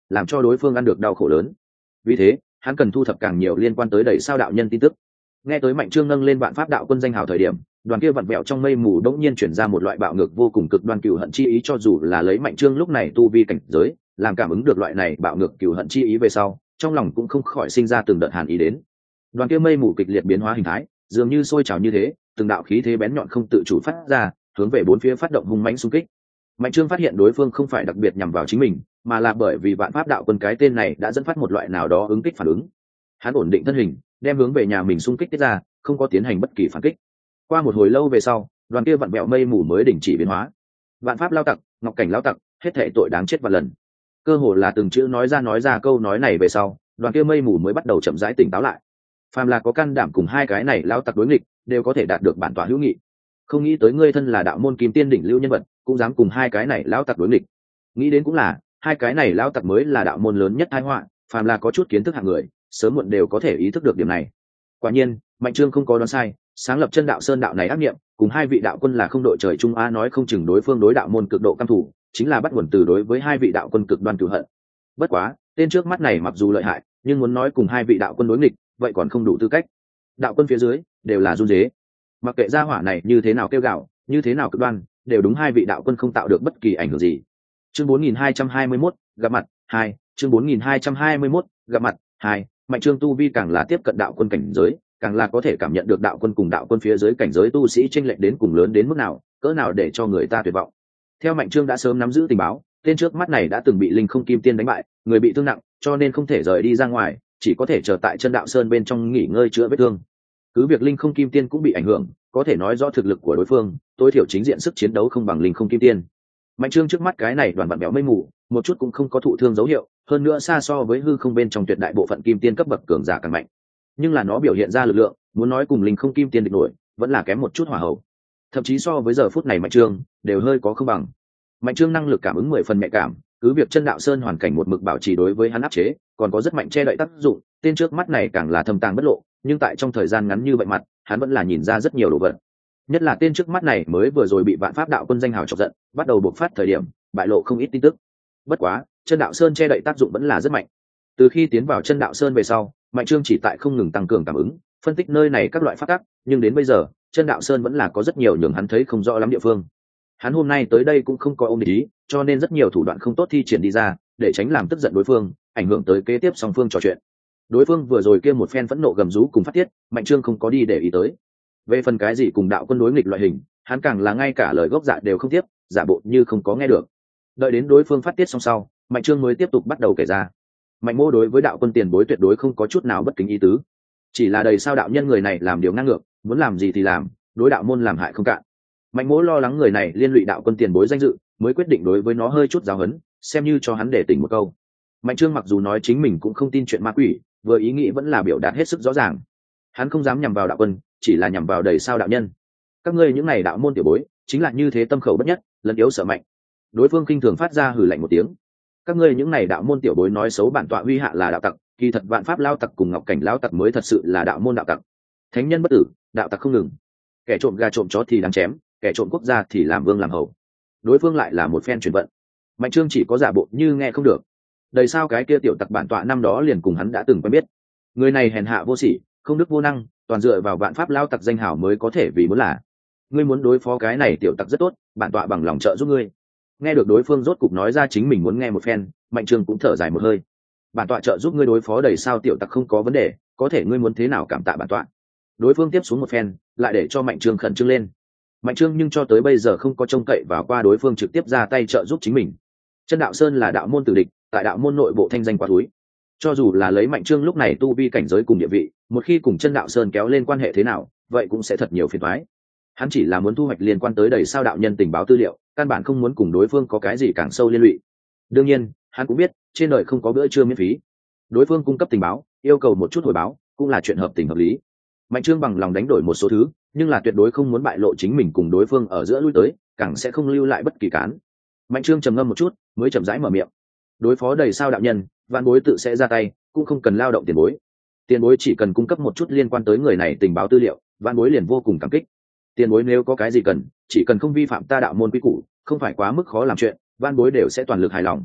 làm cho đối phương ăn được đau khổ lớn. Vì thế hắn cần thu thập càng nhiều liên quan tới đầy sao đạo nhân tin tức. Nghe tới Mạnh Trương nâng lên vạn pháp đạo quân danh hào thời điểm, đoàn kia vặn vẹo trong mây mù đống nhiên chuyển ra một loại bạo ngược vô cùng cực đoan cừu hận chi ý, cho dù là lấy Mạnh Trương lúc này tu vi cảnh giới làm cảm ứng được loại này bạo ngược cừu hận chi ý về sau, trong lòng cũng không khỏi sinh ra từng đợt hàn ý đến. Đoàn kia mây mù kịch liệt biến hóa hình thái, dường như sôi trào như thế, từng đạo khí thế bén nhọn không tự chủ phát ra, hướng về bốn phía phát động hung mãnh xung kích. Mạnh Trương phát hiện đối phương không phải đặc biệt nhằm vào chính mình, mà là bởi vì vạn pháp đạo quân cái tên này đã dẫn phát một loại nào đó ứng kích phản ứng. Hắn ổn định thân hình, đem hướng về nhà mình xung kích tiết ra, không có tiến hành bất kỳ phản kích. Qua một hồi lâu về sau, đoàn kia vặn vẹo mây mù mới đình chỉ biến hóa. Vạn pháp lao tặc, ngọc cảnh lao tặc, hết thảy tội đáng chết vạn lần. Cơ hồ là từng chữ nói ra nói ra câu nói này về sau, đoàn kia mây mù mới bắt đầu chậm rãi tỉnh táo lại. Phàm là có can đảm cùng hai cái này lao tặc đối nghịch, đều có thể đạt được bản tọa hữu nghị. Không nghĩ tới ngươi thân là đạo môn kim tiên đỉnh lưu nhân vật, cũng dám cùng hai cái này lao tặc đối nghịch. Nghĩ đến cũng là, hai cái này lao tặc mới là đạo môn lớn nhất tai họa, phàm là có chút kiến thức hạng người, sớm muộn đều có thể ý thức được điểm này. Quả nhiên, Mạnh Trương không có đoán sai, sáng lập chân đạo sơn đạo này ác niệm, cùng hai vị đạo quân là không đội trời chung a, nói không chừng đối phương đối đạo môn cực độ căm thủ, chính là bắt nguồn từ đối với hai vị đạo quân cực đoan cửu hận. Bất quá, tên trước mắt này mặc dù lợi hại, nhưng muốn nói cùng hai vị đạo quân đối nghịch, vậy còn không đủ tư cách. Đạo quân phía dưới đều là run rế, mặc kệ gia hỏa này như thế nào kêu gào, như thế nào cực đoan, đều đúng hai vị đạo quân không tạo được bất kỳ ảnh hưởng gì. Chương bốn nghìn hai trăm hai mươi mốt, gặp mặt hai. Chương bốn nghìn hai trăm hai mươi mốt, gặp mặt hai. Mạnh Trương tu vi càng là tiếp cận đạo quân cảnh giới, càng là có thể cảm nhận được đạo quân cùng đạo quân phía dưới cảnh giới tu sĩ chênh lệch đến cùng lớn đến mức nào, cỡ nào để cho người ta tuyệt vọng. Theo Mạnh Trương đã sớm nắm giữ tình báo, tên trước mắt này đã từng bị Linh Không Kim Tiên đánh bại, người bị thương nặng, cho nên không thể rời đi ra ngoài, chỉ có thể chờ tại chân đạo sơn bên trong nghỉ ngơi chữa vết thương. Cứ việc Linh Không Kim Tiên cũng bị ảnh hưởng, có thể nói rõ thực lực của đối phương, tối thiểu chính diện sức chiến đấu không bằng Linh Không Kim Tiên. Mạnh Trương trước mắt cái này đoàn bản béo mây mù, một chút cũng không có thụ thương dấu hiệu, hơn nữa xa so với hư không bên trong tuyệt đại bộ phận kim tiên cấp bậc cường giả càng mạnh. Nhưng là nó biểu hiện ra lực lượng, muốn nói cùng Linh Không Kim Tiên địch nổi, vẫn là kém một chút hỏa hậu. Thậm chí so với giờ phút này Mạnh Trương đều hơi có không bằng. Mạnh Trương năng lực cảm ứng mười phần nhạy cảm, cứ việc chân đạo sơn hoàn cảnh một mực bảo trì đối với hắn áp chế, còn có rất mạnh che đậy tác dụng, tên trước mắt này càng là thâm tàng bất lộ, nhưng tại trong thời gian ngắn như vậy mặt, hắn vẫn là nhìn ra rất nhiều đồ vật. Nhất là tên trước mắt này mới vừa rồi bị vạn pháp đạo quân danh hào chọc giận, bắt đầu buộc phát thời điểm, bại lộ không ít tin tức. Bất quá, chân đạo sơn che đậy tác dụng vẫn là rất mạnh. Từ khi tiến vào chân đạo sơn về sau, Mạnh Trương chỉ tại không ngừng tăng cường cảm ứng, phân tích nơi này các loại pháp tắc, nhưng đến bây giờ, chân đạo sơn vẫn là có rất nhiều nhường hắn thấy không rõ lắm địa phương. Hắn hôm nay tới đây cũng không có ôm địch ý, cho nên rất nhiều thủ đoạn không tốt thi triển đi ra, để tránh làm tức giận đối phương, ảnh hưởng tới kế tiếp song phương trò chuyện. Đối phương vừa rồi kia một phen phẫn nộ gầm rú cùng phát tiết, Mạnh Trương không có đi để ý tới. Về phần cái gì cùng đạo quân đối nghịch loại hình, hắn càng là ngay cả lời gốc dạ đều không tiếp, giả bộ như không có nghe được. Đợi đến đối phương phát tiết xong sau, Mạnh Trương mới tiếp tục bắt đầu kể ra. Mạnh Mô đối với đạo quân tiền bối tuyệt đối không có chút nào bất kính ý tứ, chỉ là đầy sao đạo nhân người này làm điều ngang ngược, muốn làm gì thì làm, đối đạo môn làm hại không cạn. Mạnh Mô lo lắng người này liên lụy đạo quân tiền bối danh dự, mới quyết định đối với nó hơi chút giáo huấn, xem như cho hắn để tỉnh một câu. Mạnh Trương mặc dù nói chính mình cũng không tin chuyện ma quỷ, vừa ý nghĩ vẫn là biểu đạt hết sức rõ ràng. Hắn không dám nhằm vào đạo quân, chỉ là nhằm vào đầy sao đạo nhân. Các ngươi những này đạo môn tiểu bối, chính là như thế tâm khẩu bất nhất, lẫn yếu sợ mạnh. Đối phương khinh thường phát ra hừ lạnh một tiếng. Các ngươi những này đạo môn tiểu bối nói xấu bản tọa huy hạ là đạo tặc, kỳ thật vạn pháp lao tặc cùng ngọc cảnh lao tặc mới thật sự là đạo môn đạo tặc. Thánh nhân bất tử, đạo tặc không ngừng. Kẻ trộm gà trộm chó thì đáng chém, kẻ trộm quốc gia thì làm vương làm hầu. Đối phương lại là một phen truyền vận. Mạnh Trương chỉ có giả bộ như nghe không được. Đầy sao cái kia tiểu tặc bản tọa năm đó liền cùng hắn đã từng quen biết. Người này hèn hạ vô sỉ, không đức vô năng, toàn dựa vào vạn pháp lao tặc danh hảo mới có thể vì muốn là. Ngươi muốn đối phó cái này tiểu tặc rất tốt, bản tọa bằng lòng trợ giúp ngươi. Nghe được đối phương rốt cục nói ra chính mình muốn nghe một phen, Mạnh Trương cũng thở dài một hơi. Bản tọa trợ giúp ngươi đối phó đầy sao tiểu tặc không có vấn đề, có thể ngươi muốn thế nào cảm tạ bản tọa. Đối phương tiếp xuống một phen, lại để cho Mạnh Trương khẩn trương lên. Mạnh Trương nhưng cho tới bây giờ không có trông cậy vào qua đối phương trực tiếp ra tay trợ giúp chính mình. Chân đạo sơn là đạo môn tử địch, tại đạo môn nội bộ thanh danh quá túi. Cho dù là lấy Mạnh Trương lúc này tu vi cảnh giới cùng địa vị, một khi cùng chân đạo sơn kéo lên quan hệ thế nào, vậy cũng sẽ thật nhiều phiền toái. Hắn chỉ là muốn thu hoạch liên quan tới đầy sao đạo nhân tình báo tư liệu, căn bản không muốn cùng đối phương có cái gì càng sâu liên lụy. Đương nhiên, hắn cũng biết, trên đời không có bữa trưa miễn phí. Đối phương cung cấp tình báo, yêu cầu một chút hồi báo, cũng là chuyện hợp tình hợp lý. Mạnh Trương bằng lòng đánh đổi một số thứ, nhưng là tuyệt đối không muốn bại lộ chính mình cùng đối phương ở giữa lui tới, càng sẽ không lưu lại bất kỳ cán. Mạnh Trương trầm ngâm một chút, mới chậm rãi mở miệng. Đối phó đầy sao đạo nhân, vạn bối tự sẽ ra tay, cũng không cần lao động tiền bối. Tiền bối chỉ cần cung cấp một chút liên quan tới người này tình báo tư liệu, vạn bối liền vô cùng cảm kích. Tiền bối nếu có cái gì cần, chỉ cần không vi phạm ta đạo môn quy củ, không phải quá mức khó làm chuyện, vạn bối đều sẽ toàn lực hài lòng.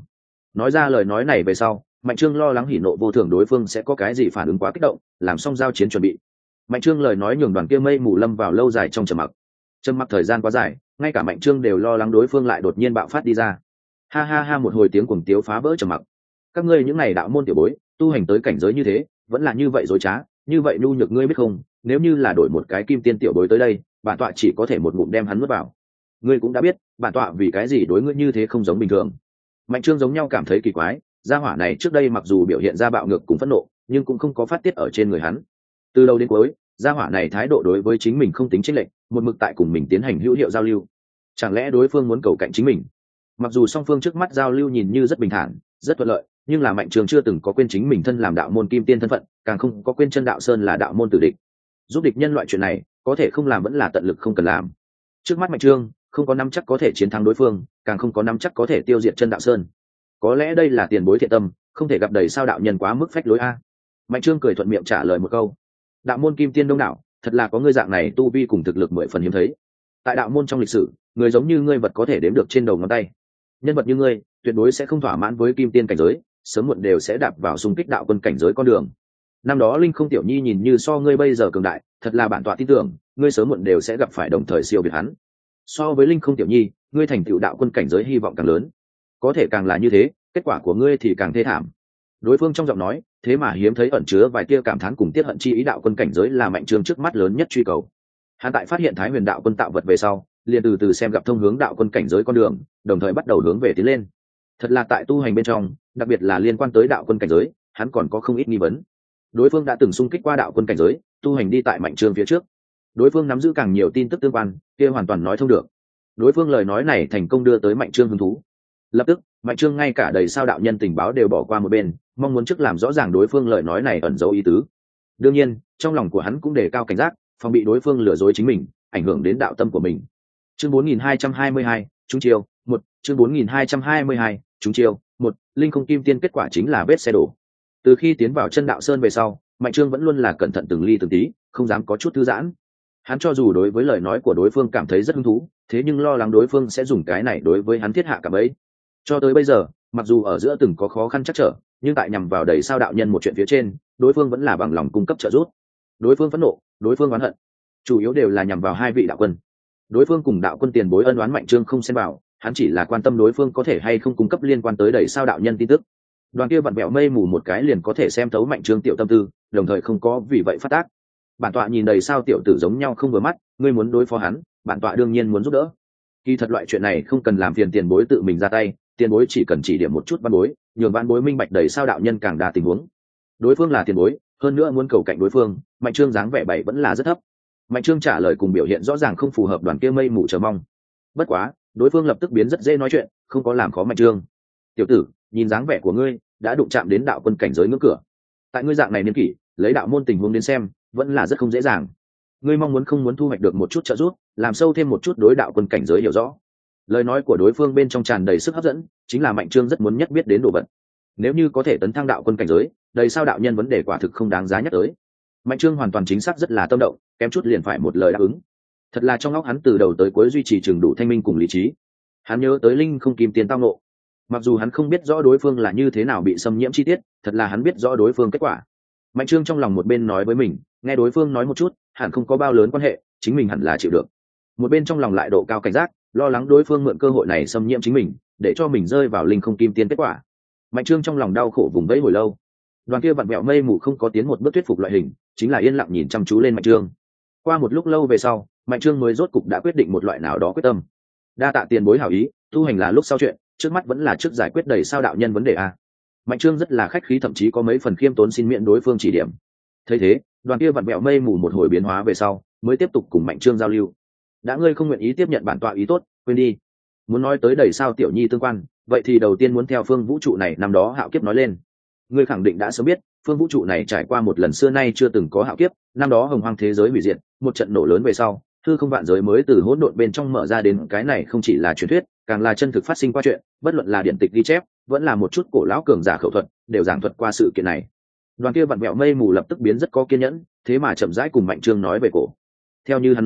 Nói ra lời nói này về sau, Mạnh Trương lo lắng hỉ nộ vô thường đối phương sẽ có cái gì phản ứng quá kích động, làm xong giao chiến chuẩn bị. Mạnh Trương lời nói nhường đoàn kia mây mù lâm vào lâu dài trong trầm mặc. Trầm mặc thời gian quá dài, ngay cả Mạnh Trương đều lo lắng đối phương lại đột nhiên bạo phát đi ra. Ha ha ha, một hồi tiếng cuồng tiếu phá vỡ trầm mặc. Các ngươi những này đạo môn tiểu bối, tu hành tới cảnh giới như thế, vẫn là như vậy dối trá, như vậy nhu nhược, ngươi biết không, nếu như là đổi một cái kim tiên tiểu bối tới đây, bản tọa chỉ có thể một ngụm đem hắn nuốt vào. Ngươi cũng đã biết, bản tọa vì cái gì đối ngươi như thế không giống bình thường. Mạnh Trương giống nhau cảm thấy kỳ quái, gia hỏa này trước đây mặc dù biểu hiện ra bạo ngược cùng phẫn nộ, nhưng cũng không có phát tiết ở trên người hắn. Từ đầu đến cuối, gia hỏa này thái độ đối với chính mình không tính chênh lệch, một mực tại cùng mình tiến hành hữu hiệu giao lưu. Chẳng lẽ đối phương muốn cầu cạnh chính mình? Mặc dù song phương trước mắt giao lưu nhìn như rất bình thản, rất thuận lợi, nhưng là Mạnh Trương chưa từng có quên chính mình thân làm đạo môn kim tiên thân phận, càng không có quên chân đạo sơn là đạo môn tử địch. Giúp địch nhân loại chuyện này, có thể không làm vẫn là tận lực không cần làm. Trước mắt Mạnh Trương không có nắm chắc có thể chiến thắng đối phương, càng không có nắm chắc có thể tiêu diệt chân đạo sơn. Có lẽ đây là tiền bối thiện tâm, không thể gặp đầy sao đạo nhân quá mức phách lối a. Mạnh Trương cười thuận miệng trả lời một câu. Đạo môn kim tiên đông đảo, thật là có ngươi dạng này tu vi cùng thực lực mười phần hiếm thấy. Tại đạo môn trong lịch sử, người giống như ngươi vật có thể đếm được trên đầu ngón tay. Nhân vật như ngươi, tuyệt đối sẽ không thỏa mãn với kim tiên cảnh giới, sớm muộn đều sẽ đạp vào xung kích đạo quân cảnh giới con đường. Năm đó Linh Không Tiểu Nhi nhìn như so ngươi bây giờ cường đại, thật là bản tọa tin tưởng, ngươi sớm muộn đều sẽ gặp phải đồng thời siêu việt hắn. So với Linh Không Tiểu Nhi, ngươi thành tựu đạo quân cảnh giới hy vọng càng lớn. Có thể càng là như thế, kết quả của ngươi thì càng thê thảm. Đối phương trong giọng nói, thế mà hiếm thấy ẩn chứa vài tia cảm thán cùng tiết hận chi ý. Đạo quân cảnh giới là Mạnh Trương trước mắt lớn nhất truy cầu. Hắn tại phát hiện Thái Huyền đạo quân tạo vật về sau, liền từ từ xem gặp thông hướng đạo quân cảnh giới con đường, đồng thời bắt đầu hướng về tiến lên. Thật là tại tu hành bên trong, đặc biệt là liên quan tới đạo quân cảnh giới, hắn còn có không ít nghi vấn. Đối phương đã từng xung kích qua đạo quân cảnh giới, tu hành đi tại Mạnh Trương phía trước. Đối phương nắm giữ càng nhiều tin tức tương quan, kia hoàn toàn nói thông được. Đối phương lời nói này thành công đưa tới Mạnh Trương hứng thú. Lập tức, Mạnh Trương ngay cả đầy sao đạo nhân tình báo đều bỏ qua một bên, mong muốn trước làm rõ ràng đối phương lời nói này ẩn giấu ý tứ. Đương nhiên, trong lòng của hắn cũng đề cao cảnh giác, phòng bị đối phương lừa dối chính mình, ảnh hưởng đến đạo tâm của mình. Chương bốn nghìn hai trăm hai mươi hai, chúng chiêu, một, chương bốn nghìn hai trăm hai mươi hai, chúng chiêu, một, Linh Không Kim Tiên kết quả chính là vết xe đổ. Từ khi tiến vào chân đạo sơn về sau, Mạnh Trương vẫn luôn là cẩn thận từng ly từng tí, không dám có chút thư giãn. Hắn cho dù đối với lời nói của đối phương cảm thấy rất hứng thú, thế nhưng lo lắng đối phương sẽ dùng cái này đối với hắn thiết hạ cả bấy. Cho tới bây giờ, mặc dù ở giữa từng có khó khăn chắc trở, nhưng tại nhằm vào đầy sao đạo nhân một chuyện phía trên, đối phương vẫn là bằng lòng cung cấp trợ giúp. Đối phương phẫn nộ, đối phương oán hận, chủ yếu đều là nhằm vào hai vị đạo quân. Đối phương cùng đạo quân tiền bối ân oán Mạnh Trương không xen vào, hắn chỉ là quan tâm đối phương có thể hay không cung cấp liên quan tới đầy sao đạo nhân tin tức. Đoàn kia vặn vẹo mây mù một cái liền có thể xem thấu Mạnh Trương tiểu tâm tư, đồng thời không có vì vậy phát tác. Bản tọa nhìn đầy sao tiểu tử giống nhau không vừa mắt, ngươi muốn đối phó hắn, bản tọa đương nhiên muốn giúp đỡ. Kỳ thật loại chuyện này không cần làm phiền tiền bối tự mình ra tay, tiền bối chỉ cần chỉ điểm một chút văn bối, nhường văn bối minh bạch đầy sao đạo nhân càng đa tình huống. Đối phương là tiền bối, hơn nữa muốn cầu cạnh đối phương, Mạnh Trương dáng vẻ bảy vẫn là rất thấp. Mạnh Trương trả lời cùng biểu hiện rõ ràng không phù hợp đoàn kia mây mù chờ mong. Bất quá, đối phương lập tức biến rất dễ nói chuyện, không có làm khó Mạnh Trương. Tiểu tử, nhìn dáng vẻ của ngươi, đã đụng chạm đến đạo quân cảnh giới ngưỡng cửa. Tại ngươi dạng này niên kỷ, lấy đạo môn tình huống đến xem, vẫn là rất không dễ dàng. Ngươi mong muốn không muốn thu hoạch được một chút trợ giúp, làm sâu thêm một chút đối đạo quân cảnh giới hiểu rõ. Lời nói của đối phương bên trong tràn đầy sức hấp dẫn, chính là Mạnh Trương rất muốn nhất biết đến đồ vật. Nếu như có thể tấn thăng đạo quân cảnh giới, đầy sao đạo nhân vấn đề quả thực không đáng giá nhắc tới. Mạnh Trương hoàn toàn chính xác rất là tâm động, kém chút liền phải một lời đáp ứng. Thật là trong óc hắn từ đầu tới cuối duy trì chừng đủ thanh minh cùng lý trí. Hắn nhớ tới Linh Không Kim Tiên tao ngộ. Mặc dù hắn không biết rõ đối phương là như thế nào bị xâm nhiễm chi tiết, thật là hắn biết rõ đối phương kết quả. Mạnh Trương trong lòng một bên nói với mình, nghe đối phương nói một chút, hẳn không có bao lớn quan hệ, chính mình hẳn là chịu được. Một bên trong lòng lại độ cao cảnh giác, lo lắng đối phương mượn cơ hội này xâm nhiễm chính mình, để cho mình rơi vào Linh Không Kim Tiên kết quả. Mạnh Trương trong lòng đau khổ vùng vẫy hồi lâu. Đoàn kia vặn vẹo mây mù không có tiến một bước thuyết phục loại hình, chính là yên lặng nhìn chăm chú lên Mạnh Trương. Qua một lúc lâu về sau, Mạnh Trương mới rốt cục đã quyết định một loại nào đó quyết tâm. Đa tạ tiền bối hảo ý, tu hành là lúc sau chuyện, trước mắt vẫn là trước giải quyết đầy sao đạo nhân vấn đề a. Mạnh Trương rất là khách khí, thậm chí có mấy phần khiêm tốn xin miễn đối phương chỉ điểm. Thấy thế, đoàn kia vặn vẹo mây mù một hồi biến hóa về sau, mới tiếp tục cùng Mạnh Trương giao lưu. Đã ngươi không nguyện ý tiếp nhận bản tọa ý tốt, quên đi. Muốn nói tới đầy sao tiểu nhi tương quan, vậy thì đầu tiên muốn theo phương vũ trụ này năm đó hạo kiếp nói lên. Ngươi khẳng định đã sớm biết, phương vũ trụ này trải qua một lần xưa nay chưa từng có hạo kiếp, năm đó hồng hoang thế giới hủy diệt, một trận nổ lớn về sau, hư không vạn giới mới từ hỗn độn bên trong mở ra đến. Cái này không chỉ là truyền thuyết, càng là chân thực phát sinh qua chuyện, bất luận là điển tịch ghi chép, vẫn là một chút cổ lão cường giả khẩu thuật, đều giảng thuật qua sự kiện này. Đoàn kia vặn vẹo mây mù lập tức biến rất có kiên nhẫn, thế mà chậm rãi cùng Mạnh Trương nói về cổ. Theo như hắn nói,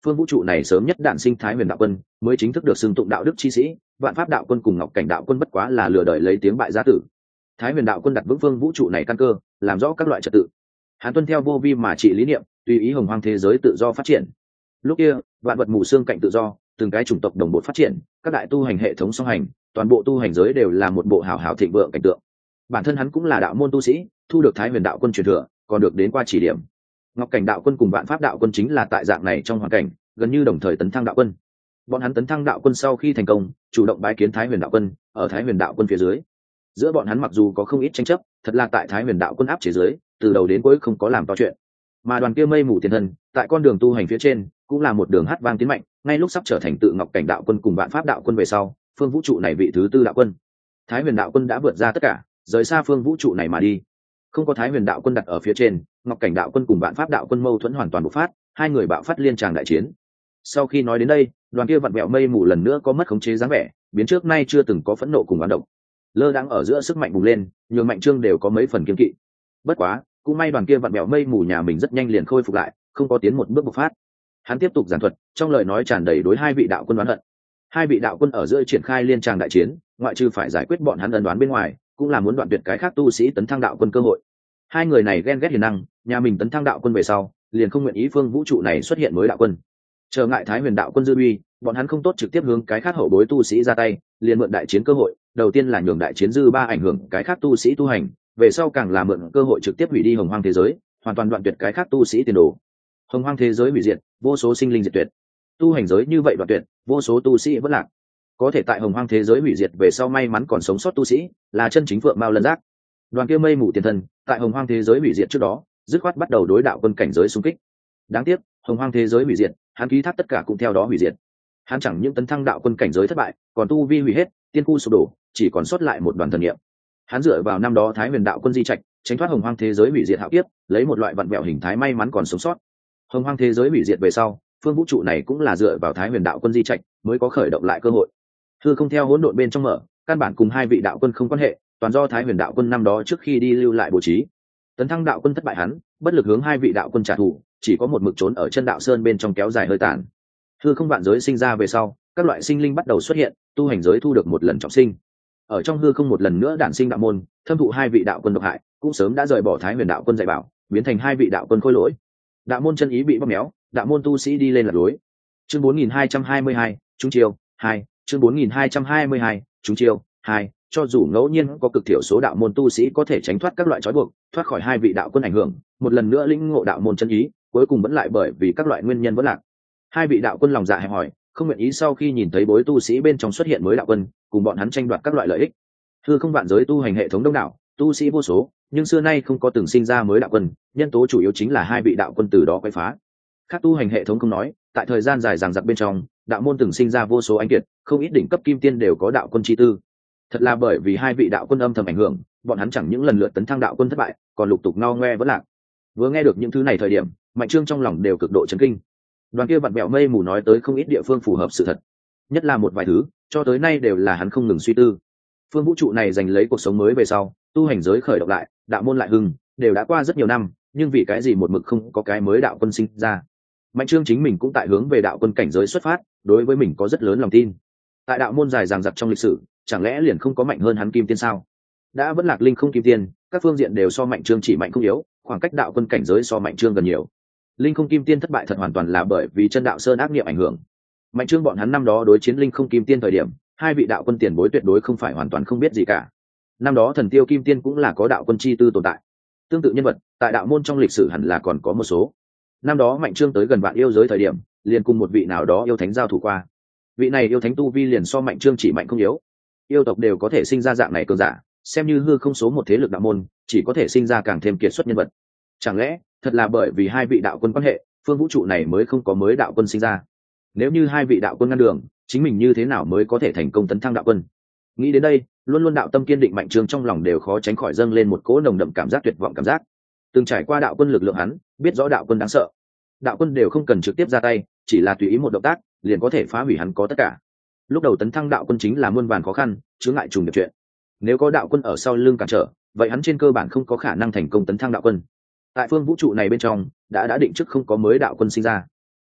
phương vũ trụ này sớm nhất đản sinh thái huyền đạo quân mới chính thức được xưng tụng đạo đức chi sĩ, vạn pháp đạo quân cùng ngọc cảnh đạo quân bất quá là lừa đợi lấy tiếng bại giá tử. Thái huyền đạo quân đặt vững phương vũ trụ này căn cơ, làm rõ các loại trật tự. Hắn tuân theo vô vi mà trị lý niệm, tùy ý hồng hoang thế giới tự do phát triển. Lúc kia vạn vật mù xương cạnh tự do, từng cái chủng tộc đồng bộ phát triển, các đại tu hành hệ thống song hành, toàn bộ tu hành giới đều là một bộ hảo hảo thịnh vượng cảnh tượng. Bản thân hắn cũng là đạo môn tu sĩ, thu được thái huyền đạo quân truyền thừa, còn được đến qua chỉ điểm. Ngọc cảnh đạo quân cùng vạn pháp đạo quân chính là tại dạng này trong hoàn cảnh gần như đồng thời tấn thăng đạo quân. Bọn hắn tấn thăng đạo quân sau khi thành công, chủ động bái kiến thái huyền đạo quân, ở thái huyền đạo quân phía dưới. Giữa bọn hắn mặc dù có không ít tranh chấp, thật là tại thái huyền đạo quân áp chế dưới, từ đầu đến cuối không có làm to chuyện. Mà đoàn kia mây mù tiền thân, tại con đường tu hành phía trên, cũng là một đường hát vang tiến mạnh, ngay lúc sắp trở thành tự ngọc cảnh đạo quân cùng vạn pháp đạo quân về sau, phương vũ trụ này vị thứ tư đạo quân. Thái huyền đạo quân đã vượt ra tất cả, rời xa phương vũ trụ này mà đi. Không có thái huyền đạo quân đặt ở phía trên, ngọc cảnh đạo quân cùng vạn pháp đạo quân mâu thuẫn hoàn toàn bộc phát, hai người bạo phát liên tràng đại chiến. Sau khi nói đến đây, đoàn kia vặn vẹo mây mù lần nữa có mất khống chế dáng vẻ, biến trước nay chưa từng có phẫn nộ cùng oán độc. Lơ đang ở giữa sức mạnh bùng lên, nhường Mạnh Trương đều có mấy phần kiên kỵ. Bất quá, cũng may đoàn kia vặn vẹo mây mù nhà mình rất nhanh liền khôi phục lại, không có tiến một bước bộc phát. Hắn tiếp tục giảng thuật, trong lời nói tràn đầy đối hai vị đạo quân oán hận. Hai vị đạo quân ở giữa triển khai liên tràng đại chiến, ngoại trừ phải giải quyết bọn hắn ân đoán bên ngoài, cũng là muốn đoạn tuyệt cái khác tu sĩ tấn thăng đạo quân cơ hội. Hai người này ghen ghét hiền năng, nhà mình tấn thăng đạo quân về sau, liền không nguyện ý phương vũ trụ này xuất hiện mới đạo quân. Chờ ngại thái huyền đạo quân dư uy, bọn hắn không tốt trực tiếp hướng cái khác hậu bối tu sĩ ra tay, liền mượn đại chiến cơ hội, đầu tiên là nhường đại chiến dư ba ảnh hưởng cái khác tu sĩ tu hành, về sau càng là mượn cơ hội trực tiếp hủy đi hồng hoang thế giới, hoàn toàn đoạn tuyệt cái khác tu sĩ tiền đồ. Hồng hoang thế giới hủy diệt, vô số sinh linh diệt tuyệt. Tu hành giới như vậy đoạn tuyệt, vô số tu sĩ vẫn lạc. Có thể tại hồng hoang thế giới hủy diệt về sau may mắn còn sống sót tu sĩ, là chân chính phượng mao lân giác. Đoàn kia mây mù tiền thân, tại hồng hoang thế giới hủy diệt trước đó, dứt khoát bắt đầu đối đạo quân cảnh giới xung kích. Đáng tiếc, hồng hoang thế giới hủy diệt, hắn ký thác tất cả cũng theo đó hủy diệt. Hắn chẳng những tấn thăng đạo quân cảnh giới thất bại, còn tu vi hủy hết, tiên khu sụp đổ, chỉ còn sót lại một đoàn thần niệm. Hắn dựa vào năm đó thái huyền đạo quân di trạch, tránh thoát hồng hoang thế giới hủy diệt hạo kiếp, lấy một loại vặn vẹo hình thái may mắn còn sống sót. Hồng hoang thế giới hủy diệt về sau, phương vũ trụ này cũng là dựa vào thái huyền đạo quân di trạch mới có khởi động lại cơ hội. Hư không theo hỗn độn bên trong mở, căn bản cùng hai vị đạo quân không quan hệ, toàn do thái huyền đạo quân năm đó trước khi đi lưu lại bố trí. Tấn thăng đạo quân thất bại hắn, bất lực hướng hai vị đạo quân trả thù, chỉ có một mực trốn ở chân đạo sơn bên trong kéo dài hơi tàn. Hư không vạn giới sinh ra về sau, các loại sinh linh bắt đầu xuất hiện, tu hành giới thu được một lần trọng sinh. Ở trong hư không một lần nữa đản sinh đạo môn, thâm thụ hai vị đạo quân độc hại, cũng sớm đã rời bỏ thái huyền đạo quân dạy bảo, biến thành hai vị đạo quân khôi lỗi. Đạo môn chân ý bị bóp méo, đạo môn tu sĩ đi lên lạc lối. Chương bốn nghìn hai trăm hai mươi hai, chúng chiêu hai, chương bốn nghìn hai trăm hai mươi hai, chúng chiêu hai. Cho dù ngẫu nhiên có cực thiểu số đạo môn tu sĩ có thể tránh thoát các loại trói buộc, thoát khỏi hai vị đạo quân ảnh hưởng, một lần nữa lĩnh ngộ đạo môn chân ý, cuối cùng vẫn lại bởi vì các loại nguyên nhân vẫn lạc. Hai vị đạo quân lòng dạ hẹp hòi, không nguyện ý sau khi nhìn thấy bối tu sĩ bên trong xuất hiện mới đạo quân, cùng bọn hắn tranh đoạt các loại lợi ích. Hư không vạn giới tu hành hệ thống đông đảo, tu sĩ vô số, nhưng xưa nay không có từng sinh ra mới đạo quân, nhân tố chủ yếu chính là hai vị đạo quân từ đó quay phá. Khác tu hành hệ thống không nói, tại thời gian dài dằng dặc bên trong, đạo môn từng sinh ra vô số anh kiệt, không ít đỉnh cấp kim tiên đều có đạo quân chi tư. Thật là bởi vì hai vị đạo quân âm thầm ảnh hưởng, bọn hắn chẳng những lần lượt tấn thăng đạo quân thất bại, còn lục tục ngao ngoe vẫn lạc. Vừa nghe được những thứ này thời điểm, Mạnh Trương trong lòng đều cực độ chấn kinh. Đoàn kia vặn bẹo mây mù nói tới không ít địa phương phù hợp sự thật, nhất là một vài thứ cho tới nay đều là hắn không ngừng suy tư. Phương vũ trụ này giành lấy cuộc sống mới về sau, tu hành giới khởi động lại, đạo môn lại hưng, đều đã qua rất nhiều năm, nhưng vì cái gì một mực không có cái mới đạo quân sinh ra. Mạnh Trương chính mình cũng tại hướng về đạo quân cảnh giới xuất phát, đối với mình có rất lớn lòng tin. Tại đạo môn dài dằng dặc trong lịch sử, chẳng lẽ liền không có mạnh hơn hắn kim tiên sao? Đã vẫn lạc linh không kim tiên, các phương diện đều so Mạnh Trương chỉ mạnh không yếu, khoảng cách đạo quân cảnh giới so Mạnh Trương gần nhiều. Linh không kim tiên thất bại thật hoàn toàn là bởi vì chân đạo sơn ác niệm ảnh hưởng. Mạnh Trương bọn hắn năm đó đối chiến linh không kim tiên thời điểm, hai vị đạo quân tiền bối tuyệt đối không phải hoàn toàn không biết gì cả. Năm đó thần tiêu kim tiên cũng là có đạo quân chi tư tồn tại. Tương tự nhân vật tại đạo môn trong lịch sử hẳn là còn có một số. Năm đó Mạnh Trương tới gần vạn yêu giới thời điểm, liền cùng một vị nào đó yêu thánh giao thủ qua. Vị này yêu thánh tu vi liền so Mạnh Trương chỉ mạnh không yếu. Yêu tộc đều có thể sinh ra dạng này cường giả, xem như hư không số một thế lực đạo môn, chỉ có thể sinh ra càng thêm kiệt xuất nhân vật. Chẳng lẽ thật là bởi vì hai vị đạo quân quan hệ, phương vũ trụ này mới không có mới đạo quân sinh ra? Nếu như hai vị đạo quân ngăn đường, chính mình như thế nào mới có thể thành công tấn thăng đạo quân? Nghĩ đến đây, luôn luôn đạo tâm kiên định Mạnh Trương trong lòng đều khó tránh khỏi dâng lên một cỗ nồng đậm cảm giác tuyệt vọng cảm giác. Từng trải qua đạo quân lực lượng hắn, biết rõ đạo quân đáng sợ. Đạo quân đều không cần trực tiếp ra tay, chỉ là tùy ý một động tác, liền có thể phá hủy hắn có tất cả. Lúc đầu tấn thăng đạo quân chính là muôn vàn khó khăn, chướng ngại trùng điệp chuyện. Nếu có đạo quân ở sau lưng cản trở, vậy hắn trên cơ bản không có khả năng thành công tấn thăng đạo quân. Tại phương vũ trụ này bên trong, đã đã định trước không có mới đạo quân sinh ra.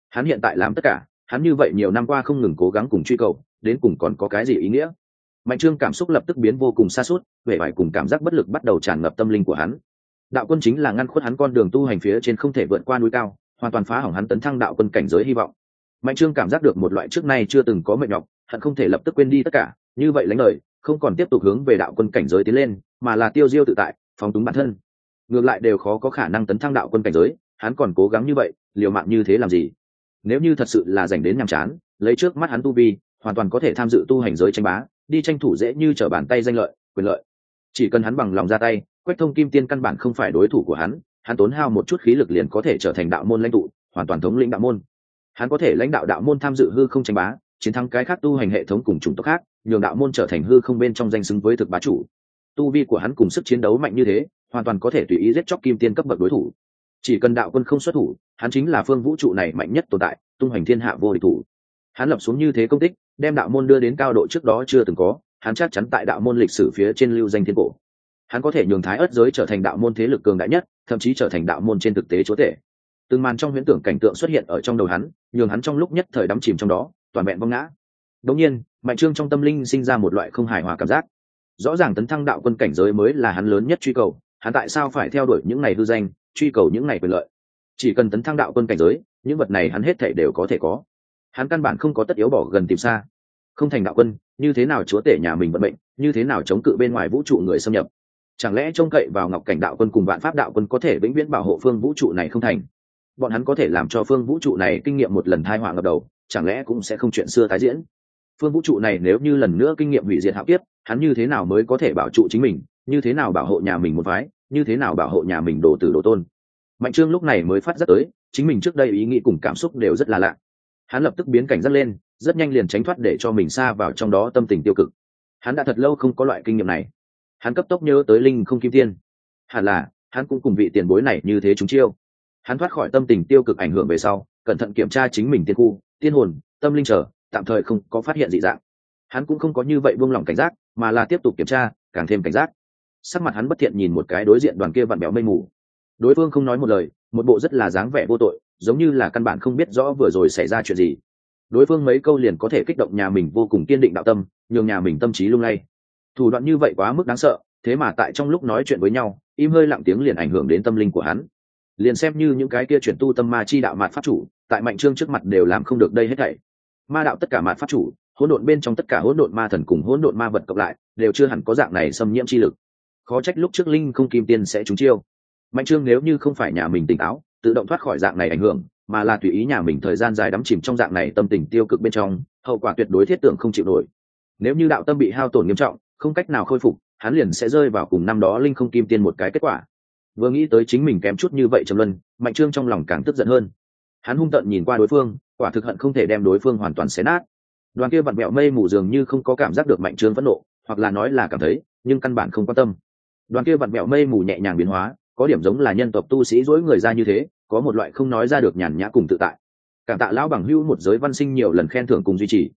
Hắn hiện tại làm tất cả, hắn như vậy nhiều năm qua không ngừng cố gắng cùng truy cầu, đến cùng còn có cái gì ý nghĩa? Mạnh Trương cảm xúc lập tức biến vô cùng xa suốt, vẻ vải cùng cảm giác bất lực bắt đầu tràn ngập tâm linh của hắn. Đạo quân chính là ngăn khuất hắn con đường tu hành phía trên không thể vượt qua núi cao, hoàn toàn phá hỏng hắn tấn thăng đạo quân cảnh giới hy vọng. Mạnh Trương cảm giác được một loại trước nay chưa từng có mệt nhọc, hắn không thể lập tức quên đi tất cả, như vậy lánh lời, không còn tiếp tục hướng về đạo quân cảnh giới tiến lên, mà là tiêu diêu tự tại, phóng túng bản thân. Ngược lại đều khó có khả năng tấn thăng đạo quân cảnh giới, hắn còn cố gắng như vậy, liều mạng như thế làm gì? Nếu như thật sự là dành đến nhàm chán, lấy trước mắt hắn tu vi, hoàn toàn có thể tham dự tu hành giới tranh bá, đi tranh thủ dễ như trở bàn tay danh lợi, quyền lợi. Chỉ cần hắn bằng lòng ra tay, Quách Thông Kim Tiên căn bản không phải đối thủ của hắn, hắn tốn hao một chút khí lực liền có thể trở thành đạo môn lãnh tụ, hoàn toàn thống lĩnh đạo môn. Hắn có thể lãnh đạo đạo môn tham dự hư không tranh bá, chiến thắng cái khác tu hành hệ thống cùng chủng tộc khác, nhường đạo môn trở thành hư không bên trong danh xứng với thực bá chủ. Tu vi của hắn cùng sức chiến đấu mạnh như thế, hoàn toàn có thể tùy ý giết chóc kim tiên cấp bậc đối thủ. Chỉ cần đạo quân không xuất thủ, hắn chính là phương vũ trụ này mạnh nhất tồn tại, tung hoành thiên hạ vô địch thủ. Hắn lập xuống như thế công tích, đem đạo môn đưa đến cao độ trước đó chưa từng có, hắn chắc chắn tại đạo môn lịch sử phía trên lưu danh thiên cổ. Hắn có thể nhường Thái Ức giới trở thành đạo môn thế lực cường đại nhất, thậm chí trở thành đạo môn trên thực tế chúa tể. Từng màn trong huyễn tưởng cảnh tượng xuất hiện ở trong đầu hắn, nhường hắn trong lúc nhất thời đắm chìm trong đó, toàn vẹn vong ngã. Đống nhiên, Mạnh Trương trong tâm linh sinh ra một loại không hài hòa cảm giác. Rõ ràng tấn thăng đạo quân cảnh giới mới là hắn lớn nhất truy cầu, hắn tại sao phải theo đuổi những này hư danh, truy cầu những này quyền lợi? Chỉ cần tấn thăng đạo quân cảnh giới, những vật này hắn hết thảy đều có thể có. Hắn căn bản không có tất yếu bỏ gần tìm xa. Không thành đạo quân, như thế nào chúa tể nhà mình vận mệnh, như thế nào chống cự bên ngoài vũ trụ người xâm nhập? Chẳng lẽ trông cậy vào Ngọc Cảnh đạo quân cùng Vạn Pháp đạo quân có thể vĩnh viễn bảo hộ phương vũ trụ này không thành? Bọn hắn có thể làm cho phương vũ trụ này kinh nghiệm một lần tai họa ngập đầu, chẳng lẽ cũng sẽ không chuyện xưa tái diễn? Phương vũ trụ này nếu như lần nữa kinh nghiệm hủy diệt hạo kiếp, hắn như thế nào mới có thể bảo trụ chính mình, như thế nào bảo hộ nhà mình một phái, như thế nào bảo hộ nhà mình đồ tử đồ tôn? Mạnh Trương lúc này mới phát giác tới, chính mình trước đây ý nghĩ cùng cảm xúc đều rất là lạ. Hắn lập tức biến cảnh giác lên, rất nhanh liền tránh thoát để cho mình xa vào trong đó tâm tình tiêu cực. Hắn đã thật lâu không có loại kinh nghiệm này. Hắn cấp tốc nhớ tới linh không kim tiên, hẳn là hắn cũng cùng vị tiền bối này như thế chúng chiêu. Hắn thoát khỏi tâm tình tiêu cực ảnh hưởng về sau, cẩn thận kiểm tra chính mình tiên khu, tiên hồn, tâm linh trở, tạm thời không có phát hiện dị dạng. Hắn cũng không có như vậy buông lỏng cảnh giác, mà là tiếp tục kiểm tra, càng thêm cảnh giác. Sắc mặt hắn bất thiện nhìn một cái đối diện đoàn kia vặn béo mây mù. Đối phương không nói một lời, một bộ rất là dáng vẻ vô tội, giống như là căn bản không biết rõ vừa rồi xảy ra chuyện gì. Đối phương mấy câu liền có thể kích động nhà mình vô cùng kiên định đạo tâm, nhường nhà mình tâm trí lung lay. Thủ đoạn như vậy quá mức đáng sợ, thế mà tại trong lúc nói chuyện với nhau, im hơi lặng tiếng liền ảnh hưởng đến tâm linh của hắn. Liền xem như những cái kia chuyển tu tâm ma chi đạo mạt pháp chủ, tại Mạnh Trương trước mặt đều làm không được đây hết thảy. Ma đạo tất cả mạt pháp chủ, hỗn độn bên trong tất cả hỗn độn ma thần cùng hỗn độn ma vật cộng lại, đều chưa hẳn có dạng này xâm nhiễm chi lực. Khó trách lúc trước linh không kim tiên sẽ trúng chiêu. Mạnh Trương nếu như không phải nhà mình tỉnh táo, tự động thoát khỏi dạng này ảnh hưởng, mà là tùy ý nhà mình thời gian dài đắm chìm trong dạng này tâm tình tiêu cực bên trong, hậu quả tuyệt đối thiết tưởng không chịu nổi. Nếu như đạo tâm bị hao tổn nghiêm trọng, không cách nào khôi phục, hắn liền sẽ rơi vào cùng năm đó linh không kim tiên một cái kết quả. Vừa nghĩ tới chính mình kém chút như vậy trầm luân, Mạnh Trương trong lòng càng tức giận hơn. Hắn hung tợn nhìn qua đối phương, quả thực hận không thể đem đối phương hoàn toàn xé nát. Đoàn kia vặn vẹo mây mù dường như không có cảm giác được Mạnh Trương phẫn nộ, hoặc là nói là cảm thấy, nhưng căn bản không quan tâm. Đoàn kia vặn vẹo mây mù nhẹ nhàng biến hóa, có điểm giống là nhân tộc tu sĩ dỗi người ra như thế, có một loại không nói ra được nhàn nhã cùng tự tại. Cảm tạ lão bằng hữu một giới văn sinh nhiều lần khen thưởng cùng duy trì,